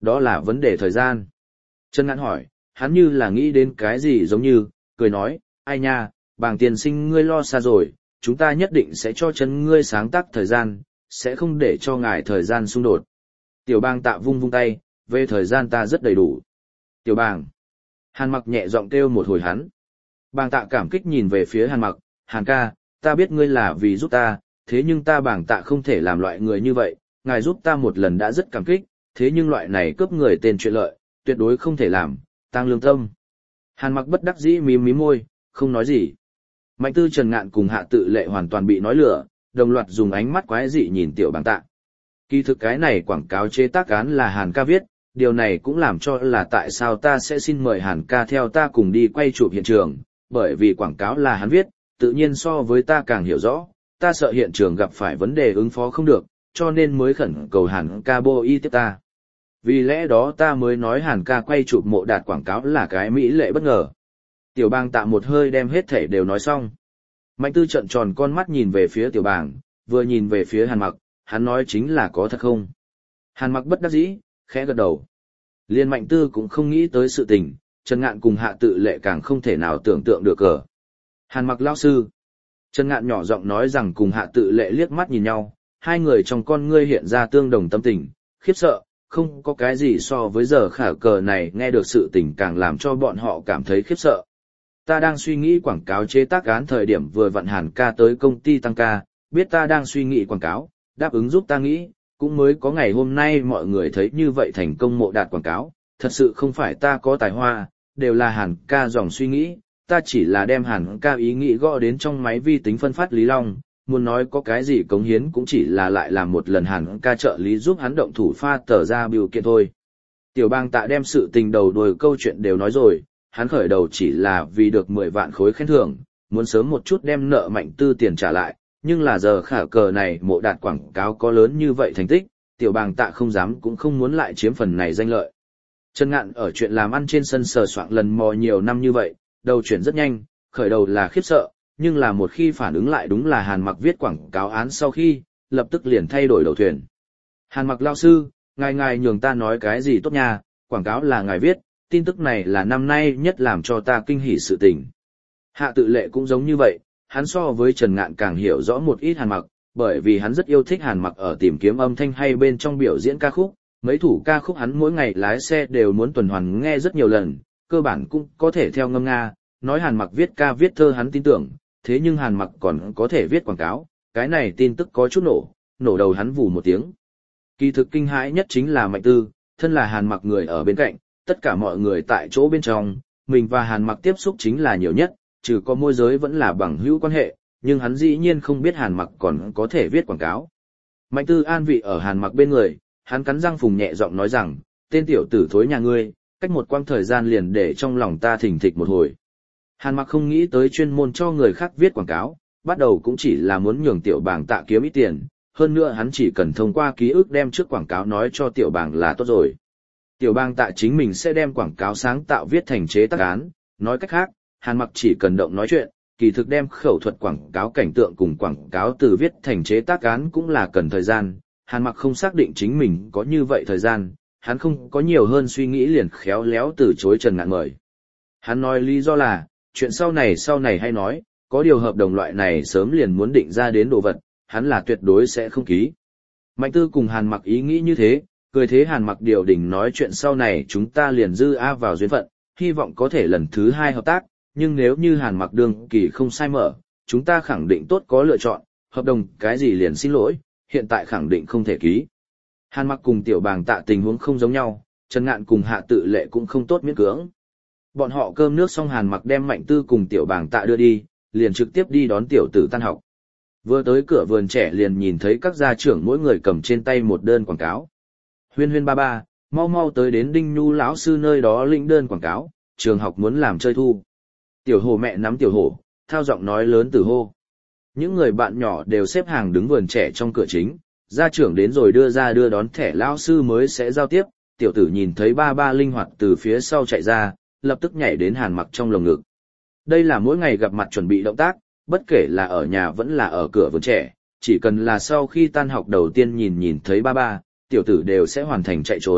Đó là vấn đề thời gian. Trần Ngạn hỏi, hắn như là nghĩ đến cái gì giống như, cười nói, ai nha, Bàng tiên sinh ngươi lo xa rồi, chúng ta nhất định sẽ cho chân ngươi sáng tác thời gian, sẽ không để cho ngài thời gian xung đột. Tiểu Bàng Tạ vung vung tay, về thời gian ta rất đầy đủ. Tiểu Bàng. Hàn Mặc nhẹ giọng kêu một hồi hắn. Bàng Tạ cảm kích nhìn về phía Hàn Mặc, Hàn ca, ta biết ngươi là vì giúp ta, thế nhưng ta Bàng Tạ không thể làm loại người như vậy, ngài giúp ta một lần đã rất cảm kích, thế nhưng loại này cướp người tên chuyện lợi, tuyệt đối không thể làm, tăng lương tâm. Hàn Mặc bất đắc dĩ mím mím môi, không nói gì. Mạnh Tư Trần Ngạn cùng Hạ Tự Lệ hoàn toàn bị nói lừa, đồng loạt dùng ánh mắt quái dị nhìn Tiểu Bàng Tạ. Kỳ thực cái này quảng cáo chế tác án là Hàn ca viết, điều này cũng làm cho là tại sao ta sẽ xin mời Hàn ca theo ta cùng đi quay chụp hiện trường, bởi vì quảng cáo là hắn viết, tự nhiên so với ta càng hiểu rõ, ta sợ hiện trường gặp phải vấn đề ứng phó không được, cho nên mới khẩn cầu Hàn ca bô y tiếp ta. Vì lẽ đó ta mới nói Hàn ca quay chụp Mộ Đạt quảng cáo là cái mỹ lệ bất ngờ. Tiểu Bàng Tạ một hơi đem hết thể đều nói xong. Mạnh Tư trợn tròn con mắt nhìn về phía Tiểu Bàng, vừa nhìn về phía Hàn Mặc, hắn nói chính là có thật không? Hàn Mặc bất đắc dĩ, khẽ gật đầu. Liên Mạnh Tư cũng không nghĩ tới sự tình, Trần Ngạn cùng Hạ Tự Lệ càng không thể nào tưởng tượng được cờ. Hàn Mặc lão sư. Trần Ngạn nhỏ giọng nói rằng cùng Hạ Tự Lệ liếc mắt nhìn nhau, hai người trong con ngươi hiện ra tương đồng tâm tình, khiếp sợ, không có cái gì so với giờ khả cờ này nghe được sự tình càng làm cho bọn họ cảm thấy khiếp sợ. Ta đang suy nghĩ quảng cáo chế tác án thời điểm vừa vặn Hàn ca tới công ty tăng ca, biết ta đang suy nghĩ quảng cáo, đáp ứng giúp ta nghĩ, cũng mới có ngày hôm nay mọi người thấy như vậy thành công Mộ Đạt quảng cáo, thật sự không phải ta có tài hoa, đều là Hàn ca dòng suy nghĩ, ta chỉ là đem Hàn ca ý nghĩ gõ đến trong máy vi tính phân phát Lý Long, muốn nói có cái gì cống hiến cũng chỉ là lại làm một lần Hàn ca trợ lý giúp hắn động thủ pha tờ ra biểu kiện thôi. Tiểu Bàng Tạ đem sự tình đầu đuôi câu chuyện đều nói rồi, hắn khởi đầu chỉ là vì được 10 vạn khối khen thưởng, muốn sớm một chút đem nợ Mạnh Tư tiền trả lại, nhưng là giờ khả cờ này Mộ Đạt quảng cáo có lớn như vậy thành tích, Tiểu Bàng Tạ không dám cũng không muốn lại chiếm phần này danh lợi. Trần Ngạn ở chuyện làm ăn trên sân sờ soạng lần mò nhiều năm như vậy, đầu chuyển rất nhanh, khởi đầu là khiếp sợ, nhưng là một khi phản ứng lại đúng là Hàn Mặc viết quảng cáo án sau khi, lập tức liền thay đổi đầu thuyền. Hàn Mặc lão sư, ngài nhường ta nói cái gì tốt nha, quảng cáo là ngài viết, tin tức này là năm nay nhất làm cho ta kinh hỉ sự tình. Hạ Tự Lệ cũng giống như vậy, hắn so với Trần Ngạn càng hiểu rõ một ít Hàn Mặc, bởi vì hắn rất yêu thích Hàn Mặc ở tìm kiếm âm thanh hay bên trong biểu diễn ca khúc, mấy thủ ca khúc hắn mỗi ngày lái xe đều muốn tuần hoàn nghe rất nhiều lần, cơ bản cũng có thể theo ngâm nga, nói Hàn Mặc viết ca viết thơ hắn tin tưởng, thế nhưng Hàn Mặc còn có thể viết quảng cáo, cái này tin tức có chút nổ đầu hắn vù một tiếng. Kỳ thực kinh hãi nhất chính là Mạnh Tư, thân là Hàn Mặc người ở bên cạnh, tất cả mọi người tại chỗ bên trong, mình và Hàn Mặc tiếp xúc chính là nhiều nhất, trừ có môi giới vẫn là bằng hữu quan hệ, nhưng hắn dĩ nhiên không biết Hàn Mặc còn có thể viết quảng cáo. Mạnh Tư an vị ở Hàn Mặc bên người, hắn cắn răng phùng nhẹ giọng nói rằng, tên tiểu tử thối nhà ngươi, cách một quãng thời gian liền để trong lòng ta thình thịch một hồi. Hàn Mặc không nghĩ tới chuyên môn cho người khác viết quảng cáo, bắt đầu cũng chỉ là muốn nhường Tiểu Bàng Tạ kiếm ít tiền, hơn nữa hắn chỉ cần thông qua ký ức đem trước quảng cáo nói cho Tiểu Bàng là tốt rồi. Tiểu Bàng Tạ chính mình sẽ đem quảng cáo sáng tạo viết thành chế tác án, nói cách khác, Hàn Mặc chỉ cần động nói chuyện, kỳ thực đem khẩu thuật quảng cáo cảnh tượng cùng quảng cáo từ viết thành chế tác án cũng là cần thời gian, Hàn Mặc không xác định chính mình có như vậy thời gian, hắn không có nhiều hơn suy nghĩ liền khéo léo từ chối Trần Ngạn mời. Hắn nói lý do là, chuyện sau này hay nói, có điều hợp đồng loại này sớm liền muốn định ra đến đồ vật, hắn là tuyệt đối sẽ không ký. Mạnh Tư cùng Hàn Mặc ý nghĩ như thế, cười thế Hàn Mặc điều đình nói chuyện sau này chúng ta liền dư a vào duyên phận, hy vọng có thể lần thứ 2 hợp tác, nhưng nếu như Hàn Mặc đương kỳ không sai mở, chúng ta khẳng định tốt có lựa chọn, hợp đồng cái gì liền xin lỗi, hiện tại khẳng định không thể ký. Hàn Mặc cùng Tiểu Bàng Tạ tình huống không giống nhau, Trần Ngạn cùng Hạ Tự Lệ cũng không tốt miễn cưỡng. Bọn họ cơm nước xong Hàn Mặc đem Mạnh Tư cùng Tiểu Bàng Tạ đưa đi, liền trực tiếp đi đón tiểu tử tan học. Vừa tới cửa vườn trẻ liền nhìn thấy các gia trưởng mỗi người cầm trên tay một đơn quảng cáo. Huyên huyên ba ba, mau tới đến Đinh Nhu lão sư nơi đó lĩnh đơn quảng cáo, trường học muốn làm chơi thu. Tiểu Hổ mẹ nắm Tiểu Hổ, thao giọng nói lớn từ hô. Những người bạn nhỏ đều xếp hàng đứng vườn trẻ trong cửa chính, gia trưởng đến rồi đưa đón thẻ lão sư mới sẽ giao tiếp, tiểu tử nhìn thấy ba ba linh hoạt từ phía sau chạy ra, lập tức nhảy đến Hàn Mặc trong lồng ngực. Đây là mỗi ngày gặp mặt chuẩn bị động tác, bất kể là ở nhà vẫn là ở cửa vườn trẻ, chỉ cần là sau khi tan học đầu tiên nhìn thấy ba ba, tiểu tử đều sẽ hoàn thành chạy trốn,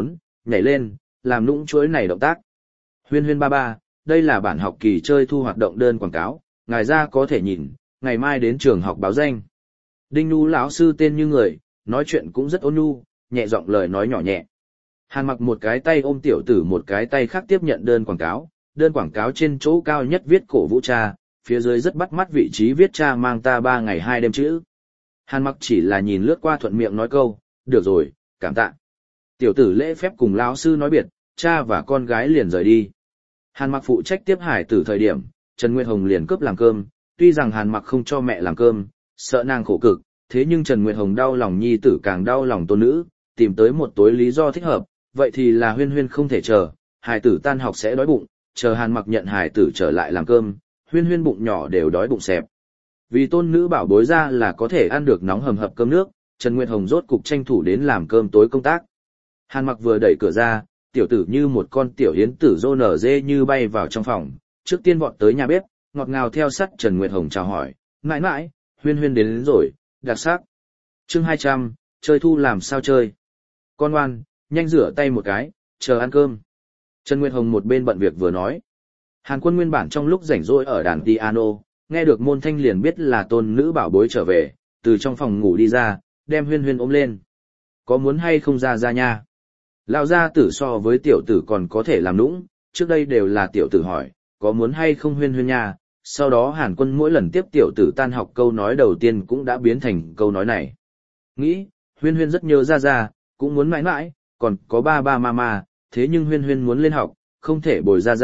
nhảy lên, làm nũng chuỗi này động tác. Huyên huyên ba ba, đây là bản học kỳ chơi thu hoạt động đơn quảng cáo, ngài ra có thể nhìn, ngày mai đến trường học báo danh. Đinh Nhu lão sư tên như người, nói chuyện cũng rất ôn nhu, nhẹ giọng lời nói nhỏ nhẹ. Hàn Mặc một cái tay ôm tiểu tử, một cái tay khác tiếp nhận đơn quảng cáo trên chỗ cao nhất viết cổ vũ cha, phía dưới rất bắt mắt vị trí viết cha mang ta 3 ngày 2 đêm chữ. Hàn Mặc chỉ là nhìn lướt qua thuận miệng nói câu, được rồi, cảm tạ. Tiểu tử lễ phép cùng lão sư nói biệt, cha và con gái liền rời đi. Hàn Mặc phụ trách tiếp hải tử thời điểm, Trần Nguyệt Hồng liền cướp làm cơm, tuy rằng Hàn Mặc không cho mẹ làm cơm, sợ nàng khổ cực, thế nhưng Trần Nguyệt Hồng đau lòng nhi tử càng đau lòng tôn nữ, tìm tới một tối lý do thích hợp, vậy thì là Huyên Huyên không thể chờ, hải tử tan học sẽ đói bụng, chờ Hàn Mặc nhận hải tử trở lại làm cơm, Huyên Huyên bụng nhỏ đều đói bụng xẹp. Vì tôn nữ bảo bối ra là có thể ăn được nóng hầm hập cơm nước, Trần Nguyệt Hồng rốt cục tranh thủ đến làm cơm tối công tác. Hàn Mặc vừa đẩy cửa ra, tiểu tử như một con tiểu hiến tử rô nở dê như bay vào trong phòng, trước tiên vọt tới nhà bếp, ngọt ngào theo sát Trần Nguyệt Hồng chào hỏi, mãi mãi, Huyên Huyên đến rồi, đặc sắc. Chương 200, chơi thu làm sao chơi. Con ngoan, nhanh rửa tay một cái, chờ ăn cơm. Trần Nguyệt Hồng một bên bận việc vừa nói. Hàn Quân nguyên bản trong lúc rảnh rỗi ở đàn piano, nghe được môn thanh liền biết là tôn nữ bảo bối trở về, từ trong phòng ngủ đi ra, đem Huyên Huyên ôm lên. Có muốn hay không ra ra nha? Lão gia tử so với tiểu tử còn có thể làm nũng, trước đây đều là tiểu tử hỏi, có muốn hay không Huyên Huyên nha? Sau đó Hàn Quân mỗi lần tiếp tiểu tử tan học câu nói đầu tiên cũng đã biến thành câu nói này. Nghĩ, Huyên Huyên rất nhớ ra ra, cũng muốn mãi mãi, còn có ba ba mama, thế nhưng Huyên Huyên muốn lên học, không thể bồi ra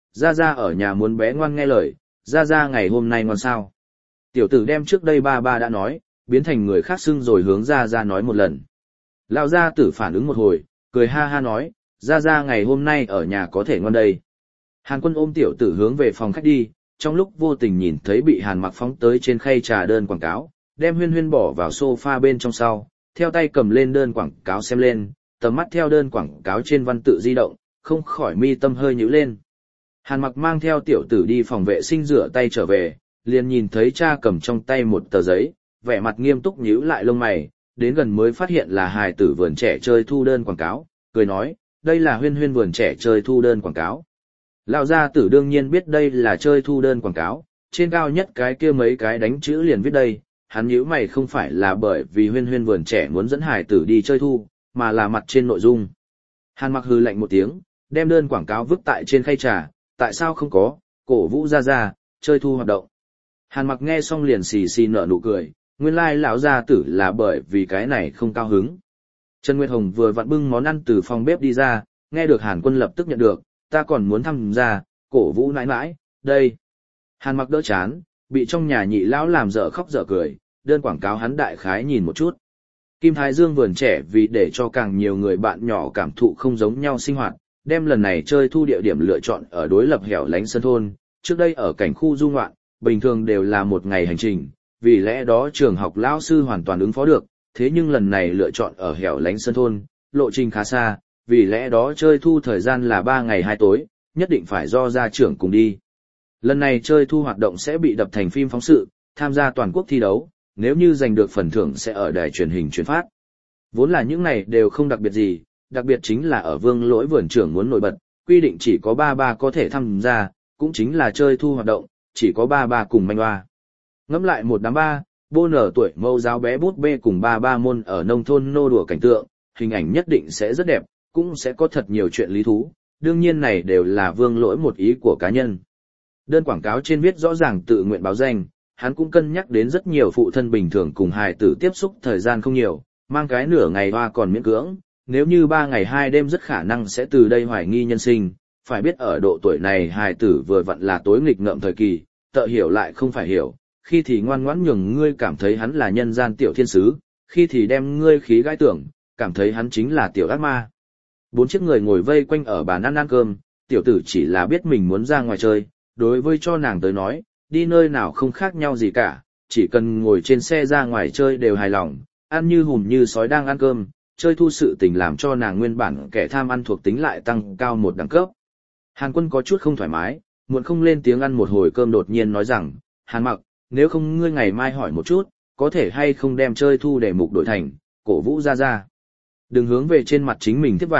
ra ở nhà muốn bé ngoan nghe lời, ra ngày hôm nay ngoan sao. Tiểu tử đem trước đây ba ba đã nói, biến thành người khác xưng rồi hướng ra nói một lần. Lão gia tử phản ứng một hồi, cười ha ha nói, ra ngày hôm nay ở nhà có thể ngoan đây. Hàn Quân ôm tiểu tử hướng về phòng khách đi, trong lúc vô tình nhìn thấy bị Hàn Mặc phóng tới trên khay trà đơn quảng cáo, đem Huyên Huyên bỏ vào sofa bên trong sau, theo tay cầm lên đơn quảng cáo xem lên, tầm mắt theo đơn quảng cáo trên văn tự di động, không khỏi mi tâm hơi nhíu lên. Hàn Mặc mang theo tiểu tử đi phòng vệ sinh rửa tay trở về, liền nhìn thấy cha cầm trong tay một tờ giấy, vẻ mặt nghiêm túc nhíu lại lông mày, đến gần mới phát hiện là hài tử vườn trẻ chơi thu đơn quảng cáo, cười nói, đây là Huyên Huyên vườn trẻ chơi thu đơn quảng cáo. Lão gia tử đương nhiên biết đây là chơi thu đơn quảng cáo, trên cao nhất cái kia mấy cái đánh chữ liền viết đây, hắn nhíu mày không phải là bởi vì Huyên Huyên vườn trẻ muốn dẫn hài tử đi chơi thu, mà là mặt trên nội dung. Hàn Mặc hừ lạnh một tiếng, đem đơn quảng cáo vứt tại trên khay trà, tại sao không có, cổ vũ ra, chơi thu hoạt động. Hàn Mặc nghe xong liền xì xì nở nụ cười, nguyên lai lão gia tử là bởi vì cái này không cao hứng. Trần Nguyệt Hồng vừa vặn bưng món ăn từ phòng bếp đi ra, nghe được Hàn Quân lập tức nhận được, ta còn muốn thăm ra, cổ vũ nãi nãi, đây. Hàn Mặc đỡ chán, bị trong nhà nhị lão làm dở khóc dở cười, đơn quảng cáo hắn đại khái nhìn một chút. Kim Thái Dương vườn trẻ vì để cho càng nhiều người bạn nhỏ cảm thụ không giống nhau sinh hoạt, đem lần này chơi thu địa điểm lựa chọn ở đối lập hẻo lánh sân thôn, trước đây ở cảnh khu du ngoạn, bình thường đều là một ngày hành trình, vì lẽ đó trường học lão sư hoàn toàn ứng phó được, thế nhưng lần này lựa chọn ở hẻo lánh sân thôn, lộ trình khá xa, vì lẽ đó chơi thu thời gian là 3 ngày 2 tối, nhất định phải do gia trưởng cùng đi. Lần này chơi thu hoạt động sẽ bị đập thành phim phóng sự, tham gia toàn quốc thi đấu, nếu như giành được phần thưởng sẽ ở đài truyền hình truyền phát. Vốn là những này đều không đặc biệt gì, đặc biệt chính là ở Vương Lỗi vườn trưởng muốn nổi bật, quy định chỉ có ba có thể tham gia, cũng chính là chơi thu hoạt động, chỉ có ba cùng manh hoa. Ngẫm lại một đám ba, bô nở tuổi mâu giáo bé bút bê cùng ba môn ở nông thôn nô đùa cảnh tượng, hình ảnh nhất định sẽ rất đẹp, cũng sẽ có thật nhiều chuyện lý thú, đương nhiên này đều là Vương Lỗi một ý của cá nhân. Đơn quảng cáo trên viết rõ ràng tự nguyện báo danh, hắn cũng cân nhắc đến rất nhiều phụ thân bình thường cùng hài tử tiếp xúc thời gian không nhiều, mang cái nửa ngày hoa còn miễn cưỡng, nếu như 3 ngày 2 đêm rất khả năng sẽ từ đây hoài nghi nhân sinh, phải biết ở độ tuổi này hài tử vừa vặn là tối nghịch ngợm thời kỳ, tợ hiểu lại không phải hiểu, khi thì ngoan ngoãn nhường ngươi cảm thấy hắn là nhân gian tiểu thiên sứ, khi thì đem ngươi khí gai tưởng, cảm thấy hắn chính là tiểu ác ma. 4 chiếc người ngồi vây quanh ở bàn ăn cơm, tiểu tử chỉ là biết mình muốn ra ngoài chơi, đối với cho nàng tới nói, đi nơi nào không khác nhau gì cả, chỉ cần ngồi trên xe ra ngoài chơi đều hài lòng, ăn như hùm như sói đang ăn cơm, chơi thu sự tình làm cho nàng nguyên bản kẻ tham ăn thuộc tính lại tăng cao một đẳng cấp. Hàn Quân có chút không thoải mái, muộn không lên tiếng ăn một hồi cơm đột nhiên nói rằng, Hàn Mặc, nếu không ngươi ngày mai hỏi một chút, có thể hay không đem chơi thu để mục đổi thành, cổ vũ ra. Đừng hướng về trên mặt chính mình thiếp vàng,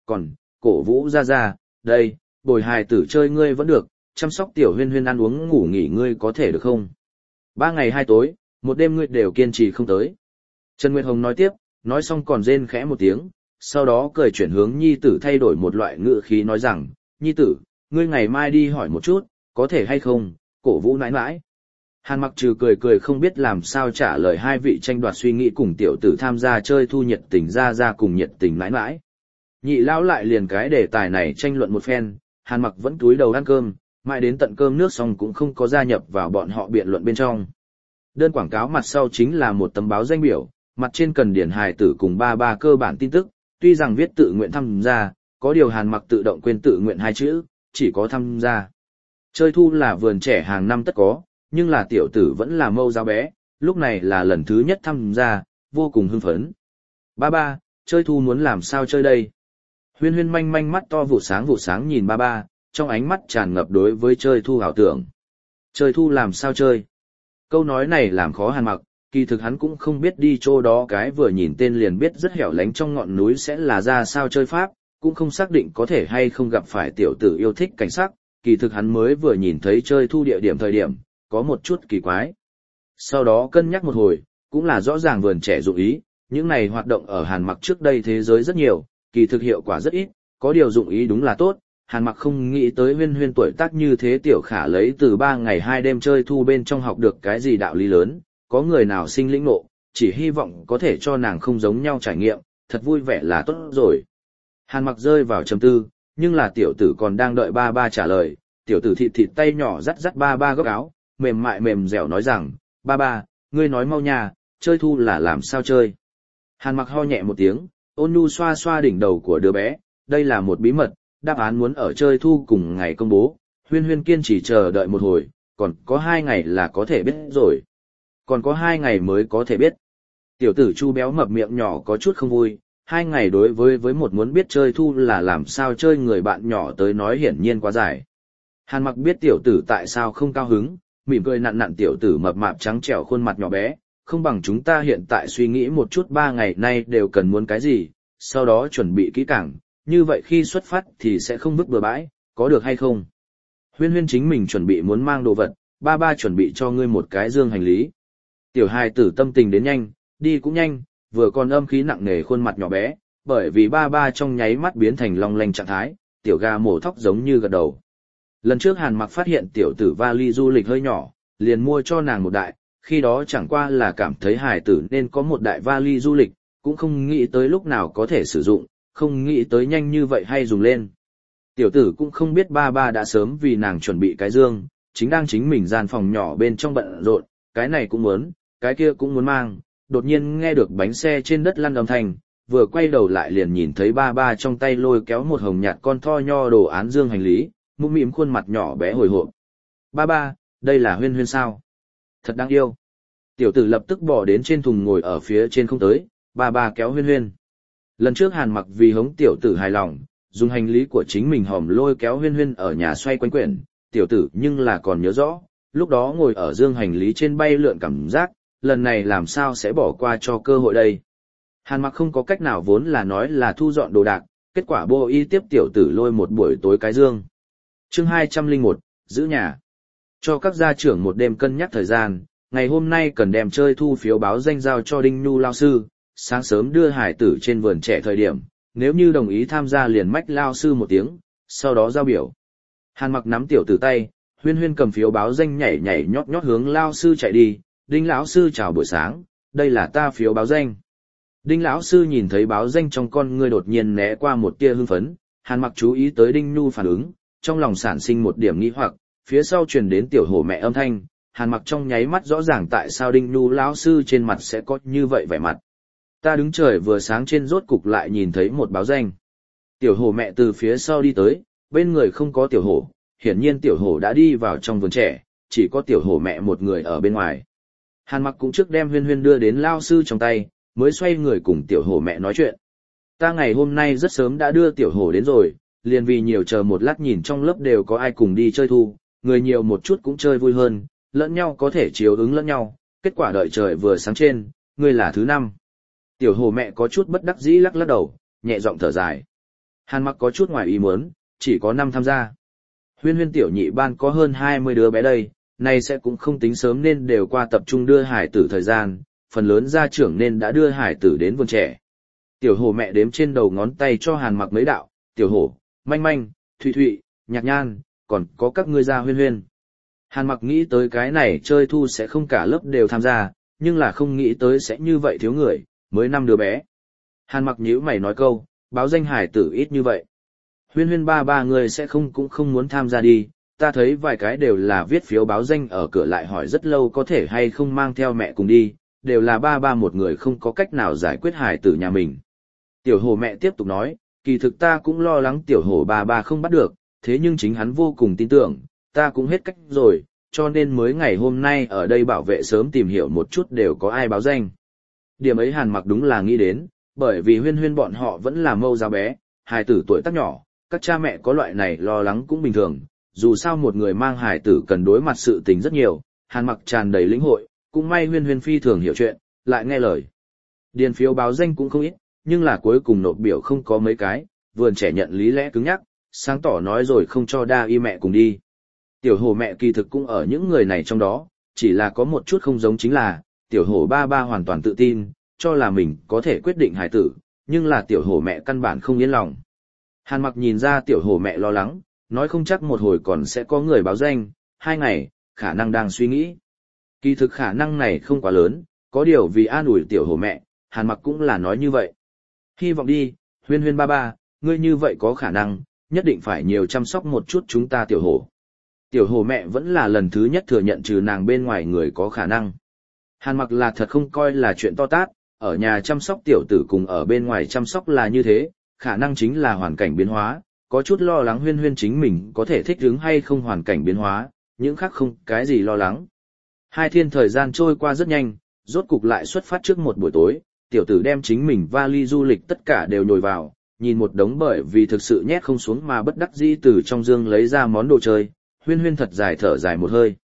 còn, cổ vũ ra ra, đây, bồi hài tử chơi ngươi vẫn được, chăm sóc tiểu huyên huyên ăn uống ngủ nghỉ ngươi có thể được không? 3 ngày 2 tối, một đêm ngươi đều kiên trì không tới. Trần Nguyệt Hồng nói tiếp, nói xong còn rên khẽ một tiếng, sau đó cười chuyển hướng nhi tử thay đổi một loại ngữ khí nói rằng, nhi tử, ngươi ngày mai đi hỏi một chút, có thể hay không, cổ vũ nãi nãi. Hàn Mặc trừ cười cười không biết làm sao trả lời hai vị tranh đoạt suy nghĩ cùng tiểu tử tham gia chơi thu nhiệt tình ra cùng nhiệt tình nãi nãi. Nhị lão lại liền cái đề tài này tranh luận một phen, Hàn Mặc vẫn túi đầu ăn cơm, mãi đến tận cơm nước xong cũng không có gia nhập vào bọn họ biện luận bên trong. Đơn quảng cáo mặt sau chính là một tấm báo danh biểu, mặt trên cần điển hài tử cùng ba cơ bản tin tức, tuy rằng viết tự nguyện tham gia, có điều Hàn Mặc tự động quên tự nguyện 2 chữ, chỉ có tham gia. Chơi thu là vườn trẻ hàng năm tất có, nhưng là tiểu tử vẫn là mâu giáo bé, lúc này là lần thứ nhất tham gia, vô cùng hưng phấn. Ba, chơi thu muốn làm sao chơi đây? Huyên huyên manh manh mắt to vụ sáng nhìn ba, trong ánh mắt tràn ngập đối với chơi thu ảo tưởng. Chơi thu làm sao chơi? Câu nói này làm khó Hàn Mặc, kỳ thực hắn cũng không biết đi chỗ đó cái vừa nhìn tên liền biết rất hẻo lánh trong ngọn núi sẽ là ra sao chơi pháp, cũng không xác định có thể hay không gặp phải tiểu tử yêu thích cảnh sắc, kỳ thực hắn mới vừa nhìn thấy chơi thu địa điểm thời điểm, có một chút kỳ quái. Sau đó cân nhắc một hồi, cũng là rõ ràng vườn trẻ dụng ý, những này hoạt động ở Hàn Mặc trước đây thế giới rất nhiều, kỳ thực hiệu quả rất ít, có điều dụng ý đúng là tốt. Hàn Mặc không nghĩ tới huyên huyên tuổi tác như thế tiểu khả lấy từ 3 ngày 2 đêm chơi thu bên trong học được cái gì đạo lý lớn, có người nào sinh lĩnh ngộ, chỉ hy vọng có thể cho nàng không giống nhau trải nghiệm, thật vui vẻ là tốt rồi. Hàn Mặc rơi vào trầm tư, nhưng là tiểu tử còn đang đợi ba trả lời, tiểu tử thịt tay nhỏ dắt ba góc áo, mềm mại mềm dẻo nói rằng, ba, ngươi nói mau nha, chơi thu là làm sao chơi. Hàn Mặc ho nhẹ một tiếng, ôn nhu xoa xoa đỉnh đầu của đứa bé, đây là một bí mật, đáp án muốn ở chơi thu cùng ngày công bố, huyên huyên kiên trì chờ đợi một hồi, còn có 2 ngày là có thể biết rồi. Còn có 2 ngày mới có thể biết. Tiểu tử Chu béo mập miệng nhỏ có chút không vui, 2 ngày đối với một muốn biết chơi thu là làm sao chơi người bạn nhỏ tới nói hiển nhiên quá dài. Hàn Mặc biết tiểu tử tại sao không cao hứng, mỉm cười nặn tiểu tử mập mạp trắng trẻo khuôn mặt nhỏ bé, không bằng chúng ta hiện tại suy nghĩ một chút 3 ngày nay đều cần muốn cái gì, sau đó chuẩn bị kỹ càng, như vậy khi xuất phát thì sẽ không vứt bừa bãi, có được hay không? Huyên huyên chính mình chuẩn bị muốn mang đồ vật, ba chuẩn bị cho ngươi một cái dương hành lý. Tiểu hài tử tâm tình đến nhanh, đi cũng nhanh, vừa còn âm khí nặng nề khuôn mặt nhỏ bé, bởi vì ba trong nháy mắt biến thành long lanh trạng thái, tiểu gà mổ thóc giống như gật đầu. Lần trước Hàn Mặc phát hiện tiểu tử vali du lịch hơi nhỏ, liền mua cho nàng một đại, khi đó chẳng qua là cảm thấy hài tử nên có một đại vali du lịch, cũng không nghĩ tới lúc nào có thể sử dụng, không nghĩ tới nhanh như vậy hay dùng lên. Tiểu tử cũng không biết ba đã sớm vì nàng chuẩn bị cái dương, chính đang chính mình gian phòng nhỏ bên trong bận rộn, cái này cũng muốn, cái kia cũng muốn mang, đột nhiên nghe được bánh xe trên đất lăn âm thanh, vừa quay đầu lại liền nhìn thấy ba trong tay lôi kéo một hồng nhạt con tho nho đồ án dương hành lý, mũm mĩm khuôn mặt nhỏ bé hồi hộp. Ba, đây là huyên huyên sao? Thật đáng yêu. Tiểu tử lập tức bỏ đến trên thùng ngồi ở phía trên không tới, ba kéo huyên huyên. Lần trước Hàn Mặc vì hống tiểu tử hài lòng, dùng hành lý của chính mình hòm lôi kéo huyên huyên ở nhà xoay quanh quyển, tiểu tử nhưng là còn nhớ rõ, lúc đó ngồi ở dương hành lý trên bay lượn cảm giác, lần này làm sao sẽ bỏ qua cho cơ hội đây. Hàn Mặc không có cách nào vốn là nói là thu dọn đồ đạc, kết quả bô y tiếp tiểu tử lôi một buổi tối cái dương. Chương 201, giữ nhà. Cho các gia trưởng một đêm cân nhắc thời gian, ngày hôm nay cần đem chơi thu phiếu báo danh giao cho Đinh Nhu lao sư, sáng sớm đưa hải tử trên vườn trẻ thời điểm, nếu như đồng ý tham gia liền mách lao sư một tiếng, sau đó giao biểu. Hàn Mặc nắm tiểu tử tay, huyên huyên cầm phiếu báo danh nhảy nhót hướng lao sư chạy đi, Đinh lão sư chào buổi sáng, đây là ta phiếu báo danh. Đinh lão sư nhìn thấy báo danh trong con ngươi đột nhiên né qua một tia hưng phấn, Hàn Mặc chú ý tới Đinh Nhu phản ứng, trong lòng sản sinh một điểm nghi hoặc, phía sau truyền đến tiểu hổ mẹ âm thanh, Hàn Mặc trong nháy mắt rõ ràng tại sao Đinh Nhu lão sư trên mặt sẽ có như vậy vẻ mặt. Ta đứng trời vừa sáng trên rốt cục lại nhìn thấy một báo danh. Tiểu hổ mẹ từ phía sau đi tới, bên người không có tiểu hổ, hiển nhiên tiểu hổ đã đi vào trong vườn trẻ, chỉ có tiểu hổ mẹ một người ở bên ngoài. Hàn Mặc cũng trước đem huyên huyên đưa đến lao sư trong tay, mới xoay người cùng tiểu hổ mẹ nói chuyện. Ta ngày hôm nay rất sớm đã đưa tiểu hổ đến rồi, liền vì nhiều chờ một lát nhìn trong lớp đều có ai cùng đi chơi thu, người nhiều một chút cũng chơi vui hơn, lẫn nhau có thể chiếu ứng lẫn nhau, kết quả đợi trời vừa sáng trên, ngươi là thứ 5. Tiểu hồ mẹ có chút bất đắc dĩ lắc đầu, nhẹ giọng thở dài. Hàn Mặc có chút ngoài ý muốn, chỉ có 5 tham gia. Huyên Huyên tiểu nhị ban có hơn 20 đứa bé đây, này sẽ cũng không tính sớm nên đều qua tập trung đưa hải tử thời gian, phần lớn gia trưởng nên đã đưa hải tử đến vườn trẻ. Tiểu hổ mẹ đếm trên đầu ngón tay cho Hàn Mặc mấy đạo, tiểu hổ, manh manh, thụy thụy, nhạc nhan, còn có các ngươi gia Huyên Huyên. Hàn Mặc nghĩ tới cái này chơi thu sẽ không cả lớp đều tham gia, nhưng là không nghĩ tới sẽ như vậy thiếu người, mới 5 đứa bé. Hàn Mặc nhíu mày nói câu, báo danh hải tử ít như vậy. Huyên Huyên ba người sẽ cũng không muốn tham gia đi, ta thấy vài cái đều là viết phiếu báo danh ở cửa lại hỏi rất lâu có thể hay không mang theo mẹ cùng đi, đều là ba một người không có cách nào giải quyết hải tử nhà mình. Tiểu hổ mẹ tiếp tục nói, kỳ thực ta cũng lo lắng tiểu hổ ba không bắt được, thế nhưng chính hắn vô cùng tin tưởng, ta cũng hết cách rồi, cho nên mới ngày hôm nay ở đây bảo vệ sớm tìm hiểu một chút đều có ai báo danh. Điểm ấy Hàn Mặc đúng là nghĩ đến, bởi vì Huyên Huyên bọn họ vẫn là mâu giáo bé, hài tử tuổi tác nhỏ, các cha mẹ có loại này lo lắng cũng bình thường, dù sao một người mang hài tử cần đối mặt sự tình rất nhiều, Hàn Mặc tràn đầy lĩnh hội, cũng may Huyên Huyên phi thường hiểu chuyện, lại nghe lời. Điền phiếu báo danh cũng không ít, nhưng là cuối cùng nộp biểu không có mấy cái, vườn trẻ nhận lý lẽ cứng nhắc, sáng tỏ nói rồi không cho đa y mẹ cùng đi. Tiểu hổ mẹ kỳ thực cũng ở những người này trong đó, chỉ là có một chút không giống chính là, tiểu hổ ba hoàn toàn tự tin, cho là mình có thể quyết định hài tử, nhưng là tiểu hổ mẹ căn bản không yên lòng. Hàn Mặc nhìn ra tiểu hổ mẹ lo lắng, nói không chắc một hồi còn sẽ có người báo danh, 2 ngày, khả năng đang suy nghĩ. Kỳ thực khả năng này không quá lớn, có điều vì an ủi tiểu hổ mẹ, Hàn Mặc cũng là nói như vậy. Hy vọng đi, Huyên Huyên ba, ngươi như vậy có khả năng, nhất định phải nhiều chăm sóc một chút chúng ta tiểu hổ. Tiểu hổ mẹ vẫn là lần thứ nhất thừa nhận trừ nàng bên ngoài người có khả năng. Hàn Mặc là thật không coi là chuyện to tát, ở nhà chăm sóc tiểu tử cùng ở bên ngoài chăm sóc là như thế, khả năng chính là hoàn cảnh biến hóa, có chút lo lắng Huyên Huyên chính mình có thể thích ứng hay không hoàn cảnh biến hóa, những khác không cái gì lo lắng. 2 thiên thời gian trôi qua rất nhanh, rốt cục lại xuất phát trước một buổi tối, tiểu tử đem chính mình vali du lịch tất cả đều nhồi vào, nhìn một đống bởi vì thực sự nhét không xuống mà bất đắc dĩ từ trong dương lấy ra món đồ chơi, Huyên Huyên thật dài thở dài một hơi.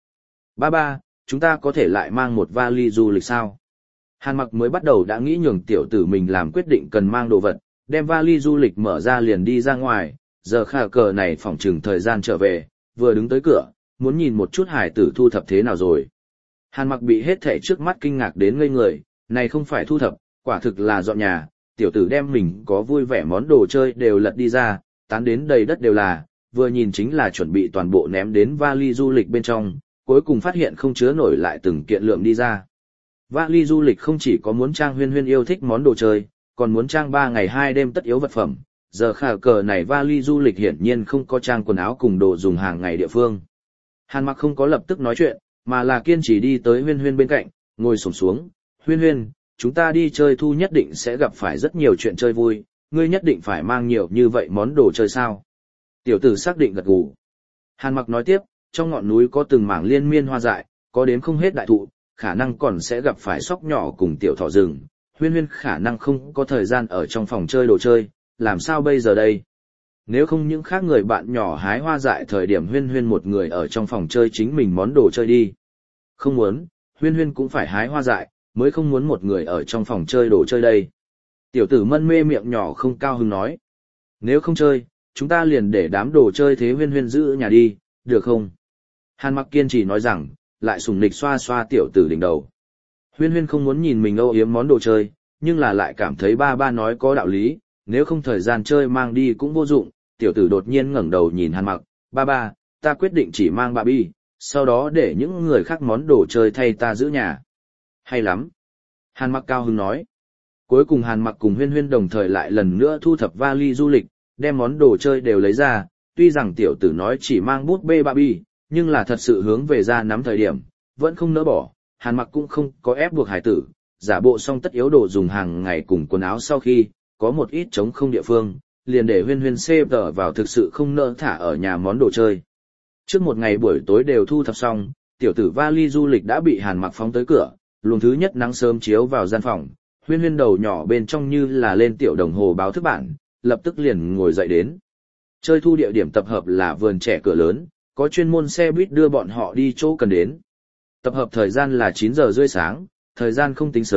Ba, chúng ta có thể lại mang một vali du lịch sao? Hàn Mặc mới bắt đầu đã nghĩ nhường tiểu tử mình làm quyết định cần mang đồ vật, đem vali du lịch mở ra liền đi ra ngoài, giờ khả cờ này phỏng chừng thời gian trở về, vừa đứng tới cửa, muốn nhìn một chút hải tử thu thập thế nào rồi. Hàn Mặc bị hết thảy trước mắt kinh ngạc đến ngây người, này không phải thu thập, quả thực là dọn nhà, tiểu tử đem mình có vui vẻ món đồ chơi đều lật đi ra, tán đến đầy đất đều là, vừa nhìn chính là chuẩn bị toàn bộ ném đến vali du lịch bên trong, cuối cùng phát hiện không chứa nổi lại từng kiện lượng đi ra. Vali du lịch không chỉ có muốn trang Huyên Huyên yêu thích món đồ chơi, còn muốn trang 3 ngày 2 đêm tất yếu vật phẩm, giờ khả cờ này vali du lịch hiển nhiên không có trang quần áo cùng đồ dùng hàng ngày địa phương. Hàn Mặc không có lập tức nói chuyện, mà là kiên trì đi tới Huyên Huyên bên cạnh, ngồi xổm xuống, Huyên Huyên, chúng ta đi chơi thu nhất định sẽ gặp phải rất nhiều chuyện chơi vui, ngươi nhất định phải mang nhiều như vậy món đồ chơi sao? Tiểu tử xác định gật gù. Hàn Mặc nói tiếp, trong ngọn núi có từng mảng liên miên hoa dại, có đếm không hết đại thụ, khả năng còn sẽ gặp phải sóc nhỏ cùng tiểu thỏ rừng. Huyên Huyên khả năng không có thời gian ở trong phòng chơi đồ chơi, làm sao bây giờ đây? Nếu không những khác người bạn nhỏ hái hoa dại thời điểm Huyên Huyên một người ở trong phòng chơi chính mình món đồ chơi đi. Không muốn, Huyên Huyên cũng phải hái hoa dại, mới không muốn một người ở trong phòng chơi đồ chơi đây. Tiểu tử mân mê miệng nhỏ không cao hứng nói. Nếu không chơi, chúng ta liền để đám đồ chơi thế Huyên Huyên giữ nhà đi, được không? Hàn Mặc kiên trì nói rằng, lại sùng nịch xoa xoa tiểu tử đỉnh đầu. Huyên Huyên không muốn nhìn mình âu yếm món đồ chơi, nhưng là lại cảm thấy ba nói có đạo lý, nếu không thời gian chơi mang đi cũng vô dụng. Tiểu tử đột nhiên ngẩng đầu nhìn Hàn Mặc, ba, ta quyết định chỉ mang Barbie, sau đó để những người khác món đồ chơi thay ta giữ nhà. Hay lắm. Hàn Mặc cao hứng nói. Cuối cùng Hàn Mặc cùng Huyên Huyên đồng thời lại lần nữa thu thập vali du lịch, đem món đồ chơi đều lấy ra, tuy rằng tiểu tử nói chỉ mang bút bê Barbie, nhưng là thật sự hướng về ra nắm thời điểm, vẫn không nỡ bỏ, Hàn Mặc cũng không có ép buộc hải tử, giả bộ xong tất yếu đồ dùng hàng ngày cùng quần áo sau khi, có một ít trống không địa phương, liền để Huyên Huyên xếp tờ vào thực sự không nỡ thả ở nhà món đồ chơi. Trước một ngày buổi tối đều thu thập xong, tiểu tử vali du lịch đã bị Hàn Mặc phóng tới cửa, luồng thứ nhất nắng sớm chiếu vào gian phòng, Huyên Huyên đầu nhỏ bên trong như là lên tiểu đồng hồ báo thức bản, lập tức liền ngồi dậy đến. Chơi thu địa điểm tập hợp là vườn trẻ cửa lớn, có chuyên môn xe buýt đưa bọn họ đi chỗ cần đến. Tập hợp thời gian là 9 giờ rưỡi sáng, thời gian không tính sớm,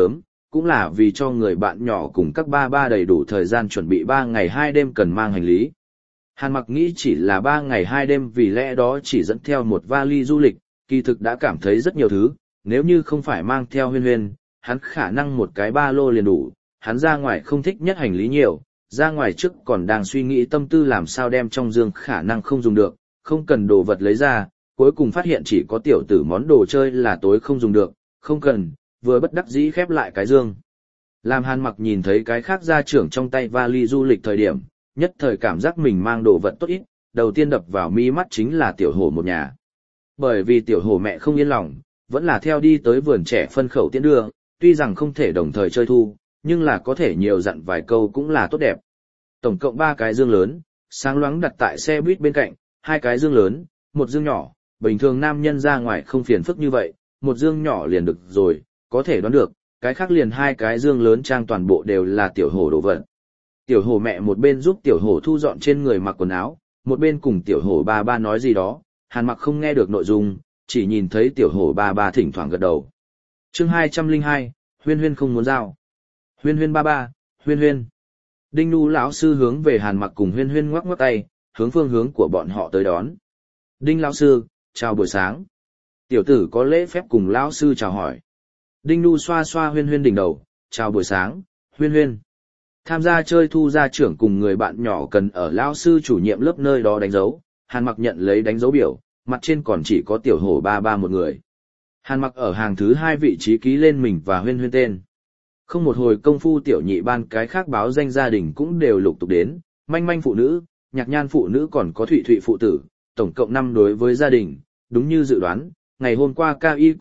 cũng là vì cho người bạn nhỏ cùng các ba ba đầy đủ thời gian chuẩn bị 3 ngày 2 đêm cần mang hành lý. Hàn Mặc nghĩ chỉ là 3 ngày 2 đêm vì lẽ đó chỉ dẫn theo một vali du lịch, kỳ thực đã cảm thấy rất nhiều thứ, nếu như không phải mang theo Huyên Huyên, hắn khả năng một cái ba lô liền đủ, hắn ra ngoài không thích nhất hành lý nhiều, ra ngoài trước còn đang suy nghĩ tâm tư làm sao đem trong dương khả năng không dùng được, không cần đồ vật lấy ra, cuối cùng phát hiện chỉ có tiểu tử món đồ chơi là tối không dùng được, không cần, vừa bất đắc dĩ khép lại cái dương. Làm Hàn Mặc nhìn thấy cái khác gia trưởng trong tay vali du lịch thời điểm, nhất thời cảm giác mình mang đồ vật tốt ít, đầu tiên đập vào mi mắt chính là tiểu hổ một nhà. Bởi vì tiểu hổ mẹ không yên lòng, vẫn là theo đi tới vườn trẻ phân khẩu tiễn đưa, tuy rằng không thể đồng thời chơi thu, nhưng là có thể nhiều dặn vài câu cũng là tốt đẹp. Tổng cộng 3 cái dương lớn, sáng loáng đặt tại xe buýt bên cạnh, 2 cái dương lớn, một dương nhỏ, bình thường nam nhân ra ngoài không phiền phức như vậy, một dương nhỏ liền được rồi, có thể đoán được, cái khác liền 2 cái dương lớn trang toàn bộ đều là tiểu hổ đồ vật. Tiểu hổ mẹ một bên giúp tiểu hổ thu dọn trên người mặc quần áo, một bên cùng tiểu hổ ba ba nói gì đó, Hàn Mặc không nghe được nội dung, chỉ nhìn thấy tiểu hổ ba ba thỉnh thoảng gật đầu. Chương 202, Huyên Huyên không muốn giao. Huyên Huyên ba ba, Huyên Huyên. Đinh Nu lão sư hướng về Hàn Mặc cùng Huyên Huyên ngoắc ngoắc tay, hướng phương hướng của bọn họ tới đón. Đinh lão sư, chào buổi sáng. Tiểu tử có lễ phép cùng lão sư chào hỏi. Đinh Nu xoa xoa Huyên Huyên đỉnh đầu, chào buổi sáng, Huyên Huyên. Tham gia chơi thu gia trưởng cùng người bạn nhỏ cần ở lão sư chủ nhiệm lớp nơi đó đánh dấu, Hàn Mặc nhận lấy đánh dấu biểu, mặt trên còn chỉ có tiểu hổ ba ba một người. Hàn Mặc ở hàng thứ 2 vị trí ký lên mình và Huyên Huyên tên. Không một hồi công phu tiểu nhị ban cái khác báo danh gia đình cũng đều lục tục đến, manh manh phụ nữ, nhạc nhan phụ nữ còn có thụy thụy phụ tử, tổng cộng 5 đối với gia đình, đúng như dự đoán, ngày hôm qua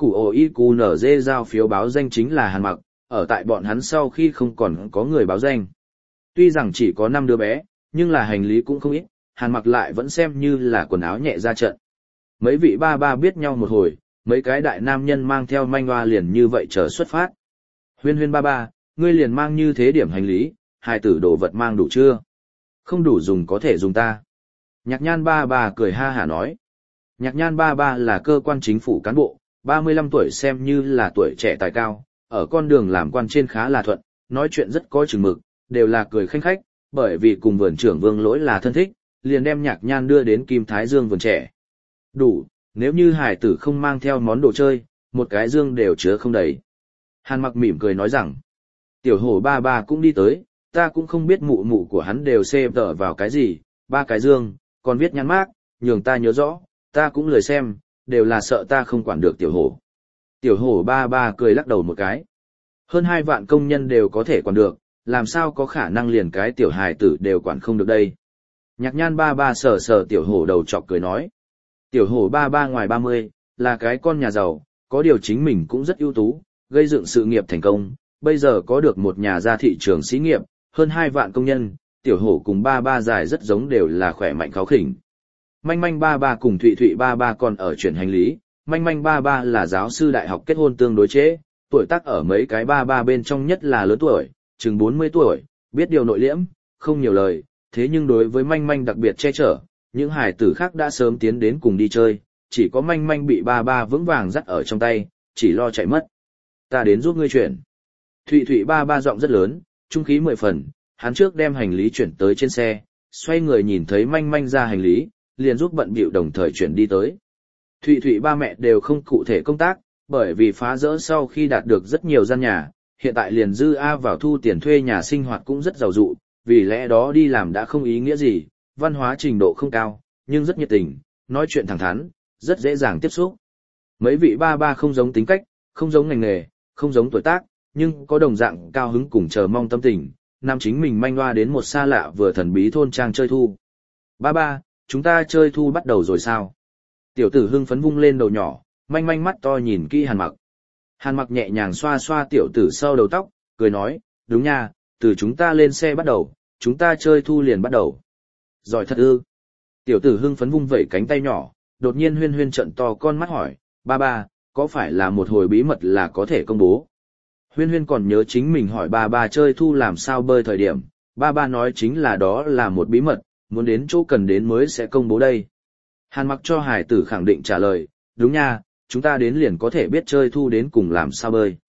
KIQOIQNZ giao phiếu báo danh chính là Hàn Mặc, ở tại bọn hắn sau khi không còn có người báo danh. Tuy rằng chỉ có 5 đứa bé, nhưng là hành lý cũng không ít, Hàn Mặc lại vẫn xem như là quần áo nhẹ ra trận. Mấy vị ba ba biết nhau một hồi, mấy cái đại nam nhân mang theo manh hoa liền như vậy chờ xuất phát. Huyên Huyên ba ba, ngươi liền mang như thế điểm hành lý, hài tử đồ vật mang đủ chưa? Không đủ dùng có thể dùng ta. Nhạc nhan ba ba cười ha hả nói. Nhạc nhan ba ba là cơ quan chính phủ cán bộ, 35 tuổi xem như là tuổi trẻ tài cao, ở con đường làm quan trên khá là thuận, nói chuyện rất có chừng mực, đều là cười khanh khách, bởi vì cùng vườn trưởng Vương Lỗi là thân thích, liền đem Nhạc Nhan đưa đến Kim Thái Dương vườn trẻ. Đủ, nếu như hải tử không mang theo món đồ chơi, một cái dương đều chứa không đầy. Hàn Mặc mỉm cười nói rằng, tiểu hổ ba ba cũng đi tới, ta cũng không biết mụ mụ của hắn đều xem tở vào cái gì, 3 cái dương, còn viết nhắn mác, nhường ta nhớ rõ, ta cũng lười xem, đều là sợ ta không quản được tiểu hổ. Tiểu hổ ba ba cười lắc đầu một cái. Hơn 2 vạn công nhân đều có thể quản được, làm sao có khả năng liền cái tiểu hài tử đều quản không được đây. Nhạc nhan ba ba sờ sờ tiểu hổ đầu chọc cười nói. Tiểu hổ ba ba ngoài 30, là cái con nhà giàu, có điều chính mình cũng rất ưu tú, gây dựng sự nghiệp thành công, bây giờ có được một nhà ra thị trường xí nghiệp, hơn 2 vạn công nhân, tiểu hổ cùng ba ba dài rất giống đều là khỏe mạnh kháu khỉnh. Manh manh ba ba cùng thụy thụy ba ba còn ở chuyển hành lý, manh manh ba ba là giáo sư đại học kết hôn tương đối trễ, tuổi tác ở mấy cái ba ba bên trong nhất là lớn tuổi, chừng 40 tuổi, biết điều nội liễm, không nhiều lời, thế nhưng đối với manh manh đặc biệt che chở, những hải tử khác đã sớm tiến đến cùng đi chơi, chỉ có manh manh bị ba ba vững vàng dắt ở trong tay, chỉ lo chạy mất. Ta đến giúp ngươi chuyển. Thụy thụy ba ba giọng rất lớn, trung khí 10 phần, hắn trước đem hành lý chuyển tới trên xe, xoay người nhìn thấy manh manh ra hành lý, liền giúp bận bịu đồng thời chuyển đi tới. Thụy thụy ba mẹ đều không cụ thể công tác, bởi vì phá rỡ sau khi đạt được rất nhiều gian nhà, hiện tại liền dư A vào thu tiền thuê nhà sinh hoạt cũng rất giàu dụ, vì lẽ đó đi làm đã không ý nghĩa gì, văn hóa trình độ không cao, nhưng rất nhiệt tình, nói chuyện thẳng thắn, rất dễ dàng tiếp xúc. Mấy vị ba ba không giống tính cách, không giống ngành nghề, không giống tuổi tác, nhưng có đồng dạng cao hứng cùng chờ mong tâm tình, nam chính mình manh loa đến một xa lạ vừa thần bí thôn trang chơi thu. Ba ba, chúng ta chơi thu bắt đầu rồi sao? Tiểu tử hưng phấn vung lên đầu nhỏ, manh manh mắt to nhìn kỹ Hàn Mặc. Hàn Mặc nhẹ nhàng xoa xoa tiểu tử sau đầu tóc, cười nói, đúng nha, từ chúng ta lên xe bắt đầu, chúng ta chơi thu liền bắt đầu. Giỏi thật ư. Tiểu tử hưng phấn vung vẩy cánh tay nhỏ, đột nhiên huyên huyên trận to con mắt hỏi, ba ba, có phải là một hồi bí mật là có thể công bố? Huyên huyên còn nhớ chính mình hỏi ba ba chơi thu làm sao bơi thời điểm, ba ba nói chính là đó là một bí mật, muốn đến chỗ cần đến mới sẽ công bố đây. Hàn Mặc cho hải tử khẳng định trả lời, đúng nha, chúng ta đến liền có thể biết chơi thu đến cùng làm sao bơi.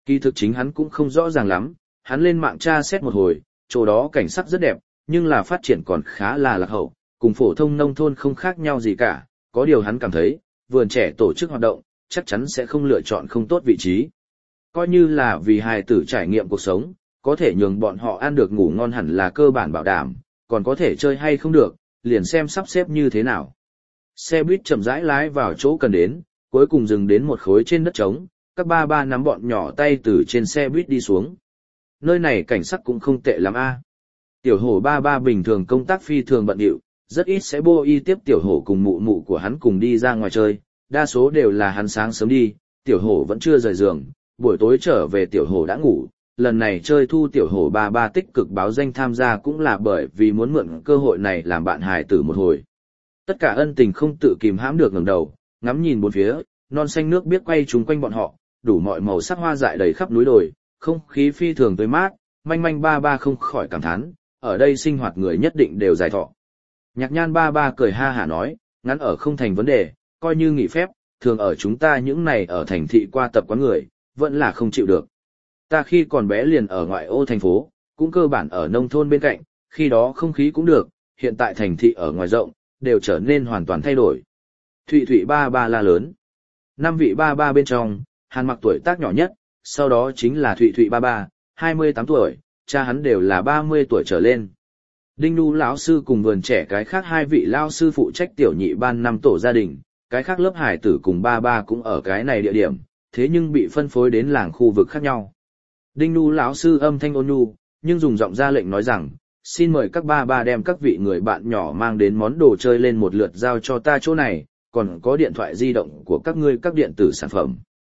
Kỳ thực chính hắn cũng không rõ ràng lắm, hắn lên mạng tra xét một hồi, chỗ đó cảnh sắc rất đẹp, nhưng là phát triển còn khá là lạc hậu, cùng phổ thông nông thôn không khác nhau gì cả, có điều hắn cảm thấy, vườn trẻ tổ chức hoạt động, chắc chắn sẽ không lựa chọn không tốt vị trí. Coi như là vì hài tử trải nghiệm cuộc sống, có thể nhường bọn họ ăn được ngủ ngon hẳn là cơ bản bảo đảm, còn có thể chơi hay không được, liền xem sắp xếp như thế nào. Xe buýt chậm rãi lái vào chỗ cần đến, cuối cùng dừng đến một khối trên đất trống, các ba ba nắm bọn nhỏ tay từ trên xe buýt đi xuống. Nơi này cảnh sắc cũng không tệ lắm a. Tiểu hổ ba ba bình thường công tác phi thường bận rộn, rất ít sẽ bô y tiếp tiểu hổ cùng mụ mụ của hắn cùng đi ra ngoài chơi, đa số đều là hắn sáng sớm đi, tiểu hổ vẫn chưa rời giường, buổi tối trở về tiểu hổ đã ngủ. Lần này chơi thu tiểu hổ ba ba tích cực báo danh tham gia cũng là bởi vì muốn mượn cơ hội này làm bạn hài tử một hồi. Tất cả ân tình không tự kìm hãm được ngẩng đầu, ngắm nhìn bốn phía, non xanh nước biếc quay trúng quanh bọn họ, đủ mọi màu sắc hoa dại đầy khắp núi đồi, không khí phi thường tươi mát, manh manh ba ba không khỏi cảm thán, ở đây sinh hoạt người nhất định đều dài thọ. Nhạc Nhan ba ba cười ha hả nói, ngắn ở không thành vấn đề, coi như nghỉ phép, thường ở chúng ta những này ở thành thị qua tập quán người, vẫn là không chịu được. Ta khi còn bé liền ở ngoại ô thành phố, cũng cơ bản ở nông thôn bên cạnh, khi đó không khí cũng được, hiện tại thành thị ở ngoài rộng, đều trở nên hoàn toàn thay đổi. Thụy Thụy ba ba la lớn. 5 vị ba ba bên trong, Hàn Mặc tuổi tác nhỏ nhất, sau đó chính là Thụy Thụy ba ba, 28 tuổi, cha hắn đều là 30 tuổi trở lên. Đinh Nu lão sư cùng vườn trẻ cái khác 2 vị lão sư phụ trách tiểu nhị ban 5 tổ gia đình, cái khác lớp hải tử cùng ba ba cũng ở cái này địa điểm, thế nhưng bị phân phối đến làng khu vực khác nhau. Đinh Nu lão sư âm thanh ôn nhu, nhưng dùng giọng ra lệnh nói rằng, xin mời các ba ba đem các vị người bạn nhỏ mang đến món đồ chơi lên một lượt giao cho ta chỗ này, còn có điện thoại di động của các ngươi các điện tử sản phẩm.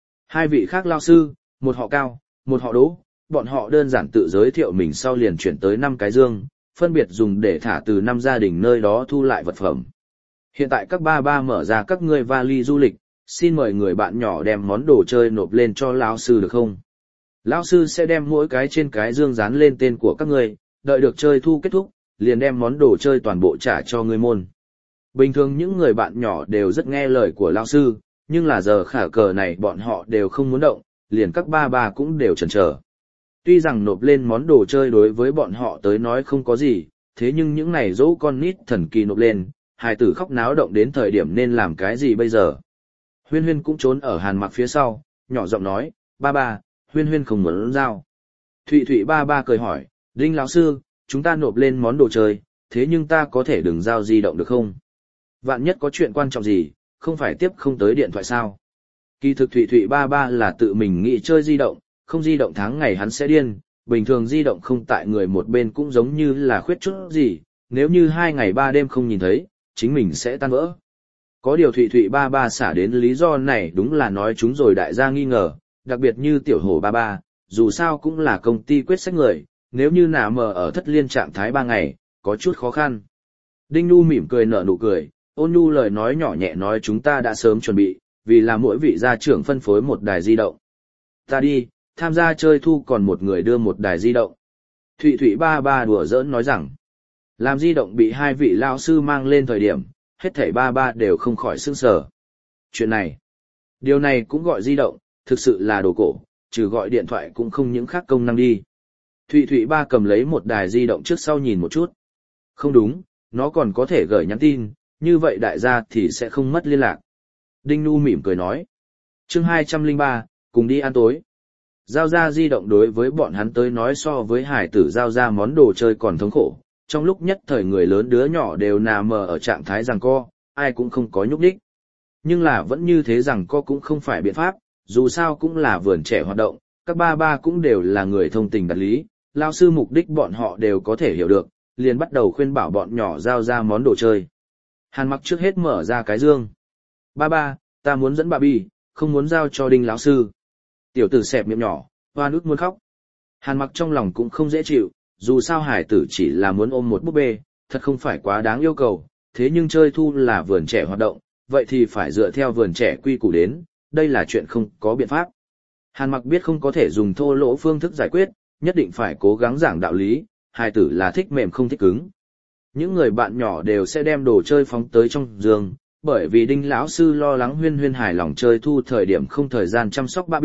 2 vị khác lao sư, một họ Cao, một họ Đỗ, bọn họ đơn giản tự giới thiệu mình sau liền chuyển tới 5 cái dương, phân biệt dùng để thả từ 5 gia đình nơi đó thu lại vật phẩm. Hiện tại các ba ba mở ra các ngươi vali du lịch, xin mời người bạn nhỏ đem món đồ chơi nộp lên cho lão sư được không? Lão sư sẽ đem mỗi cái trên cái dương dán lên tên của các ngươi, đợi được chơi thu kết thúc, liền đem món đồ chơi toàn bộ trả cho ngươi môn. Bình thường những người bạn nhỏ đều rất nghe lời của lão sư, nhưng là giờ khả cờ này bọn họ đều không muốn động, liền các ba ba cũng đều chần chờ. Tuy rằng nộp lên món đồ chơi đối với bọn họ tới nói không có gì, thế nhưng những này dỗ con nít thần kỳ nộp lên, hài tử khóc náo động đến thời điểm nên làm cái gì bây giờ? Huyên Huyên cũng trốn ở Hàn Mặc phía sau, nhỏ giọng nói, ba ba, Huyên Huyên không muốn giao. Thụy Thụy ba ba cười hỏi, Đinh lão sư, chúng ta nộp lên món đồ chơi, thế nhưng ta có thể đừng giao di động được không? Vạn nhất có chuyện quan trọng gì, không phải tiếp không tới điện thoại sao? Kỳ thực Thụy Thụy ba ba là tự mình nghĩ chơi di động, không di động tháng ngày hắn sẽ điên, bình thường di động không tại người một bên cũng giống như là khuyết chút gì, nếu như 2 ngày 3 đêm không nhìn thấy, chính mình sẽ tan vỡ. Có điều Thụy Thụy ba ba xả đến lý do này đúng là nói chúng rồi đại gia nghi ngờ, đặc biệt như tiểu hổ ba ba, dù sao cũng là công ty quyết sách người, nếu như nà mờ ở thất liên trạng thái 3 ngày, có chút khó khăn. Đinh Nu mỉm cười nở nụ cười, ôn nhu lời nói nhỏ nhẹ nói chúng ta đã sớm chuẩn bị, vì là mỗi vị gia trưởng phân phối một đài di động. Ta đi, tham gia chơi thu còn một người đưa một đài di động. Thụy Thụy ba ba đùa giỡn nói rằng, làm di động bị 2 vị lao sư mang lên thời điểm, hết thảy ba ba đều không khỏi sững sờ. Chuyện này, điều này cũng gọi di động, thực sự là đồ cổ, trừ gọi điện thoại cũng không những khác công năng đi. Thụy Thụy ba cầm lấy một đài di động trước sau nhìn một chút. Không đúng, nó còn có thể gửi nhắn tin, như vậy đại gia thì sẽ không mất liên lạc. Đinh Nu mỉm cười nói. Chương 203, cùng đi ăn tối. Giao ra di động đối với bọn hắn tới nói so với hải tử giao ra món đồ chơi còn thống khổ. Trong lúc nhất thời người lớn đứa nhỏ đều nằm ở trạng thái giằng co, ai cũng không có nhúc nhích. Nhưng là vẫn như thế giằng co cũng không phải biện pháp, dù sao cũng là vườn trẻ hoạt động, các ba ba cũng đều là người thông tình đạt lý, lao sư mục đích bọn họ đều có thể hiểu được, liền bắt đầu khuyên bảo bọn nhỏ giao ra món đồ chơi. Hàn Mặc trước hết mở ra cái dương. Ba ba, ta muốn dẫn bà Bi, không muốn giao cho Đinh lão sư. Tiểu tử xẹp miệng nhỏ, hoa nước muốn khóc. Hàn Mặc trong lòng cũng không dễ chịu, dù sao hải tử chỉ là muốn ôm một búp bê, thật không phải quá đáng yêu cầu, thế nhưng chơi thu là vườn trẻ hoạt động, vậy thì phải dựa theo vườn trẻ quy củ đến, đây là chuyện không có biện pháp. Hàn Mặc biết không có thể dùng thô lỗ phương thức giải quyết, nhất định phải cố gắng giảng đạo lý, hải tử là thích mềm không thích cứng. Những người bạn nhỏ đều sẽ đem đồ chơi phóng tới trong giường, bởi vì Đinh lão sư lo lắng Huyên Huyên hài lòng chơi thu thời điểm không thời gian chăm sóc Barbie,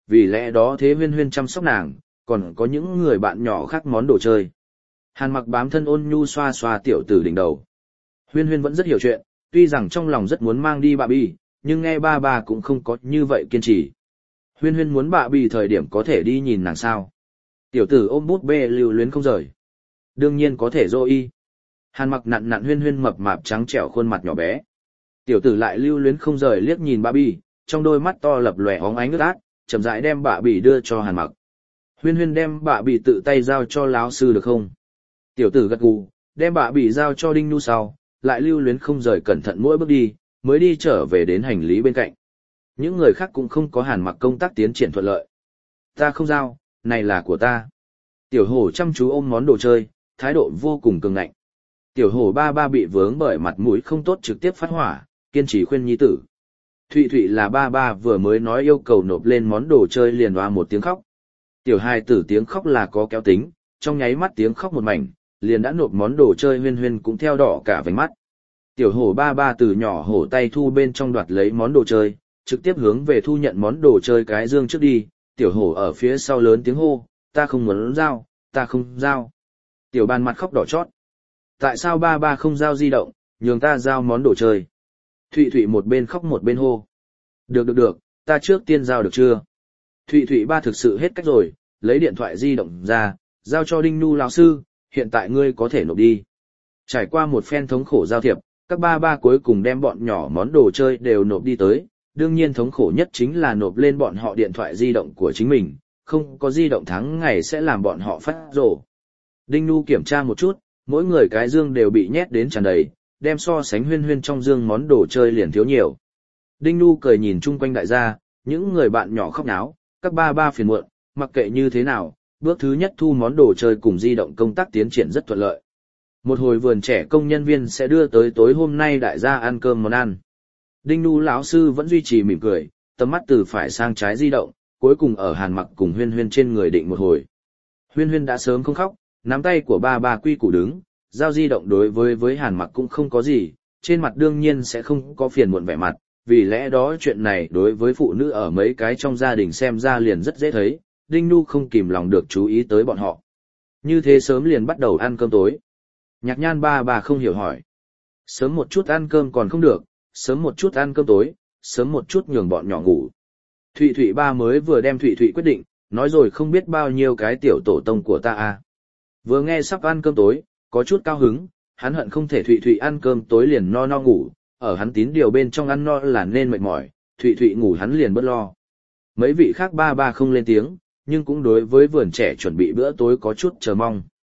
vì lẽ đó thế Huyên Huyên chăm sóc nàng, còn có những người bạn nhỏ khác món đồ chơi. Hàn Mặc bám thân ôn nhu xoa xoa tiểu tử đỉnh đầu. Huyên Huyên vẫn rất hiểu chuyện, tuy rằng trong lòng rất muốn mang đi bà Bì, nhưng nghe ba ba cũng không có như vậy kiên trì. Huyên Huyên muốn bà Bì thời điểm có thể đi nhìn nàng sao. Tiểu tử ôm bút bê lưu luyến không rời. Đương nhiên có thể dô y. Hàn Mặc nặn nặn Huyên Huyên mập mạp trắng trẻo khuôn mặt nhỏ bé. Tiểu tử lại lưu luyến không rời liếc nhìn bà Bì, trong đôi mắt to lập lòe óng ánh ướt át, chậm rãi đem bà Bì đưa cho Hàn Mặc. Huyên Huyên đem bà Bì tự tay giao cho lão sư được không? Tiểu tử gật gù, đem bà Bì giao cho Đinh Nhu sau, lại lưu luyến không rời cẩn thận mỗi bước đi, mới đi trở về đến hành lý bên cạnh. Những người khác cũng không có Hàn Mặc công tác tiến triển thuận lợi. Ta không giao, này là của ta. Tiểu hổ chăm chú ôm món đồ chơi, thái độ vô cùng cường ngạnh. Tiểu hổ ba ba bị vướng bởi mặt mũi không tốt trực tiếp phát hỏa, kiên trì khuyên nhi tử. Thụy Thụy là ba ba vừa mới nói yêu cầu nộp lên món đồ chơi liền oa một tiếng khóc. Tiểu hài tử tiếng khóc là có kéo tính, trong nháy mắt tiếng khóc một mảnh, liền đã nộp món đồ chơi Huyên Huyên cũng theo đỏ cả vành mắt. Tiểu hổ ba ba từ nhỏ hổ tay thu bên trong đoạt lấy món đồ chơi, trực tiếp hướng về thu nhận món đồ chơi cái dương trước đi, tiểu hổ ở phía sau lớn tiếng hô, ta không muốn giao, ta không giao. Tiểu bàn mặt khóc đỏ chót. Tại sao ba ba không giao di động, nhường ta giao món đồ chơi? Thụy Thụy một bên khóc một bên hô. Được, ta trước tiên giao được chưa? Thụy Thụy ba thực sự hết cách rồi, lấy điện thoại di động ra, giao cho Đinh Nhu lão sư, hiện tại ngươi có thể nộp đi. Trải qua một phen thống khổ giao thiệp, các ba ba cuối cùng đem bọn nhỏ món đồ chơi đều nộp đi tới, đương nhiên thống khổ nhất chính là nộp lên bọn họ điện thoại di động của chính mình, không có di động tháng ngày sẽ làm bọn họ phát rồ. Đinh Nhu kiểm tra một chút, mỗi người cái dương đều bị nhét đến tràn đầy, đem so sánh Huyên Huyên trong dương món đồ chơi liền thiếu nhiều. Đinh Nhu cười nhìn chung quanh đại gia, những người bạn nhỏ khóc náo, các ba ba phiền muộn, mặc kệ như thế nào, bước thứ nhất thu món đồ chơi cùng di động công tác tiến triển rất thuận lợi. Một hồi vườn trẻ công nhân viên sẽ đưa tới tối hôm nay đại gia ăn cơm món ăn. Đinh Nhu lão sư vẫn duy trì mỉm cười, tầm mắt từ phải sang trái di động, cuối cùng ở Hàn Mặc cùng Huyên Huyên trên người định một hồi. Huyên Huyên đã sớm không khóc, nắm tay của ba ba quy củ đứng, giao di động đối với Hàn Mặc cũng không có gì, trên mặt đương nhiên sẽ không có phiền muộn vẻ mặt, vì lẽ đó chuyện này đối với phụ nữ ở mấy cái trong gia đình xem ra liền rất dễ thấy, Đinh Nhu không kìm lòng được chú ý tới bọn họ. Như thế sớm liền bắt đầu ăn cơm tối. Nhạc Nhan ba bà không hiểu hỏi. Sớm một chút ăn cơm còn không được, sớm một chút ăn cơm tối, sớm một chút nhường bọn nhỏ ngủ. Thụy Thụy ba mới vừa đem Thụy Thụy quyết định, nói rồi không biết bao nhiêu cái tiểu tổ tông của ta à. Vừa nghe sắp ăn cơm tối, có chút cao hứng, hắn hận không thể Thụy Thụy ăn cơm tối liền no no ngủ, ở hắn tín điều bên trong ăn no là nên mệt mỏi, Thụy Thụy ngủ hắn liền bớt lo. Mấy vị khác ba ba không lên tiếng, nhưng cũng đối với vườn trẻ chuẩn bị bữa tối có chút chờ mong.